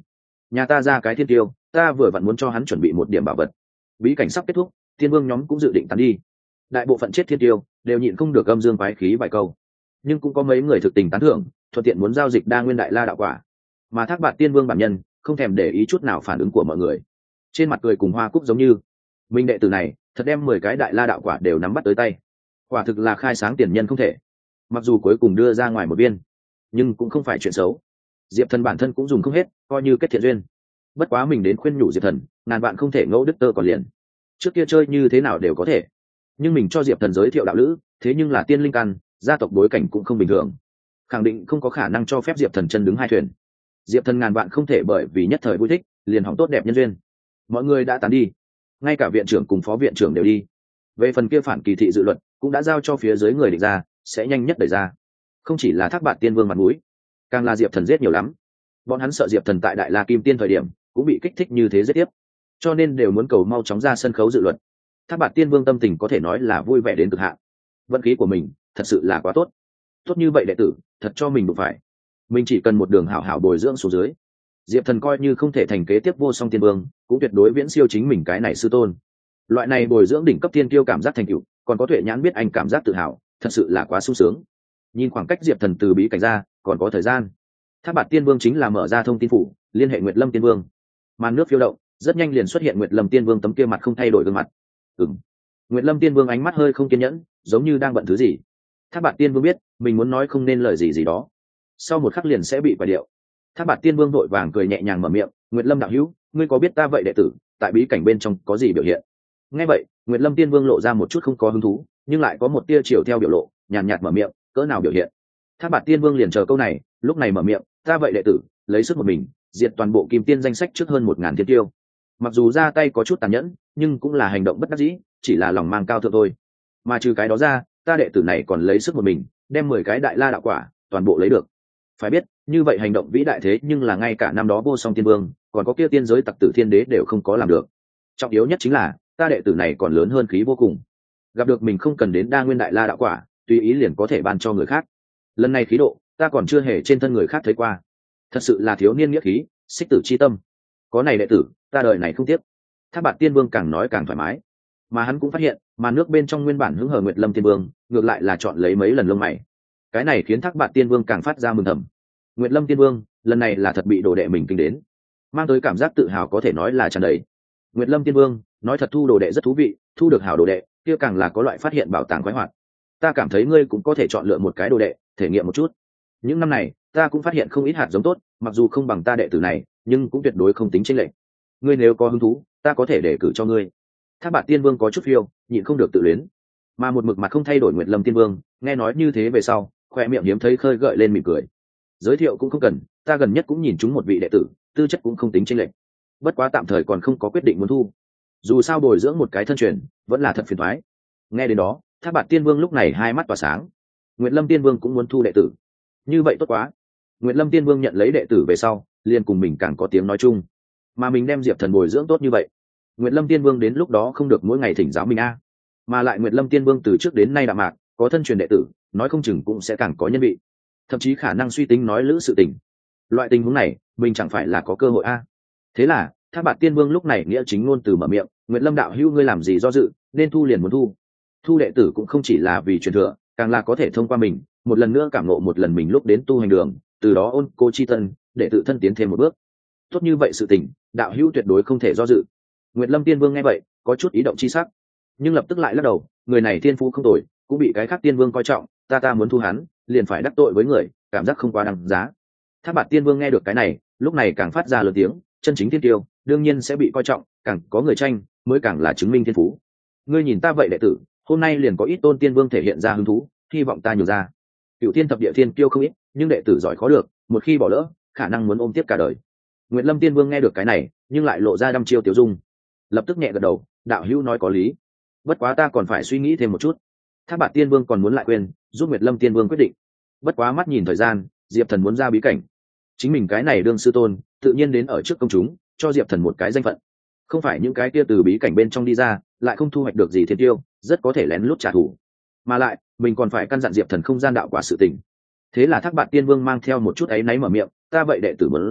nhà ta ra cái thiên tiêu, ta vừa vặn muốn cho hắn chuẩn bị một điểm bảo vật. Bí cảnh sắp kết thúc, tiên vương nhóm cũng dự định tán đi. Đại bộ phận chết thiên tiêu đều nhịn không được âm dương quái khí vài câu, nhưng cũng có mấy người thực tình tán thưởng, thuận tiện muốn giao dịch đa nguyên đại la đạo quả. Mà Thác Bạt Tiên Vương bản nhân không thèm để ý chút nào phản ứng của mọi người, trên mặt cười cùng hoa cúc giống như minh đệ tử này thật đem mười cái đại la đạo quả đều nắm bắt tới tay, quả thực là khai sáng tiền nhân không thể. Mặc dù cuối cùng đưa ra ngoài một viên, nhưng cũng không phải chuyện xấu. Diệp Thần bản thân cũng dùng không hết, coi như kết thiện duyên. Bất quá mình đến khuyên nhủ Diệp Thần, ngàn vạn không thể ngẫu đức tơ còn liền. Trước kia chơi như thế nào đều có thể, nhưng mình cho Diệp Thần giới thiệu đạo lữ, thế nhưng là tiên linh căn, gia tộc bối cảnh cũng không bình thường, khẳng định không có khả năng cho phép Diệp Thần chân đứng hai thuyền. Diệp Thần ngàn vạn không thể bởi vì nhất thời vui thích liền hỏng tốt đẹp nhân duyên. Mọi người đã tán đi, ngay cả viện trưởng cùng phó viện trưởng đều đi. Về phần kia phản kỳ thị dự luật cũng đã giao cho phía dưới người định ra, sẽ nhanh nhất đẩy ra. Không chỉ là Thác Bạt Tiên Vương mặt mũi, càng là Diệp Thần giết nhiều lắm. Bọn hắn sợ Diệp Thần tại Đại La Kim Tiên thời điểm cũng bị kích thích như thế giết tiếp, cho nên đều muốn cầu mau chóng ra sân khấu dự luật. Thác Bạt Tiên Vương tâm tình có thể nói là vui vẻ đến cực hạn. Vận khí của mình thật sự là quá tốt, tốt như vậy đệ tử thật cho mình đụng phải. Mình chỉ cần một đường hảo hảo bồi dưỡng xuống dưới, Diệp Thần coi như không thể thành kế tiếp vô song tiên vương, cũng tuyệt đối viễn siêu chính mình cái này sư tôn. Loại này bồi dưỡng đỉnh cấp tiên tiêu cảm giác thành tựu, còn có tuệ nhãn biết anh cảm giác tự hào, thật sự là quá sung sướng. Nhìn khoảng cách Diệp Thần từ bí cảnh ra, còn có thời gian. Thác Bạt Tiên Vương chính là mở ra thông tin phủ, liên hệ Nguyệt Lâm Tiên Vương. Màn nước phiêu động, rất nhanh liền xuất hiện Nguyệt Lâm Tiên Vương tấm kia mặt không thay đổi gương mặt. Ừm. Nguyệt Lâm Tiên Vương ánh mắt hơi không kiên nhẫn, giống như đang bận thứ gì. Thác Bạt Tiên Vương biết, mình muốn nói không nên lời gì gì đó, sau một khắc liền sẽ bị quả điệu. Thác Bạt Tiên Vương vội vàng cười nhẹ nhàng mở miệng, Nguyệt Lâm đạo hữu, ngươi có biết ta vậy đệ tử tại bí cảnh bên trong có gì biểu hiện? Nghe vậy, Nguyệt Lâm Tiên Vương lộ ra một chút không có hứng thú, nhưng lại có một tia chiều theo biểu lộ, nhàn nhạt mở miệng, cỡ nào biểu hiện? Thác Bạt Tiên Vương liền chờ câu này, lúc này mở miệng, ta vậy đệ tử lấy sức một mình diệt toàn bộ kim tiên danh sách trước hơn một ngàn thiên tiêu. Mặc dù ra tay có chút tàn nhẫn, nhưng cũng là hành động bất đắc dĩ, chỉ là lòng mang cao thượng thôi. Mà trừ cái đó ra, ta đệ tử này còn lấy sức một mình đem mười cái đại la đạo quả toàn bộ lấy được. Phải biết, như vậy hành động vĩ đại thế nhưng là ngay cả năm đó vô song tiên vương, còn có kia tiên giới tặc tử thiên đế đều không có làm được. Trọng yếu nhất chính là, ta đệ tử này còn lớn hơn khí vô cùng. Gặp được mình không cần đến đa nguyên đại la đạo quả, tùy ý liền có thể ban cho người khác. Lần này khí độ, ta còn chưa hề trên thân người khác thấy qua. Thật sự là thiếu niên nghĩa khí, xích tử chi tâm. Có này đệ tử, ta đời này không tiếc. Thác Bạt Tiên Vương càng nói càng thoải mái. Mà hắn cũng phát hiện, màn nước bên trong nguyên bản hứng hờ Nguyệt Lâm Tiên Vương, ngược lại là chọn lấy mấy lần lông mày. Cái này khiến Thác Bạt Tiên Vương càng phát ra mừng thầm. Nguyệt Lâm Tiên Vương, lần này là thật bị đồ đệ mình kinh đến, mang tới cảm giác tự hào có thể nói là tràn đầy. Nguyệt Lâm Tiên Vương, nói thật thu đồ đệ rất thú vị, thu được hảo đồ đệ, kia càng là có loại phát hiện bảo tàng khoái hoạt. Ta cảm thấy ngươi cũng có thể chọn lựa một cái đồ đệ, thể nghiệm một chút. Những năm này, ta cũng phát hiện không ít hạt giống tốt, mặc dù không bằng ta đệ tử này, nhưng cũng tuyệt đối không tính chênh lệch. Ngươi nếu có hứng thú, ta có thể đề cử cho ngươi. Thác Bạt Tiên Vương có chút phiêu, nhịn không được tự luyến. Mà một mực mặt không thay đổi Nguyệt Lâm Tiên Vương, nghe nói như thế về sau, khoe miệng hiếm thấy khơi gợi lên mỉm cười. Giới thiệu cũng không cần, ta gần nhất cũng nhìn chúng một vị đệ tử, tư chất cũng không tính chênh lệch. Bất quá tạm thời còn không có quyết định muốn thu. Dù sao bồi dưỡng một cái thân truyền, vẫn là thật phiền toái. Nghe đến đó, Thác Bạt Tiên Vương lúc này hai mắt tỏa sáng. Nguyệt Lâm Tiên Vương cũng muốn thu đệ tử. Như vậy tốt quá. Nguyệt Lâm Tiên Vương nhận lấy đệ tử về sau, liền cùng mình càng có tiếng nói chung. Mà mình đem Diệp Thần bồi dưỡng tốt như vậy, Nguyệt Lâm Tiên Vương đến lúc đó không được mỗi ngày thỉnh giáo mình a. À. Mà lại Nguyệt Lâm Tiên Vương từ trước đến nay đạm mạc, có thân truyền đệ tử, nói không chừng cũng sẽ càng có nhân vị, thậm chí khả năng suy tính nói lữ sự tình. Loại tình huống này, mình chẳng phải là có cơ hội a. À. Thế là, Thác Bạt Tiên Vương lúc này nghĩa chính ngôn từ mở miệng, Nguyệt Lâm đạo hữu ngươi làm gì do dự, nên thu liền muốn thu. Thu đệ tử cũng không chỉ là vì truyền thừa, càng là có thể thông qua mình, một lần nữa cảm ngộ một lần mình lúc đến tu hành đường, từ đó ôn cô chi tân, để tự thân tiến thêm một bước. Tốt như vậy sự tình, đạo hữu tuyệt đối không thể do dự. Nguyệt Lâm Tiên Vương nghe vậy, có chút ý động chi sắc, nhưng lập tức lại lắc đầu, người này thiên phú không tồi, cũng bị cái khác tiên vương coi trọng, ta ta muốn thu hắn, liền phải đắc tội với người, cảm giác không quá đáng giá. Thác Bạt Tiên Vương nghe được cái này, lúc này càng phát ra lớn tiếng, chân chính thiên tiêu, đương nhiên sẽ bị coi trọng, càng có người tranh, mới càng là chứng minh thiên phú. Ngươi nhìn ta vậy đệ tử, hôm nay liền có ít tôn tiên vương thể hiện ra hứng thú, hy vọng ta nhường ra. Cựu thiên thập địa thiên kiêu không ít, nhưng đệ tử giỏi khó được, một khi bỏ lỡ, khả năng muốn ôm tiếp cả đời. Nguyệt Lâm Tiên Vương nghe được cái này, nhưng lại lộ ra đăm chiêu tiểu dung, lập tức nhẹ gật đầu, đạo hữu nói có lý, bất quá ta còn phải suy nghĩ thêm một chút. Thác Bạt Tiên Vương còn muốn lại quên, giúp Nguyệt Lâm Tiên Vương quyết định. Bất quá mắt nhìn thời gian, Diệp Thần muốn ra bí cảnh, chính mình cái này đương sư tôn, tự nhiên đến ở trước công chúng, cho Diệp Thần một cái danh phận. Không phải những cái kia từ bí cảnh bên trong đi ra, lại không thu hoạch được gì thiên tiêu, rất có thể lén lút trả thù. Mà lại, mình còn phải căn dặn Diệp Thần không gian đạo quả sự tình. Thế là Thác Bạt Tiên Vương mang theo một chút áy náy mở miệng, ta vậy đệ tử muốn ra,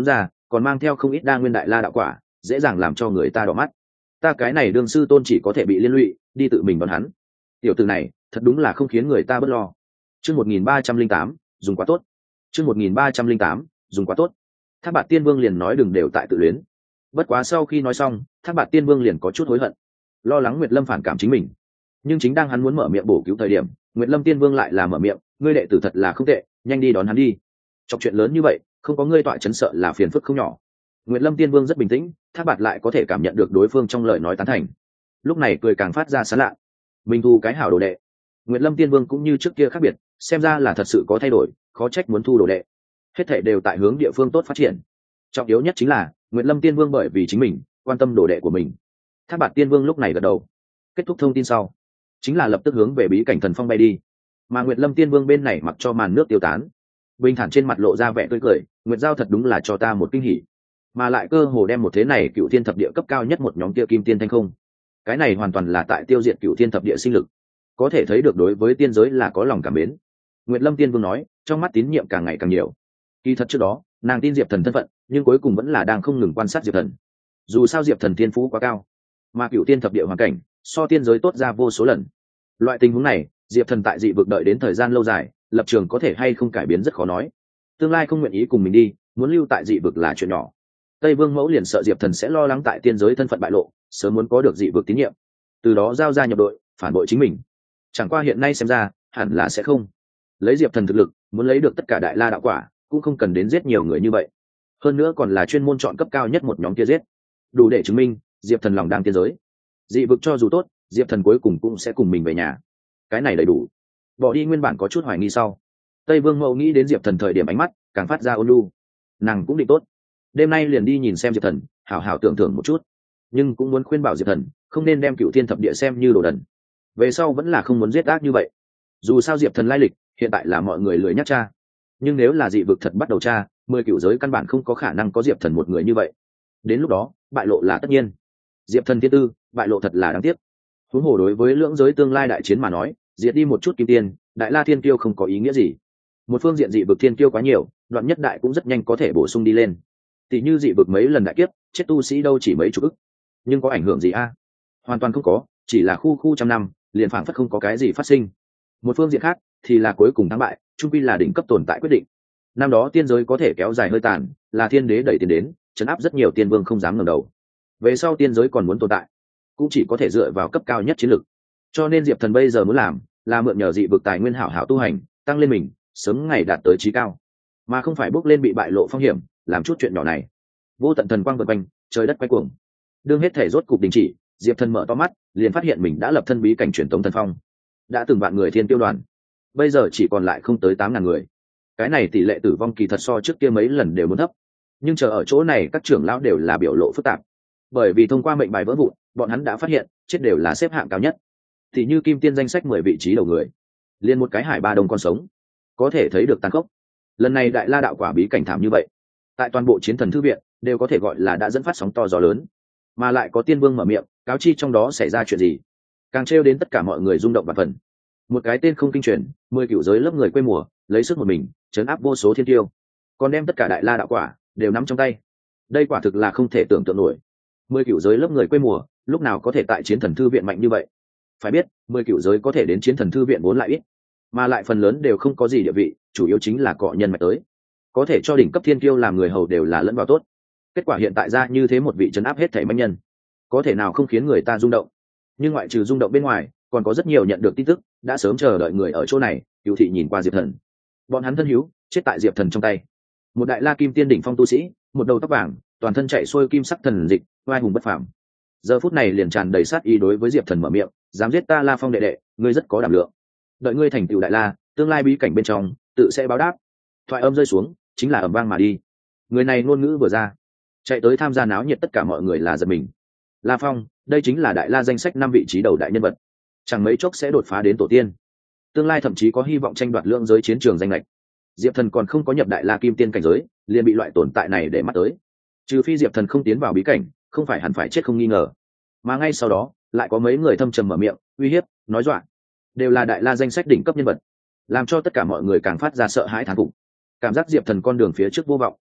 còn mang theo không ít đa nguyên đại la đạo quả, dễ dàng làm cho người ta đỏ mắt. Ta cái này đương sư tôn chỉ có thể bị liên lụy, đi tự mình đón hắn. Tiểu tử này thật đúng là không khiến người ta bớt lo. Chương một nghìn ba trăm linh tám, dùng quá tốt. Chương một nghìn ba trăm linh tám, dùng quá tốt. Thác Bạt Tiên Vương liền nói đừng đều tại tự luyến. Bất quá sau khi nói xong, Thác Bạt Tiên Vương liền có chút hối hận, lo lắng Nguyệt Lâm phản cảm chính mình. Nhưng chính đang hắn muốn mở miệng bổ cứu thời điểm, Nguyệt Lâm Tiên Vương lại là mở miệng, ngươi đệ tử thật là không tệ, nhanh đi đón hắn đi. Trong chuyện lớn như vậy, không có ngươi tọa chấn sợ là phiền phức không nhỏ. Nguyệt Lâm Tiên Vương rất bình tĩnh, Thác Bạt lại có thể cảm nhận được đối phương trong lời nói tán thành. Lúc này cười càng phát ra sán lạ. Mình thu cái hảo đồ đệ. Nguyệt Lâm Tiên Vương cũng như trước kia khác biệt, xem ra là thật sự có thay đổi, khó trách muốn thu đồ đệ. Hết thảy đều tại hướng địa phương tốt phát triển. Trọng yếu nhất chính là Nguyệt Lâm Tiên Vương bởi vì chính mình quan tâm đồ đệ của mình. Thác Bạt Tiên Vương lúc này gật đầu. Kết thúc thông tin sau, chính là lập tức hướng về bí cảnh thần phong bay đi. Mà Nguyệt Lâm Tiên Vương bên này mặc cho màn nước tiêu tán, bình thản trên mặt lộ ra vẻ tươi cười. Nguyệt Giao thật đúng là cho ta một kinh hỉ, mà lại cơ hồ đem một thế này cựu thiên thập địa cấp cao nhất một nhóm kia kim tiên thanh không. Cái này hoàn toàn là tại tiêu diệt cựu thiên thập địa sinh lực, có thể thấy được đối với tiên giới là có lòng cảm mến. Nguyệt Lâm Tiên Vương nói, trong mắt tín nhiệm càng ngày càng nhiều. Kỳ thật trước đó nàng tin Diệp Thần thân phận, nhưng cuối cùng vẫn là đang không ngừng quan sát Diệp Thần. Dù sao Diệp Thần thiên phú quá cao, mà cựu tiên thập địa hoàn cảnh so tiên giới tốt ra vô số lần. Loại tình huống này, Diệp Thần tại dị vực đợi đến thời gian lâu dài, lập trường có thể hay không cải biến rất khó nói. Tương lai không nguyện ý cùng mình đi, muốn lưu tại dị vực là chuyện nhỏ. Tây Vương Mẫu liền sợ Diệp Thần sẽ lo lắng tại tiên giới thân phận bại lộ, sớm muốn có được dị vực tín nhiệm, từ đó giao ra nhập đội, phản bội chính mình. Chẳng qua hiện nay xem ra, hẳn là sẽ không. Lấy Diệp Thần thực lực, muốn lấy được tất cả đại la đạo quả, cũng không cần đến giết nhiều người như vậy. Hơn nữa còn là chuyên môn chọn cấp cao nhất một nhóm kia giết, đủ để chứng minh Diệp Thần lòng đang tiên giới. Dị vực cho dù tốt, Diệp Thần cuối cùng cũng sẽ cùng mình về nhà. Cái này đầy đủ. Bỏ đi nguyên bản có chút hoài nghi sau, Tây Vương Mẫu nghĩ đến Diệp Thần thời điểm ánh mắt càng phát ra ôn nhu. Nàng cũng định tốt, đêm nay liền đi nhìn xem Diệp Thần, hảo hảo tưởng thưởng một chút. Nhưng cũng muốn khuyên bảo Diệp Thần không nên đem cựu thiên thập địa xem như đồ đần. Về sau vẫn là không muốn giết ác như vậy. Dù sao Diệp Thần lai lịch hiện tại là mọi người lười nhắc tra, nhưng nếu là dị vực thật bắt đầu tra, mười cựu giới căn bản không có khả năng có Diệp Thần một người như vậy. Đến lúc đó bại lộ là tất nhiên. Diệp Thần thiên tư bại lộ thật là đáng tiếc. Huống hồ đối với lưỡng giới tương lai đại chiến mà nói, diệt đi một chút kim tiên đại la thiên tiêu không có ý nghĩa gì. Một phương diện dị vực thiên tiêu quá nhiều, đoạn nhất đại cũng rất nhanh có thể bổ sung đi lên. Tỷ như dị vực mấy lần đại kiếp, chết tu sĩ đâu chỉ mấy chục ức, nhưng có ảnh hưởng gì a? Hoàn toàn không có, chỉ là khu khu trăm năm liền phảng phất không có cái gì phát sinh. Một phương diện khác thì là cuối cùng thắng bại trung quy là đỉnh cấp tồn tại quyết định. Năm đó tiên giới có thể kéo dài hơi tàn, là thiên đế đẩy tiền đến, chấn áp rất nhiều tiên vương không dám ngẩng đầu. Về sau tiên giới còn muốn tồn tại, cũng chỉ có thể dựa vào cấp cao nhất chiến lực. Cho nên Diệp Thần bây giờ muốn làm là mượn nhờ dị vực tài nguyên hảo hảo tu hành, tăng lên mình, sớm ngày đạt tới trí cao, mà không phải bước lên bị bại lộ phong hiểm, làm chút chuyện nhỏ này. Vô tận thần quang vần quanh, trời đất quay cuồng. Đương hết thể rốt cục đình chỉ, Diệp Thần mở to mắt, liền phát hiện mình đã lập thân bí cảnh truyền tống thần phong. Đã từng vạn người thiên tiêu đoàn, bây giờ chỉ còn lại không tới tám ngàn người. Cái này tỷ lệ tử vong kỳ thật so trước kia mấy lần đều muốn thấp, nhưng chờ ở chỗ này các trưởng lão đều là biểu lộ phức tạp, bởi vì thông qua mệnh bài vỡ vụn, bọn hắn đã phát hiện chết đều là xếp hạng cao nhất. Thì như kim tiên danh sách mười vị trí đầu người, liền một cái hải ba đồng còn sống, có thể thấy được tàn khốc. Lần này đại la đạo quả bí cảnh thảm như vậy, tại toàn bộ chiến thần thư viện đều có thể gọi là đã dẫn phát sóng to gió lớn, mà lại có tiên vương mở miệng cáo chi trong đó xảy ra chuyện gì, càng trêu đến tất cả mọi người rung động và phần. Một cái tên không kinh truyền, mười cựu giới lớp người quê mùa lấy sức một mình chấn áp vô số thiên tiêu, còn đem tất cả đại la đạo quả đều nắm trong tay. Đây quả thực là không thể tưởng tượng nổi. Mười cựu giới lớp người quê mùa lúc nào có thể tại chiến thần thư viện mạnh như vậy? Phải biết mười cựu giới có thể đến chiến thần thư viện vốn lại ít, mà lại phần lớn đều không có gì địa vị, chủ yếu chính là cọ nhân mạch tới, có thể cho đỉnh cấp thiên kiêu làm người hầu đều là lẫn vào tốt. Kết quả hiện tại ra như thế một vị trấn áp hết thảy manh nhân, có thể nào không khiến người ta rung động? Nhưng ngoại trừ rung động bên ngoài, còn có rất nhiều nhận được tin tức đã sớm chờ đợi người ở chỗ này. Cửu thị nhìn qua Diệp Thần, bọn hắn thân hữu chết tại Diệp Thần trong tay. Một đại la kim tiên đỉnh phong tu sĩ, một đầu tóc vàng, toàn thân chạy xuôi kim sắc thần dịch, oai hùng bất phàm. Giờ phút này liền tràn đầy sát ý đối với Diệp Thần mở miệng, dám giết ta La Phong đệ đệ, ngươi rất có đảm lượng. Đợi ngươi thành tựu đại la, tương lai bí cảnh bên trong tự sẽ báo đáp. Thoại âm rơi xuống, chính là ầm vang mà đi. Người này ngôn ngữ vừa ra, chạy tới tham gia náo nhiệt tất cả mọi người là giật mình. La Phong, đây chính là đại la danh sách năm vị trí đầu đại nhân vật, chẳng mấy chốc sẽ đột phá đến tổ tiên, tương lai thậm chí có hy vọng tranh đoạt lượng giới chiến trường danh lệch. Diệp Thần còn không có nhập đại la kim tiên cảnh giới, liền bị loại tồn tại này để mắt tới. Trừ phi Diệp Thần không tiến vào bí cảnh, không phải hẳn phải chết không nghi ngờ. Mà ngay sau đó lại có mấy người thâm trầm mở miệng uy hiếp, nói dọa, đều là đại la danh sách đỉnh cấp nhân vật, làm cho tất cả mọi người càng phát ra sợ hãi thán phục, cảm giác Diệp Thần con đường phía trước vô vọng.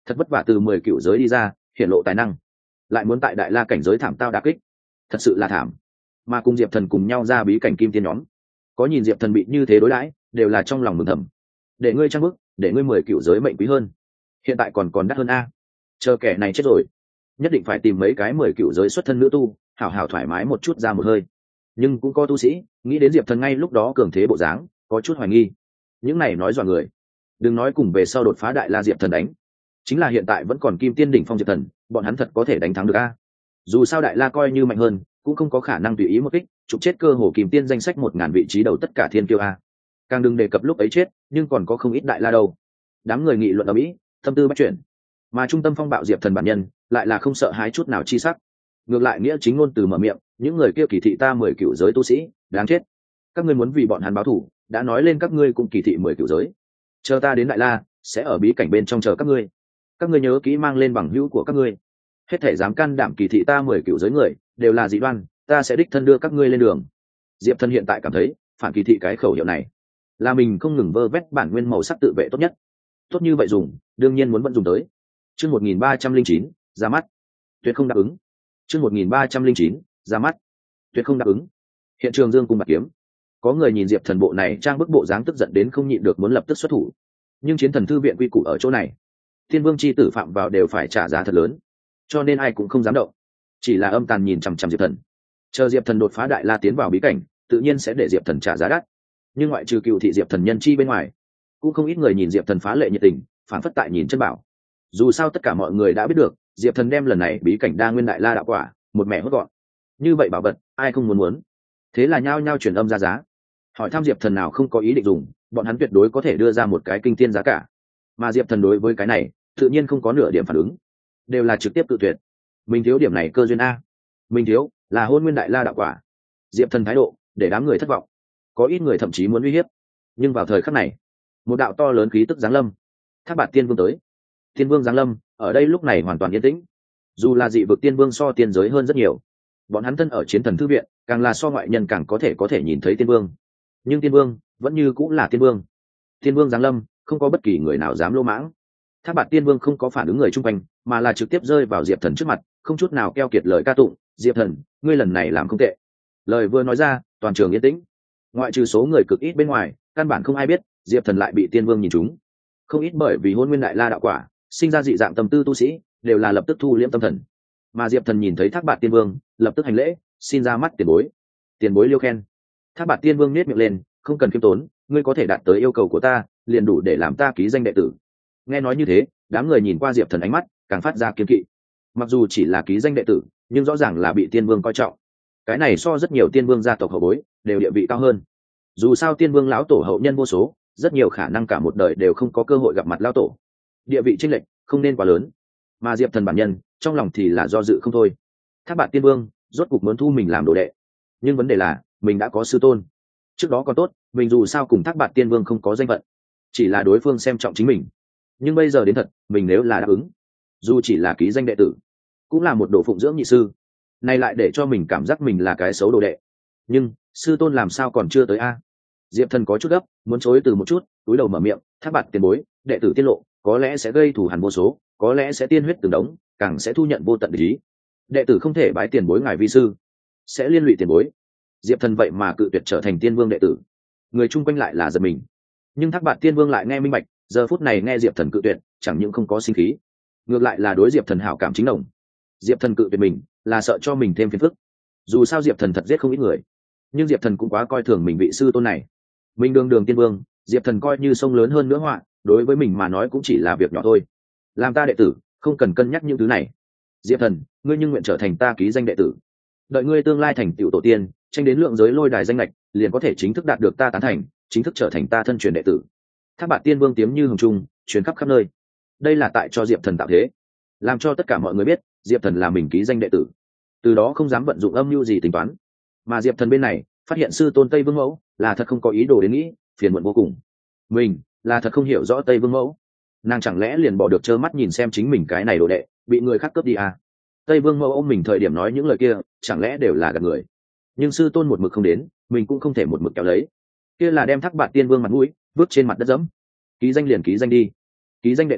thật vất vả từ mười cựu giới đi ra, hiển lộ tài năng, lại muốn tại đại la cảnh giới thảm tao đả kích, thật sự là thảm. Mà cùng Diệp Thần cùng nhau ra bí cảnh kim tiên nhóm, có nhìn Diệp Thần bị như thế đối đãi, đều là trong lòng mừng thầm. Để ngươi trang bức, để ngươi mười cựu giới mệnh quý hơn, hiện tại còn còn đắt hơn a. Chờ kẻ này chết rồi, nhất định phải tìm mấy cái mười cựu giới xuất thân nữ tu, hảo hảo thoải mái một chút ra một hơi. Nhưng cũng có tu sĩ nghĩ đến Diệp Thần ngay lúc đó cường thế bộ dáng, có chút hoài nghi. Những này nói dọa người, đừng nói cùng về sau đột phá đại la Diệp Thần đánh, chính là hiện tại vẫn còn kim tiên đỉnh phong Diệp Thần, bọn hắn thật có thể đánh thắng được a. Dù sao đại la coi như mạnh hơn, cũng không có khả năng tùy ý một kích chụp chết cơ hồ kim tiên danh sách một ngàn vị trí đầu tất cả thiên kiêu a. Càng đừng đề cập lúc ấy chết, nhưng còn có không ít đại la đâu. Đám người nghị luận ở mỹ, tâm tư bắt chuyển, mà trung tâm phong bạo Diệp Thần bản nhân lại là không sợ hãi chút nào chi sắc. Ngược lại nghĩa chính ngôn từ mở miệng, những người kia kỳ thị ta mười cựu giới tu sĩ, đáng chết. Các ngươi muốn vì bọn hắn báo thù, đã nói lên các ngươi cũng kỳ thị mười cựu giới. Chờ ta đến đại la, sẽ ở bí cảnh bên trong chờ các ngươi. Các ngươi nhớ kỹ mang lên bằng hữu của các ngươi. Hết thể dám can đảm kỳ thị ta mười cựu giới người, đều là dị đoan, ta sẽ đích thân đưa các ngươi lên đường. Diệp Thần hiện tại cảm thấy, phản kỳ thị cái khẩu hiệu này, là mình không ngừng vơ vét bản nguyên màu sắc tự vệ tốt nhất. Tốt như vậy dùng, đương nhiên muốn vận dùng tới. Chương một nghìn ba trăm linh chín, ra mắt. Tuyệt không đáp ứng. Chương một nghìn ba trăm linh chín, ra mắt. Tuyệt không đáp ứng. Hiện trường dương cung bạc kiếm. Có người nhìn Diệp Thần bộ này trang bức bộ dáng tức giận đến không nhịn được muốn lập tức xuất thủ. Nhưng chiến thần thư viện quy củ ở chỗ này, thiên vương chi tử phạm vào đều phải trả giá thật lớn, cho nên ai cũng không dám động, chỉ là âm tàn nhìn chằm chằm Diệp Thần. Chờ Diệp Thần đột phá đại la tiến vào bí cảnh, tự nhiên sẽ để Diệp Thần trả giá đắt. Nhưng ngoại trừ cựu thị Diệp Thần nhân chi bên ngoài, cũng không ít người nhìn Diệp Thần phá lệ nhiệt tình, phản phất tại nhìn chân bảo. Dù sao tất cả mọi người đã biết được, Diệp Thần đem lần này bí cảnh đa nguyên đại la đạo quả một mẹ hốt gọn. Như vậy bảo vật, ai không muốn muốn? Thế là nhao nhao truyền âm ra giá, hỏi thăm Diệp Thần nào không có ý định dùng, bọn hắn tuyệt đối có thể đưa ra một cái kinh thiên giá cả. Mà Diệp Thần đối với cái này, tự nhiên không có nửa điểm phản ứng, đều là trực tiếp tự tuyệt. Mình thiếu điểm này cơ duyên a, mình thiếu là hôn nguyên đại la đạo quả. Diệp Thần thái độ để đám người thất vọng, có ít người thậm chí muốn uy hiếp. Nhưng vào thời khắc này, một đạo to lớn khí tức giáng lâm. Thác Bạt Tiên Vương tới. Tiên Vương giáng lâm, ở đây lúc này hoàn toàn yên tĩnh. Dù là dị vực tiên vương so tiên giới hơn rất nhiều, bọn hắn thân ở chiến thần thư viện, càng là so ngoại nhân càng có thể có thể nhìn thấy tiên vương. Nhưng tiên vương vẫn như cũng là tiên vương. Tiên vương giáng lâm, không có bất kỳ người nào dám lô mãng. Thác Bạt Tiên Vương không có phản ứng người chung quanh, mà là trực tiếp rơi vào Diệp Thần trước mặt, không chút nào keo kiệt lời ca tụng. Diệp Thần, ngươi lần này làm không tệ. Lời vừa nói ra, toàn trường yên tĩnh. Ngoại trừ số người cực ít bên ngoài, căn bản không ai biết Diệp Thần lại bị Tiên Vương nhìn trúng. Không ít bởi vì hôn nguyên đại la đạo quả, sinh ra dị dạng tâm tư tu sĩ, đều là lập tức thu liễm tâm thần. Mà Diệp Thần nhìn thấy Thác Bạt Tiên Vương, lập tức hành lễ, xin ra mắt tiền bối. Tiền bối liêu khen. Thác Bạt Tiên Vương nhếch miệng lên, không cần khiêm tốn, ngươi có thể đạt tới yêu cầu của ta, liền đủ để làm ta ký danh đệ tử. Nghe nói như thế, đám người nhìn qua Diệp Thần ánh mắt càng phát ra kiên kỵ. Mặc dù chỉ là ký danh đệ tử, nhưng rõ ràng là bị Tiên Vương coi trọng. Cái này so rất nhiều Tiên Vương gia tộc hậu bối đều địa vị cao hơn. Dù sao Tiên Vương lão tổ hậu nhân vô số, rất nhiều khả năng cả một đời đều không có cơ hội gặp mặt lão tổ. Địa vị chênh lệch không nên quá lớn. Mà Diệp Thần bản nhân, trong lòng thì là do dự không thôi. Thác Bạt Tiên Vương rốt cục muốn thu mình làm đồ đệ, nhưng vấn đề là mình đã có sư tôn. Trước đó còn tốt, mình dù sao cùng Thác Bạt Tiên Vương không có danh phận, chỉ là đối phương xem trọng chính mình. Nhưng bây giờ đến thật, mình nếu là đáp ứng, dù chỉ là ký danh đệ tử, cũng là một đồ phụng dưỡng nhị sư, này lại để cho mình cảm giác mình là cái xấu đồ đệ. Nhưng sư tôn làm sao còn chưa tới a? Diệp Thần có chút gấp, muốn chối từ một chút, túi đầu mở miệng, Thác Bạt tiền bối, đệ tử tiết lộ, có lẽ sẽ gây thù hằn vô số, có lẽ sẽ tiên huyết từng đống, càng sẽ thu nhận vô tận lý. Đệ tử không thể bái tiền bối ngài vi sư, sẽ liên lụy tiền bối. Diệp Thần vậy mà cự tuyệt trở thành tiên vương đệ tử, người chung quanh lại là giật mình. Nhưng Thác Bạt tiên vương lại nghe minh bạch, giờ phút này nghe Diệp Thần cự tuyệt, chẳng những không có sinh khí, ngược lại là đối Diệp Thần hảo cảm chính đồng. Diệp Thần cự tuyệt mình, là sợ cho mình thêm phiền phức. Dù sao Diệp Thần thật giết không ít người, nhưng Diệp Thần cũng quá coi thường mình vị sư tôn này. Mình đường đường tiên vương, Diệp Thần coi như sông lớn hơn nữa họa, đối với mình mà nói cũng chỉ là việc nhỏ thôi. Làm ta đệ tử, không cần cân nhắc những thứ này. Diệp Thần, ngươi nhưng nguyện trở thành ta ký danh đệ tử. Đợi ngươi tương lai thành tựu tổ tiên, tranh đến lượng giới lôi đài danh lệch, liền có thể chính thức đạt được ta tán thành, chính thức trở thành ta thân truyền đệ tử. Thác Bạt tiên vương tiếng như hồng trung, truyền khắp khắp nơi. Đây là tại cho Diệp Thần tạo thế, làm cho tất cả mọi người biết Diệp Thần là mình ký danh đệ tử, từ đó không dám vận dụng âm mưu gì tính toán. Mà Diệp Thần bên này phát hiện sư tôn Tây Vương Mẫu là thật không có ý đồ đến nghĩ, phiền muộn vô cùng. Mình là thật không hiểu rõ Tây Vương Mẫu, nàng chẳng lẽ liền bỏ được trơ mắt nhìn xem chính mình cái này đồ đệ bị người khác cướp đi à? Tây Vương Mẫu ôm mình thời điểm nói những lời kia, chẳng lẽ đều là gạt người? Nhưng sư tôn một mực không đến, mình cũng không thể một mực kéo lấy, kia là đem Thác Bạt tiên vương mặt mũi vứt trên mặt đất dẫm. Ký danh liền ký danh đi, ký danh đệ tử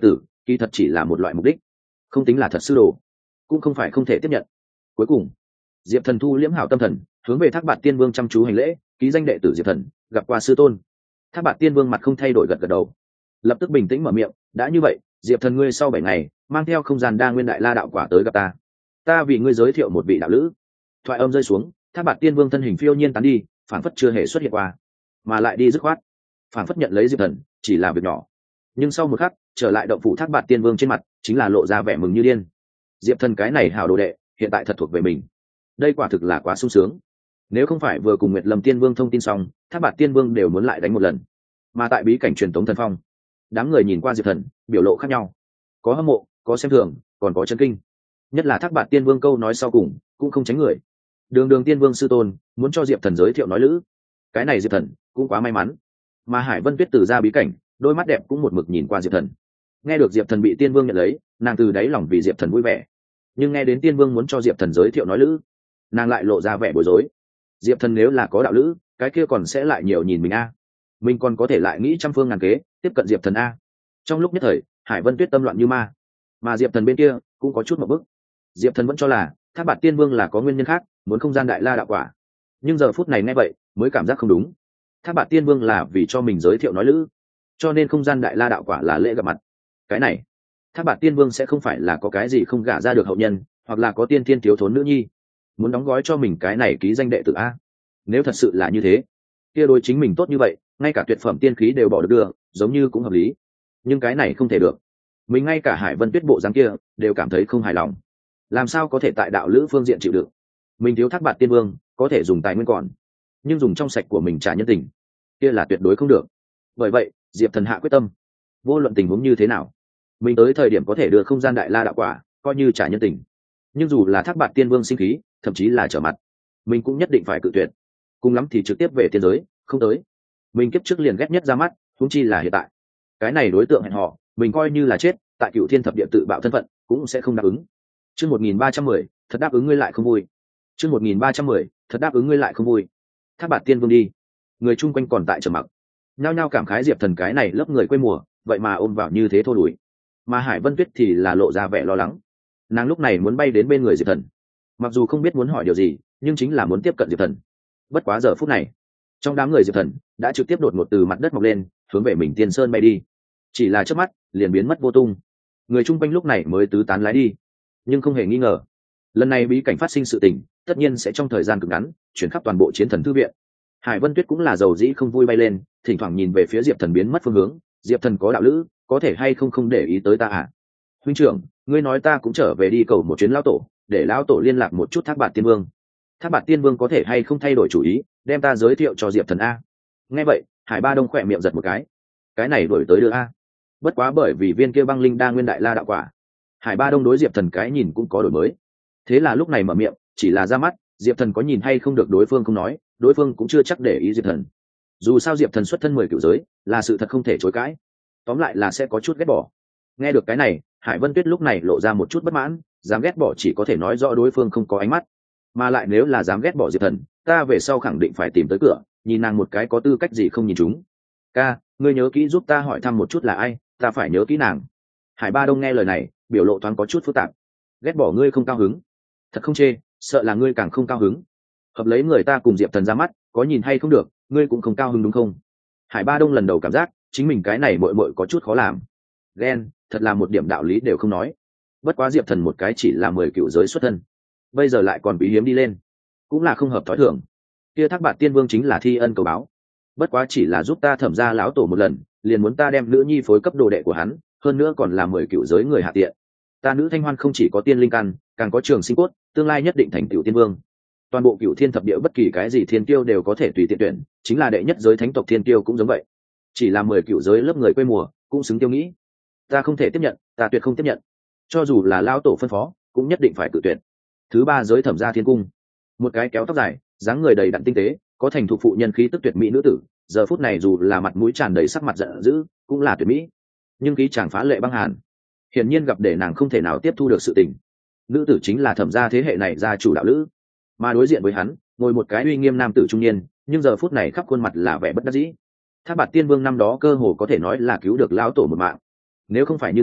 kỳ thật chỉ là một loại mục đích, không tính là thật sư đồ, cũng không phải không thể tiếp nhận. Cuối cùng diệp thần thu liễm hảo tâm thần, hướng về Thác Bạt Tiên Vương chăm chú hành lễ, ký danh đệ tử Diệp Thần gặp qua sư tôn. Thác Bạt Tiên Vương mặt không thay đổi gật gật đầu, lập tức bình tĩnh mở miệng, đã như vậy, Diệp Thần ngươi sau bảy ngày mang theo không gian đa nguyên đại la đạo quả tới gặp ta, ta vì ngươi giới thiệu một vị đạo lữ. Thoại âm rơi xuống, Thác Bạt Tiên Vương thân hình phiêu nhiên tán đi, phản phất chưa hề xuất hiện qua, mà lại đi dứt khoát, phản phất nhận lấy Diệp Thần chỉ là việc nhỏ. Nhưng sau một khắc, trở lại động phủ Thác Bạt Tiên Vương trên mặt chính là lộ ra vẻ mừng như điên. Diệp Thần cái này hảo đồ đệ, hiện tại thật thuộc về mình, đây quả thực là quá sung sướng. Nếu không phải vừa cùng Nguyệt Lâm Tiên Vương thông tin xong, Thác Bạt Tiên Vương đều muốn lại đánh một lần. Mà tại bí cảnh truyền tống thần phong, đám người nhìn qua Diệp Thần biểu lộ khác nhau, có hâm mộ, có xem thường, còn có chấn kinh. Nhất là Thác Bạt Tiên Vương câu nói sau cùng cũng không tránh người, đường đường Tiên Vương sư tôn muốn cho Diệp Thần giới thiệu nói lữ, cái này Diệp Thần cũng quá may mắn. Mà Hải Vân Tuyết từ ra bí cảnh, đôi mắt đẹp cũng một mực nhìn qua Diệp Thần. Nghe được Diệp Thần bị Tiên Vương nhận lấy, nàng từ đáy lòng vì Diệp Thần vui vẻ. Nhưng nghe đến Tiên Vương muốn cho Diệp Thần giới thiệu nói lữ, nàng lại lộ ra vẻ bối rối. Diệp Thần nếu là có đạo lữ, cái kia còn sẽ lại nhiều nhìn mình a, mình còn có thể lại nghĩ trăm phương ngàn kế tiếp cận Diệp Thần a. Trong lúc nhất thời, Hải Vân Tuyết tâm loạn như ma, mà Diệp Thần bên kia cũng có chút một bức. Diệp Thần vẫn cho là Thác Bạt Tiên Vương là có nguyên nhân khác muốn không gian đại la đạo quả, nhưng giờ phút này nghe vậy mới cảm giác không đúng. Thác Bạt Tiên Vương là vì cho mình giới thiệu nói lữ, cho nên không gian đại la đạo quả là lễ gặp mặt. Cái này Thác Bạt Tiên Vương sẽ không phải là có cái gì không gả ra được hậu nhân, hoặc là có tiên thiên thiếu thốn nữ nhi muốn đóng gói cho mình cái này ký danh đệ tử a? Nếu thật sự là như thế, kia đối chính mình tốt như vậy, ngay cả tuyệt phẩm tiên khí đều bỏ được đưa, giống như cũng hợp lý. Nhưng cái này không thể được, mình ngay cả Hải Vân Tuyết bộ dáng kia đều cảm thấy không hài lòng, làm sao có thể tại đạo lữ phương diện chịu đựng. Mình thiếu Thác Bạt Tiên Vương có thể dùng tài nguyên còn, nhưng dùng trong sạch của mình trả nhân tình, kia là tuyệt đối không được. Bởi vậy Diệp Thần hạ quyết tâm, vô luận tình huống như thế nào, mình tới thời điểm có thể đưa không gian đại la đạo quả coi như trả nhân tình, nhưng dù là Thác Bạt Tiên Vương sinh khí, thậm chí là trở mặt, mình cũng nhất định phải cự tuyệt. Cùng lắm thì trực tiếp về tiên giới, không tới. Mình kiếp trước liền ghét nhất ra mắt, huống chi là hiện tại. Cái này đối tượng hẹn hò, mình coi như là chết, tại Cựu Thiên Thập Địa tự bạo thân phận, cũng sẽ không đáp ứng. Chương một nghìn ba trăm mười, thật đáp ứng ngươi lại không vui. Chương một nghìn ba trăm mười, thật đáp ứng ngươi lại không vui. Thác Bạt Tiên Vương đi, người chung quanh còn tại trầm mặc, nhao nhao cảm khái Diệp Thần cái này lớp người quê mùa, vậy mà ôm vào như thế thô đuổi. Mà Hải Vân Tuyết thì là lộ ra vẻ lo lắng. Nàng lúc này muốn bay đến bên người Diệp Thần, mặc dù không biết muốn hỏi điều gì, nhưng chính là muốn tiếp cận Diệp Thần. Bất quá giờ phút này, trong đám người Diệp Thần đã trực tiếp đột ngột từ mặt đất mọc lên, hướng về mình Tiên Sơn bay đi, chỉ là chớp mắt liền biến mất vô tung. Người chung quanh lúc này mới tứ tán lái đi, nhưng không hề nghi ngờ, lần này bí cảnh phát sinh sự tình tất nhiên sẽ trong thời gian cực ngắn chuyển khắp toàn bộ Chiến Thần thư viện. Hải Vân Tuyết cũng là dầu dĩ không vui bay lên, thỉnh thoảng nhìn về phía Diệp Thần biến mất phương hướng. Diệp Thần có đạo lữ, có thể hay không không để ý tới ta à? Huynh trưởng, ngươi nói ta cũng trở về đi cầu một chuyến lão tổ, để lão tổ liên lạc một chút Thác Bạt Tiên Vương. Thác Bạt Tiên Vương có thể hay không thay đổi chủ ý, đem ta giới thiệu cho Diệp Thần a? Nghe vậy, Hải Ba Đông khỏe miệng giật một cái. Cái này đổi tới đưa a? Bất quá bởi vì viên kia băng linh đa nguyên đại la đạo quả, Hải Ba Đông đối Diệp Thần cái nhìn cũng có đổi mới. Thế là lúc này mở miệng, chỉ là ra mắt, Diệp Thần có nhìn hay không được đối phương không nói, đối phương cũng chưa chắc để ý Diệp Thần. Dù sao Diệp Thần xuất thân mười cửu giới, là sự thật không thể chối cãi. Tóm lại là sẽ có chút ghét bỏ. Nghe được cái này, Hải Vân Tuyết lúc này lộ ra một chút bất mãn, dám ghét bỏ chỉ có thể nói rõ đối phương không có ánh mắt, mà lại nếu là dám ghét bỏ Diệp Thần, ta về sau khẳng định phải tìm tới cửa, nhìn nàng một cái có tư cách gì không nhìn chúng. Ca, ngươi nhớ kỹ giúp ta hỏi thăm một chút là ai, ta phải nhớ kỹ nàng. Hải Ba Đông nghe lời này, biểu lộ thoáng có chút phức tạp. Ghét bỏ ngươi không cao hứng? Thật không chê, sợ là ngươi càng không cao hứng. Hợp lấy người ta cùng Diệp Thần ra mắt, có nhìn hay không được, ngươi cũng không cao hứng đúng không? Hải Ba Đông lần đầu cảm giác chính mình cái này muội muội có chút khó làm. Ghen, thật là một điểm đạo lý đều không nói. Bất quá Diệp Thần một cái chỉ là mười cựu giới xuất thân, bây giờ lại còn quý hiếm đi lên, cũng là không hợp thói thường. Kia Thác Bạt Tiên Vương chính là thi ân cầu báo, bất quá chỉ là giúp ta thẩm ra lão tổ một lần, liền muốn ta đem nữ nhi phối cấp đồ đệ của hắn, hơn nữa còn là mười cựu giới người hạ tiện. Ta nữ Thanh Hoan không chỉ có tiên linh căn, càng có trường sinh cốt, tương lai nhất định thành cựu tiên vương. Toàn bộ Cựu Thiên Thập Địa bất kỳ cái gì thiên tiêu đều có thể tùy tiện tuyển, chính là đệ nhất giới thánh tộc thiên tiêu cũng giống vậy. Chỉ là mười cựu giới lớp người quê mùa, cũng xứng tiêu nghĩ. Ta không thể tiếp nhận, ta tuyệt không tiếp nhận. Cho dù là lão tổ phân phó, cũng nhất định phải cự tuyệt. Thứ ba giới Thẩm Gia Thiên Cung, một cái kéo tóc dài, dáng người đầy đặn tinh tế, có thành thục phụ nhân khí tức tuyệt mỹ nữ tử, giờ phút này dù là mặt mũi tràn đầy sắc mặt giận dữ, cũng là tuyệt mỹ, nhưng khí chàng phá lệ băng hàn, hiển nhiên gặp để nàng không thể nào tiếp thu được sự tình. Nữ tử chính là Thẩm Gia thế hệ này gia chủ đạo lữ, mà đối diện với hắn ngồi một cái uy nghiêm nam tử trung niên, nhưng giờ phút này khắp khuôn mặt là vẻ bất đắc dĩ. Thác Bạt Tiên Vương năm đó cơ hồ có thể nói là cứu được lão tổ một mạng, nếu không phải như thế,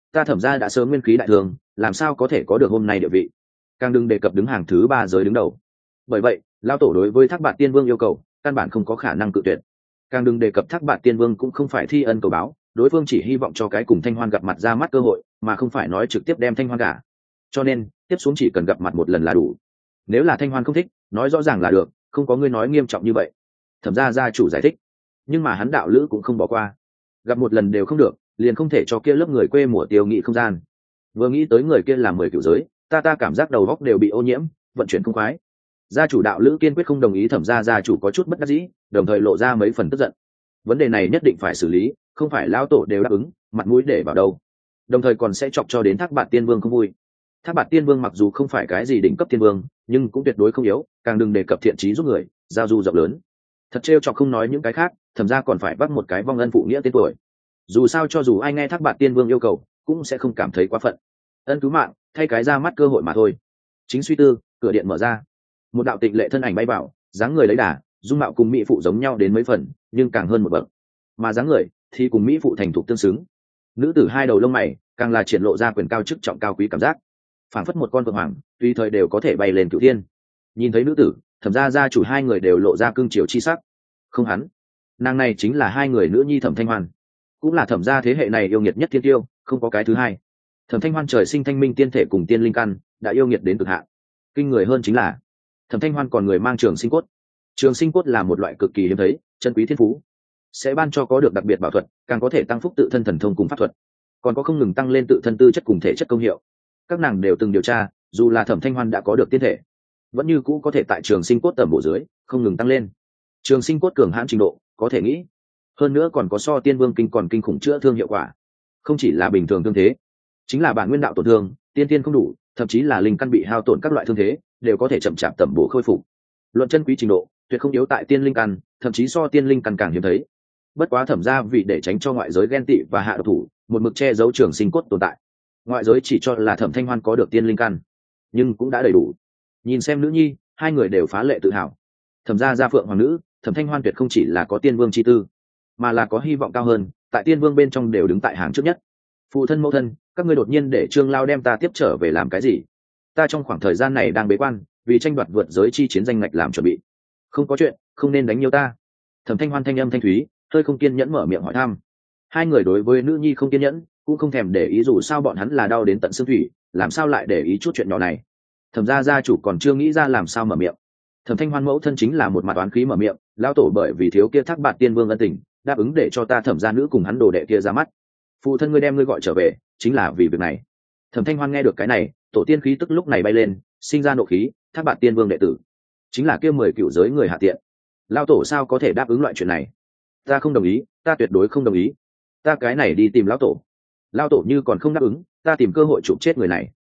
ta thẩm ra đã sớm nguyên khí đại thường, làm sao có thể có được hôm nay địa vị, càng đừng đề cập đứng hàng thứ ba giới đứng đầu. Bởi vậy lao tổ đối với Thác Bạt Tiên Vương yêu cầu căn bản không có khả năng cự tuyệt, càng đừng đề cập Thác Bạt Tiên Vương cũng không phải thi ân cầu báo, đối phương chỉ hy vọng cho cái cùng Thanh Hoan gặp mặt ra mắt cơ hội, mà không phải nói trực tiếp đem Thanh Hoan gả. Cho nên tiếp xuống chỉ cần gặp mặt một lần là đủ. Nếu là Thanh Hoan không thích, nói rõ ràng là được, không có ngươi nói nghiêm trọng như vậy. Thẩm gia gia chủ giải thích. Nhưng mà hắn đạo lữ cũng không bỏ qua, gặp một lần đều không được, liền không thể cho kia lớp người quê mùa tiêu nghị không gian. Vừa nghĩ tới người kia làm mười cửu giới, ta ta cảm giác đầu góc đều bị ô nhiễm, vận chuyển không khoái. Gia chủ đạo lữ kiên quyết không đồng ý, Thẩm gia gia chủ có chút bất đắc dĩ, đồng thời lộ ra mấy phần tức giận. Vấn đề này nhất định phải xử lý, không phải lão tổ đều đáp ứng, mặt mũi để vào đâu. Đồng thời còn sẽ chọc cho đến Thác Bạt Tiên Vương không vui. Thác Bạt Tiên Vương mặc dù không phải cái gì đỉnh cấp tiên vương, nhưng cũng tuyệt đối không yếu, càng đừng đề cập thiện trí giúp người, giao du rộng lớn. Thật trêu chọc không nói những cái khác, Thẩm gia còn phải bắt một cái vong ân phụ nghĩa tên tuổi. Dù sao cho dù ai nghe Thác Bạt Tiên Vương yêu cầu, cũng sẽ không cảm thấy quá phận. Ân cứu mạng, thay cái ra mắt cơ hội mà thôi. Chính suy tư, cửa điện mở ra, một đạo tịnh lệ thân ảnh bay vào, dáng người lấy đà, dung mạo cùng mỹ phụ giống nhau đến mấy phần, nhưng càng hơn một bậc. Mà dáng người thì cùng mỹ phụ thành thục tương xứng. Nữ tử hai đầu lông mày, càng là triển lộ ra quyền cao chức trọng cao quý cảm giác, phảng phất một con phượng hoàng, tùy thời đều có thể bay lên cửu thiên. Nhìn thấy nữ tử, Thẩm gia gia chủ hai người đều lộ ra cương triều chi sắc. Không hắn, nàng này chính là hai người nữ nhi Thẩm Thanh Hoan, cũng là Thẩm gia thế hệ này yêu nghiệt nhất thiên tiêu, không có cái thứ hai. Thẩm Thanh Hoan trời sinh thanh minh tiên thể cùng tiên linh căn, đã yêu nghiệt đến cực hạn. Kinh người hơn chính là Thẩm Thanh Hoan còn người mang trường sinh cốt. Trường sinh cốt là một loại cực kỳ hiếm thấy, chân quý thiên phú, sẽ ban cho có được đặc biệt bảo thuật, càng có thể tăng phúc tự thân thần thông cùng pháp thuật, còn có không ngừng tăng lên tự thân tư chất cùng thể chất công hiệu. Các nàng đều từng điều tra, dù là Thẩm Thanh Hoan đã có được tiên thể, vẫn như cũ có thể tại trường sinh cốt tầm bổ dưới không ngừng tăng lên. Trường sinh cốt cường hãn trình độ có thể nghĩ, hơn nữa còn có so tiên vương kinh còn kinh khủng chữa thương hiệu quả. Không chỉ là bình thường thương thế, chính là bản nguyên đạo tổn thương, tiên tiên không đủ, thậm chí là linh căn bị hao tổn các loại thương thế, đều có thể chậm chạp tầm bổ khôi phục. Luận chân quý trình độ, tuyệt không yếu tại tiên linh căn, thậm chí so tiên linh căn càng hiếm thấy. Bất quá Thẩm gia vì để tránh cho ngoại giới ghen tị và hạ độc thủ, một mực che giấu trường sinh cốt tồn tại. Ngoại giới chỉ cho là Thẩm Thanh Hoan có được tiên linh căn, nhưng cũng đã đầy đủ. Nhìn xem nữ nhi, hai người đều phá lệ tự hào. Thẩm gia gia phượng hoàng nữ, Thẩm Thanh Hoan tuyệt không chỉ là có tiên vương chi tư, mà là có hy vọng cao hơn, tại tiên vương bên trong đều đứng tại hàng trước nhất. Phụ thân mẫu thân, các ngươi đột nhiên để Trương Lao đem ta tiếp trở về làm cái gì? Ta trong khoảng thời gian này đang bế quan, vì tranh đoạt vượt giới chi chiến danh ngạch làm chuẩn bị. Không có chuyện, không nên đánh nhiều ta. Thẩm Thanh Hoan thanh âm thanh thúy, hơi không kiên nhẫn mở miệng hỏi thăm. Hai người đối với nữ nhi không kiên nhẫn, cũng không thèm để ý, dù sao bọn hắn là đau đến tận xương thủy, làm sao lại để ý chút chuyện nhỏ này. Thẩm gia gia chủ còn chưa nghĩ ra làm sao mở miệng. Thẩm Thanh Hoan mẫu thân chính là một mặt oán khí mở miệng, lão tổ bởi vì thiếu kia Thác Bạt Tiên Vương ân tình, đáp ứng để cho ta Thẩm gia nữ cùng hắn đồ đệ kia ra mắt. Phụ thân ngươi đem ngươi gọi trở về, chính là vì việc này. Thẩm Thanh Hoan nghe được cái này, tổ tiên khí tức lúc này bay lên, sinh ra nộ khí. Thác Bạt Tiên Vương đệ tử, chính là kia mười cựu giới người hạ tiện. Lão tổ sao có thể đáp ứng loại chuyện này? Ta không đồng ý, ta tuyệt đối không đồng ý. Ta cái này đi tìm lão tổ. Lão tổ như còn không đáp ứng, ta tìm cơ hội chụp chết người này.